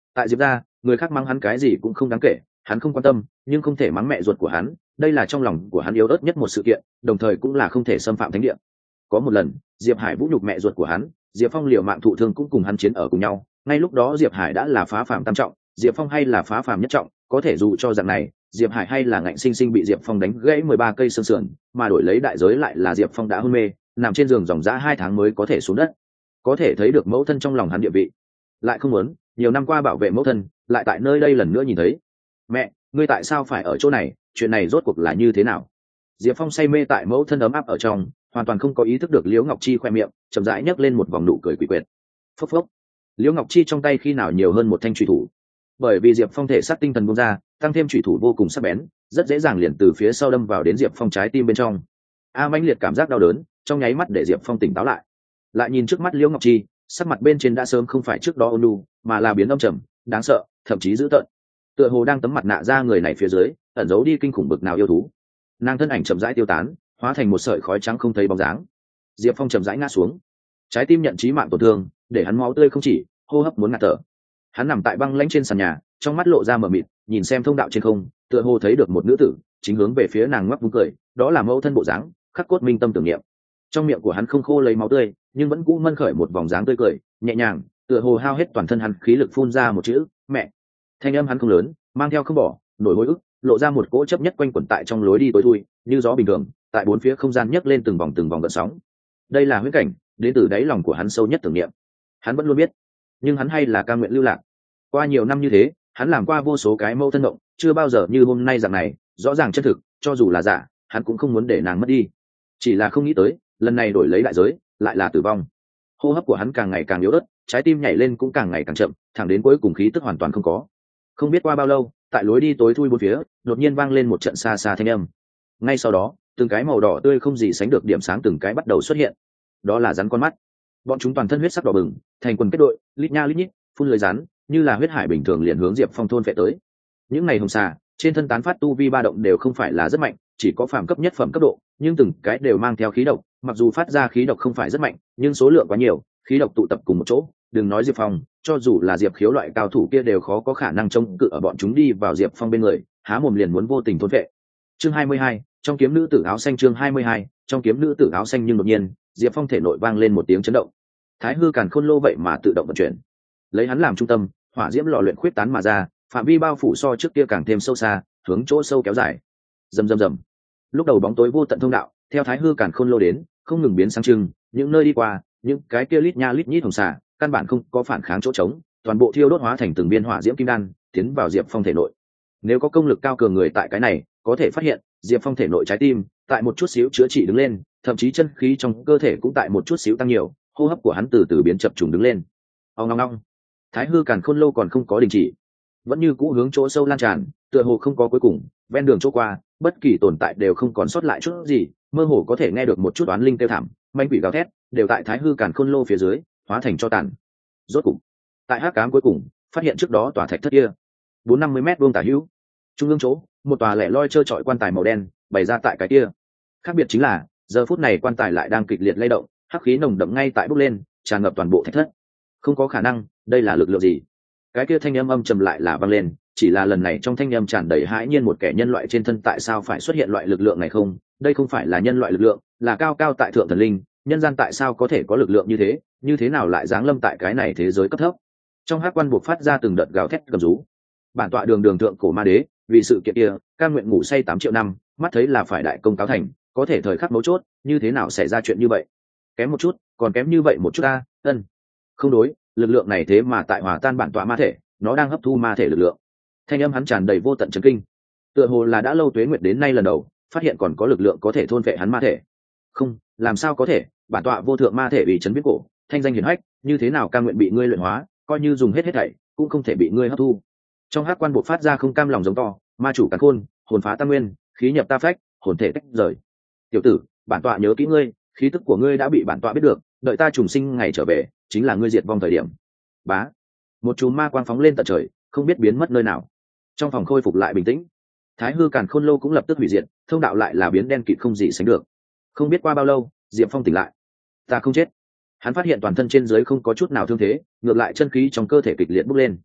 Tại Diệp gia, người khác mắng hắn cái gì cũng không đáng kể, hắn không quan tâm, nhưng không thể mắng mẹ ruột của hắn, đây là trong lòng của hắn yếu ớt nhất một sự kiện, đồng thời cũng là không thể xâm phạm thánh địa. Có một lần, Diệp Hải vũ nhục mẹ ruột của hắn, Diệp Phong liều mạng thụ thương cũng cùng hắn chiến ở cùng nhau, ngay lúc đó Diệp Hải đã là phá phàm tam trọng, Diệp Phong hay là phá phàm nhất trọng, có thể dù cho dạng này, Diệp Hải hay là ngạnh sinh sinh bị Diệp Phong đánh gãy 13 cây xương sườn, mà đổi lấy đại giới lại là Diệp Phong đã hôn mê, nằm trên giường dòng dã 2 tháng mới có thể xuống đất. Có thể thấy được mẫu thân trong lòng hắn địa vị. Lại không muốn, nhiều năm qua bảo vệ mẫu thân, lại tại nơi đây lần nữa nhìn thấy. Mẹ, ngươi tại sao phải ở chỗ này, chuyện này rốt cuộc là như thế nào? Diệp Phong say mê tại mẫu thân ấm áp ở trong, hoàn toàn không có ý thức được Liễu Ngọc Chi khoe miệng chậm rãi nhấc lên một vòng nụ cười quỷ quyệt. Phốc phốc. Liễu Ngọc Chi trong tay khi nào nhiều hơn một thanh chủy thủ. Bởi vì Diệp Phong thể xác tinh thần bung ra, tăng thêm chủy thủ vô cùng sắc bén, rất dễ dàng liền từ phía sau đâm vào đến Diệp Phong trái tim bên trong. Mãnh liệt cảm giác đau đớn, trong nháy mắt để Diệp Phong tỉnh táo lại. Lại nhìn trước mắt Liễu Ngọc Chi, sắc mặt bên trên đã sớm không phải trước đó ôn nhu, mà là biến âm trầm, đáng sợ, thậm chí dữ tợn. Tựa hồ đang tấm mặt nạ ra người này phía dưới, ẩn giấu đi kinh khủng bực nào yêu thú. Nàng thân ảnh chậm rãi tiêu tán, hóa thành một sợi khói trắng không thấy bóng dáng. Diệp Phong chậm rãi ngã xuống, trái tim nhận chí mạng tổn thương, để hắn máu tươi không chỉ, hô hấp muốn ngạt thở. Hắn nằm tại băng lãnh trên sàn nhà, trong mắt lộ ra mờ mịt, nhìn xem thông đạo trên không, tựa hồ thấy được một nữ tử chính hướng về phía nàng ngoắc vung cười, đó là mẫu thân bộ dáng, khắc cốt minh tâm tưởng niệm. Trong miệng của hắn không khô lấy máu tươi, nhưng vẫn cũ mân khởi một vòng dáng tươi cười, nhẹ nhàng, tựa hồ hao hết toàn thân hắn khí lực phun ra một chữ, mẹ. Thanh âm hắn không lớn, mang theo không bỏ, nổi hối ức, lộ ra một cỗ chấp nhất quanh quẩn tại trong lối đi tối thui, như gió bình thường, tại bốn phía không gian nhấc lên từng vòng gợn sóng. Đây là huyễn cảnh, đến từ đáy lòng của hắn sâu nhất tưởng niệm. Hắn vẫn luôn biết, nhưng hắn hay là cam nguyện lưu lạc. Qua nhiều năm như thế, hắn làm qua vô số cái mâu thân mộng, chưa bao giờ như hôm nay dạng này, rõ ràng chân thực, cho dù là giả, hắn cũng không muốn để nàng mất đi. Chỉ là không nghĩ tới, lần này đổi lấy đại giới, lại là tử vong. Hô hấp của hắn càng ngày càng yếu ớt, trái tim nhảy lên cũng càng ngày càng chậm, thẳng đến cuối cùng khí tức hoàn toàn không có. Không biết qua bao lâu, tại lối đi tối thui bốn phía, đột nhiên vang lên một trận xa xa thanh âm. Ngay sau đó, từng cái màu đỏ tươi không gì sánh được điểm sáng từng cái bắt đầu xuất hiện. Đó là rắn con mắt. Bọn chúng toàn thân huyết sắc đỏ bừng, thành quần kết đội, lít nha lít nhít, phun lưới rắn, như là huyết hải bình thường liền hướng Diệp Phong thôn phệ tới. Những này hồng xà, trên thân tán phát tu vi ba động đều không phải là rất mạnh, chỉ có phàm cấp nhất phẩm cấp độ, nhưng từng cái đều mang theo khí độc, mặc dù phát ra khí độc không phải rất mạnh, nhưng số lượng quá nhiều, khí độc tụ tập cùng một chỗ, đừng nói Diệp Phong, cho dù là Diệp Khiếu loại cao thủ kia đều khó có khả năng chống cự ở bọn chúng đi vào Diệp Phong bên người, há mồm liền muốn vô tình thôn phệ. Chương 22, trong kiếm nữ tử áo xanh. Chương 22, trong kiếm nữ tử áo xanh. Nhưng đột nhiên, Diệp Phong thể nội vang lên một tiếng chấn động. Thái hư càn khôn lô vậy mà tự động vận chuyển, lấy hắn làm trung tâm, hỏa diễm lò luyện khuyết tán mà ra, phạm vi bao phủ so trước kia càng thêm sâu xa, hướng chỗ sâu kéo dài. Rầm rầm rầm. Lúc đầu bóng tối vô tận thông đạo, theo thái hư càn khôn lô đến, không ngừng biến sáng trưng, những nơi đi qua, những cái kia lít nha lít nhít hồng xà, căn bản không có phản kháng chỗ trống, toàn bộ thiêu đốt hóa thành từng viên hỏa diễm kim đan, tiến vào Diệp Phong thể nội. Nếu có công lực cao cường người tại cái này, có thể phát hiện, Diệp Phong thể nội trái tim, tại một chút xíu chữa trị đứng lên, thậm chí chân khí trong cơ thể cũng tại một chút xíu tăng nhiều, hô hấp của hắn từ từ biến chập trùng đứng lên. Ong ong ong. Thái hư càn khôn lô còn không có đình chỉ, vẫn như cũ hướng chỗ sâu lan tràn, tựa hồ không có cuối cùng, ven đường chỗ qua, bất kỳ tồn tại đều không còn sót lại chút gì, mơ hồ có thể nghe được một chút oán linh kêu thảm, manh quỷ gào thét, đều tại thái hư càn khôn lô phía dưới, hóa thành cho tàn. Rốt cục, tại hắc ám cuối cùng, phát hiện trước đó tòa thạch thất kia, 450 mét vuông tả hữu, trung ương chỗ, một tòa lẻ loi trơ trọi quan tài màu đen, bày ra tại cái kia. Khác biệt chính là, giờ phút này quan tài lại đang kịch liệt lay động, hắc khí nồng đậm ngay tại bốc lên, tràn ngập toàn bộ thạch thất. Không có khả năng, đây là lực lượng gì? Cái kia thanh âm âm trầm lại là vang lên, chỉ là lần này trong thanh âm tràn đầy hãi nhiên, một kẻ nhân loại trên thân tại sao phải xuất hiện loại lực lượng này không? Đây không phải là nhân loại lực lượng, là cao cao tại thượng thần linh, nhân gian tại sao có thể có lực lượng như thế nào lại giáng lâm tại cái này thế giới cấp thấp? Trong hắc quan buộc phát ra từng đợt gào thét gầm rú. Bản tọa đường thượng cổ ma đế, vì sự kiện kia, cam nguyện ngủ say 8 triệu năm, mắt thấy là phải đại công cáo thành, có thể thời khắc mấu chốt, như thế nào xảy ra chuyện như vậy? Kém một chút, còn kém như vậy một chút ta, ân. Không đối, lực lượng này thế mà tại hòa tan bản tọa ma thể, nó đang hấp thu ma thể lực lượng. Thanh âm hắn tràn đầy vô tận chấn kinh, tựa hồ là đã lâu tuế nguyệt đến nay lần đầu phát hiện còn có lực lượng có thể thôn vệ hắn ma thể. Không, làm sao có thể, bản tọa vô thượng ma thể vì chấn viễn cổ, thanh danh hiển hách, như thế nào cam nguyện bị ngươi luyện hóa, coi như dùng hết thảy cũng không thể bị ngươi hấp thu. Trong hắc quan buộc phát ra không cam lòng giống to, ma chủ càn khôn, hồn phá tam nguyên, khí nhập ta phách, hồn thể tách rời. Tiểu tử, bản tọa nhớ kỹ ngươi, khí tức của ngươi đã bị bản tọa biết được, đợi ta trùng sinh ngày trở về, chính là ngươi diệt vong thời điểm. Bá, một chùm ma quang phóng lên tận trời, không biết biến mất nơi nào. Trong phòng khôi phục lại bình tĩnh, thái hư càn khôn lô cũng lập tức hủy diệt, thông đạo lại là biến đen kịt không gì sánh được. Không biết qua bao lâu, Diệp Phong tỉnh lại. Ta không chết. Hắn phát hiện toàn thân trên dưới không có chút nào thương thế, ngược lại chân khí trong cơ thể kịch liệt bốc lên.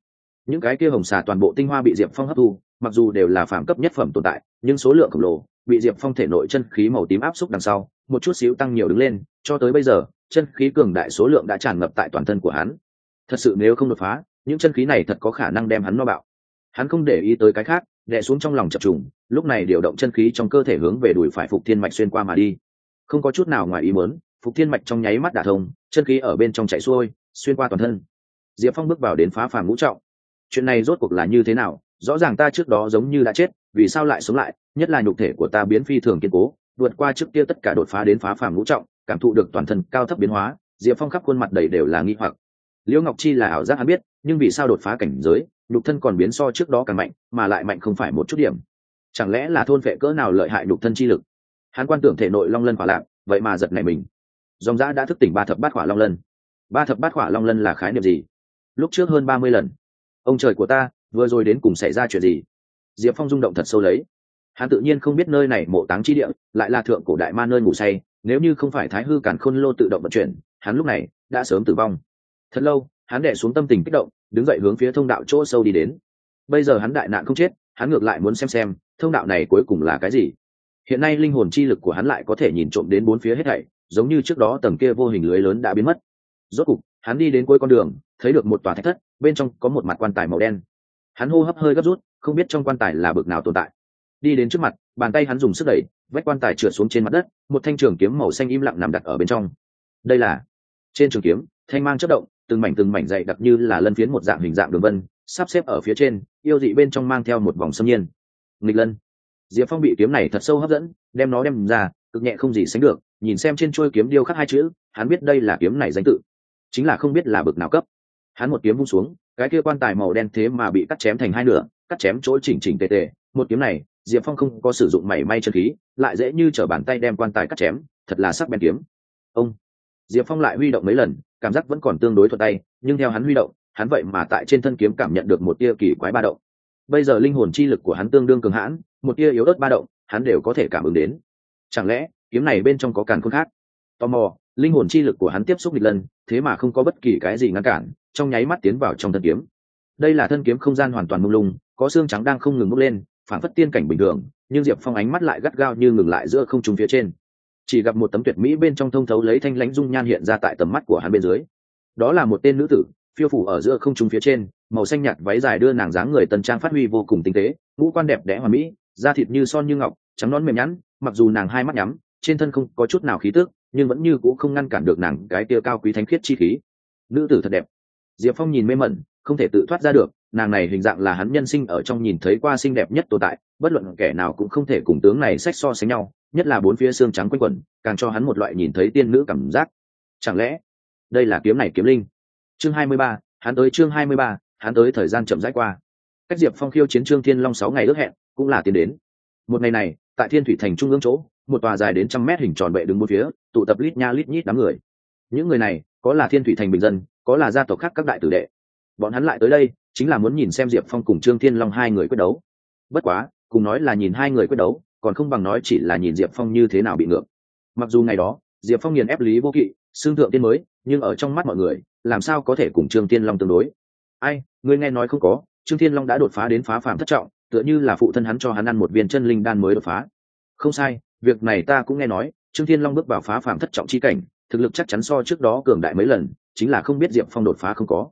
những cái kia hồng xà toàn bộ tinh hoa bị diệp phong hấp thu, mặc dù đều là phạm cấp nhất phẩm tồn tại, nhưng số lượng khổng lồ bị diệp phong thể nội chân khí màu tím áp xúc đằng sau một chút xíu tăng nhiều đứng lên, cho tới bây giờ chân khí cường đại số lượng đã tràn ngập tại toàn thân của hắn. Thật sự nếu không đột phá, những chân khí này thật có khả năng đem hắn no bạo. Hắn không để ý tới cái khác, đè xuống trong lòng chập trùng, lúc này điều động chân khí trong cơ thể hướng về đùi phải Phục Thiên mạch xuyên qua mà đi. Không có chút nào ngoài ý muốn, Phục Thiên mạch trong nháy mắt đả thông, chân khí ở bên trong chạy xuôi, xuyên qua toàn thân. Diệp Phong bước vào đến phá phàm ngũ trọng. Chuyện này rốt cuộc là như thế nào? Rõ ràng ta trước đó giống như đã chết, vì sao lại sống lại? Nhất là nhục thể của ta biến phi thường kiên cố, vượt qua trước kia tất cả đột phá đến phá phàm ngũ trọng, cảm thụ được toàn thân cao thấp biến hóa. Diệp Phong khắp khuôn mặt đầy đều là nghi hoặc. Liễu Ngọc Chi là ảo giác hắn biết, nhưng vì sao đột phá cảnh giới, nhục thân còn biến so trước đó càng mạnh, mà lại mạnh không phải một chút điểm? Chẳng lẽ là thôn phệ cỡ nào lợi hại nhục thân chi lực? Hắn quan tưởng thể nội long lân hỏa lạc, vậy mà giật nảy mình. Dòng dã đã thức tỉnh ba thập bát hỏa long lân. Ba thập bát hỏa long lân là khái niệm gì? Lúc trước hơn 30 lần. Ông trời của ta, vừa rồi đến cùng xảy ra chuyện gì? Diệp Phong rung động thật sâu lấy. Hắn tự nhiên không biết nơi này mộ táng chi địa, lại là thượng cổ đại ma nơi ngủ say, nếu như không phải Thái Hư Càn Khôn Lô tự động vận chuyển, hắn lúc này đã sớm tử vong. Thật lâu, hắn đè xuống tâm tình kích động, đứng dậy hướng phía thông đạo chỗ sâu đi đến. Bây giờ hắn đại nạn không chết, hắn ngược lại muốn xem thông đạo này cuối cùng là cái gì. Hiện nay linh hồn chi lực của hắn lại có thể nhìn trộm đến bốn phía hết thảy, giống như trước đó tầng kia vô hình lưới lớn đã biến mất. Rốt cục, hắn đi đến cuối con đường, thấy được một tòa thạch thất, bên trong có một mặt quan tài màu đen. Hắn hô hấp hơi gấp rút, không biết trong quan tài là bực nào tồn tại. Đi đến trước mặt, bàn tay hắn dùng sức đẩy, vách quan tài trượt xuống trên mặt đất, một thanh trường kiếm màu xanh im lặng nằm đặt ở bên trong. Đây là trên trường kiếm, thanh mang chớp động, từng mảnh dày đặc như là lân phiến một dạng hình dạng đường vân, sắp xếp ở phía trên, yêu dị bên trong mang theo một vòng xâm nhiên. Nghịch lân. Diệp Phong bị kiếm này thật sâu hấp dẫn, đem nó đem ra, cực nhẹ không gì sánh được, nhìn xem trên chuôi kiếm điêu khắc hai chữ, hắn biết đây là kiếm này danh tự, chính là không biết là bực nào cấp. Hắn một kiếm vung xuống, cái kia quan tài màu đen thế mà bị cắt chém thành hai nửa, cắt chém chỗ chỉnh chỉnh tề tề. Một kiếm này, Diệp Phong không có sử dụng mảy may chân khí, lại dễ như trở bàn tay đem quan tài cắt chém, thật là sắc bén kiếm. Ông. Diệp Phong lại huy động mấy lần, cảm giác vẫn còn tương đối thuận tay, nhưng theo hắn huy động, hắn vậy mà tại trên thân kiếm cảm nhận được một tia kỳ quái ba động. Bây giờ linh hồn chi lực của hắn tương đương cường hãn, một tia yếu ớt ba động, hắn đều có thể cảm ứng đến. Chẳng lẽ kiếm này bên trong có càn khôn khác? Tò mò, linh hồn chi lực của hắn tiếp xúc nghịch lần, thế mà không có bất kỳ cái gì ngăn cản, trong nháy mắt tiến vào trong thân kiếm. Đây là thân kiếm không gian hoàn toàn mông lung, có xương trắng đang không ngừng bốc lên, phản phất tiên cảnh bình thường, nhưng Diệp Phong ánh mắt lại gắt gao như ngừng lại giữa không trung phía trên. Chỉ gặp một tấm tuyệt mỹ bên trong thông thấu lấy thanh lãnh dung nhan hiện ra tại tầm mắt của hắn bên dưới. Đó là một tên nữ tử, phiêu phủ ở giữa không trung phía trên, màu xanh nhạt váy dài đưa nàng dáng người tân trang phát huy vô cùng tinh tế, ngũ quan đẹp đẽ hoàn mỹ, da thịt như son như ngọc, trắng nõn mềm nhẵn, mặc dù nàng hai mắt nhắm, trên thân không có chút nào khí tức, nhưng vẫn như cũ không ngăn cản được nàng cái tia cao quý thánh khiết chi khí. Nữ tử thật đẹp. Diệp Phong nhìn mê mẩn, không thể tự thoát ra được, nàng này hình dạng là hắn nhân sinh ở trong nhìn thấy qua xinh đẹp nhất tồn tại, bất luận kẻ nào cũng không thể cùng tướng này sách so sánh nhau, nhất là bốn phía xương trắng quanh quẩn, càng cho hắn một loại nhìn thấy tiên nữ cảm giác. Chẳng lẽ đây là kiếm này kiếm linh? Chương 23, hắn tới chương 23, hắn tới thời gian chậm rãi qua. Cách Diệp Phong khiêu chiến Trương Thiên Long 6 ngày ước hẹn, cũng là tiến đến. Một ngày này, tại Thiên Thủy Thành trung ương chỗ, một tòa dài đến 100 mét hình tròn bệ đứng bốn phía, tụ tập lít nha lít nhít đám người. Những người này, có là Thiên Thủy Thành bình dân, có là gia tộc khác các đại tử đệ. Bọn hắn lại tới đây, chính là muốn nhìn xem Diệp Phong cùng Trương Thiên Long hai người quyết đấu. Bất quá, cùng nói là nhìn hai người quyết đấu, còn không bằng nói chỉ là nhìn Diệp Phong như thế nào bị ngược. Mặc dù ngày đó, Diệp Phong nghiền ép Lý Vô Kỵ, xương thượng tiên mới, nhưng ở trong mắt mọi người, làm sao có thể cùng Trương Thiên Long tương đối? Ai, ngươi nghe nói không có, Trương Thiên Long đã đột phá đến phá phàm thất trọng, tựa như là phụ thân hắn cho hắn ăn một viên chân linh đan mới đột phá. Không sai, việc này ta cũng nghe nói, Trương Thiên Long bước vào phá phàm thất trọng chi cảnh, thực lực chắc chắn so trước đó cường đại mấy lần, chính là không biết Diệp Phong đột phá không có.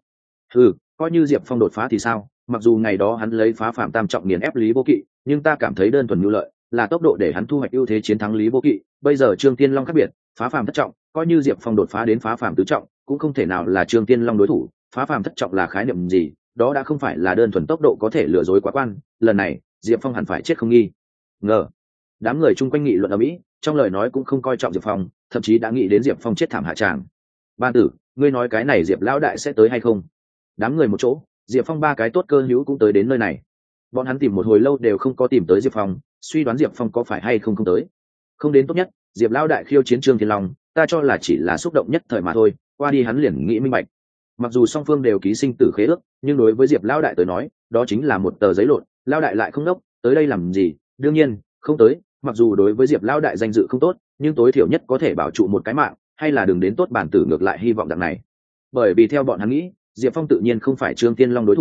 Coi như Diệp Phong đột phá thì sao, mặc dù ngày đó hắn lấy phá phàm tam trọng nghiền ép Lý Vô Kỵ, nhưng ta cảm thấy đơn thuần nhu lợi, là tốc độ để hắn thu hoạch ưu thế chiến thắng Lý Vô Kỵ. Bây giờ Trương Thiên Long khác biệt, phá phàm thất trọng, coi như Diệp Phong đột phá đến phá phàm tứ trọng, cũng không thể nào là Trương Thiên Long đối thủ. Phá phàm thất trọng là khái niệm gì? Đó đã không phải là đơn thuần tốc độ có thể lừa dối quá quan, lần này Diệp Phong hẳn phải chết không nghi ngờ. Đám người chung quanh nghị luận ở mỹ, trong lời nói cũng không coi trọng Diệp Phong, thậm chí đã nghĩ đến Diệp Phong chết thảm hạ tràng. Ban tử, ngươi nói cái này Diệp lão đại sẽ tới hay không? Đám người một chỗ, Diệp Phong ba cái tốt cơ hữu cũng tới đến nơi này. Bọn hắn tìm một hồi lâu đều không có tìm tới Diệp Phong, suy đoán Diệp Phong có phải hay không tới. Không đến tốt nhất, Diệp lão đại khiêu chiến Trương Thiên Long, ta cho là chỉ là xúc động nhất thời mà thôi, qua đi hắn liền nghĩ minh bạch. Mặc dù song phương đều ký sinh tử khế ước, nhưng đối với Diệp lão đại tới nói, đó chính là một tờ giấy lộn, lão đại lại không đốc, tới đây làm gì? Đương nhiên, không tới, mặc dù đối với Diệp lão đại danh dự không tốt, nhưng tối thiểu nhất có thể bảo trụ một cái mạng, hay là đừng đến tốt bản tử ngược lại hy vọng dạng này. Bởi vì theo bọn hắn nghĩ, Diệp Phong tự nhiên không phải Trương Thiên Long đối thủ,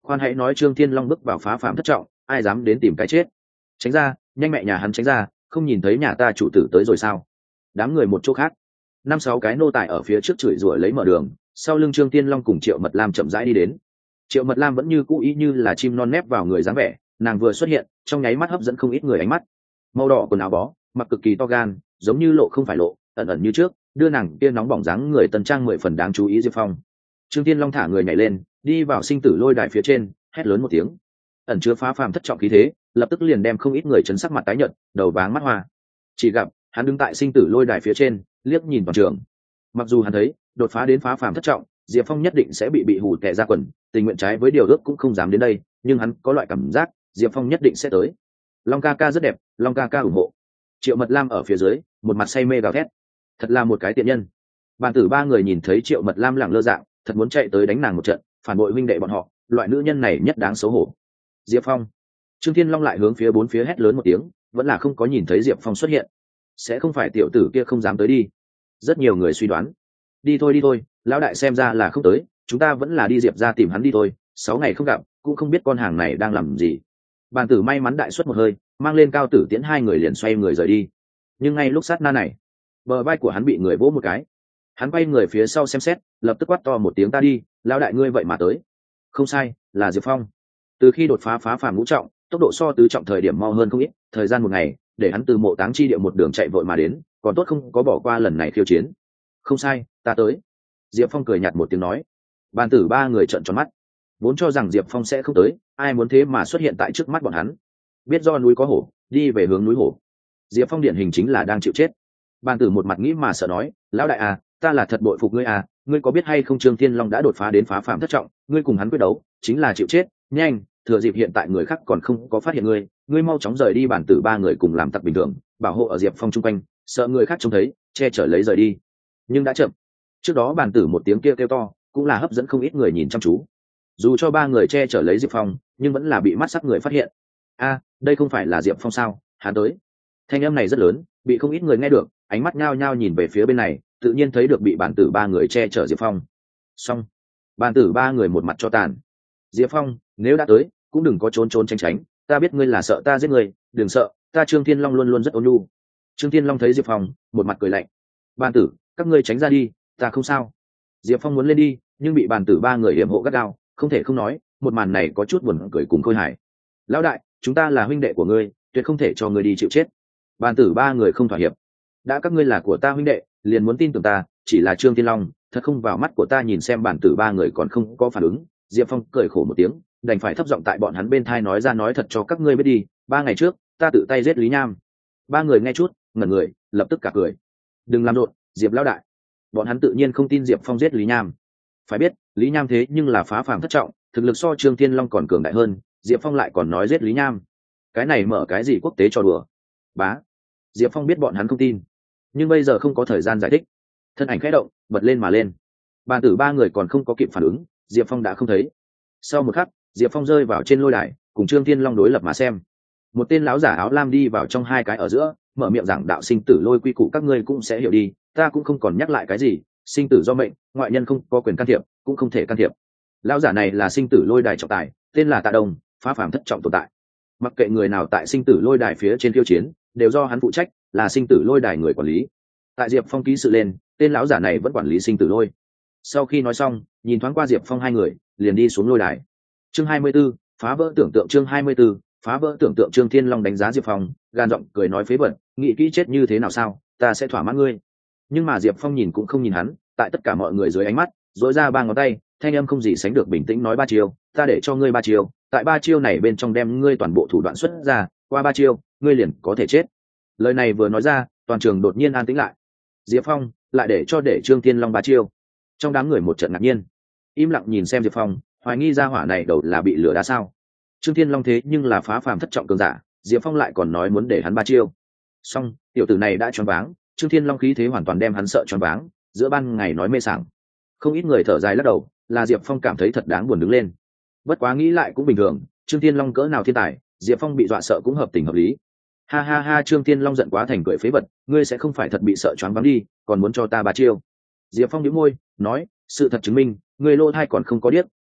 khoan hãy nói Trương Thiên Long bước vào phá phàm thất trọng, ai dám đến tìm cái chết. Tránh ra, nhanh mẹ nhà hắn tránh ra, không nhìn thấy nhà ta chủ tử tới rồi sao? Đám người một chỗ khác, 5-6 cái nô tài ở phía trước chửi rủa lấy mở đường, sau lưng Trương Thiên Long cùng Triệu Mật Lam chậm rãi đi đến. Triệu Mật Lam vẫn như cũ ý như là chim non nép vào người dáng vẻ, nàng vừa xuất hiện trong nháy mắt hấp dẫn không ít người ánh mắt. Màu đỏ quần áo bó, mặc cực kỳ to gan, giống như lộ không phải lộ, ẩn ẩn như trước, đưa nàng kia nóng bỏng dáng người tân trang 10 phần đáng chú ý. Diệp Phong, Trương Thiên Long thả người nhảy lên, đi vào sinh tử lôi đài phía trên, hét lớn một tiếng, ẩn chứa phá phàm thất trọng khí thế, lập tức liền đem không ít người chấn sắc mặt tái nhợt, đầu váng mắt hoa. Chỉ gặp hắn đứng tại sinh tử lôi đài phía trên, liếc nhìn toàn trường. Mặc dù hắn thấy đột phá đến phá phàm thất trọng, Diệp Phong nhất định sẽ bị hù tè ra quần, tình nguyện trái với điều ước cũng không dám đến đây, nhưng hắn có loại cảm giác Diệp Phong nhất định sẽ tới. Long ca ca rất đẹp, Long ca ca ủng hộ. Triệu Mật Lam ở phía dưới, một mặt say mê gào thét, thật là một cái tiện nhân. Bàn tử ba người nhìn thấy Triệu Mật Lam lẳng lơ dạng, thật muốn chạy tới đánh nàng một trận, phản bội huynh đệ bọn họ, loại nữ nhân này nhất đáng xấu hổ. Diệp Phong, Trương Thiên Long lại hướng phía bốn phía hét lớn một tiếng, vẫn là không có nhìn thấy Diệp Phong xuất hiện. Sẽ không phải tiểu tử kia không dám tới đi? Rất nhiều người suy đoán. Đi thôi, lão đại xem ra là không tới, chúng ta vẫn là đi Diệp ra tìm hắn đi thôi. 6 ngày không gặp, cũng không biết con hàng này đang làm gì. Bàn tử may mắn đại suất một hơi, mang lên Cao Tử Tiễn hai người liền xoay người rời đi. Nhưng ngay lúc sát na này, bờ vai của hắn bị người vỗ một cái. Hắn quay người phía sau xem xét, lập tức quát to một tiếng, ta đi, lão đại ngươi vậy mà tới. Không sai, là Diệp Phong. Từ khi đột phá phàm ngũ trọng, tốc độ so tứ trọng thời điểm mau hơn không ít, thời gian một ngày, để hắn từ mộ táng chi địa một đường chạy vội mà đến, còn tốt không có bỏ qua lần này khiêu chiến. Không sai, ta tới. Diệp Phong cười nhạt một tiếng nói. Bàn tử ba người trợn tròn mắt, vốn cho rằng Diệp Phong sẽ không tới, ai muốn thế mà xuất hiện tại trước mắt bọn hắn. Biết do núi có hổ, đi về hướng núi hổ. Diệp Phong điển hình chính là đang chịu chết. Bàn tử một mặt nghĩ mà sợ nói, lão đại à, ta là thật bội phục ngươi à, ngươi có biết hay không Trương Thiên Long đã đột phá đến phá phàm thất trọng, ngươi cùng hắn quyết đấu chính là chịu chết. Nhanh, thừa dịp hiện tại người khác còn không có phát hiện ngươi mau chóng rời đi. Bàn tử ba người cùng làm tặc bình thường, bảo hộ ở Diệp Phong chung quanh, sợ người khác trông thấy, che chở lấy rời đi. Nhưng đã chậm. Trước đó bàn tử một tiếng kia kêu to, cũng là hấp dẫn không ít người nhìn chăm chú. Dù cho ba người che chở lấy Diệp Phong, nhưng vẫn là bị mắt sắc người phát hiện. A, đây không phải là Diệp Phong sao? Hắn tới. Thanh âm này rất lớn, bị không ít người nghe được, ánh mắt nhao nhao nhìn về phía bên này, tự nhiên thấy được bị bàn tử ba người che chở Diệp Phong. Xong, bàn tử ba người một mặt cho tàn. Diệp Phong, nếu đã tới, cũng đừng có trốn tránh, ta biết ngươi là sợ ta giết ngươi, đừng sợ, ta Trương Thiên Long luôn luôn rất ôn nhu. Trương Thiên Long thấy Diệp Phong, một mặt cười lạnh. Bàn tử, các ngươi tránh ra đi, ta không sao. Diệp Phong muốn lên đi, nhưng bị bàn tử ba người yểm hộ gắt gao, không thể không nói, một màn này có chút buồn cười cùng khôi hài. Lão đại, chúng ta là huynh đệ của ngươi, tuyệt không thể cho ngươi đi chịu chết. Bàn tử ba người không thỏa hiệp. Đã các ngươi là của ta huynh đệ, liền muốn tin tưởng ta, chỉ là Trương Thiên Long, thật không vào mắt của ta. Nhìn xem bàn tử ba người còn không có phản ứng, Diệp Phong cười khổ một tiếng, đành phải thấp giọng tại bọn hắn bên thai nói ra, nói thật cho các ngươi biết đi, 3 ngày trước, ta tự tay giết Lý Nham. Ba người nghe chút, ngẩn người, lập tức cả cười. Đừng làm rộn, Diệp lão đại. Bọn hắn tự nhiên không tin Diệp Phong giết Lý Nham. Phải biết, Lý Nham thế nhưng là phá phàm thất trọng, thực lực so Trương Thiên Long còn cường đại hơn, Diệp Phong lại còn nói giết Lý Nham. Cái này mở cái gì quốc tế cho đùa. Bá. Diệp Phong biết bọn hắn không tin, nhưng bây giờ không có thời gian giải thích. Thân ảnh khẽ động, bật lên mà lên. Bàn tử ba người còn không có kịp phản ứng, Diệp Phong đã không thấy. Sau một khắc, Diệp Phong rơi vào trên lôi đài, cùng Trương Thiên Long đối lập mà xem. Một tên lão giả áo lam đi vào trong hai cái ở giữa, mở miệng giảng đạo sinh tử lôi quy củ các ngươi cũng sẽ hiểu đi, ta cũng không còn nhắc lại cái gì, sinh tử do mệnh, ngoại nhân không có quyền can thiệp, cũng không thể can thiệp. Lão giả này là sinh tử lôi đài trọng tài, tên là Tạ Đông, phá phàm thất trọng tồn tại. Mặc kệ người nào tại sinh tử lôi đài phía trên khiêu chiến, đều do hắn phụ trách, là sinh tử lôi đài người quản lý. Tại Diệp Phong ký sự lên, tên lão giả này vẫn quản lý sinh tử lôi. Sau khi nói xong, nhìn thoáng qua Diệp Phong hai người, liền đi xuống lôi đài. Chương 24, phá vỡ tưởng tượng. Chương 24, phá vỡ tưởng tượng. Trương Thiên Long đánh giá Diệp Phong, gan giọng cười nói, phế bẩn, nghĩ kỹ chết như thế nào sao, ta sẽ thỏa mãn ngươi. Nhưng mà Diệp Phong nhìn cũng không nhìn hắn, tại tất cả mọi người dưới ánh mắt, dỗi ra 3 ngón tay, thanh âm không gì sánh được bình tĩnh nói, 3 chiêu, ta để cho ngươi 3 chiêu, tại 3 chiêu này bên trong đem ngươi toàn bộ thủ đoạn xuất ra, qua 3 chiêu, ngươi liền có thể chết. Lời này vừa nói ra, toàn trường đột nhiên an tĩnh lại. Diệp Phong lại để Trương Thiên Long 3 chiêu. Trong đám người một trận ngạc nhiên, im lặng nhìn xem Diệp Phong, hoài nghi ra hỏa này đầu là bị lừa đá sao. Trương Thiên Long thế nhưng là phá phàm thất trọng cường giả, Diệp Phong lại còn nói muốn để hắn 3 chiêu. Xong, tiểu tử này đã choáng váng, Trương Thiên Long khí thế hoàn toàn đem hắn sợ choáng váng, giữa ban ngày nói mê sảng. Không ít người thở dài lắc đầu, là Diệp Phong cảm thấy thật đáng buồn đứng lên. Bất quá nghĩ lại cũng bình thường, Trương Thiên Long cỡ nào thiên tài, Diệp Phong bị dọa sợ cũng hợp tình hợp lý. Ha ha ha, Trương Thiên Long giận quá thành cười, phế vật, ngươi sẽ không phải thật bị sợ choáng váng đi, còn muốn cho ta 3 chiêu. Diệp Phong nhíu môi, nói, sự thật chứng minh, ngươi lô thai còn không có điếc,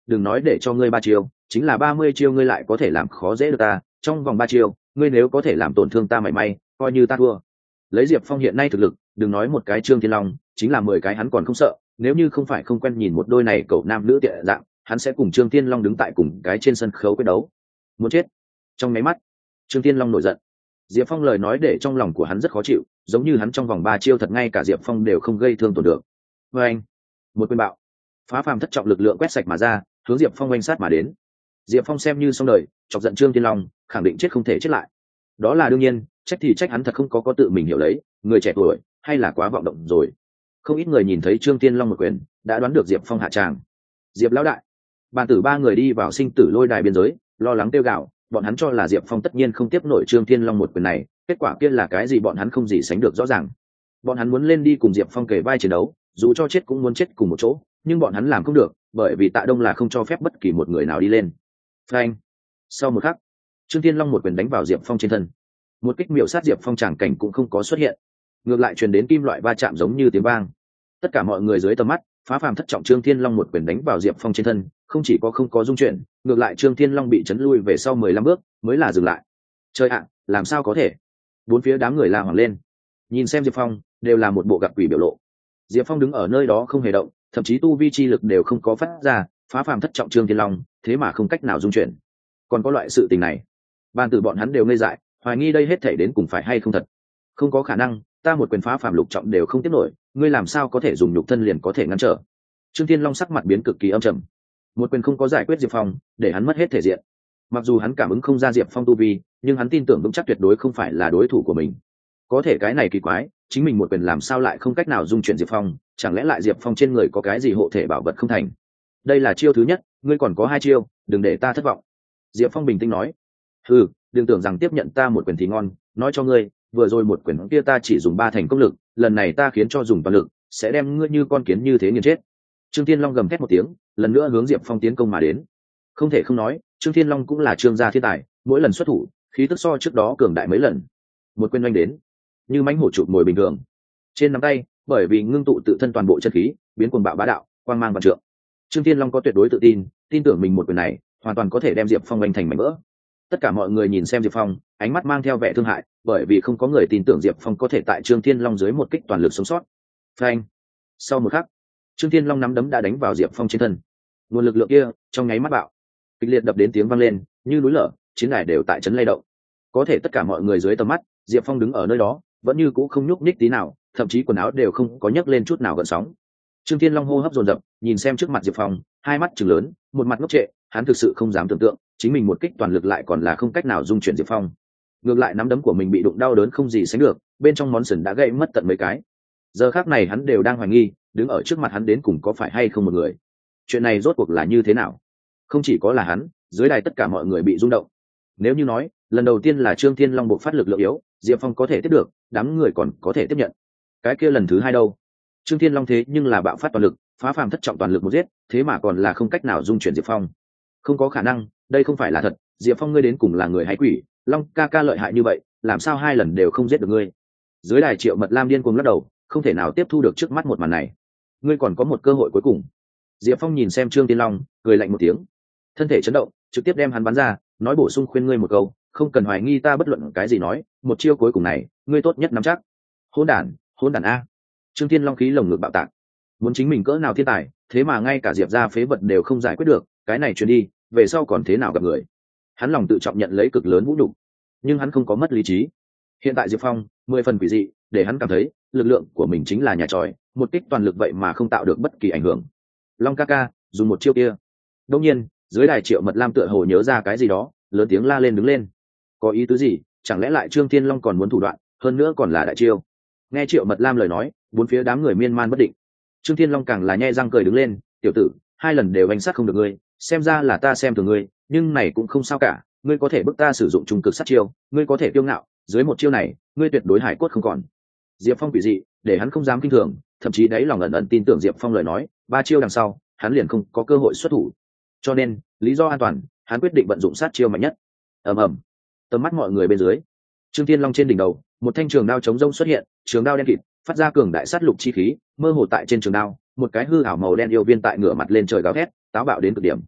đừng nói để cho ngươi 3 chiêu, chính là 30 chiêu ngươi lại có thể làm khó dễ được ta. Trong vòng 3 chiêu, ngươi nếu có thể làm tổn thương ta mảy may, coi như ta thua. Lấy Diệp Phong hiện nay thực lực, đừng nói một cái Trương Thiên Long, chính là 10 cái hắn còn không sợ. Nếu như không phải không quen nhìn một đôi này cậu nam nữ tiện dạng, hắn sẽ cùng Trương Thiên Long đứng tại cùng cái trên sân khấu quyết đấu. Muốn chết. Trong máy mắt, Trương Thiên Long nổi giận. Diệp Phong lời nói để trong lòng của hắn rất khó chịu, giống như hắn trong vòng 3 chiêu thật ngay cả Diệp Phong đều không gây thương tổn được. Và anh, một quyền bạo, phá phàm thất trọng lực lượng quét sạch mà ra, hướng Diệp Phong oanh sát mà đến. Diệp Phong xem như xong đời, chọc giận Trương Thiên Long, khẳng định chết không thể chết lại. Đó là đương nhiên, trách thì trách hắn thật không có tự mình hiểu lấy, người trẻ tuổi hay là quá vọng động rồi. Không ít người nhìn thấy Trương Thiên Long một quyền, đã đoán được Diệp Phong hạ tràng. Diệp lão đại, bàn tử ba người đi vào sinh tử lôi đài biên giới, lo lắng tiêu gạo, bọn hắn cho là Diệp Phong tất nhiên không tiếp nổi Trương Thiên Long một quyền này, kết quả kia là cái gì bọn hắn không gì sánh được rõ ràng. Bọn hắn muốn lên đi cùng Diệp Phong kề vai chiến đấu, dù cho chết cũng muốn chết cùng một chỗ, nhưng bọn hắn làm không được, bởi vì Tạ Đông là không cho phép bất kỳ một người nào đi lên. Phanh. Sau một khắc, Trương Thiên Long một quyền đánh vào Diệp Phong trên thân. Một kích miểu sát Diệp Phong tràng cảnh cũng không có xuất hiện, ngược lại truyền đến kim loại va chạm giống như tiếng vang. Tất cả mọi người dưới tầm mắt, phá phàm thất trọng Trương Thiên Long một quyền đánh vào Diệp Phong trên thân, không chỉ có không có dung chuyển, ngược lại Trương Thiên Long bị chấn lui về sau 15 bước, mới là dừng lại. Trời ạ, làm sao có thể? Bốn phía đám người la hoảng lên. Nhìn xem Diệp Phong, đều là một bộ gặp quỷ biểu lộ. Diệp Phong đứng ở nơi đó không hề động, thậm chí tu vi chi lực đều không có phát ra, phá phàm thất trọng Trương Thiên Long, thế mà không cách nào dung chuyển. Còn có loại sự tình này, ban tử bọn hắn đều ngây dại, hoài nghi đây hết thảy đến cùng phải hay không thật. Không có khả năng, ta một quyền phá phàm lục trọng đều không tiếp nổi, ngươi làm sao có thể dùng nhục thân liền có thể ngăn trở? Trương Thiên Long sắc mặt biến cực kỳ âm trầm. Một quyền không có giải quyết Diệp Phong, để hắn mất hết thể diện. Mặc dù hắn cảm ứng không ra Diệp Phong tu vi, nhưng hắn tin tưởng vững chắc tuyệt đối không phải là đối thủ của mình. Có thể cái này kỳ quái, chính mình một quyền làm sao lại không cách nào dung chuyển Diệp Phong, chẳng lẽ lại Diệp Phong trên người có cái gì hộ thể bảo vật không thành? Đây là chiêu thứ nhất, ngươi còn có 2 chiêu, đừng để ta thất vọng. Diệp Phong bình tĩnh nói. Ừ, đừng tưởng rằng tiếp nhận ta một quyền thì ngon, nói cho ngươi, vừa rồi một quyền kia ta chỉ dùng 3 thành công lực, lần này ta khiến cho dùng toàn lực, sẽ đem ngươi như con kiến như thế nghiền chết. Trương Thiên Long gầm thét một tiếng, lần nữa hướng Diệp Phong tiến công mà đến. Không thể không nói, Trương Thiên Long cũng là Trương gia thiên tài, mỗi lần xuất thủ, khí tức so trước đó cường đại mấy lần. Một quyền oanh đến, như mãnh hổ chụp mồi bình thường. Trên nắm tay, bởi vì ngưng tụ tự thân toàn bộ chân khí, biến cuồng bạo bá đạo, quang mang vạn trượng. Trương Thiên Long có tuyệt đối tự tin, tin tưởng mình một quyền này, hoàn toàn có thể đem Diệp Phong oanh thành mảnh vỡ. Tất cả mọi người nhìn xem Diệp Phong, ánh mắt mang theo vẻ thương hại, bởi vì không có người tin tưởng Diệp Phong có thể tại Trương Thiên Long dưới một kích toàn lực sống sót. Phanh. Sau một khắc, Trương Thiên Long nắm đấm đã đánh vào Diệp Phong trên thân. Nguồn lực lượng kia trong nháy mắt bạo, kịch liệt đập đến tiếng vang lên, như núi lở, chiến đài đều tại chấn lay động. Có thể tất cả mọi người dưới tầm mắt, Diệp Phong đứng ở nơi đó, vẫn như cũ không nhúc nhích tí nào, thậm chí quần áo đều không có nhấc lên chút nào gợn sóng. Trương Thiên Long hô hấp dồn dập, nhìn xem trước mặt Diệp Phong, hai mắt trừng lớn, một mặt ngốc trệ, hắn thực sự không dám tưởng tượng, chính mình một kích toàn lực lại còn là không cách nào dung chuyển Diệp Phong. Ngược lại nắm đấm của mình bị đụng đau đớn không gì sánh được, bên trong món sườn đã gãy mất tận mấy cái. Giờ khắc này hắn đều đang hoài nghi, đứng ở trước mặt hắn đến cùng có phải hay không một người. Chuyện này rốt cuộc là như thế nào? Không chỉ có là hắn, dưới đài tất cả mọi người bị rung động. Nếu như nói, lần đầu tiên là Trương Thiên Long buộc phát lực lượng yếu, Diệp Phong có thể tiếp được, đám người còn có thể tiếp nhận. Cái kia lần thứ hai đâu? Trương Thiên Long thế nhưng là bạo phát toàn lực, phá phàm thất trọng toàn lực một giết, thế mà còn là không cách nào dung chuyển Diệp Phong. Không có khả năng, đây không phải là thật, Diệp Phong ngươi đến cùng là người hay quỷ, Long ca ca lợi hại như vậy, làm sao 2 lần đều không giết được ngươi? Dưới đài Triệu Mật Lam điên cuồng lắc đầu, không thể nào tiếp thu được trước mắt một màn này. Ngươi còn có một cơ hội cuối cùng. Diệp Phong nhìn xem Trương Thiên Long, cười lạnh một tiếng, thân thể chấn động, trực tiếp đem hắn bắn ra, nói bổ sung khuyên ngươi một câu, không cần hoài nghi ta bất luận cái gì nói, một chiêu cuối cùng này, ngươi tốt nhất nắm chắc. Hỗn đản a! Trương Thiên Long khí lồng ngực bạo tạc, muốn chính mình cỡ nào thiên tài, thế mà ngay cả Diệp gia phế vật đều không giải quyết được, cái này truyền đi, về sau còn thế nào gặp người? Hắn lòng tự trọng nhận lấy cực lớn vũ nhục, nhưng hắn không có mất lý trí. Hiện tại Diệp Phong 10 phần quỷ dị, để hắn cảm thấy lực lượng của mình chính là nhà tròi, một kích toàn lực vậy mà không tạo được bất kỳ ảnh hưởng. Long ca ca, dùng một chiêu kia. Đương nhiên, dưới đài Triệu Mật Lam tựa hồ nhớ ra cái gì đó, lớn tiếng la lên đứng lên. Có ý tứ gì? Chẳng lẽ lại Trương Thiên Long còn muốn thủ đoạn, hơn nữa còn là đại chiêu? Nghe Triệu Mật Lam lời nói, bốn phía đám người miên man bất định. Trương Thiên Long càng là nhe răng cười đứng lên, tiểu tử, 2 lần đều hành sát không được ngươi, xem ra là ta xem thường ngươi, nhưng này cũng không sao cả, ngươi có thể bức ta sử dụng trung cực sát chiêu, ngươi có thể kiêu ngạo, dưới một chiêu này, ngươi tuyệt đối hải cốt không còn. Diệp Phong quỷ dị, để hắn không dám kinh thường, thậm chí đáy lòng ẩn ẩn tin tưởng Diệp Phong lời nói, 3 chiêu đằng sau, hắn liền không có cơ hội xuất thủ. Cho nên, lý do an toàn, hắn quyết định vận dụng sát chiêu mạnh nhất. Ầm ầm. Tầm mắt mọi người bên dưới, Trương Thiên Long trên đỉnh đầu, một thanh trường đao chống rông xuất hiện, trường đao đen kịt, phát ra cường đại sát lục chi khí, mơ hồ tại trên trường đao, một cái hư ảo màu đen yêu viên tại ngửa mặt lên trời gào thét, táo bạo đến cực điểm,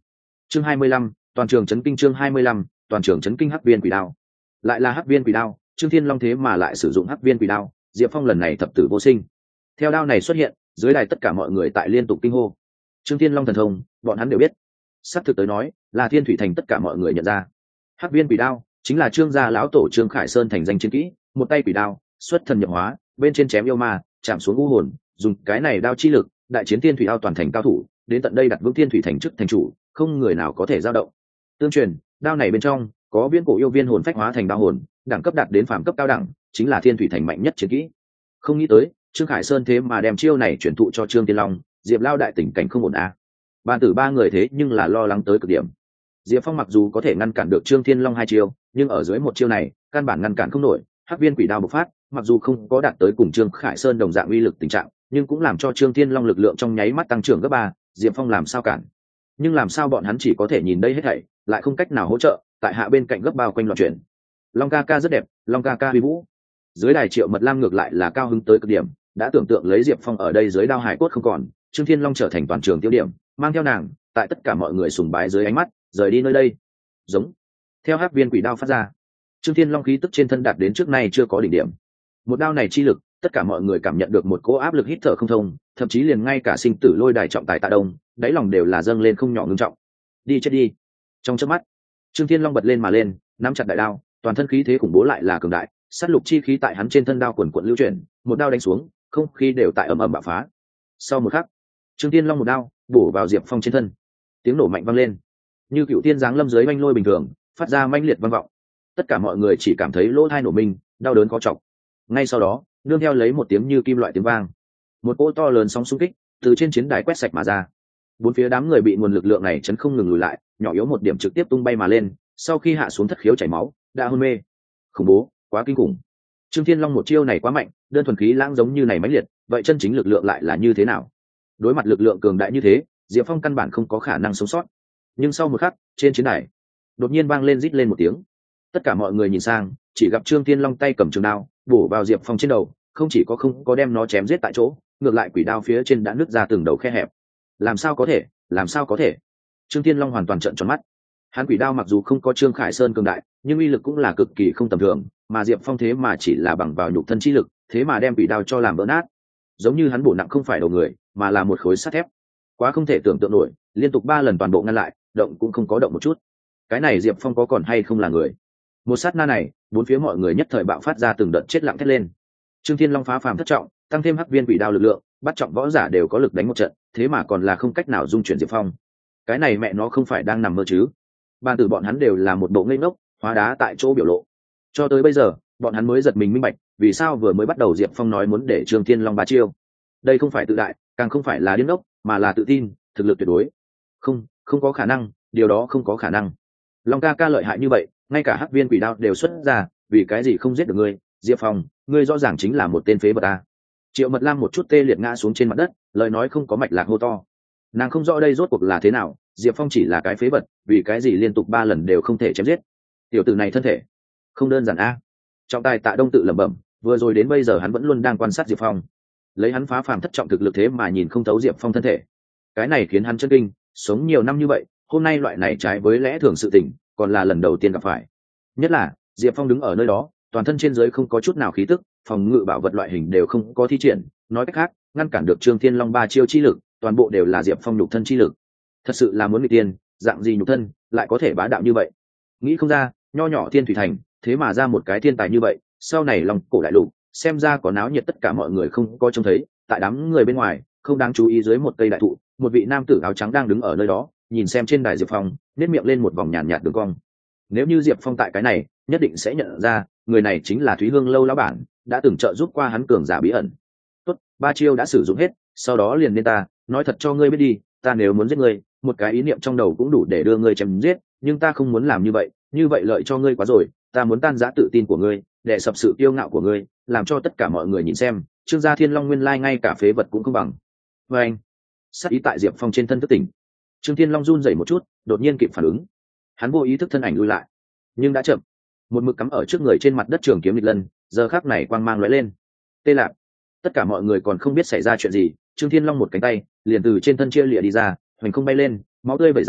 Chương 25, toàn trường chấn kinh. Chương 25, toàn trường chấn kinh. Hắc viên quỷ đao. Lại là hắc viên quỷ đao, Trương Thiên Long thế mà lại sử dụng hắc viên quỷ đao, Diệp Phong lần này thập tử vô sinh. Theo đao này xuất hiện, dưới đài tất cả mọi người tại liên tục kinh hô. Trương Thiên Long thần thông, bọn hắn đều biết. Sắp thực tới nói, là Thiên Thủy Thành tất cả mọi người nhận ra. Hắc viên quỷ đao chính là Trương gia lão tổ Trương Khải Sơn thành danh chiến kỹ, một tay quỷ đao, xuất thần nhập hóa, bên trên chém yêu ma, chạm xuống u hồn, dùng cái này đao chi lực, đại chiến Thiên Thủy Ao toàn thành cao thủ, đến tận đây đặt vững Thiên Thủy Thành chức thành chủ, không người nào có thể dao động. Tương truyền, đao này bên trong có viên cổ yêu viên hồn phách hóa thành đao hồn, đẳng cấp đạt đến phàm cấp cao đẳng, chính là Thiên Thủy Thành mạnh nhất chiến kỹ. Không nghĩ tới, Trương Khải Sơn thế mà đem chiêu này chuyển thụ cho Trương Thiên Long, Diệp Lao đại tình cảnh không ổn à. Bàn tử ba người thế nhưng là lo lắng tới cực điểm. Diệp Phong mặc dù có thể ngăn cản được Trương Thiên Long hai chiêu, nhưng ở dưới một chiêu này, căn bản ngăn cản không nổi. Hắc viên quỷ đao bộc phát, mặc dù không có đạt tới cùng Trương Khải Sơn đồng dạng uy lực tình trạng, nhưng cũng làm cho Trương Thiên Long lực lượng trong nháy mắt tăng trưởng gấp 3, Diệp Phong làm sao cản? Nhưng làm sao bọn hắn chỉ có thể nhìn đây hết thảy, lại không cách nào hỗ trợ, tại hạ bên cạnh gấp bao quanh loạn chuyển. Long ca ca rất đẹp, Long ca ca uy vũ. Dưới đài Triệu Mật Lam ngược lại là cao hứng tới cực điểm, đã tưởng tượng lấy Diệp Phong ở đây dưới đao hải cốt không còn, Trương Thiên Long trở thành toàn trường tiêu điểm, mang theo nàng, tại tất cả mọi người sùng bái dưới ánh mắt, rời đi nơi đây. Giống. Theo hắc viên quỷ đao phát ra, Trương Thiên Long khí tức trên thân đạt đến trước nay chưa có đỉnh điểm. Một đao này chi lực, tất cả mọi người cảm nhận được một cỗ áp lực hít thở không thông, thậm chí liền ngay cả sinh tử lôi đài trọng tài Tạ Đông, đáy lòng đều là dâng lên không nhỏ ngưng trọng. Đi chết đi. Trong chớp mắt, Trương Thiên Long bật lên mà lên, nắm chặt đại đao, toàn thân khí thế khủng bố lại là cường đại, sát lục chi khí tại hắn trên thân đao quần quần lưu chuyển, một đao đánh xuống, không khí đều tại ầm ầm bạo phá. Sau một khắc, Trương Thiên Long một đao bổ vào Diệp Phong trên thân, tiếng nổ mạnh vang lên, như cựu tiên giáng lâm dưới oanh lôi bình thường, phát ra mãnh liệt vang vọng. Tất cả mọi người chỉ cảm thấy lỗ tai nổ mình, đau đớn khó chọc. Ngay sau đó, nương theo lấy một tiếng như kim loại tiếng vang, một cỗ to lớn sóng xung kích từ trên chiến đài quét sạch mà ra. Bốn phía đám người bị nguồn lực lượng này chấn không ngừng lùi lại, nhỏ yếu một điểm trực tiếp tung bay mà lên, sau khi hạ xuống thất khiếu chảy máu, đã hôn mê. Khủng bố, quá kinh khủng. Trương Thiên Long một chiêu này quá mạnh, đơn thuần khí lãng giống như này mãnh liệt, vậy chân chính lực lượng lại là như thế nào? Đối mặt lực lượng cường đại như thế, Diệp Phong căn bản không có khả năng sống sót. Nhưng sau một khắc, trên chiến đài đột nhiên vang lên rít lên một tiếng. Tất cả mọi người nhìn sang, chỉ gặp Trương Thiên Long tay cầm trường đao, bổ vào Diệp Phong trên đầu, không chỉ không có đem nó chém giết tại chỗ, ngược lại quỷ đao phía trên đã nứt ra từng đầu khe hẹp. Làm sao có thể? Làm sao có thể? Trương Thiên Long hoàn toàn trợn tròn mắt. Hắn quỷ đao mặc dù không có Trương Khải Sơn cường đại, nhưng uy lực cũng là cực kỳ không tầm thường, mà Diệp Phong thế mà chỉ là bằng vào nhục thân chi lực, thế mà đem quỷ đao cho làm vỡ nát. Giống như hắn bổ nặng không phải đầu người, mà là một khối sắt thép. Quá không thể tưởng tượng nổi, liên tục 3 lần toàn bộ ngăn lại, động cũng không có động một chút. Cái này Diệp Phong có còn hay không là người? Một sát na này, bốn phía mọi người nhất thời bạo phát ra từng đợt chết lặng thét lên. Trương Thiên Long phá phàm thất trọng, tăng thêm hắc viên quỷ đao lực lượng, bắt trọng võ giả đều có lực đánh một trận, thế mà còn là không cách nào dung chuyển Diệp Phong. Cái này mẹ nó không phải đang nằm mơ chứ? Ban tử bọn hắn đều là một bộ ngây ngốc, hóa đá tại chỗ biểu lộ. Cho tới bây giờ, bọn hắn mới giật mình minh bạch, vì sao vừa mới bắt đầu Diệp Phong nói muốn để Trương Thiên Long 3 chiêu. Đây không phải tự đại, càng không phải là điên ốc, mà là tự tin, thực lực tuyệt đối. Không có khả năng, điều đó không có khả năng. Long ca ca lợi hại như vậy, ngay cả hắc viên quỷ đao đều xuất ra, vì cái gì không giết được ngươi? Diệp Phong, ngươi rõ ràng chính là một tên phế vật ta. Triệu Mật Lam một chút tê liệt ngã xuống trên mặt đất, lời nói không có mạch lạc hô to. Nàng không rõ đây rốt cuộc là thế nào, Diệp Phong chỉ là cái phế vật, vì cái gì liên tục 3 lần đều không thể chém giết? Tiểu tử này thân thể không đơn giản a. Trọng tài Tạ Đông tự lẩm bẩm, vừa rồi đến bây giờ hắn vẫn luôn đang quan sát Diệp Phong. Lấy hắn phá phàm thất trọng thực lực thế mà nhìn không thấu Diệp Phong thân thể. Cái này khiến hắn chấn kinh, sống nhiều năm như vậy, hôm nay loại này trái với lẽ thường sự tình, còn là lần đầu tiên gặp phải. Nhất là, Diệp Phong đứng ở nơi đó, toàn thân trên dưới không có chút nào khí tức, phòng ngự bảo vật loại hình đều không có thi triển, nói cách khác, ngăn cản được Trương Thiên Long 3 chiêu chi lực, toàn bộ đều là Diệp Phong nhục thân chi lực. Thật sự là muốn nghịch tiên, dạng gì nhục thân lại có thể bá đạo như vậy? Nghĩ không ra, nho nhỏ Thiên Thủy Thành, thế mà ra một cái thiên tài như vậy, sau này Long cổ đại lục, xem ra có náo nhiệt tất cả mọi người không có trông thấy, tại đám người bên ngoài, không đáng chú ý dưới một cây đại thụ, một vị nam tử áo trắng đang đứng ở nơi đó, nhìn xem trên đài Diệp Phong, nét miệng lên một vòng nhàn nhạt đường cong. Nếu như Diệp Phong tại cái này, nhất định sẽ nhận ra, người này chính là Thúy Hương lâu lão bản, đã từng trợ giúp qua hắn cường giả bí ẩn. Tốt, 3 chiêu đã sử dụng hết, sau đó liền nên ta, nói thật cho ngươi biết đi, ta nếu muốn giết ngươi, một cái ý niệm trong đầu cũng đủ để đưa ngươi chém giết, nhưng ta không muốn làm như vậy lợi cho ngươi quá rồi, ta muốn tan rã tự tin của ngươi, để sập sự kiêu ngạo của ngươi, làm cho tất cả mọi người nhìn xem, Trương gia Thiên Long nguyên lai ngay cả phế vật cũng không bằng. Và anh, sát ý tại Diệp Phong trên thân thức tỉnh. Trương Thiên Long run rẩy một chút, đột nhiên kịp phản ứng. Hắn vô ý thức thân ảnh lui lại, nhưng đã chậm. Một mực cắm ở trước người trên mặt đất trường kiếm nghịch lân, giờ khắc này quang mang lóe lên. Tê lạc. Tất cả mọi người còn không biết xảy ra chuyện gì, Trương Thiên Long một cánh tay liền từ trên thân chia lịa đi ra, hoành không bay lên, máu tươi vẩy ra,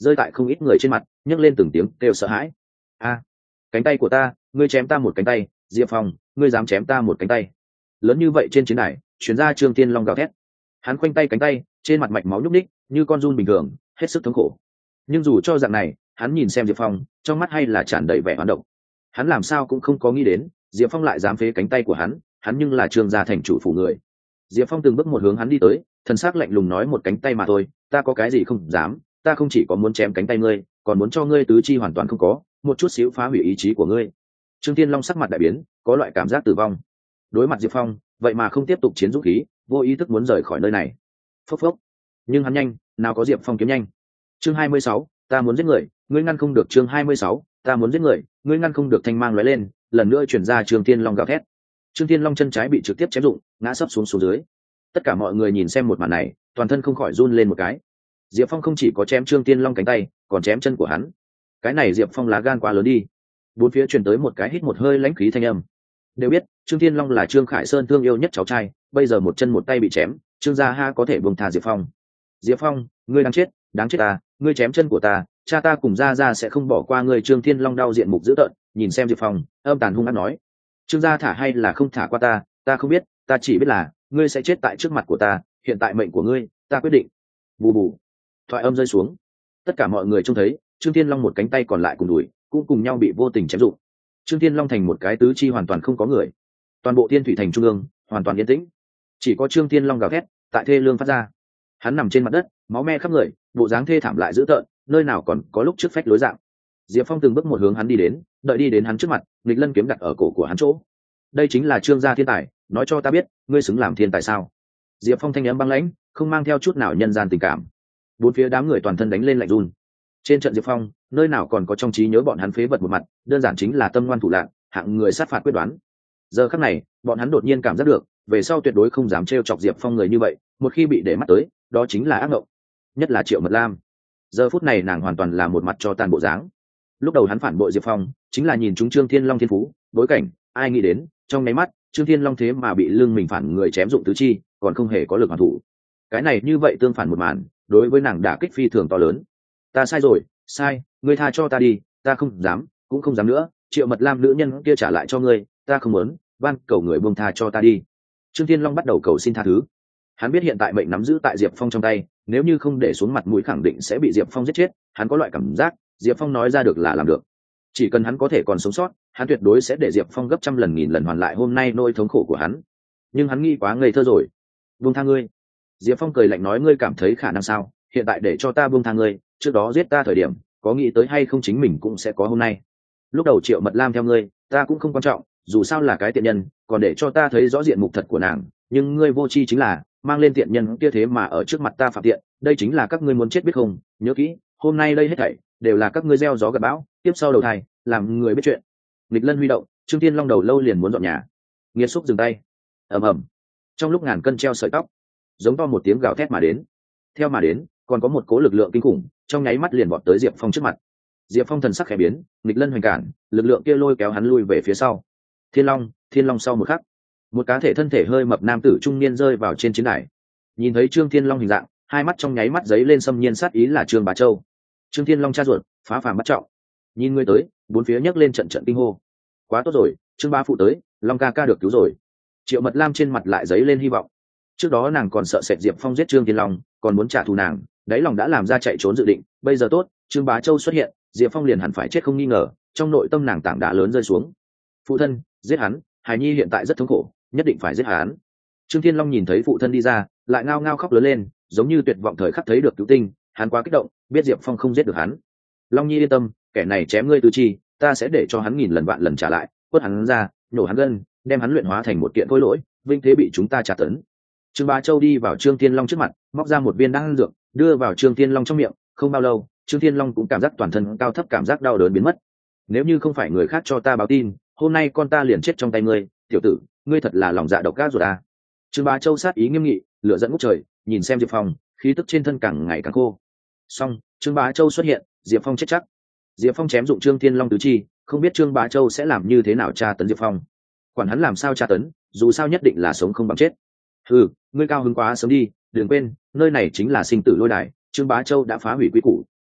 rơi tại không ít người trên mặt, nhấc lên từng tiếng kêu sợ hãi. A, cánh tay của ta, ngươi chém ta một cánh tay, Diệp Phong, ngươi dám chém ta một cánh tay. Lớn như vậy trên chiến đài, truyền ra Trương Thiên Long gào thét. Hắn khoanh tay cánh tay, trên mặt mạch máu nhúc ních như con giun bình thường, hết sức thống khổ. Nhưng dù cho dạng này, hắn nhìn xem Diệp Phong, trong mắt hay là tràn đầy vẻ hoán động. Hắn làm sao cũng không có nghĩ đến, Diệp Phong lại dám phế cánh tay của hắn nhưng là Trương gia thành chủ phủ người. Diệp Phong từng bước một hướng hắn đi tới, thần sắc lạnh lùng nói, một cánh tay mà thôi, ta có cái gì không dám, ta không chỉ có muốn chém cánh tay ngươi, còn muốn cho ngươi tứ chi hoàn toàn không có, một chút xíu phá hủy ý chí của ngươi. Trương Thiên Long sắc mặt đại biến, có loại cảm giác tử vong. Đối mặt Diệp Phong, vậy mà không tiếp tục chiến dũng khí, vô ý thức muốn rời khỏi nơi này. Phốc phốc. Nhưng hắn nhanh, nào có Diệp Phong kiếm nhanh. Chương 26, ta muốn giết người, ngươi ngăn không được. Chương 26, ta muốn giết người, ngươi ngăn không được. Thanh mang lóe lên, lần nữa truyền ra Trương Thiên Long gào thét. Trương Thiên Long chân trái bị trực tiếp chém rụng, ngã sấp xuống dưới. Tất cả mọi người nhìn xem một màn này, toàn thân không khỏi run lên một cái. Diệp Phong không chỉ có chém Trương Thiên Long cánh tay, còn chém chân của hắn. Cái này Diệp Phong lá gan quá lớn đi. Bốn phía truyền tới một cái hít một hơi lãnh khí thanh âm. Đều biết Trương Thiên Long là Trương Khải Sơn thương yêu nhất cháu trai, bây giờ một chân một tay bị chém, Trương gia ha có thể buông tha Diệp Phong. Diệp Phong, ngươi đáng chết ta, ngươi chém chân của ta, cha ta cùng gia sẽ không bỏ qua ngươi. Trương Thiên Long đau diện mục dữ tợn, nhìn xem Diệp Phong, âm tàn hung hăng nói: Trương gia thả hay là không thả qua ta, ta không biết, ta chỉ biết là ngươi sẽ chết tại trước mặt của ta, hiện tại mệnh của ngươi, ta quyết định. Bù bù. Thoại âm rơi xuống, tất cả mọi người trông thấy Trương Thiên Long một cánh tay còn lại cùng đùi cũng cùng nhau bị vô tình chém rụng. Trương Thiên Long thành một cái tứ chi hoàn toàn không có người. Toàn bộ Thiên Thủy thành trung ương hoàn toàn yên tĩnh, chỉ có Trương Thiên Long gào thét tại thê lương phát ra. Hắn nằm trên mặt đất, máu me khắp người, bộ dáng thê thảm lại dữ tợn, nơi nào còn có lúc trước phách lối dạng. Diệp Phong từng bước một hướng hắn đi đến, đợi đi đến hắn trước mặt, nghịch lân kiếm đặt ở cổ của hắn chỗ. Đây chính là Trương gia thiên tài, nói cho ta biết, ngươi xứng làm thiên tài sao? Diệp Phong thanh âm băng lãnh, không mang theo chút nào nhân gian tình cảm. Bốn phía đám người toàn thân đánh lên lạnh run. Trên trận Diệp Phong, nơi nào còn có trong trí nhớ bọn hắn phế vật một mặt, đơn giản chính là tâm ngoan thủ lạn, hạng người sát phạt quyết đoán. Giờ khắc này, bọn hắn đột nhiên cảm giác được, về sau tuyệt đối không dám trêu chọc Diệp Phong người như vậy, một khi bị để mắt tới, đó chính là ác mộng. Nhất là Triệu Mật Lam. Giờ phút này nàng hoàn toàn là một mặt cho tàn bộ dáng. Lúc đầu hắn phản bội Diệp Phong, chính là nhìn chúng Trương Thiên Long thiên phú, bối cảnh, ai nghĩ đến, trong mấy mắt, Trương Thiên Long thế mà bị lưng mình phản người chém dụng tứ chi, còn không hề có lực hoàn thủ. Cái này như vậy tương phản một màn, đối với nàng đả kích phi thường to lớn. Ta sai rồi, sai, ngươi tha cho ta đi, ta không dám, cũng không dám nữa. Triệu Mật Lam nữ nhân kia trả lại cho ngươi, ta không muốn, van cầu người buông tha cho ta đi. Trương Thiên Long bắt đầu cầu xin tha thứ. Hắn biết hiện tại mệnh nắm giữ tại Diệp Phong trong tay, nếu như không để xuống mặt mũi khẳng định sẽ bị Diệp Phong giết chết. Hắn có loại cảm giác, Diệp Phong nói ra được là làm được. Chỉ cần hắn có thể còn sống sót, hắn tuyệt đối sẽ để Diệp Phong gấp trăm lần nghìn lần hoàn lại hôm nay nỗi thống khổ của hắn. Nhưng hắn nghĩ quá ngây thơ rồi. Buông tha ngươi. Diệp Phong cười lạnh nói, ngươi cảm thấy khả năng sao? Hiện tại để cho ta buông tha ngươi, trước đó giết ta thời điểm, có nghĩ tới hay không chính mình cũng sẽ có hôm nay. Lúc đầu Triệu Mật Lam theo ngươi, ta cũng không quan trọng, dù sao là cái tiện nhân, còn để cho ta thấy rõ diện mục thật của nàng. Nhưng ngươi vô tri chính là mang lên tiện nhân kia thế mà ở trước mặt ta phạm tiện, đây chính là các ngươi muốn chết biết không? Nhớ kỹ, hôm nay đây hết thảy đều là các ngươi gieo gió gặt bão, tiếp sau đầu thai làm người biết chuyện. Nghịch lân huy động, Trương Thiên Long đầu lâu liền muốn dọn nhà. Nghiệt xúc dừng tay. Ầm ầm. Trong lúc ngàn cân treo sợi tóc, giống to một tiếng gào thét mà đến. Theo mà đến, còn có một cố lực lượng kinh khủng, trong nháy mắt liền vọt tới Diệp Phong trước mặt. Diệp Phong thần sắc khẽ biến, nghịch lân hoành cản, lực lượng kia lôi kéo hắn lui về phía sau. Thiên Long sau một khắc, một cá thể thân thể hơi mập nam tử trung niên rơi vào trên chiến đài. Nhìn thấy Trương Thiên Long hình dạng, hai mắt trong nháy mắt giấy lên xâm nhiên sát ý, là Trương Bá Châu. Trương Thiên Long cha ruột, phá phàm bắt trọng. Nhìn ngươi tới, bốn phía nhấc lên trận trận kinh hô. Quá tốt rồi, Trương Bá phụ tới, Long ca ca được cứu rồi. Triệu Mật Lam trên mặt lại giấy lên hy vọng. Trước đó nàng còn sợ sệt Diệp Phong giết Trương Thiên Long, còn muốn trả thù nàng, đáy lòng đã làm ra chạy trốn dự định. Bây giờ tốt, Trương Bá Châu xuất hiện, Diệp Phong liền hẳn phải chết không nghi ngờ. Trong nội tâm nàng tảng đá lớn rơi xuống. Phụ thân, giết hắn, Hải Nhi hiện tại rất thống khổ, nhất định phải giết hắn. Trương Thiên Long nhìn thấy phụ thân đi ra, lại ngao ngao khóc lớn lên, giống như tuyệt vọng thời khắc thấy được cứu tinh. Hắn quá kích động, biết Diệp Phong không giết được hắn. Long Nhi yên tâm, kẻ này chém ngươi tứ chi, ta sẽ để cho hắn nghìn lần vạn lần trả lại, quất hắn ra, nhổ hắn gân, đem hắn luyện hóa thành một kiện khối lỗi, vinh thế bị chúng ta trả tấn. Trương Bá Châu đi vào Trương Thiên Long trước mặt, móc ra một viên đan dược, đưa vào Trương Thiên Long trong miệng. Không bao lâu, Trương Thiên Long cũng cảm giác toàn thân cao thấp cảm giác đau đớn biến mất. Nếu như không phải người khác cho ta báo tin, hôm nay con ta liền chết trong tay ngươi. Tiểu tử, ngươi thật là lòng dạ độc ác rồi à? Trương Bá Châu sát ý nghiêm nghị, lửa giận ngút trời, nhìn xem Diệp Phong, khí tức trên thân càng ngày càng khô. Xong, Trương Bá Châu xuất hiện, Diệp Phong chết chắc. Diệp Phong chém dụng Trương Thiên Long tứ chi, không biết Trương Bá Châu sẽ làm như thế nào tra tấn Diệp Phong. Quản hắn làm sao tra tấn, dù sao nhất định là sống không bằng chết. Ừ, ngươi cao hứng quá sớm đi, đừng quên, nơi này chính là sinh tử lôi đài, Trương Bá Châu đã phá hủy quy củ. Cắt,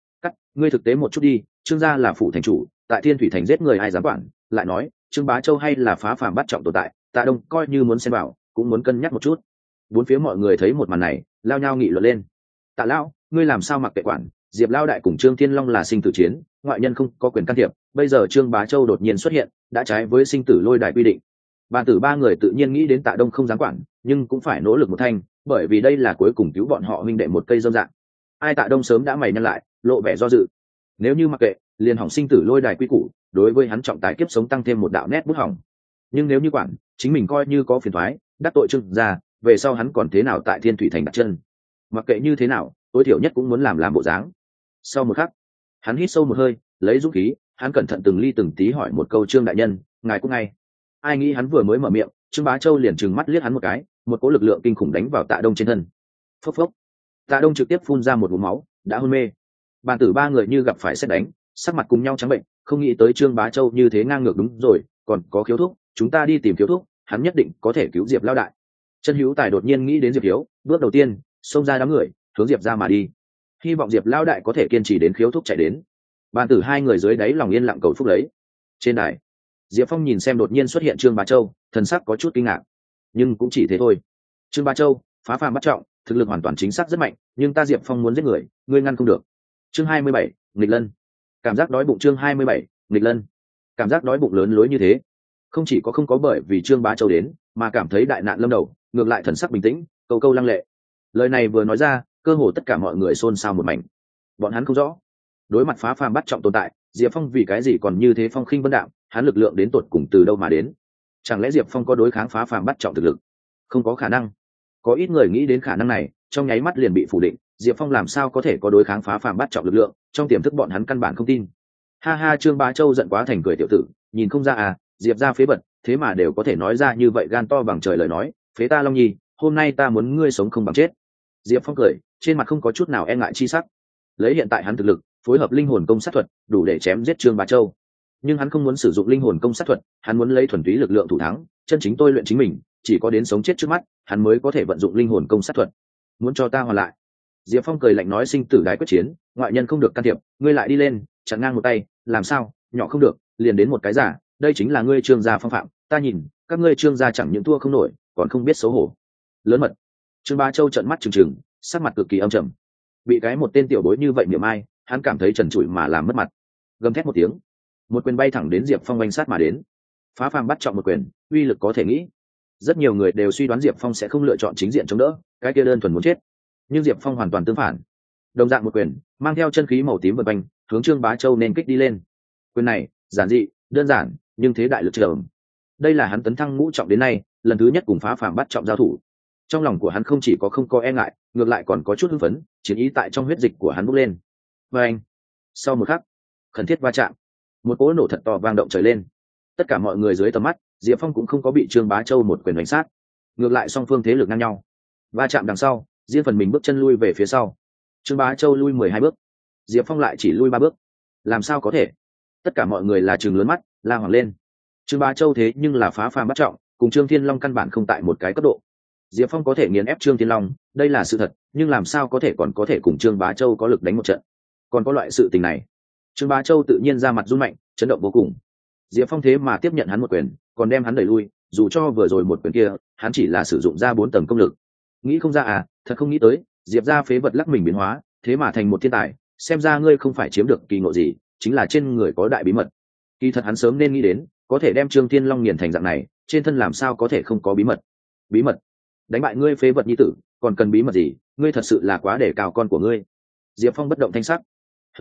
ngươi thực tế một chút đi, Trương gia là phủ thành chủ, tại Thiên Thủy thành giết người ai dám quản, lại nói Trương Bá Châu hay là phá phàm bắt trọng tồn tại, Tạ Đông coi như muốn xem vào cũng muốn cân nhắc một chút. Bốn phía mọi người thấy một màn này lao nhau nghị luận lên. Tạ lão, ngươi làm sao mặc kệ quản, Diệp Lao đại cùng Trương Thiên Long là sinh tử chiến, ngoại nhân không có quyền can thiệp, bây giờ Trương Bá Châu đột nhiên xuất hiện đã trái với sinh tử lôi đài quy định. Bàn tử ba người tự nhiên nghĩ đến Tạ Đông không dám quản, nhưng cũng phải nỗ lực một thanh, bởi vì đây là cuối cùng cứu bọn họ huynh đệ một cây dâm dạng. Ai Tạ Đông sớm đã mày nhăn lại, lộ vẻ do dự. Nếu như mặc kệ, liền hỏng sinh tử lôi đài quy củ, đối với hắn trọng tài kiếp sống tăng thêm một đạo nét bút hỏng. Nhưng nếu như quản, chính mình coi như có phiền toái, đắc tội Trương gia, về sau hắn còn thế nào tại Thiên Thủy thành đặt chân? Mặc kệ như thế nào, tối thiểu nhất cũng muốn làm bộ dáng. Sau một khắc, hắn hít sâu một hơi, lấy dũng khí, hắn cẩn thận từng ly từng tí hỏi một câu: Trương đại nhân, ngài cũng ngay. Ai nghĩ hắn vừa mới mở miệng, Trương Bá Châu liền trừng mắt liếc hắn một cái, một cỗ lực lượng kinh khủng đánh vào Tạ Đông trên thân. Phốc phốc, Tạ Đông trực tiếp phun ra một ngụm máu, đã hôn mê. Bàn tử ba người như gặp phải sét đánh, sắc mặt cùng nhau trắng bệnh, không nghĩ tới Trương Bá Châu như thế ngang ngược. Đúng rồi, còn có Khiếu Thúc, chúng ta đi tìm Khiếu Thúc, hắn nhất định có thể cứu Diệp Lao đại. Chân Hữu Tài đột nhiên nghĩ đến Diệp Hiếu, bước đầu tiên xông ra đám người, hướng Diệp ra mà đi, hy vọng Diệp Lao đại có thể kiên trì đến Khiếu Thúc chạy đến. Bàn tử hai người dưới đáy lòng yên lặng cầu phúc lấy. Trên đài, Diệp Phong nhìn xem đột nhiên xuất hiện Trương Bá Châu, thần sắc có chút kinh ngạc, nhưng cũng chỉ thế thôi. Trương Bá Châu phá phàm bắt trọng, thực lực hoàn toàn chính xác rất mạnh, nhưng ta Diệp Phong muốn giết người, ngươi ngăn không được. Chương 27, nghịch lân. Cảm giác đói bụng. Chương 27, nghịch lân. Cảm giác đói bụng lớn lối như thế, không chỉ có không có bởi vì Trương Bá Châu đến mà cảm thấy đại nạn lâm đầu, ngược lại thần sắc bình tĩnh, câu câu lăng lệ. Lời này vừa nói ra, cơ hồ tất cả mọi người xôn xao một mảnh. Bọn hắn không rõ, đối mặt phá phàm bắt trọng tồn tại, Diệp Phong vì cái gì còn như thế phong khinh vân đạm, hắn lực lượng đến tột cùng từ đâu mà đến? Chẳng lẽ Diệp Phong có đối kháng phá phàm bắt trọng thực lực? Không có khả năng. Có ít người nghĩ đến khả năng này, trong nháy mắt liền bị phủ định. Diệp Phong làm sao có thể có đối kháng phá phàm bắt trọng lực lượng? Trong tiềm thức bọn hắn căn bản không tin. Ha ha, Trương Bá Châu giận quá thành cười. Tiểu tử, nhìn không ra à, Diệp gia phế vật, thế mà đều có thể nói ra như vậy gan to bằng trời lời nói. Phế ta Long Nhi, hôm nay ta muốn ngươi sống không bằng chết. Diệp Phong cười, trên mặt không có chút nào e ngại chi sắc. Lấy hiện tại hắn thực lực, phối hợp linh hồn công sát thuật, đủ để chém giết Trương Bá Châu. Nhưng hắn không muốn sử dụng linh hồn công sát thuật, hắn muốn lấy thuần túy lực lượng thủ thắng, chân chính tôi luyện chính mình, chỉ có đến sống chết trước mắt, hắn mới có thể vận dụng linh hồn công sát thuật. Muốn cho ta hoàn lại? Diệp Phong cười lạnh nói: sinh tử đái quyết chiến, ngoại nhân không được can thiệp, ngươi lại đi lên, chặn ngang một tay, làm sao? Nhỏ không được, liền đến một cái giả, đây chính là ngươi Trương gia phong phạm, ta nhìn, các ngươi Trương gia chẳng những thua không nổi, còn không biết xấu hổ. Lớn mật. Trương Bá Châu trợn mắt trừng trừng, sắc mặt cực kỳ âm trầm. Bị cái một tên tiểu bối như vậy niệm ai, hắn cảm thấy trần trụi mà làm mất mặt. Gầm thét một tiếng, một quyền bay thẳng đến Diệp Phong oanh sát mà đến. Phá phàm bắt trọng một quyền, uy lực có thể nghĩ. Rất nhiều người đều suy đoán Diệp Phong sẽ không lựa chọn chính diện chống đỡ, cái kia đơn thuần muốn chết. Nhưng Diệp Phong hoàn toàn tương phản, đồng dạng một quyền, mang theo chân khí màu tím vần quanh, hướng Trương Bá Châu nên kích đi lên. Quyền này giản dị, đơn giản, nhưng thế đại lực trầm. Đây là hắn tấn thăng ngũ trọng đến nay lần thứ nhất cùng phá phàm bắt trọng giao thủ. Trong lòng của hắn không chỉ có không có e ngại, ngược lại còn có chút hưng phấn, chiến ý tại trong huyết dịch của hắn bốc lên. Và anh, sau một khắc, khẩn thiết va chạm, một cỗ nổ thật to vang động trời lên. Tất cả mọi người dưới tầm mắt, Diệp Phong cũng không có bị Trương Bá Châu một quyền đánh sát, ngược lại song phương thế lực ngang nhau. Va chạm đằng sau, riêng phần mình bước chân lui về phía sau. Trương Bá Châu lui 12 bước, Diệp Phong lại chỉ lui 3 bước. Làm sao có thể? Tất cả mọi người là trừng lớn mắt, la hoảng lên. Trương Bá Châu thế nhưng là phá phàm bắt trọng, cùng Trương Thiên Long căn bản không tại một cái cấp độ. Diệp Phong có thể nghiền ép Trương Thiên Long, đây là sự thật, nhưng làm sao có thể còn có thể cùng Trương Bá Châu có lực đánh một trận? Còn có loại sự tình này? Trương Bá Châu tự nhiên ra mặt run mạnh, chấn động vô cùng. Diệp Phong thế mà tiếp nhận hắn một quyền, còn đem hắn đẩy lui, dù cho vừa rồi một quyền kia, hắn chỉ là sử dụng ra 4 tầng công lực. Nghĩ không ra à, thật không nghĩ tới, Diệp gia phế vật lắc mình biến hóa, thế mà thành một thiên tài, xem ra ngươi không phải chiếm được kỳ ngộ gì, chính là trên người có đại bí mật. Kỳ thật hắn sớm nên nghĩ đến, có thể đem Trương Thiên Long nghiền thành dạng này, trên thân làm sao có thể không có bí mật? Bí mật? Đánh bại ngươi phế vật nhi tử, còn cần bí mật gì? Ngươi thật sự là quá để cào con của ngươi. Diệp Phong bất động thanh sắc.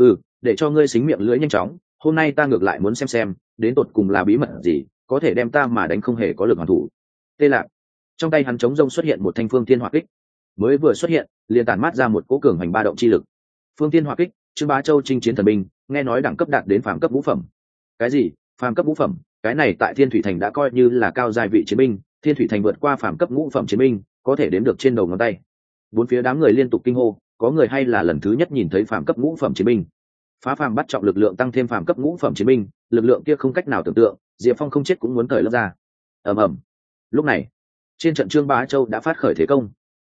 Để cho ngươi xính miệng lưỡi nhanh chóng, hôm nay ta ngược lại muốn xem đến tột cùng là bí mật gì có thể đem ta mà đánh không hề có lực hoàn thủ. Tê Lạc, trong tay hắn chống rông xuất hiện một thanh phương thiên hỏa kích, mới vừa xuất hiện liền tản mát ra một cỗ cường hành ba động chi lực. Phương thiên hỏa kích, Trương Bá Châu chinh chiến thần binh, nghe nói đẳng cấp đạt đến phàm cấp ngũ phẩm. Cái gì? Phàm cấp ngũ phẩm? Cái này tại Thiên Thủy Thành đã coi như là cao giai vị chiến binh, Thiên Thủy Thành vượt qua phàm cấp ngũ phẩm chiến binh, có thể đếm được trên đầu ngón tay. Bốn phía đám người liên tục kinh hô, có người hay là lần thứ nhất nhìn thấy phàm cấp ngũ phẩm chiến binh. Phá phàm bắt trọng lực lượng tăng thêm phàm cấp ngũ phẩm chiến binh, lực lượng kia không cách nào tưởng tượng, Diệp Phong không chết cũng muốn cởi lớp ra. Ầm ầm. Lúc này, trên trận Trương Bá Châu đã phát khởi thế công.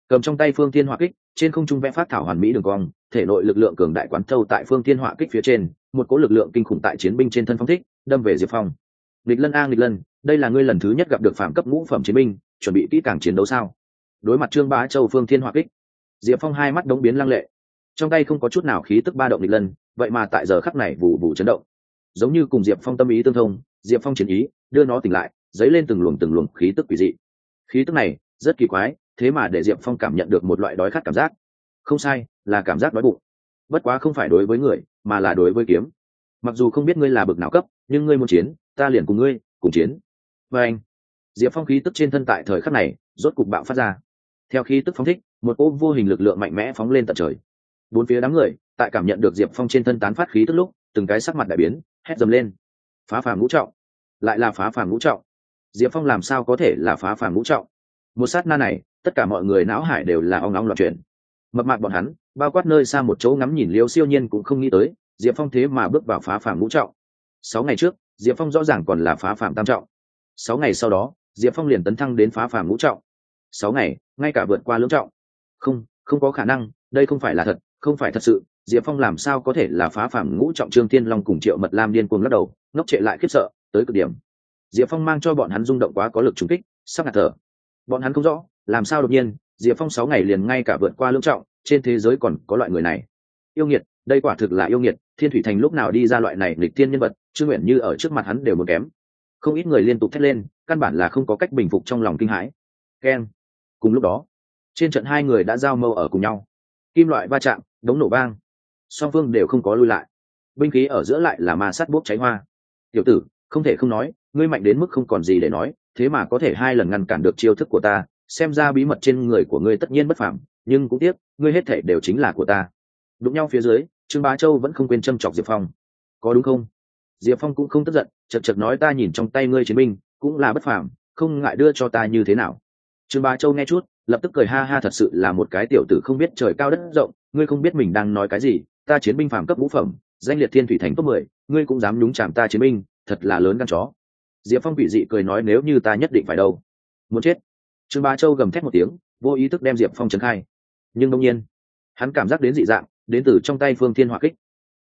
cầm trong tay phương thiên hỏa kích, trên không trung vẽ phát thảo hoàn mỹ đường cong, thể nội lực lượng cường đại quán thâu tại phương thiên hỏa kích phía trên, một cỗ lực lượng kinh khủng tại chiến binh trên thân phóng thích, đâm về Diệp Phong. Nghịch Lân a nghịch Lân, đây là ngươi lần thứ nhất gặp được phạm cấp ngũ phẩm chiến binh, chuẩn bị kỹ càng chiến đấu sao? Đối mặt Trương Bá Châu phương thiên hỏa kích, Diệp Phong hai mắt đống biến lăng lệ, trong tay không có chút nào khí tức ba động nghịch Lân, vậy mà tại giờ khắc này vụ vụ chấn động, giống như cùng Diệp Phong tâm ý tương thông, Diệp Phong chiến ý đưa nó tỉnh lại, dấy lên từng luồng khí tức quỷ dị. Khí tức này rất kỳ quái, thế mà để Diệp Phong cảm nhận được một loại đói khát cảm giác. Không sai, là cảm giác đói bụng. Bất quá không phải đối với người, mà là đối với kiếm. Mặc dù không biết ngươi là bậc nào cấp, nhưng ngươi muốn chiến, ta liền cùng ngươi cùng chiến. Và anh, Diệp Phong khí tức trên thân tại thời khắc này rốt cục bạo phát ra. Theo khí tức phóng thích, một cỗ vô hình lực lượng mạnh mẽ phóng lên tận trời. Bốn phía đám người tại cảm nhận được Diệp Phong trên thân tán phát khí tức lúc, từng cái sắc mặt đại biến, hét dầm lên. Phá phàm ngũ trọng, lại là phá phàm ngũ trọng. Diệp Phong làm sao có thể là phá phàm ngũ trọng? Một sát na này, tất cả mọi người não hải đều là ong ong loạn chuyển. Mập mạp bọn hắn, bao quát nơi xa một chỗ ngắm nhìn Liêu Siêu Nhiên cũng không nghĩ tới, Diệp Phong thế mà bước vào phá phàm ngũ trọng. 6 ngày trước, Diệp Phong rõ ràng còn là phá phàm tam trọng. 6 ngày sau đó, Diệp Phong liền tấn thăng đến phá phàm ngũ trọng. 6 ngày, ngay cả vượt qua lưỡng trọng. Không có khả năng, đây không phải là thật, không phải thật sự, Diệp Phong làm sao có thể là phá phàm ngũ trọng? Trương Thiên Long cùng Triệu Mật Lam điên cuồng lắc đầu, ngốc trệ lại khiếp sợ tới cực điểm. Diệp Phong mang cho bọn hắn rung động quá có lực trùng kích, sắp ngạt thở. Bọn hắn không rõ, làm sao đột nhiên, Diệp Phong 6 ngày liền ngay cả vượt qua lưỡng trọng, trên thế giới còn có loại người này. Yêu nghiệt, đây quả thực là yêu nghiệt, Thiên Thủy Thành lúc nào đi ra loại này nghịch thiên nhân vật, Trương Uyển Như ở trước mặt hắn đều muốn kém. Không ít người liên tục thét lên, căn bản là không có cách bình phục trong lòng kinh hãi. Keng. Cùng lúc đó, trên trận hai người đã giao mâu ở cùng nhau. Kim loại va chạm, đống nổ vang. Song phương đều không có lui lại. Binh khí ở giữa lại là ma sát bốc cháy hoa. Tiểu tử, không thể không nói, ngươi mạnh đến mức không còn gì để nói, thế mà có thể 2 lần ngăn cản được chiêu thức của ta, xem ra bí mật trên người của ngươi tất nhiên bất phàm, nhưng cũng tiếc, ngươi hết thể đều chính là của ta. Đụng nhau phía dưới, Trương Bá Châu vẫn không quên châm chọc Diệp Phong. Có đúng không? Diệp Phong cũng không tức giận, chật chật nói ta nhìn trong tay ngươi chiến binh, cũng là bất phàm, không ngại đưa cho ta như thế nào. Trương Bá Châu nghe chút, lập tức cười ha ha, thật sự là một cái tiểu tử không biết trời cao đất rộng, ngươi không biết mình đang nói cái gì, ta chiến binh phàm cấp ngũ phẩm, danh liệt Thiên Thủy Thành top 10, ngươi cũng dám nhúng chạm ta chiến binh, thật là lớn gan chó. Diệp Phong bị dị cười nói nếu như ta nhất định phải đâu. Muốn chết. Trương Bá Châu gầm thét một tiếng, vô ý thức đem Diệp Phong trấn khai. Nhưng đương nhiên, hắn cảm giác đến dị dạng, đến từ trong tay Phương Thiên Hỏa Kích.